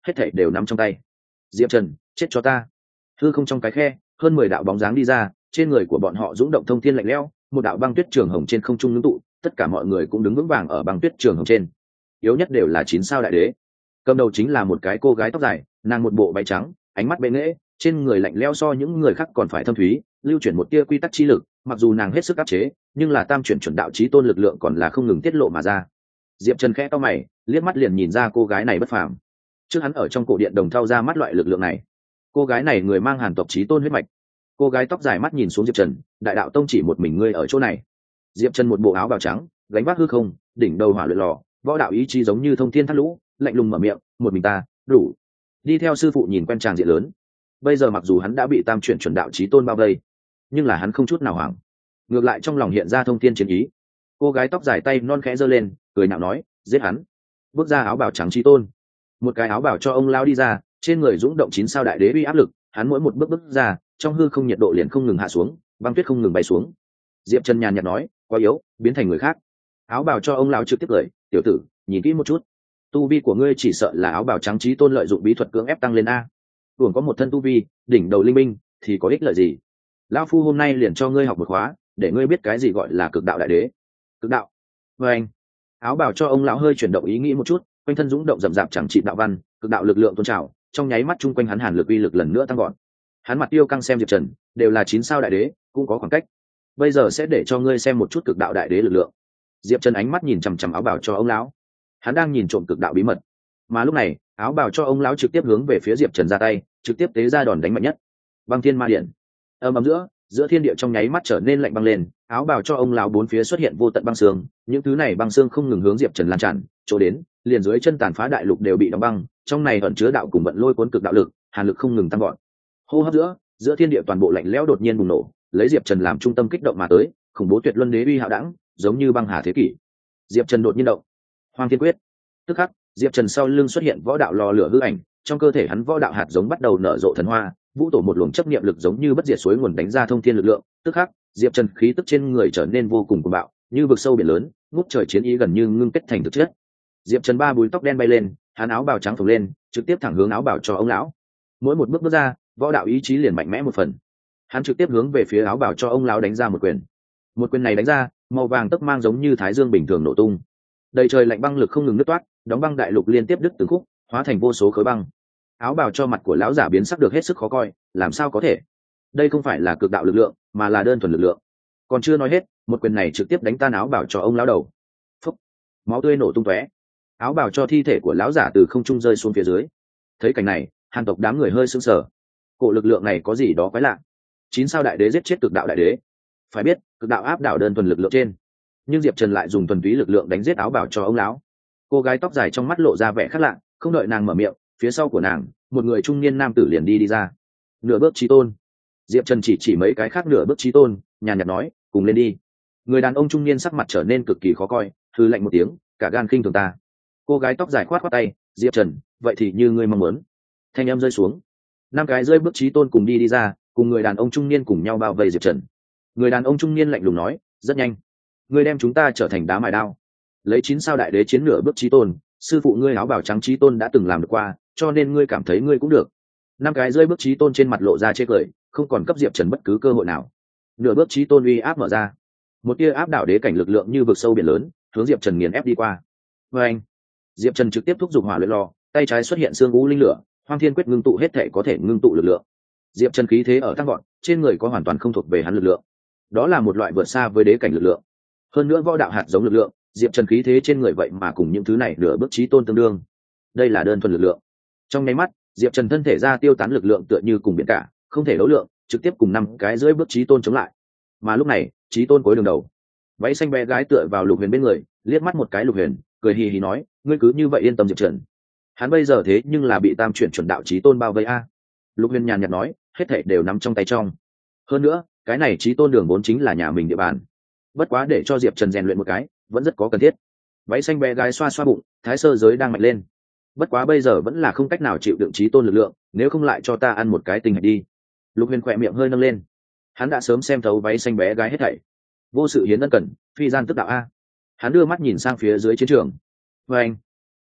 hết thảy đều nắm trong tay. Diệp Trần, chết cho ta. Hư không trong cái khe, hơn mười đạo bóng dáng đi ra, trên người của bọn họ dũng động thông thiên lạnh lẽo, một đạo băng tuyết trường hồng trên không trung ngưng tụ, tất cả mọi người cũng đứng vững vàng ở băng tuyết trường hồng trên. Yếu nhất đều là chín sao đại đế. Cầm đầu chính là một cái cô gái tóc dài, nàng một bộ váy trắng, ánh mắt bệ nghễ, trên người lạnh lẽo so những người khác còn phải thâm thúy, lưu chuyển một tia quy tắc chi lực, mặc dù nàng hết sức áp chế, nhưng là tam chuyển chuẩn đạo chí tôn lực lượng còn là không ngừng tiết lộ mà ra. Diệp Trần khẽ cau mày, liếc mắt liền nhìn ra cô gái này bất phàm. Trước hắn ở trong cổ điện đồng thau ra mắt loại lực lượng này. Cô gái này người mang Hàn tộc chí tôn huyết mạch. Cô gái tóc dài mắt nhìn xuống Diệp Trần, đại đạo tông chỉ một mình ngươi ở chỗ này. Diệp Trần một bộ áo bào trắng, gánh vác hư không, đỉnh đầu hỏa luyện lò, võ đạo ý chí giống như thông thiên thác lũ, lạnh lùng mở miệng, một mình ta, đủ. Đi theo sư phụ nhìn quen tràng diện lớn. Bây giờ mặc dù hắn đã bị tam chuyển chuẩn đạo chí tôn bao vây, nhưng là hắn không chút nào hoảng, ngược lại trong lòng hiện ra thông thiên chiến ý. Cô gái tóc dài tay non khẽ giơ lên, cười nhạo nói, giết hắn. Bước ra áo bào trắng chí tôn, một cái áo bào cho ông lao đi ra, trên người dũng động chín sao đại đế uy áp lực, hắn mỗi một bước bước ra, trong hư không nhiệt độ liền không ngừng hạ xuống, băng tuyết không ngừng bay xuống. Diệp Trần nhàn nhạt nói, quá yếu, biến thành người khác. Áo bào cho ông lão trực tiếp cười, tiểu tử, nhìn kỹ một chút, tu vi của ngươi chỉ sợ là áo bào trắng chí tôn lợi dụng bí thuật cưỡng ép tăng lên a. Tưởng có một thân tu vi, đỉnh đầu linh minh, thì có ích lợi gì? Lão phu hôm nay liền cho ngươi học một khóa, để ngươi biết cái gì gọi là cực đạo đại đế. Cực đạo? Với anh, áo bào cho ông lão hơi chuyển động ý nghĩ một chút, quanh thân dũng động rậm rạp chẳng trị đạo văn, cực đạo lực lượng tôn trào, trong nháy mắt chung quanh hắn hàn lực uy lực lần nữa tăng gọn. Hắn mặt tiêu căng xem Diệp Trần, đều là chín sao đại đế, cũng có khoảng cách. Bây giờ sẽ để cho ngươi xem một chút cực đạo đại đế lực lượng. Diệp Trần ánh mắt nhìn chằm chằm áo bào cho ông lão, hắn đang nhìn trộm cực đạo bí mật. Mà lúc này, áo bào cho ông lão trực tiếp hướng về phía Diệp Trần ra tay, trực tiếp tế ra đòn đánh mạnh nhất. Băng Thiên Ma Điện. Ầm ầm giữa, giữa thiên địa trong nháy mắt trở nên lạnh băng lên, áo bào cho ông lão bốn phía xuất hiện vô tận băng xương, những thứ này băng xương không ngừng hướng Diệp Trần lan tràn, chỗ đến, liền dưới chân tàn phá đại lục đều bị đóng băng, trong này ẩn chứa đạo cùng vận lôi cuốn cực đạo lực, hàn lực không ngừng tăng gọn. Hô hấp giữa, giữa thiên địa toàn bộ lạnh lẽo đột nhiên bùng nổ, lấy Diệp Trần làm trung tâm kích động mà tới, khủng bố tuyệt luân đế uy hạo đẳng, giống như băng hà thế kỷ. Diệp Trần đột nhiên động, Hoang Thiên Quyết. Tức khắc, Diệp Trần sau lưng xuất hiện võ đạo lò lửa hư ảnh, trong cơ thể hắn võ đạo hạt giống bắt đầu nở rộ thần hoa, vũ tổ một luồng chấp niệm lực giống như bất diệt suối nguồn đánh ra thông thiên lực lượng. Tức khắc, Diệp Trần khí tức trên người trở nên vô cùng cuồng bạo, như vực sâu biển lớn, ngút trời chiến ý gần như ngưng kết thành thực chất. Diệp Trần ba búi tóc đen bay lên, hắn áo bào trắng phồng lên, trực tiếp thẳng hướng áo bào cho ông lão. Mỗi một bước bước ra, võ đạo ý chí liền mạnh mẽ một phần. Hắn trực tiếp hướng về phía áo bào cho ông lão đánh ra một quyền. Một quyền này đánh ra, màu vàng tấc mang giống như thái dương bình thường nổ tung. Đầy trời lạnh băng lực không ngừng nứt toát, đóng băng đại lục liên tiếp đứt từng khúc, hóa thành vô số khối băng. Áo bào cho mặt của lão giả biến sắc được hết sức khó coi, làm sao có thể? Đây không phải là cực đạo lực lượng, mà là đơn thuần lực lượng. Còn chưa nói hết, một quyền này trực tiếp đánh tan áo bào cho ông lão đầu. Phúc, máu tươi nổ tung tóe. Áo bào cho thi thể của lão giả từ không trung rơi xuống phía dưới. Thấy cảnh này, Hàn tộc đám người hơi sững sờ. Cổ lực lượng này có gì đó quái lạ. Chín sao đại đế giết chết cực đạo đại đế. Phải biết, cực đạo áp đảo đơn thuần lực lượng trên, nhưng Diệp Trần lại dùng thuần túy lực lượng đánh giết áo bào cho ông lão. Cô gái tóc dài trong mắt lộ ra vẻ khác lạ, không đợi nàng mở miệng, phía sau của nàng, một người trung niên nam tử liền đi đi ra. Nửa bước chí tôn. Diệp Trần chỉ chỉ mấy cái khác nửa bước chí tôn, nhàn nhạt nói, cùng lên đi. Người đàn ông trung niên sắc mặt trở nên cực kỳ khó coi, hừ lạnh một tiếng, cả gan khinh thường ta. Cô gái tóc dài khoát khoát tay, Diệp Trần, vậy thì như ngươi mong muốn. Thanh âm rơi xuống, năm cái rơi bước chí tôn cùng đi đi ra, cùng người đàn ông trung niên cùng nhau bao vây Diệp Trần. Người đàn ông trung niên lạnh lùng nói, rất nhanh, ngươi đem chúng ta trở thành đá mài đao. Lấy chín sao đại đế chiến nửa bước chí tôn, sư phụ ngươi áo bào trắng chí tôn đã từng làm được qua, cho nên ngươi cảm thấy ngươi cũng được. Năm cái rơi bước chí tôn trên mặt lộ ra chê cười, không còn cấp Diệp Trần bất cứ cơ hội nào. Nửa bước chí tôn uy áp mở ra, một tia áp đảo đế cảnh lực lượng như vực sâu biển lớn, hướng Diệp Trần nghiền ép đi qua. Và anh, Diệp Trần trực tiếp thúc giục hỏa luyện lò, tay trái xuất hiện xương u linh lửa, Hoang Thiên Quyết ngưng tụ hết thể có thể ngưng tụ lực lượng. Diệp Trần khí thế ở tăng gọn, trên người có hoàn toàn không thuộc về hắn lực lượng. Đó là một loại vượt xa với đế cảnh lực lượng. Hơn nữa võ đạo hạt giống lực lượng, Diệp Trần khí thế trên người vậy mà cùng những thứ này nửa bước chí tôn tương đương. Đây là đơn thuần lực lượng. Trong nháy mắt, Diệp Trần thân thể ra tiêu tán lực lượng tựa như cùng biển cả, không thể đấu lượng, trực tiếp cùng năm cái dưới bước chí tôn chống lại. Mà lúc này, chí tôn cuối đường đầu, váy xanh bé gái tựa vào Lục Huyền bên người, liếc mắt một cái Lục Huyền, cười hì hì nói, ngươi cứ như vậy yên tâm Diệp Trần. Hắn bây giờ thế nhưng là bị tam chuyển chuẩn đạo chí tôn bao vây a. Lục Huyền nhàn nhạt nói, hết thảy đều nắm trong tay trong. Hơn nữa, cái này chí tôn đường vốn chính là nhà mình địa bàn. Bất quá để cho Diệp Trần rèn luyện một cái, vẫn rất có cần thiết. Váy xanh bé gái xoa xoa bụng, thái sơ giới đang mạnh lên. Bất quá bây giờ vẫn là không cách nào chịu đựng chí tôn lực lượng, nếu không lại cho ta ăn một cái tinh hạch đi. Lục Huyền khỏe miệng hơi nâng lên. Hắn đã sớm xem thấu váy xanh bé gái hết thảy. Vô sự hiến ân cần, phi gian tức đạo a. Hắn đưa mắt nhìn sang phía dưới chiến trường. Và anh,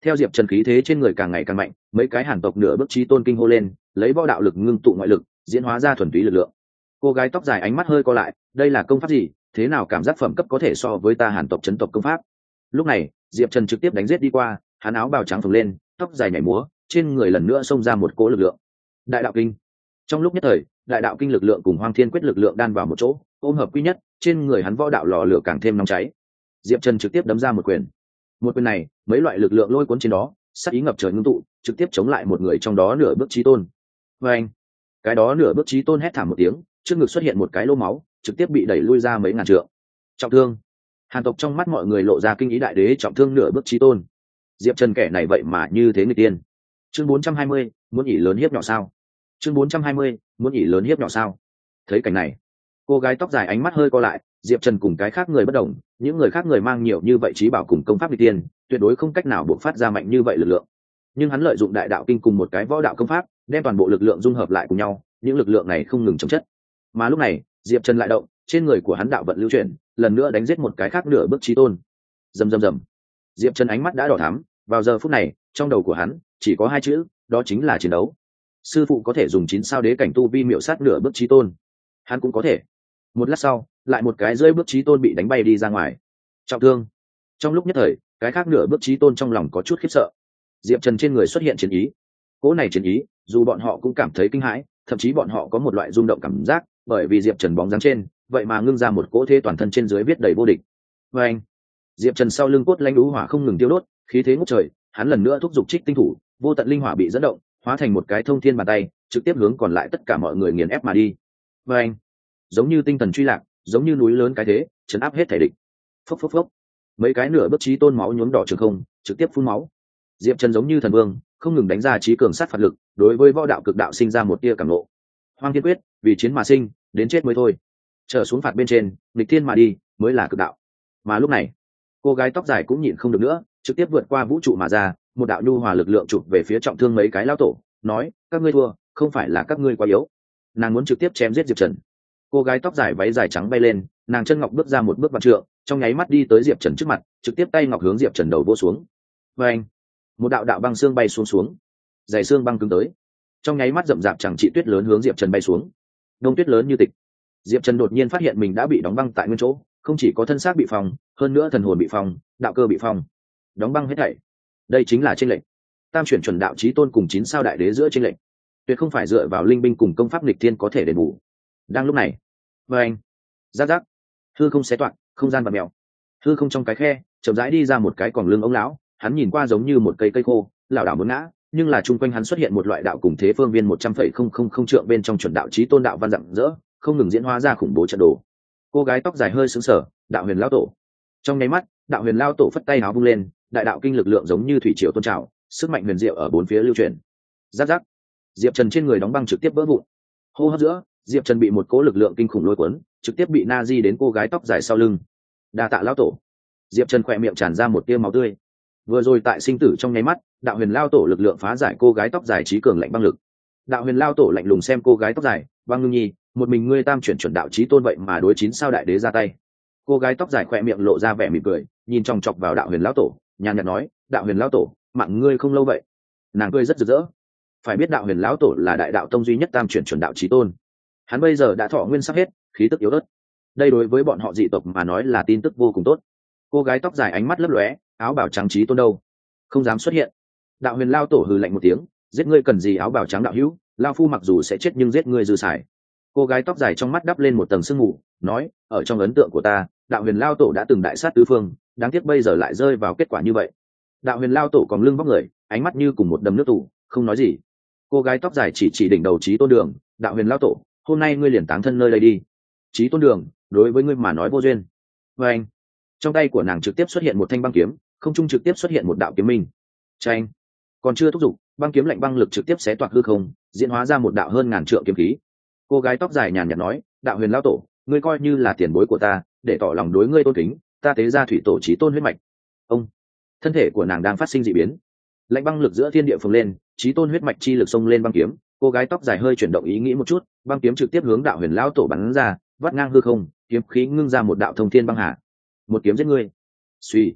Theo Diệp Trần khí thế trên người càng ngày càng mạnh, mấy cái hàn tộc nửa bước chí tôn kinh hô lên, lấy võ đạo lực ngưng tụ ngoại lực, diễn hóa ra thuần túy lực lượng. Cô gái tóc dài ánh mắt hơi co lại, đây là công pháp gì, thế nào cảm giác phẩm cấp có thể so với ta hàn tộc chấn tộc công pháp. Lúc này Diệp Trần trực tiếp đánh giết đi qua, hắn áo bào trắng phồng lên, tóc dài nhảy múa, trên người lần nữa xông ra một cỗ lực lượng. Đại đạo kinh. Trong lúc nhất thời, đại đạo kinh lực lượng cùng Hoang Thiên quyết lực lượng đan vào một chỗ, ôm hợp quy nhất, trên người hắn võ đạo lò lửa càng thêm nóng cháy. Diệp Trần trực tiếp đấm ra một quyền. Một quyền này, mấy loại lực lượng lôi cuốn trên đó, sát ý ngập trời ngưng tụ, trực tiếp chống lại một người trong đó nửa bước chí tôn. Và anh, cái đó nửa bước chí tôn hét thảm một tiếng, trước ngực xuất hiện một cái lỗ máu, trực tiếp bị đẩy lui ra mấy ngàn trượng. Trọng thương. Hàn tộc trong mắt mọi người lộ ra kinh ý, đại đế trọng thương nửa bước chí tôn. Diệp Trần kẻ này vậy mà như thế người tiên. Chương bốn trăm hai mươi, muốn ỷ lớn hiếp nhỏ sao? Chương bốn trăm hai mươi, muốn ỷ lớn hiếp nhỏ sao? Thấy cảnh này, cô gái tóc dài ánh mắt hơi co lại, Diệp Trần cùng cái khác người bất đồng, những người khác người mang nhiều như vậy trí bảo cùng công pháp nghịch tiên, tuyệt đối không cách nào bộc phát ra mạnh như vậy lực lượng. Nhưng hắn lợi dụng đại đạo kinh cùng một cái võ đạo công pháp, đem toàn bộ lực lượng dung hợp lại cùng nhau, những lực lượng này không ngừng chống chất. Mà lúc này, Diệp Trần lại động, trên người của hắn đạo vận lưu chuyển, lần nữa đánh giết một cái khác nửa bước chí tôn. Rầm rầm rầm. Diệp Trần ánh mắt đã đỏ thắm, vào giờ phút này, trong đầu của hắn chỉ có hai chữ, đó chính là chiến đấu. Sư phụ có thể dùng chín sao đế cảnh tu vi miểu sát nửa bước chí tôn, hắn cũng có thể. Một lát sau, lại một cái rơi bước chí tôn bị đánh bay đi ra ngoài, trọng thương. Trong lúc nhất thời, cái khác nửa bước chí tôn trong lòng có chút khiếp sợ. Diệp Trần trên người xuất hiện chiến ý, cỗ này chiến ý, dù bọn họ cũng cảm thấy kinh hãi, thậm chí bọn họ có một loại rung động cảm giác, bởi vì Diệp Trần bóng dáng trên, vậy mà ngưng ra một cỗ thế toàn thân trên dưới viết đầy vô địch. Và anh, Diệp Trần sau lưng cốt lãnh lũ hỏa không ngừng tiêu đốt, khí thế ngút trời, hắn lần nữa thúc giục trích tinh thủ, vô tận linh hỏa bị dẫn động, hóa thành một cái thông thiên bàn tay, trực tiếp hướng còn lại tất cả mọi người nghiền ép mà đi. Và anh, giống như tinh thần truy lạc, giống như núi lớn cái thế, chấn áp hết thể địch. Phốc phốc phốc, mấy cái nửa bước chí tôn máu nhuốm đỏ trường không, trực tiếp phun máu. Diệp Trần giống như thần vương, không ngừng đánh ra trí cường sát phạt lực, đối với võ đạo cực đạo sinh ra một tia cảm ngộ. Hoang Thiên quyết, vì chiến mà sinh, đến chết mới thôi. Trở xuống phạt bên trên, nghịch thiên mà đi, mới là cực đạo. Mà lúc này, cô gái tóc dài cũng nhịn không được nữa, trực tiếp vượt qua vũ trụ mà ra, một đạo nhu hòa lực lượng chụp về phía trọng thương mấy cái lão tổ, nói: các ngươi thua, không phải là các ngươi quá yếu. Nàng muốn trực tiếp chém giết Diệp Trần. Cô gái tóc dài váy dài trắng bay lên, nàng chân ngọc bước ra một bước vạn trượng, trong nháy mắt đi tới Diệp Trần trước mặt, trực tiếp tay ngọc hướng Diệp Trần đầu vỗ xuống. Và anh, một đạo đạo băng xương bay xuống xuống, dày xương băng cứng tới, trong nháy mắt rậm rạp chẳng trị tuyết lớn hướng Diệp Trần bay xuống. Đông tuyết lớn như tịch. Diệp Trần đột nhiên phát hiện mình đã bị đóng băng tại nguyên chỗ, không chỉ có thân xác bị phòng, hơn nữa thần hồn bị phòng, đạo cơ bị phòng, đóng băng hết thảy. Đây chính là chênh lệnh. Tam chuyển chuẩn đạo chí tôn cùng chín sao đại đế giữa chênh lệnh, tuyệt không phải dựa vào linh binh cùng công pháp nghịch thiên có thể đền bù. Đang lúc này, và anh, rắc rắc, hư không xé toạc, không gian vặn mèo. Hư không trong cái khe, chậm rãi đi ra một cái còng lưng ông lão, hắn nhìn qua giống như một cây cây khô, lảo đảo muốn ngã, nhưng là chung quanh hắn xuất hiện một loại đạo cùng thế phương viên một trăm phẩy không không không trượng bên trong chuẩn đạo chí tôn đạo văn rạng rỡ, không ngừng diễn hóa ra khủng bố trận đồ. Cô gái tóc dài hơi sững sờ, đạo huyền lão tổ. Trong nháy mắt, đạo huyền lão tổ phất tay áo vung lên, đại đạo kinh lực lượng giống như thủy triều tôn trào, sức mạnh huyền diệu ở bốn phía lưu truyền. Rắc rắc, Diệp Trần trên người đóng băng trực tiếp vỡ vụn. Hô hấp giữa, Diệp Trần bị một cỗ lực lượng kinh khủng lôi cuốn, trực tiếp bị na di đến cô gái tóc dài sau lưng. Đa tạ lão tổ. Diệp Trần khỏe miệng tràn ra một tia máu tươi. Vừa rồi tại sinh tử trong nháy mắt, đạo huyền lao tổ lực lượng phá giải cô gái tóc dài trí cường lạnh băng lực. Đạo huyền lao tổ lạnh lùng xem cô gái tóc dài, băng ngưng nhi, một mình ngươi tam chuyển chuẩn đạo trí tôn vậy mà đối chín sao đại đế ra tay. Cô gái tóc dài khỏe miệng lộ ra vẻ mỉm cười, nhìn chòng chọc vào đạo huyền lao tổ, nhàn nhạt nói: đạo huyền lao tổ, mạng ngươi không lâu vậy. Nàng cười rất rực rỡ. Phải biết đạo huyền lão tổ là đại đạo tông duy nhất tam chuyển chuẩn đạo trí tôn, hắn bây giờ đã thọ nguyên sắp hết, khí tức yếu ớt. Đây đối với bọn họ dị tộc mà nói là tin tức vô cùng tốt. Cô gái tóc dài ánh mắt lấp lóe, áo bào trắng trí tôn đâu, không dám xuất hiện. Đạo huyền lao tổ hừ lạnh một tiếng: giết ngươi cần gì áo bào trắng đạo hữu, lao phu mặc dù sẽ chết nhưng giết ngươi dư xài. Cô gái tóc dài trong mắt đắp lên một tầng sương mù, nói: ở trong ấn tượng của ta, đạo huyền lao tổ đã từng đại sát tứ phương, đáng tiếc bây giờ lại rơi vào kết quả như vậy. Đạo huyền lao tổ còn lưng vóc người, ánh mắt như cùng một đầm nước tủ, không nói gì. Cô gái tóc dài chỉ chỉ đỉnh đầu trí tôn đường: đạo huyền lao tổ, hôm nay ngươi liền táng thân nơi đây đi. Trí tôn đường, đối với ngươi mà nói vô duyên. Và anh, trong tay của nàng trực tiếp xuất hiện một thanh băng kiếm, không trung trực tiếp xuất hiện một đạo kiếm minh. Tranh, còn chưa thúc giục, băng kiếm lạnh băng lực trực tiếp xé toạc hư không, diễn hóa ra một đạo hơn ngàn trượng kiếm khí. Cô gái tóc dài nhàn nhạt nói: đạo huyền lao tổ, ngươi coi như là tiền bối của ta, để tỏ lòng đối ngươi tôn kính, ta tế ra thủy tổ trí tôn huyết mạch. Ông, thân thể của nàng đang phát sinh dị biến, lạnh băng lực giữa thiên địa phồng lên, trí tôn huyết mạch chi lực xông lên băng kiếm. Cô gái tóc dài hơi chuyển động ý nghĩ một chút, băng kiếm trực tiếp hướng đạo huyền lao tổ bắn ra, vắt ngang hư không, kiếm khí ngưng ra một đạo thông thiên băng hà. Một kiếm giết ngươi. Suy,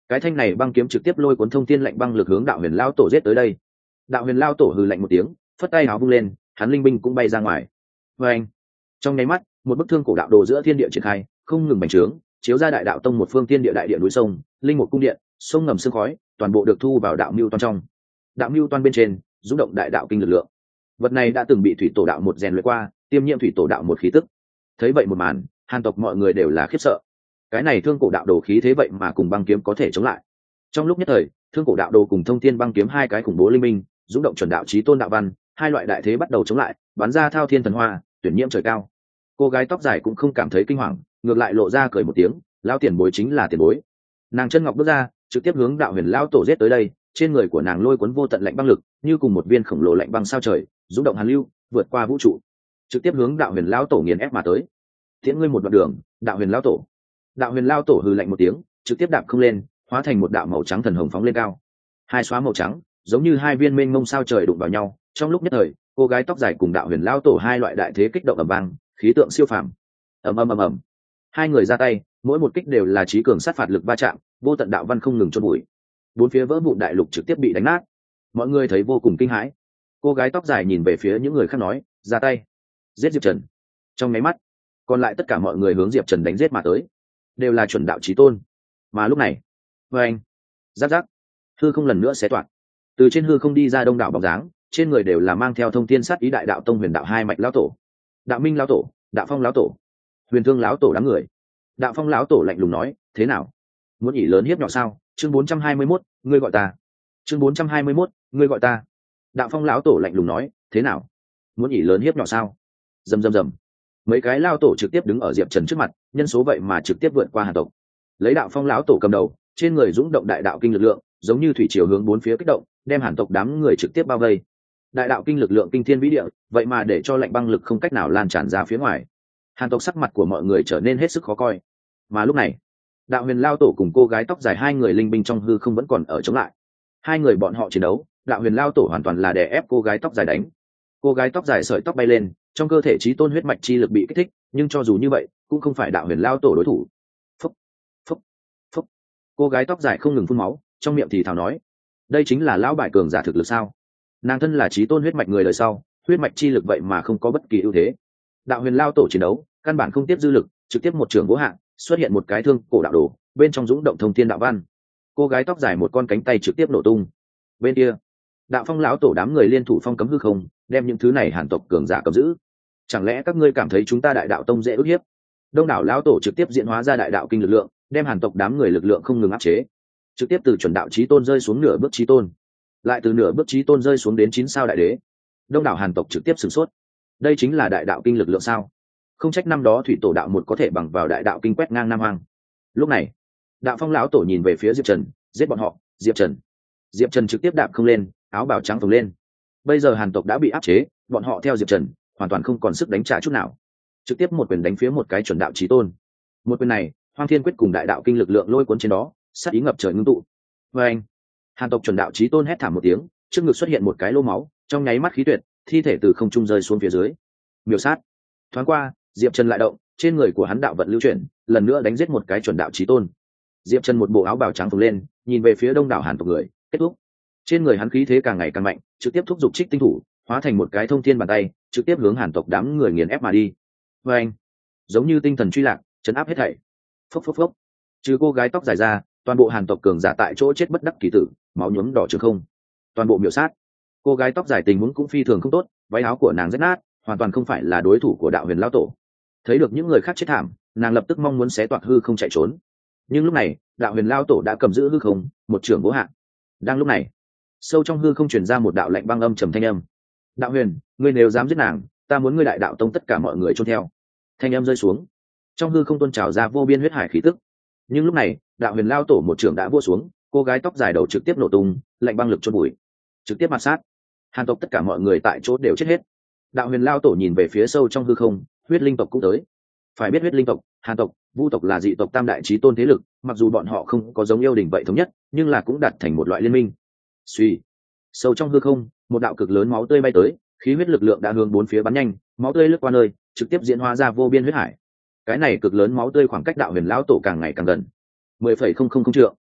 cái thanh này băng kiếm trực tiếp lôi cuốn thông thiên lạnh băng lực hướng đạo huyền lao tổ giết tới đây. Đạo huyền lao tổ hừ lạnh một tiếng, phất tay áo vung lên, hắn linh binh cũng bay ra ngoài. Và anh, trong nháy mắt, một bức thương cổ đạo đồ giữa thiên địa triển khai, không ngừng bành trướng, chiếu ra đại đạo tông một phương thiên địa đại địa núi sông, linh một cung điện, sông ngầm sương khói, toàn bộ được thu vào đạo mưu toan trong. Đạo mưu toan bên trên, rung động đại đạo kinh lực lượng. Vật này đã từng bị thủy tổ đạo một rèn luyện qua, tiêm nhiễm thủy tổ đạo một khí tức. Thấy vậy một màn, Hàn tộc mọi người đều là khiếp sợ. Cái này thương cổ đạo đồ khí thế vậy mà cùng băng kiếm có thể chống lại. Trong lúc nhất thời, thương cổ đạo đồ cùng thông thiên băng kiếm hai cái khủng bố linh minh, rung động chuẩn đạo chí tôn đạo văn, hai loại đại thế bắt đầu chống lại, bắn ra thao thiên thần hoa, tuyển nhiễm trời cao. Cô gái tóc dài cũng không cảm thấy kinh hoàng, ngược lại lộ ra cười một tiếng, lão tiền bối chính là tiền bối. Nàng chân ngọc bước ra, trực tiếp hướng đạo huyền lão tổ giết tới đây, trên người của nàng lôi cuốn vô tận lạnh băng lực, như cùng một viên khổng lồ lạnh băng sao trời, rung động hàn lưu, vượt qua vũ trụ, trực tiếp hướng đạo huyền lão tổ nghiền ép mà tới. Tiễn ngươi một đoạn đường, đạo huyền lão tổ. Đạo huyền lão tổ hừ lạnh một tiếng, trực tiếp đạp không lên, hóa thành một đạo màu trắng thần hồng phóng lên cao. Hai xóa màu trắng, giống như hai viên mênh mông sao trời đụng vào nhau, trong lúc nhất thời, cô gái tóc dài cùng đạo huyền lão tổ hai loại đại thế kích động ầm vang, khí tượng siêu phàm. Ầm ầm ầm ầm. Hai người ra tay, mỗi một kích đều là trí cường sát phạt lực va chạm, vô tận đạo văn không ngừng chôn bụi. Bốn phía vỡ vụn đại lục trực tiếp bị đánh nát. Mọi người thấy vô cùng kinh hãi. Cô gái tóc dài nhìn về phía những người khác nói, ra tay, giết Diệp Trần. Trong máy mắt, còn lại tất cả mọi người hướng Diệp Trần đánh giết mà tới, đều là chuẩn đạo chí tôn. Mà lúc này, với anh, giáp giáp, hư không lần nữa xé toạc. Từ trên hư không đi ra đông đảo bóng dáng, trên người đều là mang theo thông thiên sát ý đại đạo tông huyền đạo hai mạch lão tổ, đạo minh lão tổ, đạo phong lão tổ, huyền thương lão tổ đám người. Đạo phong lão tổ lạnh lùng nói, thế nào, muốn ỷ lớn hiếp nhỏ sao? Chương bốn trăm hai mươi mốt, ngươi gọi ta. Chương bốn trăm hai mươi mốt, ngươi gọi ta. Đạo phong lão tổ lạnh lùng nói, thế nào, muốn ỷ lớn hiếp nhỏ sao? Rầm rầm rầm. Mấy cái lao tổ trực tiếp đứng ở Diệp Trần trước mặt, nhân số vậy mà trực tiếp vượt qua Hàn tộc. Lấy đạo phong lão tổ cầm đầu, trên người dũng động đại đạo kinh lực lượng, giống như thủy triều hướng bốn phía kích động, đem Hàn tộc đám người trực tiếp bao vây. Đại đạo kinh lực lượng kinh thiên vĩ địa, vậy mà để cho lạnh băng lực không cách nào lan tràn ra phía ngoài. Hàn tộc sắc mặt của mọi người trở nên hết sức khó coi. Mà lúc này, đạo huyền lao tổ cùng cô gái tóc dài hai người linh binh trong hư không vẫn còn ở chống lại. Hai người bọn họ chiến đấu, đạo huyền lao tổ hoàn toàn là đè ép cô gái tóc dài đánh. Cô gái tóc dài sợi tóc bay lên, trong cơ thể trí tôn huyết mạch chi lực bị kích thích, nhưng cho dù như vậy cũng không phải đạo huyền lao tổ đối thủ. Phúc, phúc, phúc. Cô gái tóc dài không ngừng phun máu, trong miệng thì thào nói, đây chính là lão bại cường giả thực lực sao? Nàng thân là trí tôn huyết mạch người đời sau, huyết mạch chi lực vậy mà không có bất kỳ ưu thế. Đạo huyền lao tổ chiến đấu căn bản không tiếp dư lực, trực tiếp một trường vỗ hạng, xuất hiện một cái thương cổ đạo đồ, bên trong dũng động thông thiên đạo văn. Cô gái tóc dài một con cánh tay trực tiếp nổ tung. Bên kia, đạo phong lão tổ đám người liên thủ phong cấm hư không, đem những thứ này Hàn tộc cường giả cầm giữ. Chẳng lẽ các ngươi cảm thấy chúng ta đại đạo tông dễ ức hiếp? Đông đảo lão tổ trực tiếp diễn hóa ra đại đạo kinh lực lượng, đem Hàn tộc đám người lực lượng không ngừng áp chế, trực tiếp từ chuẩn đạo chí tôn rơi xuống nửa bước chí tôn, lại từ nửa bước chí tôn rơi xuống đến chín sao đại đế. Đông đảo Hàn tộc trực tiếp sửng sốt. Đây chính là đại đạo kinh lực lượng sao? Không trách năm đó thủy tổ đạo một có thể bằng vào đại đạo kinh quét ngang nam hoàng. Lúc này, đạo phong lão tổ nhìn về phía Diệp Trần, giết bọn họ. Diệp Trần. Diệp Trần trực tiếp đạp không lên, áo bào trắng phồng lên. Bây giờ Hàn tộc đã bị áp chế, bọn họ theo Diệp Trần hoàn toàn không còn sức đánh trả chút nào, trực tiếp một quyền đánh phía một cái chuẩn đạo chí tôn. Một quyền này, Hoang Thiên Quyết cùng đại đạo kinh lực lượng lôi cuốn trên đó, sát ý ngập trời ngưng tụ. Và anh, Hàn tộc chuẩn đạo chí tôn hét thảm một tiếng, trước ngực xuất hiện một cái lô máu, trong nháy mắt khí tuyệt, thi thể từ không trung rơi xuống phía dưới. Miểu sát. Thoáng qua, Diệp Trần lại động, trên người của hắn đạo vận lưu chuyển, lần nữa đánh giết một cái chuẩn đạo chí tôn. Diệp Trần một bộ áo bào trắng phồng lên, nhìn về phía đông đảo Hàn tộc người, kết thúc. Trên người hắn khí thế càng ngày càng mạnh, trực tiếp thúc giục Trích Tinh Thủ, hóa thành một cái thông thiên bàn tay, trực tiếp hướng Hàn tộc đám người nghiền ép mà đi. Và anh, giống như tinh thần truy lạc, chấn áp hết thảy. Phốc phốc phốc. Trừ cô gái tóc dài ra, toàn bộ Hàn tộc cường giả tại chỗ chết bất đắc kỳ tử, máu nhuốm đỏ trường không. Toàn bộ miểu sát. Cô gái tóc dài tình huống cũng phi thường không tốt, váy áo của nàng rách nát, hoàn toàn không phải là đối thủ của đạo huyền lão tổ. Thấy được những người khác chết thảm, nàng lập tức mong muốn xé toạc hư không chạy trốn. Nhưng lúc này, đạo huyền lão tổ đã cầm giữ hư không, một trường vỗ hạ. Đang lúc này, sâu trong hư không truyền ra một đạo lạnh băng âm trầm thanh âm. Đạo huyền, ngươi nếu dám giết nàng, ta muốn ngươi đại đạo tông tất cả mọi người trôn theo. Thanh âm rơi xuống, trong hư không tuôn trào ra vô biên huyết hải khí tức. Nhưng lúc này, đạo huyền lao tổ một trường đã vua xuống, cô gái tóc dài đầu trực tiếp nổ tung, lạnh băng lực chôn bụi, trực tiếp mặt sát. Hàn tộc tất cả mọi người tại chỗ đều chết hết. Đạo huyền lao tổ nhìn về phía sâu trong hư không, huyết linh tộc cũng tới. Phải biết huyết linh tộc, Hàn tộc, Vu tộc là dị tộc tam đại chí tôn thế lực, mặc dù bọn họ không có giống yêu đình vậy thống nhất, nhưng là cũng đạt thành một loại liên minh. Suy, sâu trong hư không, một đạo cực lớn máu tươi bay tới, khí huyết lực lượng đã hướng bốn phía bắn nhanh, máu tươi lướt qua nơi, trực tiếp diễn hóa ra vô biên huyết hải. Cái này cực lớn máu tươi khoảng cách đạo huyền lão tổ càng ngày càng gần, mười phẩy không không không trượng.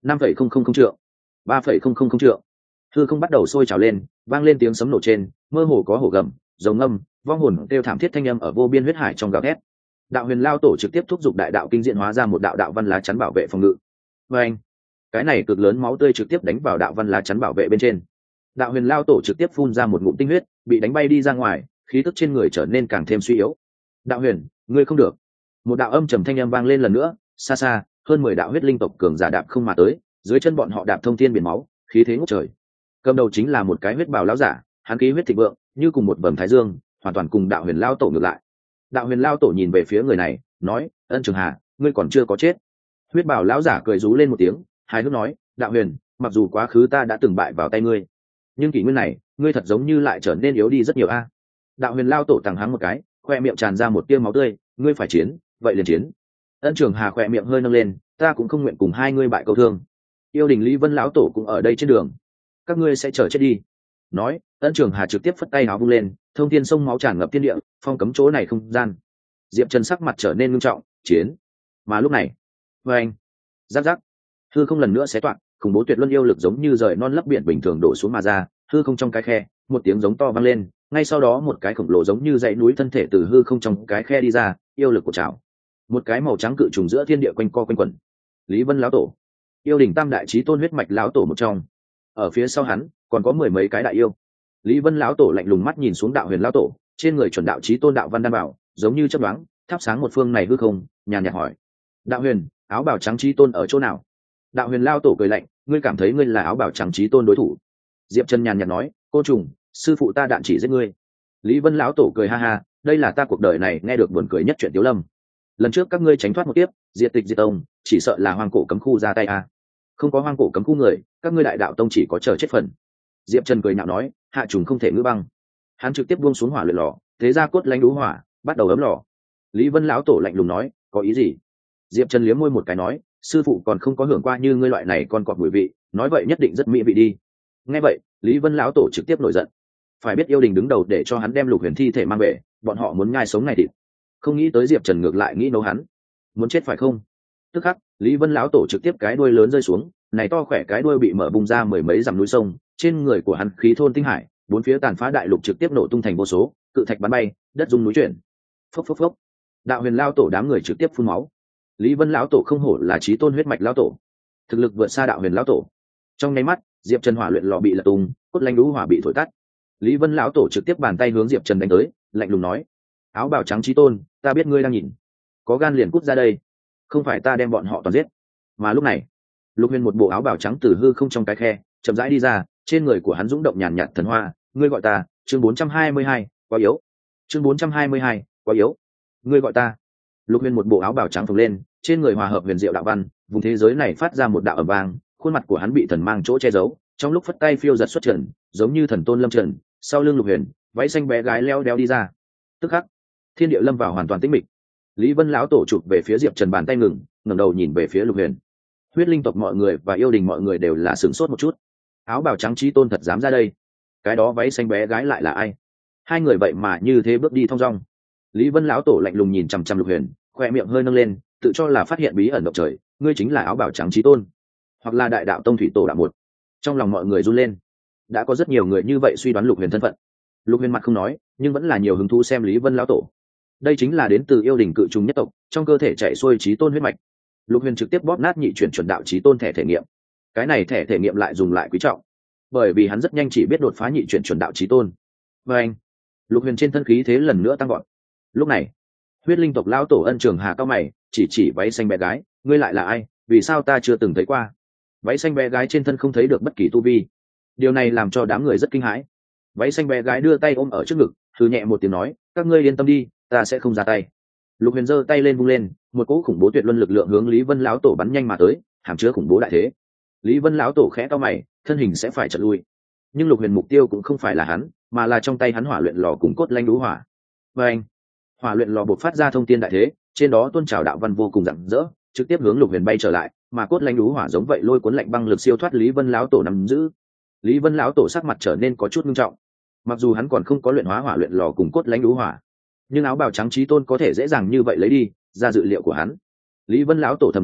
năm phẩy không không không trượng, ba phẩy không không không trượng. Hư không bắt đầu sôi trào lên, vang lên tiếng sấm nổ trên, mơ hồ có hổ gầm, rồng ngâm, vong hồn kêu thảm thiết thanh âm ở vô biên huyết hải trong gào thét. Đạo Huyền Lao tổ trực tiếp thúc giục đại đạo kinh diễn hóa ra một đạo đạo văn lá chắn bảo vệ phòng ngự. Và anh, cái này cực lớn máu tươi trực tiếp đánh vào đạo văn lá chắn bảo vệ bên trên. Đạo Huyền Lao tổ trực tiếp phun ra một ngụm tinh huyết, bị đánh bay đi ra ngoài, khí tức trên người trở nên càng thêm suy yếu. Đạo Huyền, ngươi không được. Một đạo âm trầm thanh âm vang lên lần nữa, xa xa, hơn mười đạo huyết linh tộc cường giả đạp không mà tới, dưới chân bọn họ đạp thông thiên biển máu, khí thế ngút trời. Cầm đầu chính là một cái huyết bào lão giả, hắn khí huyết thịnh vượng, như cùng một bầm thái dương, hoàn toàn cùng Đạo Huyền Lao tổ ngược lại. Đạo Huyền Lao tổ nhìn về phía người này, nói: Ân Trường Hà, ngươi còn chưa có chết. Huyết bào lão giả cười rú lên một tiếng, hài hước nói: Đạo Huyền, mặc dù quá khứ ta đã từng bại vào tay ngươi, nhưng kỷ nguyên này ngươi thật giống như lại trở nên yếu đi rất nhiều a. Đạo Huyền Lao tổ tàng hắng một cái, khoe miệng tràn ra một tia máu tươi: ngươi phải chiến, vậy liền chiến. Ân Trường Hà khoe miệng hơi nâng lên, ta cũng không nguyện cùng hai ngươi bại câu thương. Yêu Đình Lý Vân lão tổ cũng ở đây trên đường, các ngươi sẽ chờ chết đi. Nói, Ân Trường Hà trực tiếp phất tay áo vung lên, thông thiên sông máu tràn ngập thiên địa, phong cấm chỗ này không gian. Diệp Trần sắc mặt trở nên nghiêm trọng, chiến. Mà lúc này, với anh, giáp giáp, hư không lần nữa xé toạc, khủng bố tuyệt luân yêu lực giống như rời non lấp biển bình thường đổ xuống mà ra, hư không trong cái khe, một tiếng giống to vang lên, ngay sau đó một cái khổng lồ giống như dãy núi thân thể từ hư không trong cái khe đi ra, yêu lực của trào. Một cái màu trắng cự trùng giữa thiên địa quanh co quanh quẩn. Lý Vân lão tổ, yêu đỉnh tam đại chí tôn huyết mạch lão tổ một trong. Ở phía sau hắn còn có mười mấy cái đại yêu. Lý Vân lão tổ lạnh lùng mắt nhìn xuống Đạo Huyền lão tổ, trên người chuẩn đạo chí tôn đạo văn đan bảo, giống như chớp nhoáng, thắp sáng một phương này hư không, nhàn nhạt hỏi: Đạo Huyền, áo bào trắng chí tôn ở chỗ nào? Đạo Huyền lão tổ cười lạnh: ngươi cảm thấy ngươi là áo bào trắng chí tôn đối thủ? Diệp Trần nhàn nhạt nói: cô trùng, sư phụ ta đạn chỉ giết ngươi. Lý Vân lão tổ cười ha ha: đây là ta cuộc đời này nghe được buồn cười nhất chuyện Tiếu Lâm. Lần trước các ngươi tránh thoát một tiếp, diệt tịch diệt tông, chỉ sợ là hoang cổ cấm khu ra tay à. Không có hoang cổ cấm khu người, các ngươi đại đạo tông chỉ có chờ chết phần. Diệp Trần cười nhạo nói: hạ trùng không thể ngữ băng. Hắn trực tiếp buông xuống hỏa luyện lò, thế ra cốt lãnh đú hỏa, bắt đầu ấm lò. Lý Vân lão tổ lạnh lùng nói: có ý gì? Diệp Trần liếm môi một cái nói: sư phụ còn không có hưởng qua như ngươi loại này con cọp mùi vị, nói vậy nhất định rất mỹ vị đi. Nghe vậy, Lý Vân lão tổ trực tiếp nổi giận. Phải biết yêu đình đứng đầu để cho hắn đem Lục Huyền thi thể mang về, bọn họ muốn nhai sống này thịt. Không nghĩ tới Diệp Trần ngược lại nghĩ nấu hắn. Muốn chết phải không? Tức khắc, Lý Vân lão tổ trực tiếp cái đuôi lớn rơi xuống, này to khỏe cái đuôi bị mở bung ra mười mấy dặm núi sông, trên người của hắn khí thôn tinh hải, bốn phía tàn phá đại lục trực tiếp nổ tung thành vô số, cự thạch bắn bay, đất rung núi chuyển. Phốc phốc phốc. Đạo Huyền lão tổ đám người trực tiếp phun máu. Lý Vân lão tổ không hổ là chí tôn huyết mạch lão tổ, thực lực vượt xa Đạo Huyền lão tổ. Trong nháy mắt, Diệp Trần hỏa luyện lò bị lật tung, cốt lãnh đú hỏa bị thổi tắt. Lý Vân lão tổ trực tiếp bàn tay hướng Diệp Trần đánh tới, lạnh lùng nói: áo bào trắng chí tôn, ta biết ngươi đang nhìn, có gan liền cút ra đây, không phải ta đem bọn họ toàn giết. Mà lúc này, Lục Huyền một bộ áo bào trắng từ hư không trong cái khe chậm rãi đi ra, trên người của hắn dũng động nhàn nhạt thần hoa. Ngươi gọi ta? Chương bốn trăm hai mươi hai, quá yếu. Chương bốn trăm hai mươi hai, quá yếu. Ngươi gọi ta? Lục Huyền một bộ áo bào trắng phồng lên, trên người hòa hợp huyền diệu đạo văn, vùng thế giới này phát ra một đạo ầm vang, khuôn mặt của hắn bị thần mang chỗ che giấu, trong lúc phất tay phiêu giật xuất trần, giống như thần tôn lâm trần. Sau lưng Lục Huyền, váy xanh bé gái leo đeo đi ra. Tức khắc, thiên địa lâm vào hoàn toàn tĩnh mịch. Lý Vân lão tổ chụp về phía Diệp Trần, bàn tay ngừng, ngẩng đầu nhìn về phía Lục Huyền. Huyết linh tộc mọi người và yêu đình mọi người đều là sửng sốt một chút. Áo bào trắng chí tôn thật dám ra đây? Cái đó váy xanh bé gái lại là ai? Hai người vậy mà như thế bước đi thong dong. Lý Vân lão tổ lạnh lùng nhìn chằm chằm Lục Huyền, khoe miệng hơi nâng lên, tự cho là phát hiện bí ẩn động trời. Ngươi chính là áo bào trắng chí tôn, hoặc là đại đạo tông thủy tổ đạo một? Trong lòng mọi người run lên. Đã có rất nhiều người như vậy suy đoán Lục Huyền thân phận. Lục Huyền mặt không nói, nhưng vẫn là nhiều hứng thú xem Lý Vân lão tổ. Đây chính là đến từ yêu đình cự trùng nhất tộc, trong cơ thể chạy xuôi chí tôn huyết mạch. Lục Huyền trực tiếp bóp nát nhị chuyển chuẩn đạo chí tôn thẻ thể nghiệm. Cái này thẻ thể nghiệm lại dùng lại quý trọng, bởi vì hắn rất nhanh chỉ biết đột phá nhị chuyển chuẩn đạo chí tôn. Và anh, Lục Huyền trên thân khí thế lần nữa tăng gọn. Lúc này, huyết linh tộc lão tổ Ân Trường Hà cao mày, chỉ chỉ váy xanh bé gái: ngươi lại là ai? Vì sao ta chưa từng thấy qua? Váy xanh bé gái trên thân không thấy được bất kỳ tu vi, điều này làm cho đám người rất kinh hãi. Váy xanh bé gái đưa tay ôm ở trước ngực, hừ nhẹ một tiếng nói: các ngươi yên tâm đi, ta sẽ không ra tay. Lục Huyền giơ tay lên vung lên, một cỗ khủng bố tuyệt luân lực lượng hướng Lý Vân lão tổ bắn nhanh mà tới, hàm chứa khủng bố đại thế. Lý Vân lão tổ khẽ cau mày, thân hình sẽ phải chợt lui. Nhưng Lục Huyền mục tiêu cũng không phải là hắn, mà là trong tay hắn hỏa luyện lò cùng cốt lãnh đú hỏa. Và anh, hỏa luyện lò bộc phát ra thông thiên đại thế, trên đó tuôn trào đạo văn vô cùng rạng rỡ, trực tiếp hướng Lục Huyền bay trở lại, mà cốt lãnh đú hỏa giống vậy lôi cuốn lạnh băng lực siêu thoát Lý Vân lão tổ nắm giữ. Lý Vân lão tổ sắc mặt trở nên có chút nghiêm trọng. Mặc dù hắn còn không có luyện hóa hỏa luyện lò cùng cốt lãnh đú hỏa, nhưng áo bào trắng chí tôn có thể dễ dàng như vậy lấy đi, ra dự liệu của hắn. Lý Vân lão tổ thầm nói: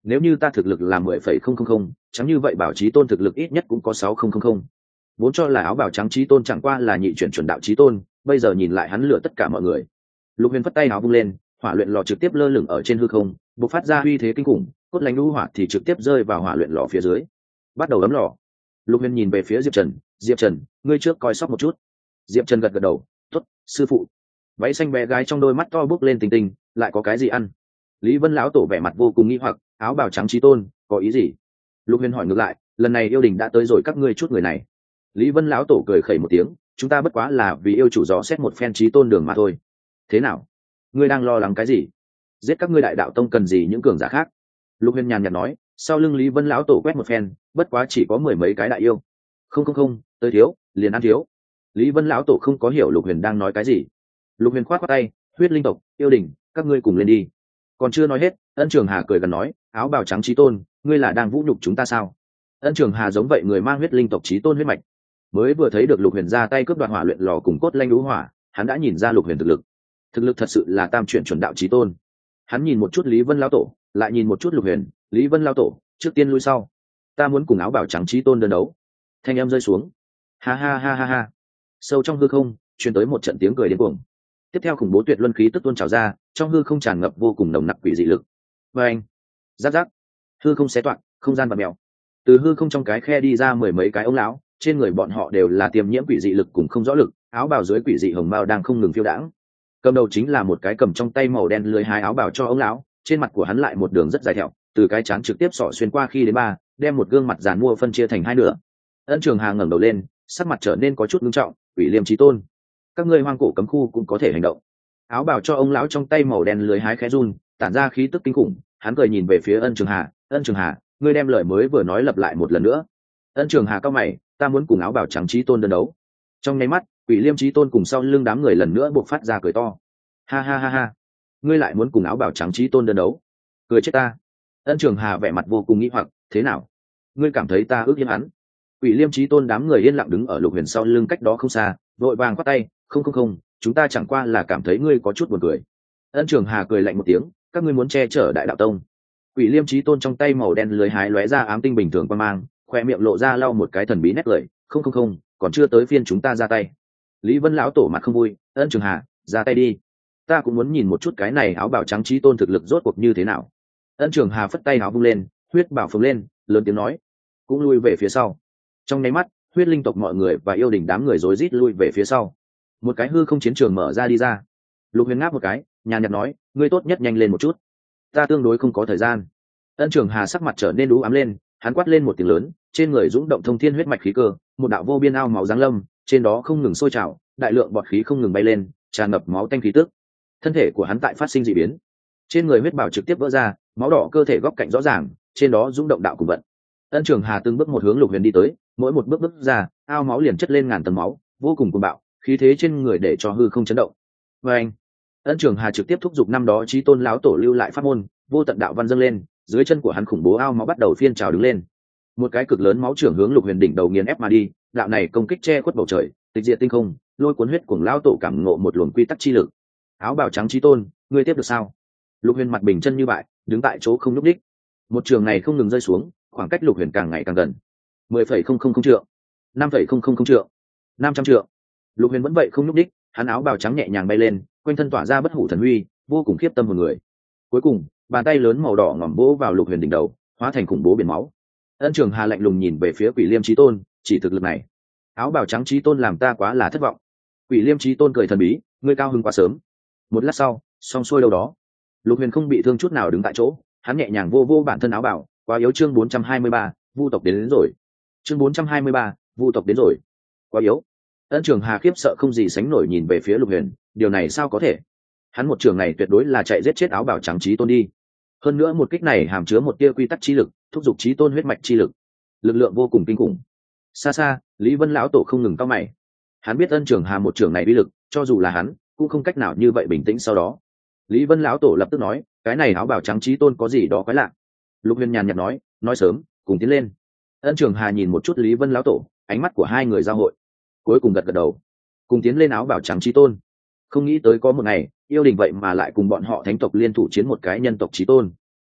nếu như ta thực lực là mười phẩy không không không chẳng như vậy bảo chí tôn thực lực ít nhất cũng có sáu không không không. Vốn cho là áo bào trắng chí tôn chẳng qua là nhị chuyển chuẩn đạo chí tôn, bây giờ nhìn lại hắn lừa tất cả mọi người. Lục Huyền phất tay áo vung lên, hỏa luyện lò trực tiếp lơ lửng ở trên hư không, bộc phát ra uy thế kinh khủng, cốt lãnh lũ hỏa thì trực tiếp rơi vào hỏa luyện lò phía dưới, bắt đầu ấm lò. Lục Huyền nhìn về phía Diệp Trần, Diệp Trần, ngươi trước coi sóc một chút. Diệp Trần gật gật đầu, tốt, sư phụ. Váy xanh bé gái trong đôi mắt to bước lên tinh tinh, lại có cái gì ăn? Lý Vân lão tổ vẻ mặt vô cùng nghi hoặc, áo bào trắng chí tôn, có ý gì? Lục Huyền hỏi ngược lại, lần này yêu đình đã tới rồi các ngươi chút người này. Lý Vân lão tổ cười khẩy một tiếng, chúng ta bất quá là vì yêu chủ dò xét một phen chí tôn đường mà thôi. Thế nào? Ngươi đang lo lắng cái gì? Giết các ngươi đại đạo tông cần gì những cường giả khác? Lục Huyền nhàn nhạt nói, sau lưng Lý Vân lão tổ quét một phen, bất quá chỉ có mười mấy cái đại yêu. Không không không, tới thiếu, liền ăn thiếu. Lý Vân lão tổ không có hiểu Lục Huyền đang nói cái gì. Lục Huyền khoát khoát tay, huyết linh tộc, yêu đình, các ngươi cùng lên đi. Còn chưa nói hết, Ân Trường Hà cười gần nói, áo bào trắng chí tôn, ngươi là đang vũ nhục chúng ta sao? Ân Trường Hà giống vậy người mang huyết linh tộc chí tôn huyết mạch, mới vừa thấy được Lục Huyền ra tay cướp đoạt hỏa luyện lò cùng cốt lanh lũ hỏa, hắn đã nhìn ra Lục Huyền thực lực. Thực lực thật sự là tam chuyển chuẩn đạo chí tôn. Hắn nhìn một chút Lý Vân lão tổ, lại nhìn một chút Lục Huyền, Lý Vân lão tổ, trước tiên lui sau. Ta muốn cùng áo bào trắng chí tôn đơn đấu. Thanh âm rơi xuống. Ha ha ha ha ha. Sâu trong hư không, truyền tới một trận tiếng cười điên cuồng. Tiếp theo khủng bố tuyệt luân khí tức tuôn trào ra, trong hư không tràn ngập vô cùng nồng nặc quỷ dị lực. Và anh, giáp giáp, hư không xé toạc, không gian bạt mèo. Từ hư không trong cái khe đi ra mười mấy cái ông lão, trên người bọn họ đều là tiềm nhiễm quỷ dị lực cùng không rõ lực, áo bào dưới quỷ dị hồng mao đang không ngừng phiêu đãng. Cầm đầu chính là một cái cầm trong tay màu đen lưới hái áo bào cho ông lão, trên mặt của hắn lại một đường rất dài thẹo, từ cái trán trực tiếp xỏ xuyên qua khi đến ba, đem một gương mặt giàn mua phân chia thành hai nửa. Ân Trường Hà ngẩng đầu lên, sắc mặt trở nên có chút nghiêm trọng, Quỷ Liêm chí tôn, các ngươi hoang cổ cấm khu cũng có thể hành động. Áo bào cho ông lão trong tay màu đen lưới hái khẽ run, tản ra khí tức kinh khủng, hắn cười nhìn về phía Ân Trường Hà, Ân Trường Hà, ngươi đem lời mới vừa nói lặp lại một lần nữa. Ân Trường Hà cao mày, ta muốn cùng áo bào trắng chí tôn đơn đấu. Trong nháy mắt, Quỷ Liêm chí tôn cùng sau lưng đám người lần nữa buộc phát ra cười to. Ha ha ha ha, ngươi lại muốn cùng áo bào trắng chí tôn đơn đấu? Cười chết ta. Ân Trường Hà vẻ mặt vô cùng nghĩ hoặc, thế nào? Ngươi cảm thấy ta ước hiếp hắn? Quỷ Liêm chí tôn đám người yên lặng đứng ở Lục Huyền sau lưng cách đó không xa, vội vàng quát tay, không không không, chúng ta chẳng qua là cảm thấy ngươi có chút buồn cười. Ân Trường Hà cười lạnh một tiếng, các ngươi muốn che chở đại đạo tông. Quỷ Liêm chí tôn trong tay màu đen lưới hái lóe ra ám tinh bình thường qua mang, khoe miệng lộ ra lau một cái thần bí nét cười, không không không, còn chưa tới phiên chúng ta ra tay. Lý Vân lão tổ mặt không vui, Ân Trường Hà, ra tay đi. Ta cũng muốn nhìn một chút cái này áo bào trắng chí tôn thực lực rốt cuộc như thế nào. Ân Trường Hà phất tay áo vung lên, huyết bảo phồng lên, lớn tiếng nói, cũng lui về phía sau. Trong nháy mắt, huyết linh tộc mọi người và yêu đình đám người rối rít lui về phía sau. Một cái hư không chiến trường mở ra đi ra. Lục Huyền ngáp một cái, nhàn nhạt nói, ngươi tốt nhất nhanh lên một chút, ta tương đối không có thời gian. Ân Trường Hà sắc mặt trở nên đú ám lên, hắn quát lên một tiếng lớn, trên người dũng động thông thiên huyết mạch khí cơ, một đạo vô biên ao máu giáng lâm, trên đó không ngừng sôi trào, đại lượng bọt khí không ngừng bay lên, tràn ngập máu tanh khí tức. Thân thể của hắn tại phát sinh dị biến, trên người huyết bảo trực tiếp vỡ ra, máu đỏ cơ thể góc cạnh rõ ràng, trên đó dũng động đạo cùng vận. Ân Trường Hà từng bước một hướng Lục Huyền đi tới, mỗi một bước bước ra, ao máu liền chất lên ngàn tầng máu, vô cùng cuồng bạo, khí thế trên người để cho hư không chấn động. Và anh, Ân Trường Hà trực tiếp thúc giục năm đó chí tôn lão tổ lưu lại pháp môn, vô tận đạo văn dâng lên, dưới chân của hắn khủng bố ao máu bắt đầu phiên trào đứng lên. Một cái cực lớn máu trưởng hướng Lục Huyền đỉnh đầu nghiền ép mà đi, đạo này công kích che khuất bầu trời, tịch diệt tinh không, lôi cuốn huyết cuồng lão tổ cảm ngộ một luồng quy tắc chi lực. Áo bào trắng chí tôn, ngươi tiếp được sao? Lục Huyền mặt bình chân như bại, đứng tại chỗ không nhúc nhích. Một trường này không ngừng rơi xuống, khoảng cách Lục Huyền càng ngày càng gần. mười phẩy không không không trượng, năm phẩy không không không trượng, năm trăm trượng. Lục Huyền vẫn vậy không nhúc nhích, hắn áo bào trắng nhẹ nhàng bay lên, quanh thân tỏa ra bất hủ thần uy, vô cùng khiếp tâm hồn người. Cuối cùng, bàn tay lớn màu đỏ ngòm vỗ vào Lục Huyền đỉnh đầu, hóa thành khủng bố biển máu. Ân Trường Hà lạnh lùng nhìn về phía Quỷ Liêm chí tôn, chỉ thực lực này, áo bào trắng chí tôn làm ta quá là thất vọng. Quỷ Liêm chí tôn cười thần bí, ngươi cao hứng quá sớm. Một lát sau, xong xuôi đâu đó, Lục Huyền không bị thương chút nào đứng tại chỗ, hắn nhẹ nhàng vô vô bản thân áo bào, quá yếu. Chương bốn trăm hai mươi ba, vu tộc đến, đến rồi. Chương bốn trăm hai mươi ba, vu tộc đến rồi. Quá yếu. Ân Trường Hà khiếp sợ không gì sánh nổi nhìn về phía Lục Huyền, điều này sao có thể? Hắn một trường này tuyệt đối là chạy giết chết áo bào trắng chí tôn đi. Hơn nữa một kích này hàm chứa một tia quy tắc chi lực, thúc giục chí tôn huyết mạch chi lực, lực lượng vô cùng kinh khủng. Xa xa, Lý Vân lão tổ không ngừng cau mày. Hắn biết Ân Trường Hà một trường này uy lực, cho dù là hắn cũng không cách nào như vậy bình tĩnh. Sau đó, Lý Vân lão tổ lập tức nói, cái này áo bào trắng chí tôn có gì đó quái lạ. Lục Huyền nhàn nhạt nói, nói sớm, cùng tiến lên. Ân Trường Hà nhìn một chút Lý Vân lão tổ, ánh mắt của hai người giao hội, cuối cùng gật gật đầu, cùng tiến lên áo bào trắng chí tôn. Không nghĩ tới có một ngày, yêu đình vậy mà lại cùng bọn họ thánh tộc liên thủ chiến một cái nhân tộc chí tôn.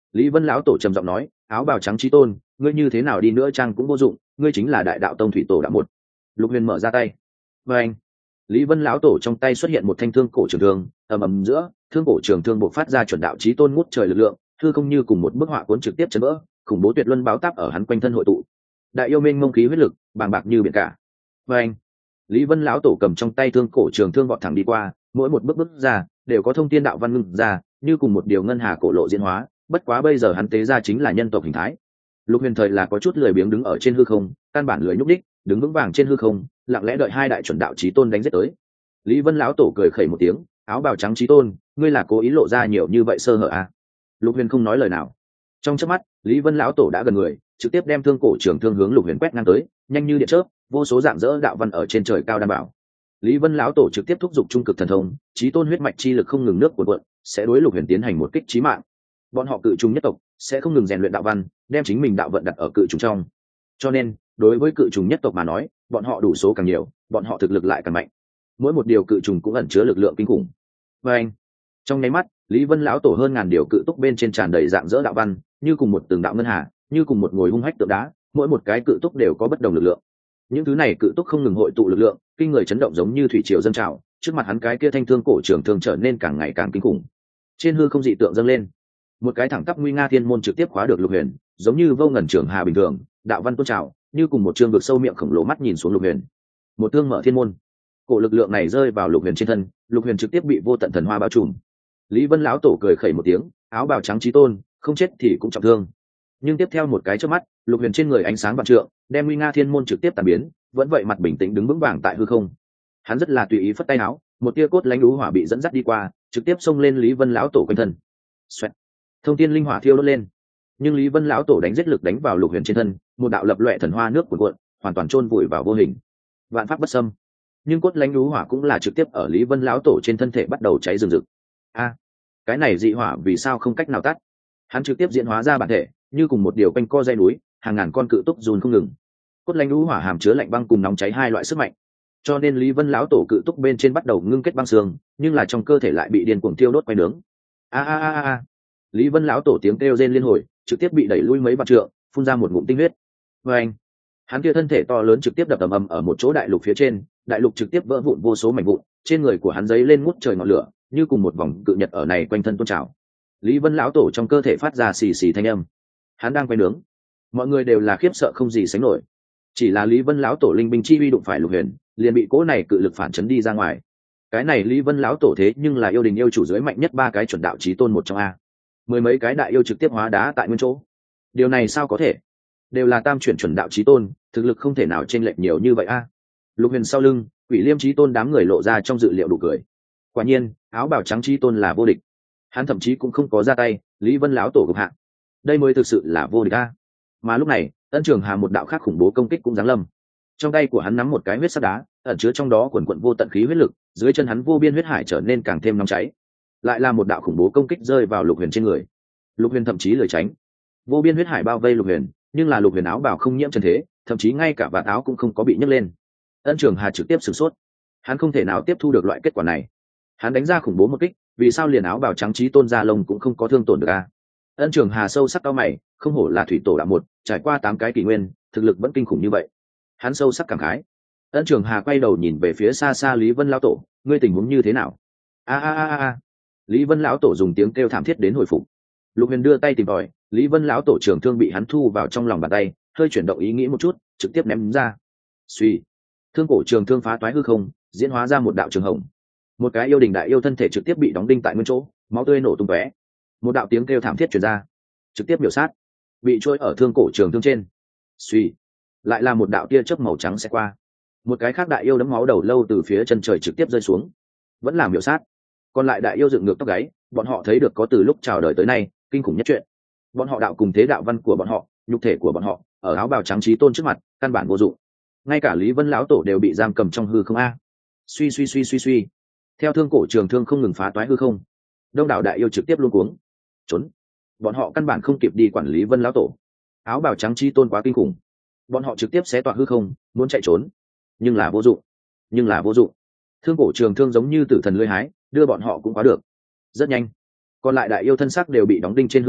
Lý Vân lão tổ trầm giọng nói, áo bào trắng chí tôn, ngươi như thế nào đi nữa chăng cũng vô dụng, ngươi chính là đại đạo tông thủy tổ đạo một. Lục Huyền mở ra tay. Và anh, Lý Vân lão tổ trong tay xuất hiện một thanh thương cổ trường thương, ầm ầm giữa, thương cổ trường thương bộc phát ra chuẩn đạo chí tôn ngút trời lực lượng, hư không như cùng một bức họa cuốn trực tiếp chấn vỡ, khủng bố tuyệt luân báo táp ở hắn quanh thân hội tụ. Đại yêu mênh mông khí huyết lực, bàng bạc như biển cả. Và anh, Lý Vân lão tổ cầm trong tay thương cổ trường thương vọt thẳng đi qua, mỗi một bước bước ra đều có thông thiên đạo văn ngưng ra, như cùng một điều ngân hà cổ lộ diễn hóa, bất quá bây giờ hắn tế ra chính là nhân tộc hình thái. Lục Huyền thời là có chút lười biếng đứng ở trên hư không, căn bản lười nhúc đích, đứng vững vàng trên hư không, lặng lẽ đợi hai đại chuẩn đạo chí tôn đánh giết tới. Lý Vân lão tổ cười khẩy một tiếng, áo bào trắng chí tôn, ngươi là cố ý lộ ra nhiều như vậy sơ hở à? Lục Huyền không nói lời nào. Trong chớp mắt, Lý Vân lão tổ đã gần người, trực tiếp đem thương cổ trường thương hướng Lục Huyền quét ngang tới, nhanh như điện chớp, vô số dạng dỡ đạo văn ở trên trời cao đảm bảo. Lý Vân lão tổ trực tiếp thúc giục trung cực thần thông, chí tôn huyết mạch chi lực không ngừng nước cuộn cuộn, sẽ đối Lục Huyền tiến hành một kích chí mạng. Bọn họ cự trùng nhất tộc sẽ không ngừng rèn luyện đạo văn, đem chính mình đạo vận đặt ở cự trùng trong. Cho nên, đối với cự trùng nhất tộc mà nói, bọn họ đủ số càng nhiều, bọn họ thực lực lại càng mạnh. Mỗi một điều cự trùng cũng ẩn chứa lực lượng kinh khủng. Và anh, trong nháy mắt, Lý Vân lão tổ hơn ngàn điều cự túc bên trên tràn đầy dạng dỡ đạo văn, như cùng một từng đạo ngân hà, như cùng một ngồi hung hách tượng đá, mỗi một cái cự túc đều có bất đồng lực lượng. Những thứ này cự túc không ngừng hội tụ lực lượng, kinh người chấn động giống như thủy triều dâng trào, trước mặt hắn cái kia thanh thương cổ trường thương trở nên càng ngày càng kinh khủng. Trên hư không dị tượng dâng lên, một cái thẳng tắp nguy nga thiên môn trực tiếp khóa được Lục Huyền, giống như vô ngần trường hà bình thường, đạo văn tôn trào, như cùng một trương vực sâu miệng khổng lồ mắt nhìn xuống Lục Huyền. Một thương mở thiên môn, cổ lực lượng này rơi vào Lục Huyền trên thân, Lục Huyền trực tiếp bị vô tận thần hoa bao trùm. Lý Vân lão tổ cười khẩy một tiếng, áo bào trắng chí tôn, không chết thì cũng trọng thương. Nhưng tiếp theo một cái chớp mắt, Lục Huyền trên người ánh sáng vạn trượng, đem nguy nga thiên môn trực tiếp tàn biến, vẫn vậy mặt bình tĩnh đứng vững vàng tại hư không. Hắn rất là tùy ý phất tay áo, một tia cốt lãnh đú hỏa bị dẫn dắt đi qua, trực tiếp xông lên Lý Vân lão tổ quanh thân. Xoẹt. Thông thiên linh hỏa thiêu đốt lên, nhưng Lý Vân lão tổ đánh giết lực đánh vào Lục Huyền trên thân, một đạo lập loè thần hoa nước cuộn cuộn, hoàn toàn chôn vùi vào vô hình. Vạn pháp bất xâm. Nhưng cốt lãnh đú hỏa cũng là trực tiếp ở Lý Vân lão tổ trên thân thể bắt đầu cháy rừng rực. A, cái này dị hỏa vì sao không cách nào tắt? Hắn trực tiếp diễn hóa ra bản thể, như cùng một điều quanh co dây núi, hàng ngàn con cự túc run không ngừng. Cốt lãnh đú hỏa hàm chứa lạnh băng cùng nóng cháy hai loại sức mạnh, cho nên Lý Vân lão tổ cự túc bên trên bắt đầu ngưng kết băng xương, nhưng là trong cơ thể lại bị điên cuồng thiêu đốt quay nướng. A a a a. Lý Vân lão tổ tiếng kêu rên liên hồi, trực tiếp bị đẩy lui mấy vạn trượng, phun ra một ngụm tinh huyết. Và anh, hắn kia thân thể to lớn trực tiếp đập ầm ầm ở một chỗ đại lục phía trên, đại lục trực tiếp vỡ vụn vô số mảnh vụn, trên người của hắn giấy lên ngút trời ngọn lửa, như cùng một vòng cự nhật ở này quanh thân tôn trào. Lý Vân lão tổ trong cơ thể phát ra xì xì thanh âm, hắn đang quay nướng. Mọi người đều là khiếp sợ không gì sánh nổi. Chỉ là Lý Vân lão tổ linh binh chi uy đụng phải Lục Huyền, liền bị cỗ này cự lực phản chấn đi ra ngoài. Cái này Lý Vân lão tổ thế nhưng là yêu đình yêu chủ dưới mạnh nhất ba cái chuẩn đạo chí tôn một trong a. Mười mấy cái đại yêu trực tiếp hóa đá tại nguyên chỗ. Điều này sao có thể? Đều là tam chuyển chuẩn đạo chí tôn, thực lực không thể nào chênh lệch nhiều như vậy a. Lục Huyền sau lưng, Quỷ Liêm chí tôn đám người lộ ra trong dự liệu đủ cười. Quả nhiên, áo bào trắng chí tôn là vô địch. Hắn thậm chí cũng không có ra tay, Lý Vân lão tổ gục hạ. Đây mới thực sự là vô địch a. Mà lúc này, Ân Trường Hà một đạo khác khủng bố công kích cũng giáng lâm. Trong tay của hắn nắm một cái huyết sắc đá, ẩn chứa trong đó quần quần vô tận khí huyết lực, dưới chân hắn vô biên huyết hải trở nên càng thêm nóng cháy. Lại là một đạo khủng bố công kích rơi vào Lục Huyền trên người. Lục Huyền thậm chí lười tránh. Vô biên huyết hải bao vây Lục Huyền, nhưng là Lục Huyền áo bào không nhiễm trần thế, thậm chí ngay cả vạt áo cũng không có bị nhấc lên. Ân Trường Hà trực tiếp sửng sốt. Hắn không thể nào tiếp thu được loại kết quả này. Hắn đánh ra khủng bố một kích, vì sao liền áo bào trắng chí tôn gia lông cũng không có thương tổn được a? Ân Trường Hà sâu sắc cau mày, không hổ là thủy tổ đạo một, trải qua tám cái kỷ nguyên, thực lực vẫn kinh khủng như vậy. Hắn sâu sắc cảm khái. Ân Trường Hà quay đầu nhìn về phía xa xa Lý Vân lão tổ, ngươi tình huống như thế nào? A a a a. Lý Vân lão tổ dùng tiếng kêu thảm thiết đến hồi phục. Lục Huyền đưa tay tìm tòi, Lý Vân lão tổ trường thương bị hắn thu vào trong lòng bàn tay, hơi chuyển động ý nghĩ một chút, trực tiếp ném ra. Suy, thương cổ trường thương phá toái hư không, diễn hóa ra một đạo trường hồng. Một cái yêu đình đại yêu thân thể trực tiếp bị đóng đinh tại nguyên chỗ, máu tươi nổ tung tóe. Một đạo tiếng kêu thảm thiết truyền ra, trực tiếp biểu sát, bị trôi ở thương cổ trường thương trên. Suy, lại là một đạo tia chớp màu trắng sẽ qua. Một cái khác đại yêu đấm máu đầu lâu từ phía chân trời trực tiếp rơi xuống, vẫn là miểu sát. Còn lại đại yêu dựng ngược tóc gáy, bọn họ thấy được có từ lúc chào đời tới nay kinh khủng nhất chuyện. Bọn họ đạo cùng thế đạo văn của bọn họ, nhục thể của bọn họ, ở áo bào trắng chí tôn trước mặt, căn bản vô dụng. Ngay cả Lý Vân lão tổ đều bị giam cầm trong hư không a. Suy suy suy suy suy. Theo thương cổ trường thương không ngừng phá toái hư không, đông đảo đại yêu trực tiếp luống cuống trốn. Bọn họ căn bản không kịp đi quản lý Vân lão tổ. Áo bào trắng chí tôn quá kinh khủng, bọn họ trực tiếp xé toạc hư không, muốn chạy trốn, nhưng là vô dụng, nhưng là vô dụng. Thương cổ trường thương giống như tử thần lưỡi hái, đưa bọn họ cũng quá được. Rất nhanh, còn lại đại yêu thân sắc đều bị đóng đinh trên hư không,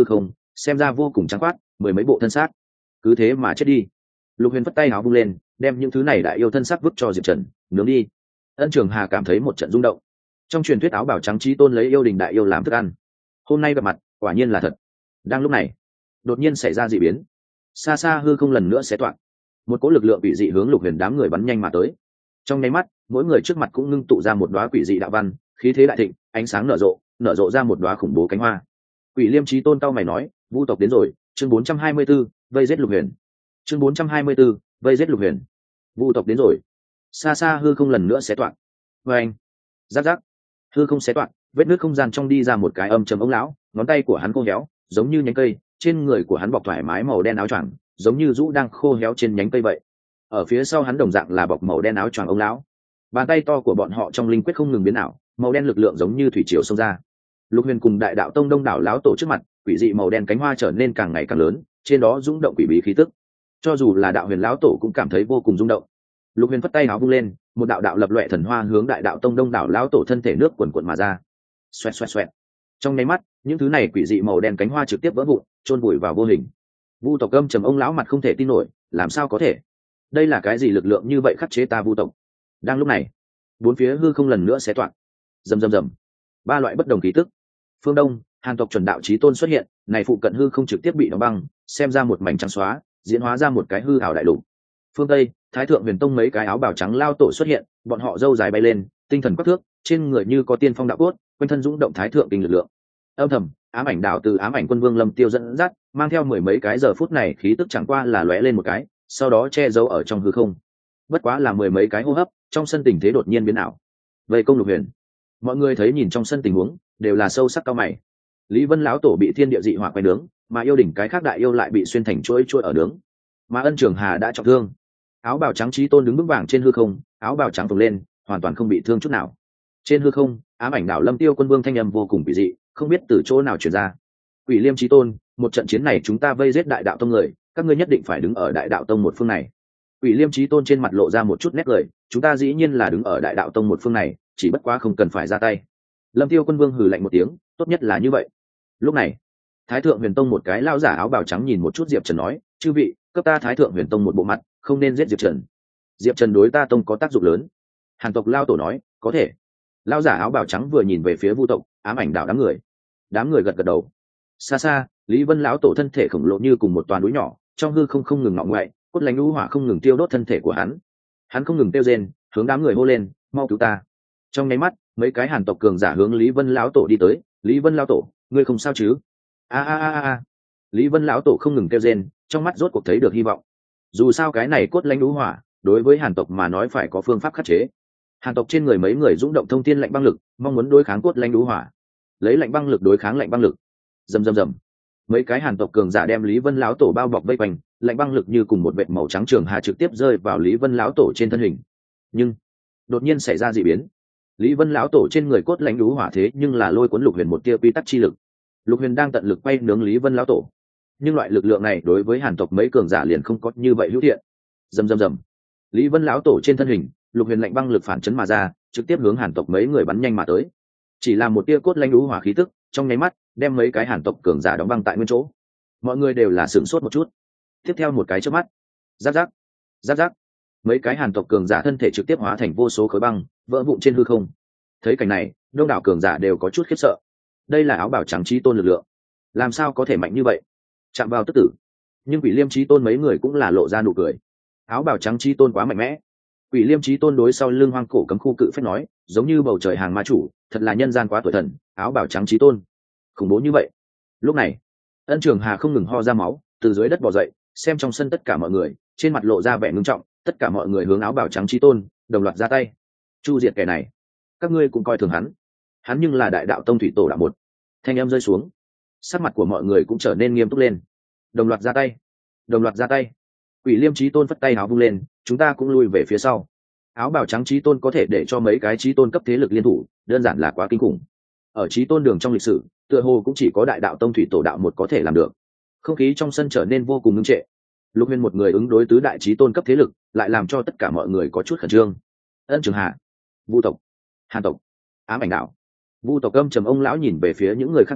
xem ra vô cùng trắng khoát, mười mấy bộ thân xác cứ thế mà chết đi. Lục Huyền phất tay áo vung lên, đem những thứ này đại yêu thân xác vứt cho Diệp Trần nướng đi. Ân Trường Hà cảm thấy một trận rung động. Trong truyền thuyết áo bào trắng chí tôn lấy yêu đình đại yêu làm thức ăn, hôm nay gặp mặt quả nhiên là thật. Đang lúc này đột nhiên xảy ra dị biến, xa xa hư không lần nữa xé toạc, một cỗ lực lượng quỷ dị hướng Lục Huyền đám người bắn nhanh mà tới. Trong nháy mắt, mỗi người trước mặt cũng ngưng tụ ra một đóa quỷ dị đạo văn, khí thế đại thịnh, ánh sáng nở rộ, nở rộ ra một đóa khủng bố cánh hoa. Quỷ Liêm chí tôn cao mày nói, vu tộc đến rồi. Chương bốn trăm hai mươi 4, vây giết Lục Huyền. Chương bốn trăm hai mươi 4, vây giết Lục Huyền. Vu tộc đến rồi. Xa xa hư không lần nữa xé toạc. Và anh, rắc rắc, hư không xé toạc, vết nước không gian trong đi ra một cái âm trầm ống lão, ngón tay của hắn khô héo, giống như nhánh cây, trên người của hắn bọc thoải mái màu đen áo choàng, giống như rũ đang khô héo trên nhánh cây vậy. Ở phía sau hắn đồng dạng là bọc màu đen áo choàng ông lão. Bàn tay to của bọn họ trong linh quyết không ngừng biến ảo, màu đen lực lượng giống như thủy triều xông ra. Lục Huyền cùng đại đạo tông đông đảo lão tổ trước mặt, quỷ dị màu đen cánh hoa trở nên càng ngày càng lớn, trên đó rung động quỷ bí khí tức. Cho dù là đạo huyền lão tổ cũng cảm thấy vô cùng rung động. Lục Huyền phất tay áo vung lên, một đạo đạo lập loè thần hoa hướng đại đạo tông đông đảo lão tổ thân thể nước cuồn cuộn mà ra. Xoẹt xoẹt xoẹt. Trong nháy mắt, những thứ này quỷ dị màu đen cánh hoa trực tiếp vỡ vụn, chôn vùi vào vô hình. Vu tộc âm trầm ông lão mặt không thể tin nổi, làm sao có thể? Đây là cái gì lực lượng như vậy khắc chế ta Vu tộc? Đang lúc này, bốn phía hư không lần nữa xé toạc. Rầm rầm rầm. Ba loại bất đồng khí tức. Phương Đông, Hàn tộc chuẩn đạo chí tôn xuất hiện, này phụ cận hư không trực tiếp bị đóng băng, xem ra một mảnh trắng xóa, diễn hóa ra một cái hư ảo đại lục. Phương Tây, Thái thượng huyền tông mấy cái áo bào trắng lao tổ xuất hiện, bọn họ râu dài bay lên, tinh thần quắc thước, trên người như có tiên phong đạo cốt, quanh thân dũng động thái thượng kinh lực lượng. Âm thầm, ám ảnh đạo từ ám ảnh quân vương Lâm Tiêu dẫn dắt, mang theo mười mấy cái giờ phút này khí tức chẳng qua là lóe lên một cái, sau đó che giấu ở trong hư không. Bất quá là mười mấy cái hô hấp, trong sân tình thế đột nhiên biến ảo. Vây công Lục Huyền. Mọi người thấy nhìn trong sân tình huống, đều là sâu sắc cao mày. Lý Vân lão tổ bị thiên địa dị hỏa quay nướng, mà yêu đỉnh cái khác đại yêu lại bị xuyên thành chuỗi chuỗi ở nướng. Mà Ân Trường Hà đã trọng thương. Áo bào trắng chí tôn đứng vững vàng trên hư không, áo bào trắng phồng lên, hoàn toàn không bị thương chút nào. Trên hư không, ám ảnh đạo Lâm Tiêu quân vương thanh âm vô cùng kỳ dị, không biết từ chỗ nào truyền ra. Quỷ Liêm chí tôn, một trận chiến này chúng ta vây giết đại đạo tông người, các ngươi nhất định phải đứng ở đại đạo tông một phương này. Quỷ Liêm chí tôn trên mặt lộ ra một chút nét cười, chúng ta dĩ nhiên là đứng ở đại đạo tông một phương này, chỉ bất quá không cần phải ra tay. Lâm Tiêu quân vương hừ lạnh một tiếng, tốt nhất là như vậy. Lúc này, Thái thượng huyền tông một cái lão giả áo bào trắng nhìn một chút Diệp Trần nói, chư vị, cấp ta Thái thượng huyền tông một bộ mặt, không nên giết Diệp Trần. Diệp Trần đối ta tông có tác dụng lớn. Hàn tộc lao tổ nói, có thể. Lão giả áo bào trắng vừa nhìn về phía Vu tộc, ám ảnh đạo đám người. Đám người gật gật đầu. Xa xa, Lý Vân lão tổ thân thể khổng lồ như cùng một toán núi nhỏ, trong hư không không ngừng ngọ ngoại, cốt lánh lũ hỏa không ngừng tiêu đốt thân thể của hắn. Hắn không ngừng tiêu rên, hướng đám người hô lên, mau cứu ta. Trong nháy mắt, mấy cái Hàn tộc cường giả hướng Lý Vân lão tổ đi tới. Lý Vân lão tổ, ngươi không sao chứ? A a a a. Lý Vân lão tổ không ngừng kêu rên, trong mắt rốt cuộc thấy được hy vọng. Dù sao cái này cốt lánh lũ hỏa, đối với Hàn tộc mà nói phải có phương pháp khắc chế. Hàn tộc trên người mấy người dũng động thông thiên lạnh băng lực, mong muốn đối kháng cốt lánh lũ hỏa. Lấy lạnh băng lực đối kháng lạnh băng lực. Rầm rầm rầm. Mấy cái Hàn tộc cường giả đem Lý Vân lão tổ bao bọc vây quanh, lạnh băng lực như cùng một vệt màu trắng trường hà trực tiếp rơi vào Lý Vân lão tổ trên thân hình. Nhưng đột nhiên xảy ra dị biến. Lý Vân lão tổ trên người cốt lánh lũ hỏa thế nhưng là lôi cuốn Lục Huyền một tia quy tắc chi lực. Lục Huyền đang tận lực quay nướng Lý Vân lão tổ, nhưng loại lực lượng này đối với Hàn tộc mấy cường giả liền không có như vậy hữu thiện. Rầm rầm rầm. Lý Vân lão tổ trên thân hình, Lục Huyền lạnh băng lực phản chấn mà ra, trực tiếp hướng Hàn tộc mấy người bắn nhanh mà tới. Chỉ là một tia cốt lánh lũ hỏa khí tức, trong nháy mắt đem mấy cái Hàn tộc cường giả đóng băng tại nguyên chỗ. Mọi người đều là sửng sốt một chút. Tiếp theo một cái chớp mắt, rắc rắc, rắc rắc, mấy cái Hàn tộc cường giả thân thể trực tiếp hóa thành vô số khối băng, vỡ vụn trên hư không. Thấy cảnh này, đông đảo cường giả đều có chút khiếp sợ. Đây là áo bào trắng chí tôn lực lượng, làm sao có thể mạnh như vậy? Chạm vào tức tử. Nhưng Quỷ Liêm chí tôn mấy người cũng là lộ ra nụ cười. Áo bào trắng chí tôn quá mạnh mẽ. Quỷ Liêm chí tôn đối sau lưng hoang cổ cấm khu cự phách nói, giống như bầu trời hàng ma chủ, thật là nhân gian quá tuổi thần. Áo bào trắng chí tôn, khủng bố như vậy. Lúc này, Ân Trường Hà không ngừng ho ra máu, từ dưới đất bò dậy, xem trong sân tất cả mọi người, trên mặt lộ ra vẻ ngưng trọng. Tất cả mọi người hướng áo bào trắng chí tôn đồng loạt ra tay, chu diệt kẻ này. Các ngươi cũng coi thường hắn, hắn nhưng là đại đạo tông thủy tổ đạo một. Thanh âm rơi xuống, sắc mặt của mọi người cũng trở nên nghiêm túc lên. Đồng loạt ra tay, đồng loạt ra tay. Quỷ Liêm chí tôn phất tay áo vung lên, chúng ta cũng lui về phía sau. Áo bào trắng chí tôn có thể để cho mấy cái chí tôn cấp thế lực liên thủ, đơn giản là quá kinh khủng. Ở chí tôn đường trong lịch sử, tựa hồ cũng chỉ có đại đạo tông thủy tổ đạo một có thể làm được. Không khí trong sân trở nên vô cùng ngưng trệ. Lục Huyền một người ứng đối tứ đại chí tôn cấp thế lực, lại làm cho tất cả mọi người có chút khẩn trương. Ân Trường Hà, Vu tộc, Hàn tộc, ám ảnh đạo. Vu tộc âm trầm ông lão nhìn về phía những người khác nói,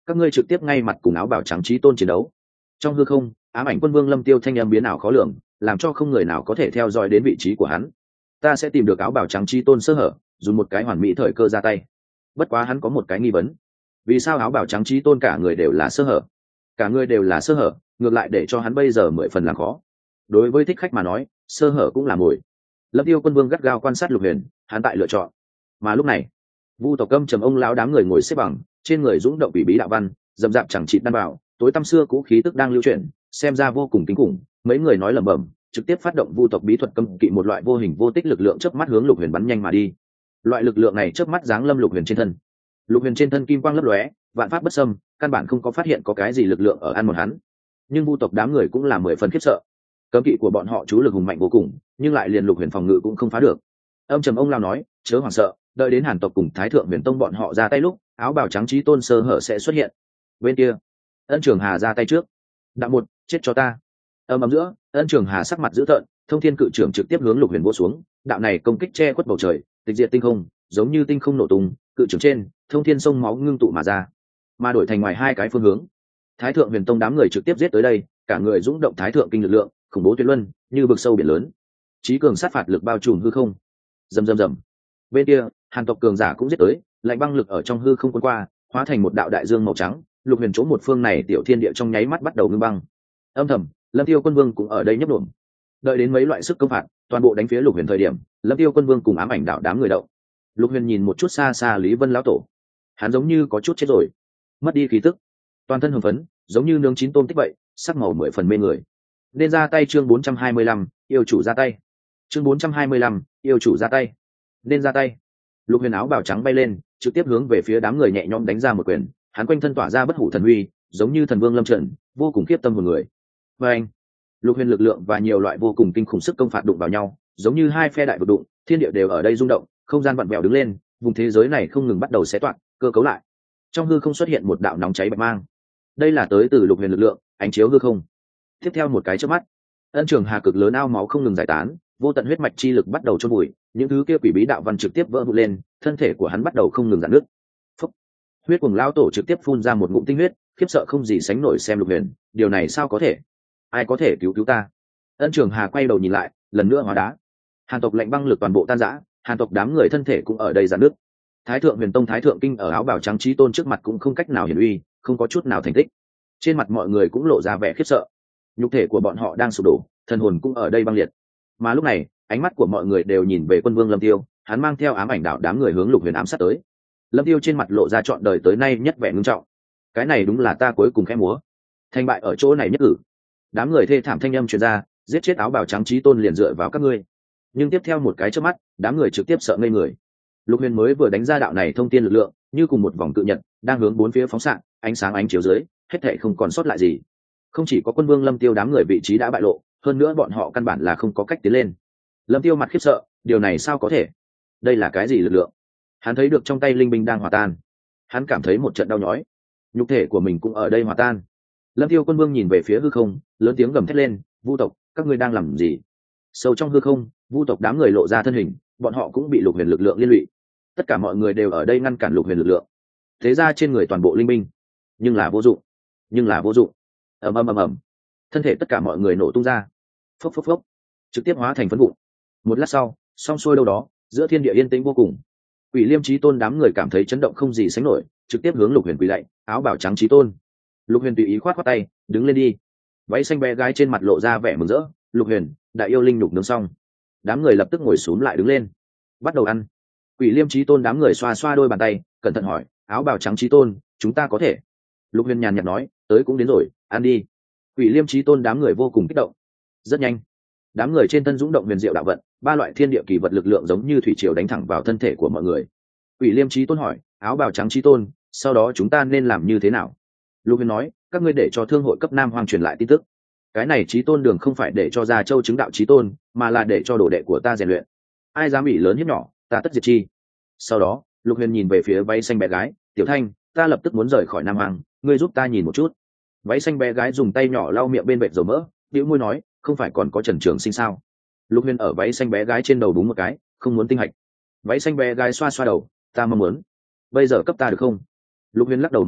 các ngươi trực tiếp ngay mặt cùng áo bào trắng chí tôn chiến đấu. Trong hư không, ám ảnh quân vương Lâm Tiêu thanh âm biến ảo khó lường, làm cho không người nào có thể theo dõi đến vị trí của hắn. Ta sẽ tìm được áo bào trắng chí tôn sơ hở, dùng một cái hoàn mỹ thời cơ ra tay. Bất quá hắn có một cái nghi vấn, vì sao áo bào trắng chí tôn cả người đều là sơ hở, cả người đều là sơ hở, ngược lại để cho hắn bây giờ mười phần làm khó. Đối với thích khách mà nói, sơ hở cũng là mồi. Lâm Tiêu quân vương gắt gao quan sát Lục Huyền, hắn tại lựa chọn. Mà lúc này, Vu tộc Câm trầm ông lão đám người ngồi xếp bằng, trên người dũng động bị bí đạo văn, dầm dạp chẳng chịt đan bảo, tối tăm xưa cũ khí tức đang lưu chuyển, xem ra vô cùng kinh khủng. Mấy người nói lẩm bẩm, trực tiếp phát động Vu tộc bí thuật cấm kỵ, một loại vô hình vô tích lực lượng chớp mắt hướng Lục Huyền bắn nhanh mà đi. Loại lực lượng này chớp mắt giáng lâm Lục Huyền trên thân. Lục Huyền trên thân kim quang lấp lóe, vạn pháp bất xâm, căn bản không có phát hiện có cái gì lực lượng ở ăn một hắn. Nhưng Vu tộc đám người cũng là mười phần khiếp sợ. Cấm kỵ của bọn họ chú lực hùng mạnh vô cùng, nhưng lại liền Lục Huyền phòng ngự cũng không phá được. Âm trầm ông lao nói, chớ hoảng sợ, đợi đến Hàn tộc cùng Thái thượng Huyền tông bọn họ ra tay lúc, áo bào trắng chí tôn sơ hở sẽ xuất hiện. Bên kia, Ân Trường Hà ra tay trước. Đạo một, chết cho ta. Âm ầm giữa, Ân Trường Hà sắc mặt dữ tợn, thông thiên cự trưởng trực tiếp hướng Lục Huyền vỗ xuống, đạo này công kích che khuất bầu trời, tịch diệt tinh không, giống như tinh không nổ tung, cự trưởng trên, thông thiên sông máu ngưng tụ mà ra, mà đổi thành ngoài hai cái phương hướng. Thái thượng Huyền tông đám người trực tiếp giết tới đây, cả người dũng động thái thượng kinh lực lượng, khủng bố tuyệt luân, như vực sâu biển lớn. Chí cường sát phạt lực bao trùm hư không. Rầm rầm rầm. Bên kia, Hàn tộc cường giả cũng giết tới, lạnh băng lực ở trong hư không cuốn qua, hóa thành một đạo đại dương màu trắng. Lục Huyền chỗ một phương này tiểu thiên địa trong nháy mắt bắt đầu ngưng băng. Âm thầm, Lâm Tiêu quân vương cũng ở đây nhấp nhổm. Đợi đến mấy loại sức công phạt, toàn bộ đánh phía Lục Huyền thời điểm, Lâm Tiêu quân vương cùng ám ảnh đạo đám người động. Lục Huyền nhìn một chút xa xa Lý Vân lão tổ, hắn giống như có chút chết rồi, mất đi khí tức, toàn thân hưng phấn, giống như nướng chín tôm tích vậy, sắc màu mười phần mê người. Nên ra tay. Chương bốn trăm hai mươi lăm, yêu chủ ra tay. Chương bốn trăm hai mươi lăm, yêu chủ ra tay. Nên ra tay. Lục Huyền áo bào trắng bay lên, trực tiếp hướng về phía đám người nhẹ nhõm đánh ra một quyền, hắn quanh thân tỏa ra bất hủ thần uy, giống như thần vương lâm trận, vô cùng khiếp tâm hồn người. Và anh, Lục Huyền lực lượng và nhiều loại vô cùng kinh khủng sức công phạt đụng vào nhau, giống như hai phe đại vực đụng, thiên địa đều ở đây rung động, không gian vặn vẹo đứng lên, vùng thế giới này không ngừng bắt đầu xé toạc, cơ cấu lại. Trong hư không xuất hiện một đạo nóng cháy bạch mang, đây là tới từ Lục Huyền lực lượng, ánh chiếu hư không. Tiếp theo một cái chớp mắt, Ân Trường Hà cực lớn ao máu không ngừng giải tán, vô tận huyết mạch chi lực bắt đầu chôn bụi, những thứ kia quỷ bí đạo văn trực tiếp vỡ vụn lên, thân thể của hắn bắt đầu không ngừng rạn nứt. Phốc. Huyết cuồng lão tổ trực tiếp phun ra một ngụm tinh huyết, khiếp sợ không gì sánh nổi xem Lục Huyền, điều này sao có thể? Ai có thể cứu cứu ta? Ân Trường Hà quay đầu nhìn lại, lần nữa hóa đá. Hàn tộc lạnh băng lực toàn bộ tan rã, Hàn tộc đám người thân thể cũng ở đây rạn nứt. Thái thượng Huyền tông Thái thượng kinh ở áo bào trắng chí tôn trước mặt cũng không cách nào hiển uy, không có chút nào thành tích. Trên mặt mọi người cũng lộ ra vẻ khiếp sợ. Nhục thể của bọn họ đang sụp đổ, thần hồn cũng ở đây băng liệt. Mà lúc này, ánh mắt của mọi người đều nhìn về quân vương Lâm Tiêu, hắn mang theo ám ảnh đạo đám người hướng Lục Huyền ám sát tới. Lâm Tiêu trên mặt lộ ra trọn đời tới nay nhất vẻ ngưng trọng. Cái này đúng là ta cuối cùng khẽ múa, thành bại ở chỗ này nhất cử. Đám người thê thảm thanh âm truyền ra, giết chết áo bào trắng chí tôn liền dựa vào các ngươi. Nhưng tiếp theo một cái chớp mắt, đám người trực tiếp sợ ngây người. Lục Huyền mới vừa đánh ra đạo này thông tiên lực lượng, như cùng một vòng cự nhật, đang hướng bốn phía phóng xạ, ánh sáng ánh chiếu dưới, hết thảy không còn sót lại gì. Không chỉ có quân vương Lâm Tiêu đám người vị trí đã bại lộ, hơn nữa bọn họ căn bản là không có cách tiến lên. Lâm Tiêu mặt khiếp sợ, điều này sao có thể? Đây là cái gì lực lượng? Hắn thấy được trong tay linh binh đang hòa tan, hắn cảm thấy một trận đau nhói, nhục thể của mình cũng ở đây hòa tan. Lâm Tiêu quân vương nhìn về phía hư không, lớn tiếng gầm thét lên, Vu tộc, các ngươi đang làm gì? Sâu trong hư không, Vu tộc đám người lộ ra thân hình, bọn họ cũng bị Lục Huyền lực lượng liên lụy. Tất cả mọi người đều ở đây ngăn cản Lục Huyền lực lượng, thế ra trên người toàn bộ linh binh, nhưng là vô dụng, nhưng là vô dụng. Ầm ầm ầm ầm, thân thể tất cả mọi người nổ tung ra, phốc phốc phốc, trực tiếp hóa thành phấn vụn. Một lát sau, song xuôi đâu đó, giữa thiên địa yên tĩnh vô cùng. Quỷ Liêm Chí Tôn đám người cảm thấy chấn động không gì sánh nổi, trực tiếp hướng Lục Huyền quỳ lạy, áo bào trắng Chí Tôn. Lục Huyền tùy ý khoát khoát tay, đứng lên đi. Váy xanh bé gái trên mặt lộ ra vẻ mừng rỡ, Lục Huyền, đại yêu linh nhục nướng xong. Đám người lập tức ngồi xúm lại đứng lên, bắt đầu ăn. Quỷ Liêm Chí Tôn đám người xoa xoa đôi bàn tay, cẩn thận hỏi, áo bào trắng Chí Tôn, chúng ta có thể? Lục Huyền nhàn nhạt nói, tới cũng đến rồi, ăn đi. Quỷ Liêm Chí Tôn đám người vô cùng kích động. Rất nhanh, đám người trên thân dũng động huyền diệu đạo vận, ba loại thiên địa kỳ vật lực lượng giống như thủy triều đánh thẳng vào thân thể của mọi người. Quỷ Liêm Chí Tôn hỏi, áo bào trắng Chí Tôn, sau đó chúng ta nên làm như thế nào? Lục Huyền nói, các ngươi để cho thương hội cấp Nam Hoang truyền lại tin tức. Cái này Chí Tôn đường không phải để cho Gia Châu chứng đạo Chí Tôn, mà là để cho đồ đệ của ta rèn luyện. Ai dám ủy lớn hiếp nhỏ, ta tất diệt chi. Sau đó, Lục Huyền nhìn về phía váy xanh bé gái, Tiểu Thanh, ta lập tức muốn rời khỏi Nam Hoang, ngươi giúp ta nhìn một chút. Váy xanh bé gái dùng tay nhỏ lau miệng bên vệt dầu mỡ, bĩu môi nói, không phải còn có Trần Trường Sinh sao? Lục Huyền ở váy xanh bé gái trên đầu đúng một cái, không muốn tinh hạch. Váy xanh bé gái xoa xoa đầu, ta mong muốn. Bây giờ cấp ta được không? Lục Huyền lắc đầu một cái,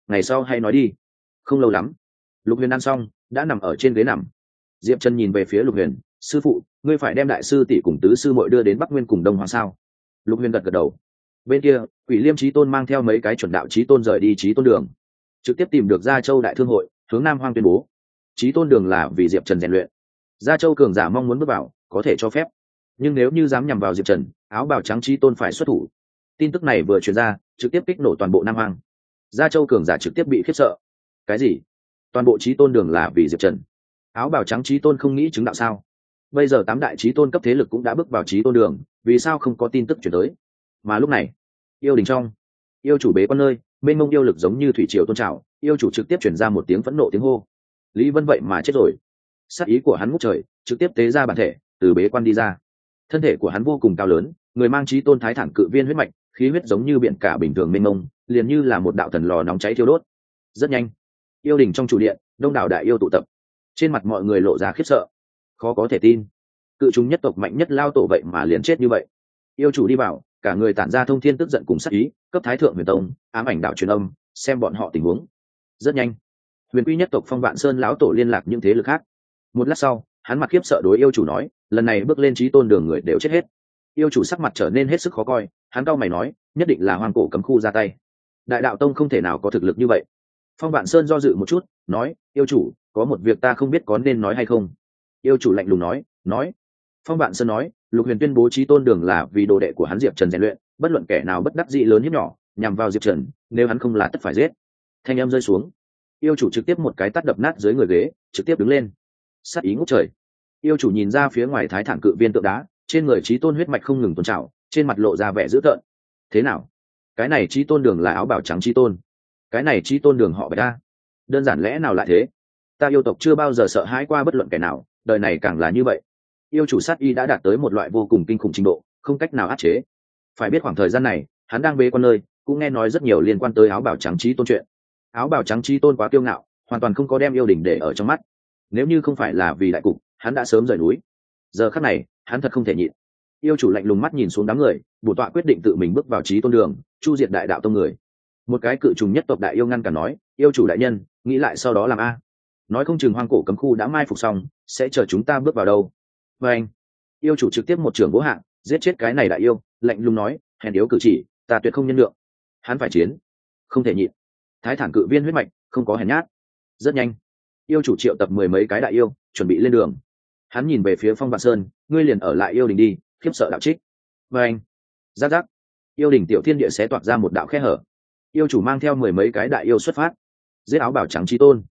ngày sau hay nói đi. Không lâu lắm, Lục Huyền ăn xong đã nằm ở trên ghế nằm. Diệp Trần nhìn về phía Lục Huyền, sư phụ, ngươi phải đem đại sư tỷ cùng tứ sư muội đưa đến Bắc Nguyên cùng Đông Hoàng sao? Lục Huyền gật gật đầu. Bên kia, Quỷ Liêm Chí Tôn mang theo mấy cái chuẩn đạo chí tôn rời đi Chí Tôn Đường, trực tiếp tìm được Gia Châu Đại Thương hội, hướng Nam Hoang tuyên bố, Chí Tôn Đường là vì Diệp Trần rèn luyện. Gia Châu cường giả mong muốn bước vào, có thể cho phép, nhưng nếu như dám nhằm vào Diệp Trần, áo bào trắng Chí Tôn phải xuất thủ. Tin tức này vừa truyền ra, trực tiếp kích nổ toàn bộ Nam Hoang. Gia Châu cường giả trực tiếp bị khiếp sợ. Cái gì? Toàn bộ Chí Tôn Đường là vì Diệp Trần? Áo bào trắng Chí Tôn không nghĩ chứng đạo sao? Bây giờ tám đại Chí Tôn cấp thế lực cũng đã bước vào Chí Tôn Đường, vì sao không có tin tức truyền tới? Mà lúc này, yêu đình trong, yêu chủ bế quan nơi, mênh mông yêu lực giống như thủy triều tôn trào, yêu chủ trực tiếp truyền ra một tiếng phẫn nộ tiếng hô. Lý Vân vậy mà chết rồi. Sát ý của hắn ngút trời, trực tiếp tế ra bản thể, từ bế quan đi ra. Thân thể của hắn vô cùng cao lớn, người mang Chí Tôn thái thản cự viên huyết mạch, khí huyết giống như biển cả bình thường mênh mông, liền như là một đạo thần lò nóng cháy thiêu đốt. Rất nhanh, yêu đình trong chủ điện, đông đảo đại yêu tụ tập. Trên mặt mọi người lộ ra khiếp sợ, khó có thể tin. Cự chúng nhất tộc mạnh nhất lao tổ vậy mà liền chết như vậy. Yêu chủ đi vào, cả người tản ra thông thiên tức giận cùng sát ý, cấp thái thượng huyền tông, ám ảnh đạo truyền âm, xem bọn họ tình huống. Rất nhanh, huyền quy nhất tộc Phong Vạn Sơn lão tổ liên lạc những thế lực khác. Một lát sau, hắn mặt khiếp sợ đối yêu chủ nói, lần này bước lên Chí Tôn Đường người đều chết hết. Yêu chủ sắc mặt trở nên hết sức khó coi, hắn cau mày nói, nhất định là Hoang Cổ Cấm Khu ra tay. Đại đạo tông không thể nào có thực lực như vậy. Phong Vạn Sơn do dự một chút, nói, yêu chủ, có một việc ta không biết có nên nói hay không. Yêu chủ lạnh lùng nói, nói. Phong Vạn Sơn nói, Lục Huyền tuyên bố Chí Tôn Đường là vì đồ đệ của hắn Diệp Trần rèn luyện, bất luận kẻ nào bất đắc dĩ lớn hiếp nhỏ, nhằm vào Diệp Trần, nếu hắn không là tất phải giết. Thanh âm rơi xuống, yêu chủ trực tiếp một cái tát đập nát dưới người ghế, trực tiếp đứng lên. Sát ý ngút trời. Yêu chủ nhìn ra phía ngoài thái thản cự viên tượng đá, trên người Chí Tôn huyết mạch không ngừng tuôn trào, trên mặt lộ ra vẻ dữ tợn. Thế nào? Cái này Chí Tôn Đường là áo bào trắng Chí Tôn, cái này Chí Tôn Đường họ Bạch ta. Đơn giản lẽ nào lại thế? Ta yêu tộc chưa bao giờ sợ hãi qua bất luận kẻ nào, đời này càng là như vậy. Yêu chủ sát y đã đạt tới một loại vô cùng kinh khủng trình độ, không cách nào áp chế. Phải biết khoảng thời gian này, hắn đang bế quan nơi, cũng nghe nói rất nhiều liên quan tới áo bào trắng Chí Tôn chuyện. Áo bào trắng Chí Tôn quá kiêu ngạo, hoàn toàn không có đem yêu đình để ở trong mắt. Nếu như không phải là vì đại cục, hắn đã sớm rời núi. Giờ khắc này, hắn thật không thể nhịn. Yêu chủ lạnh lùng mắt nhìn xuống đám người, bổn tọa quyết định tự mình bước vào Chí Tôn Đường, chu diệt đại đạo tông người. Một cái cự trùng nhất tộc đại yêu ngăn cả nói, yêu chủ đại nhân, nghĩ lại sau đó làm a. Nói không chừng Hoang Cổ Cấm Khu đã mai phục xong, sẽ chờ chúng ta bước vào đâu. Và anh, yêu chủ trực tiếp một trưởng bố hạng, giết chết cái này đại yêu, lạnh lùng nói, hèn yếu cử chỉ, ta tuyệt không nhân lượng. Hắn phải chiến, không thể nhịn. Thái thản cự viên huyết mạch, không có hèn nhát. Rất nhanh, yêu chủ triệu tập mười mấy cái đại yêu, chuẩn bị lên đường. Hắn nhìn về phía Phong Vạn Sơn, ngươi liền ở lại yêu đình đi, khiếp sợ đạo trích. Và anh, giáp giáp, yêu đình tiểu thiên địa xé toạc ra một đạo khe hở. Yêu chủ mang theo mười mấy cái đại yêu xuất phát, giết áo bào trắng Chí Tôn.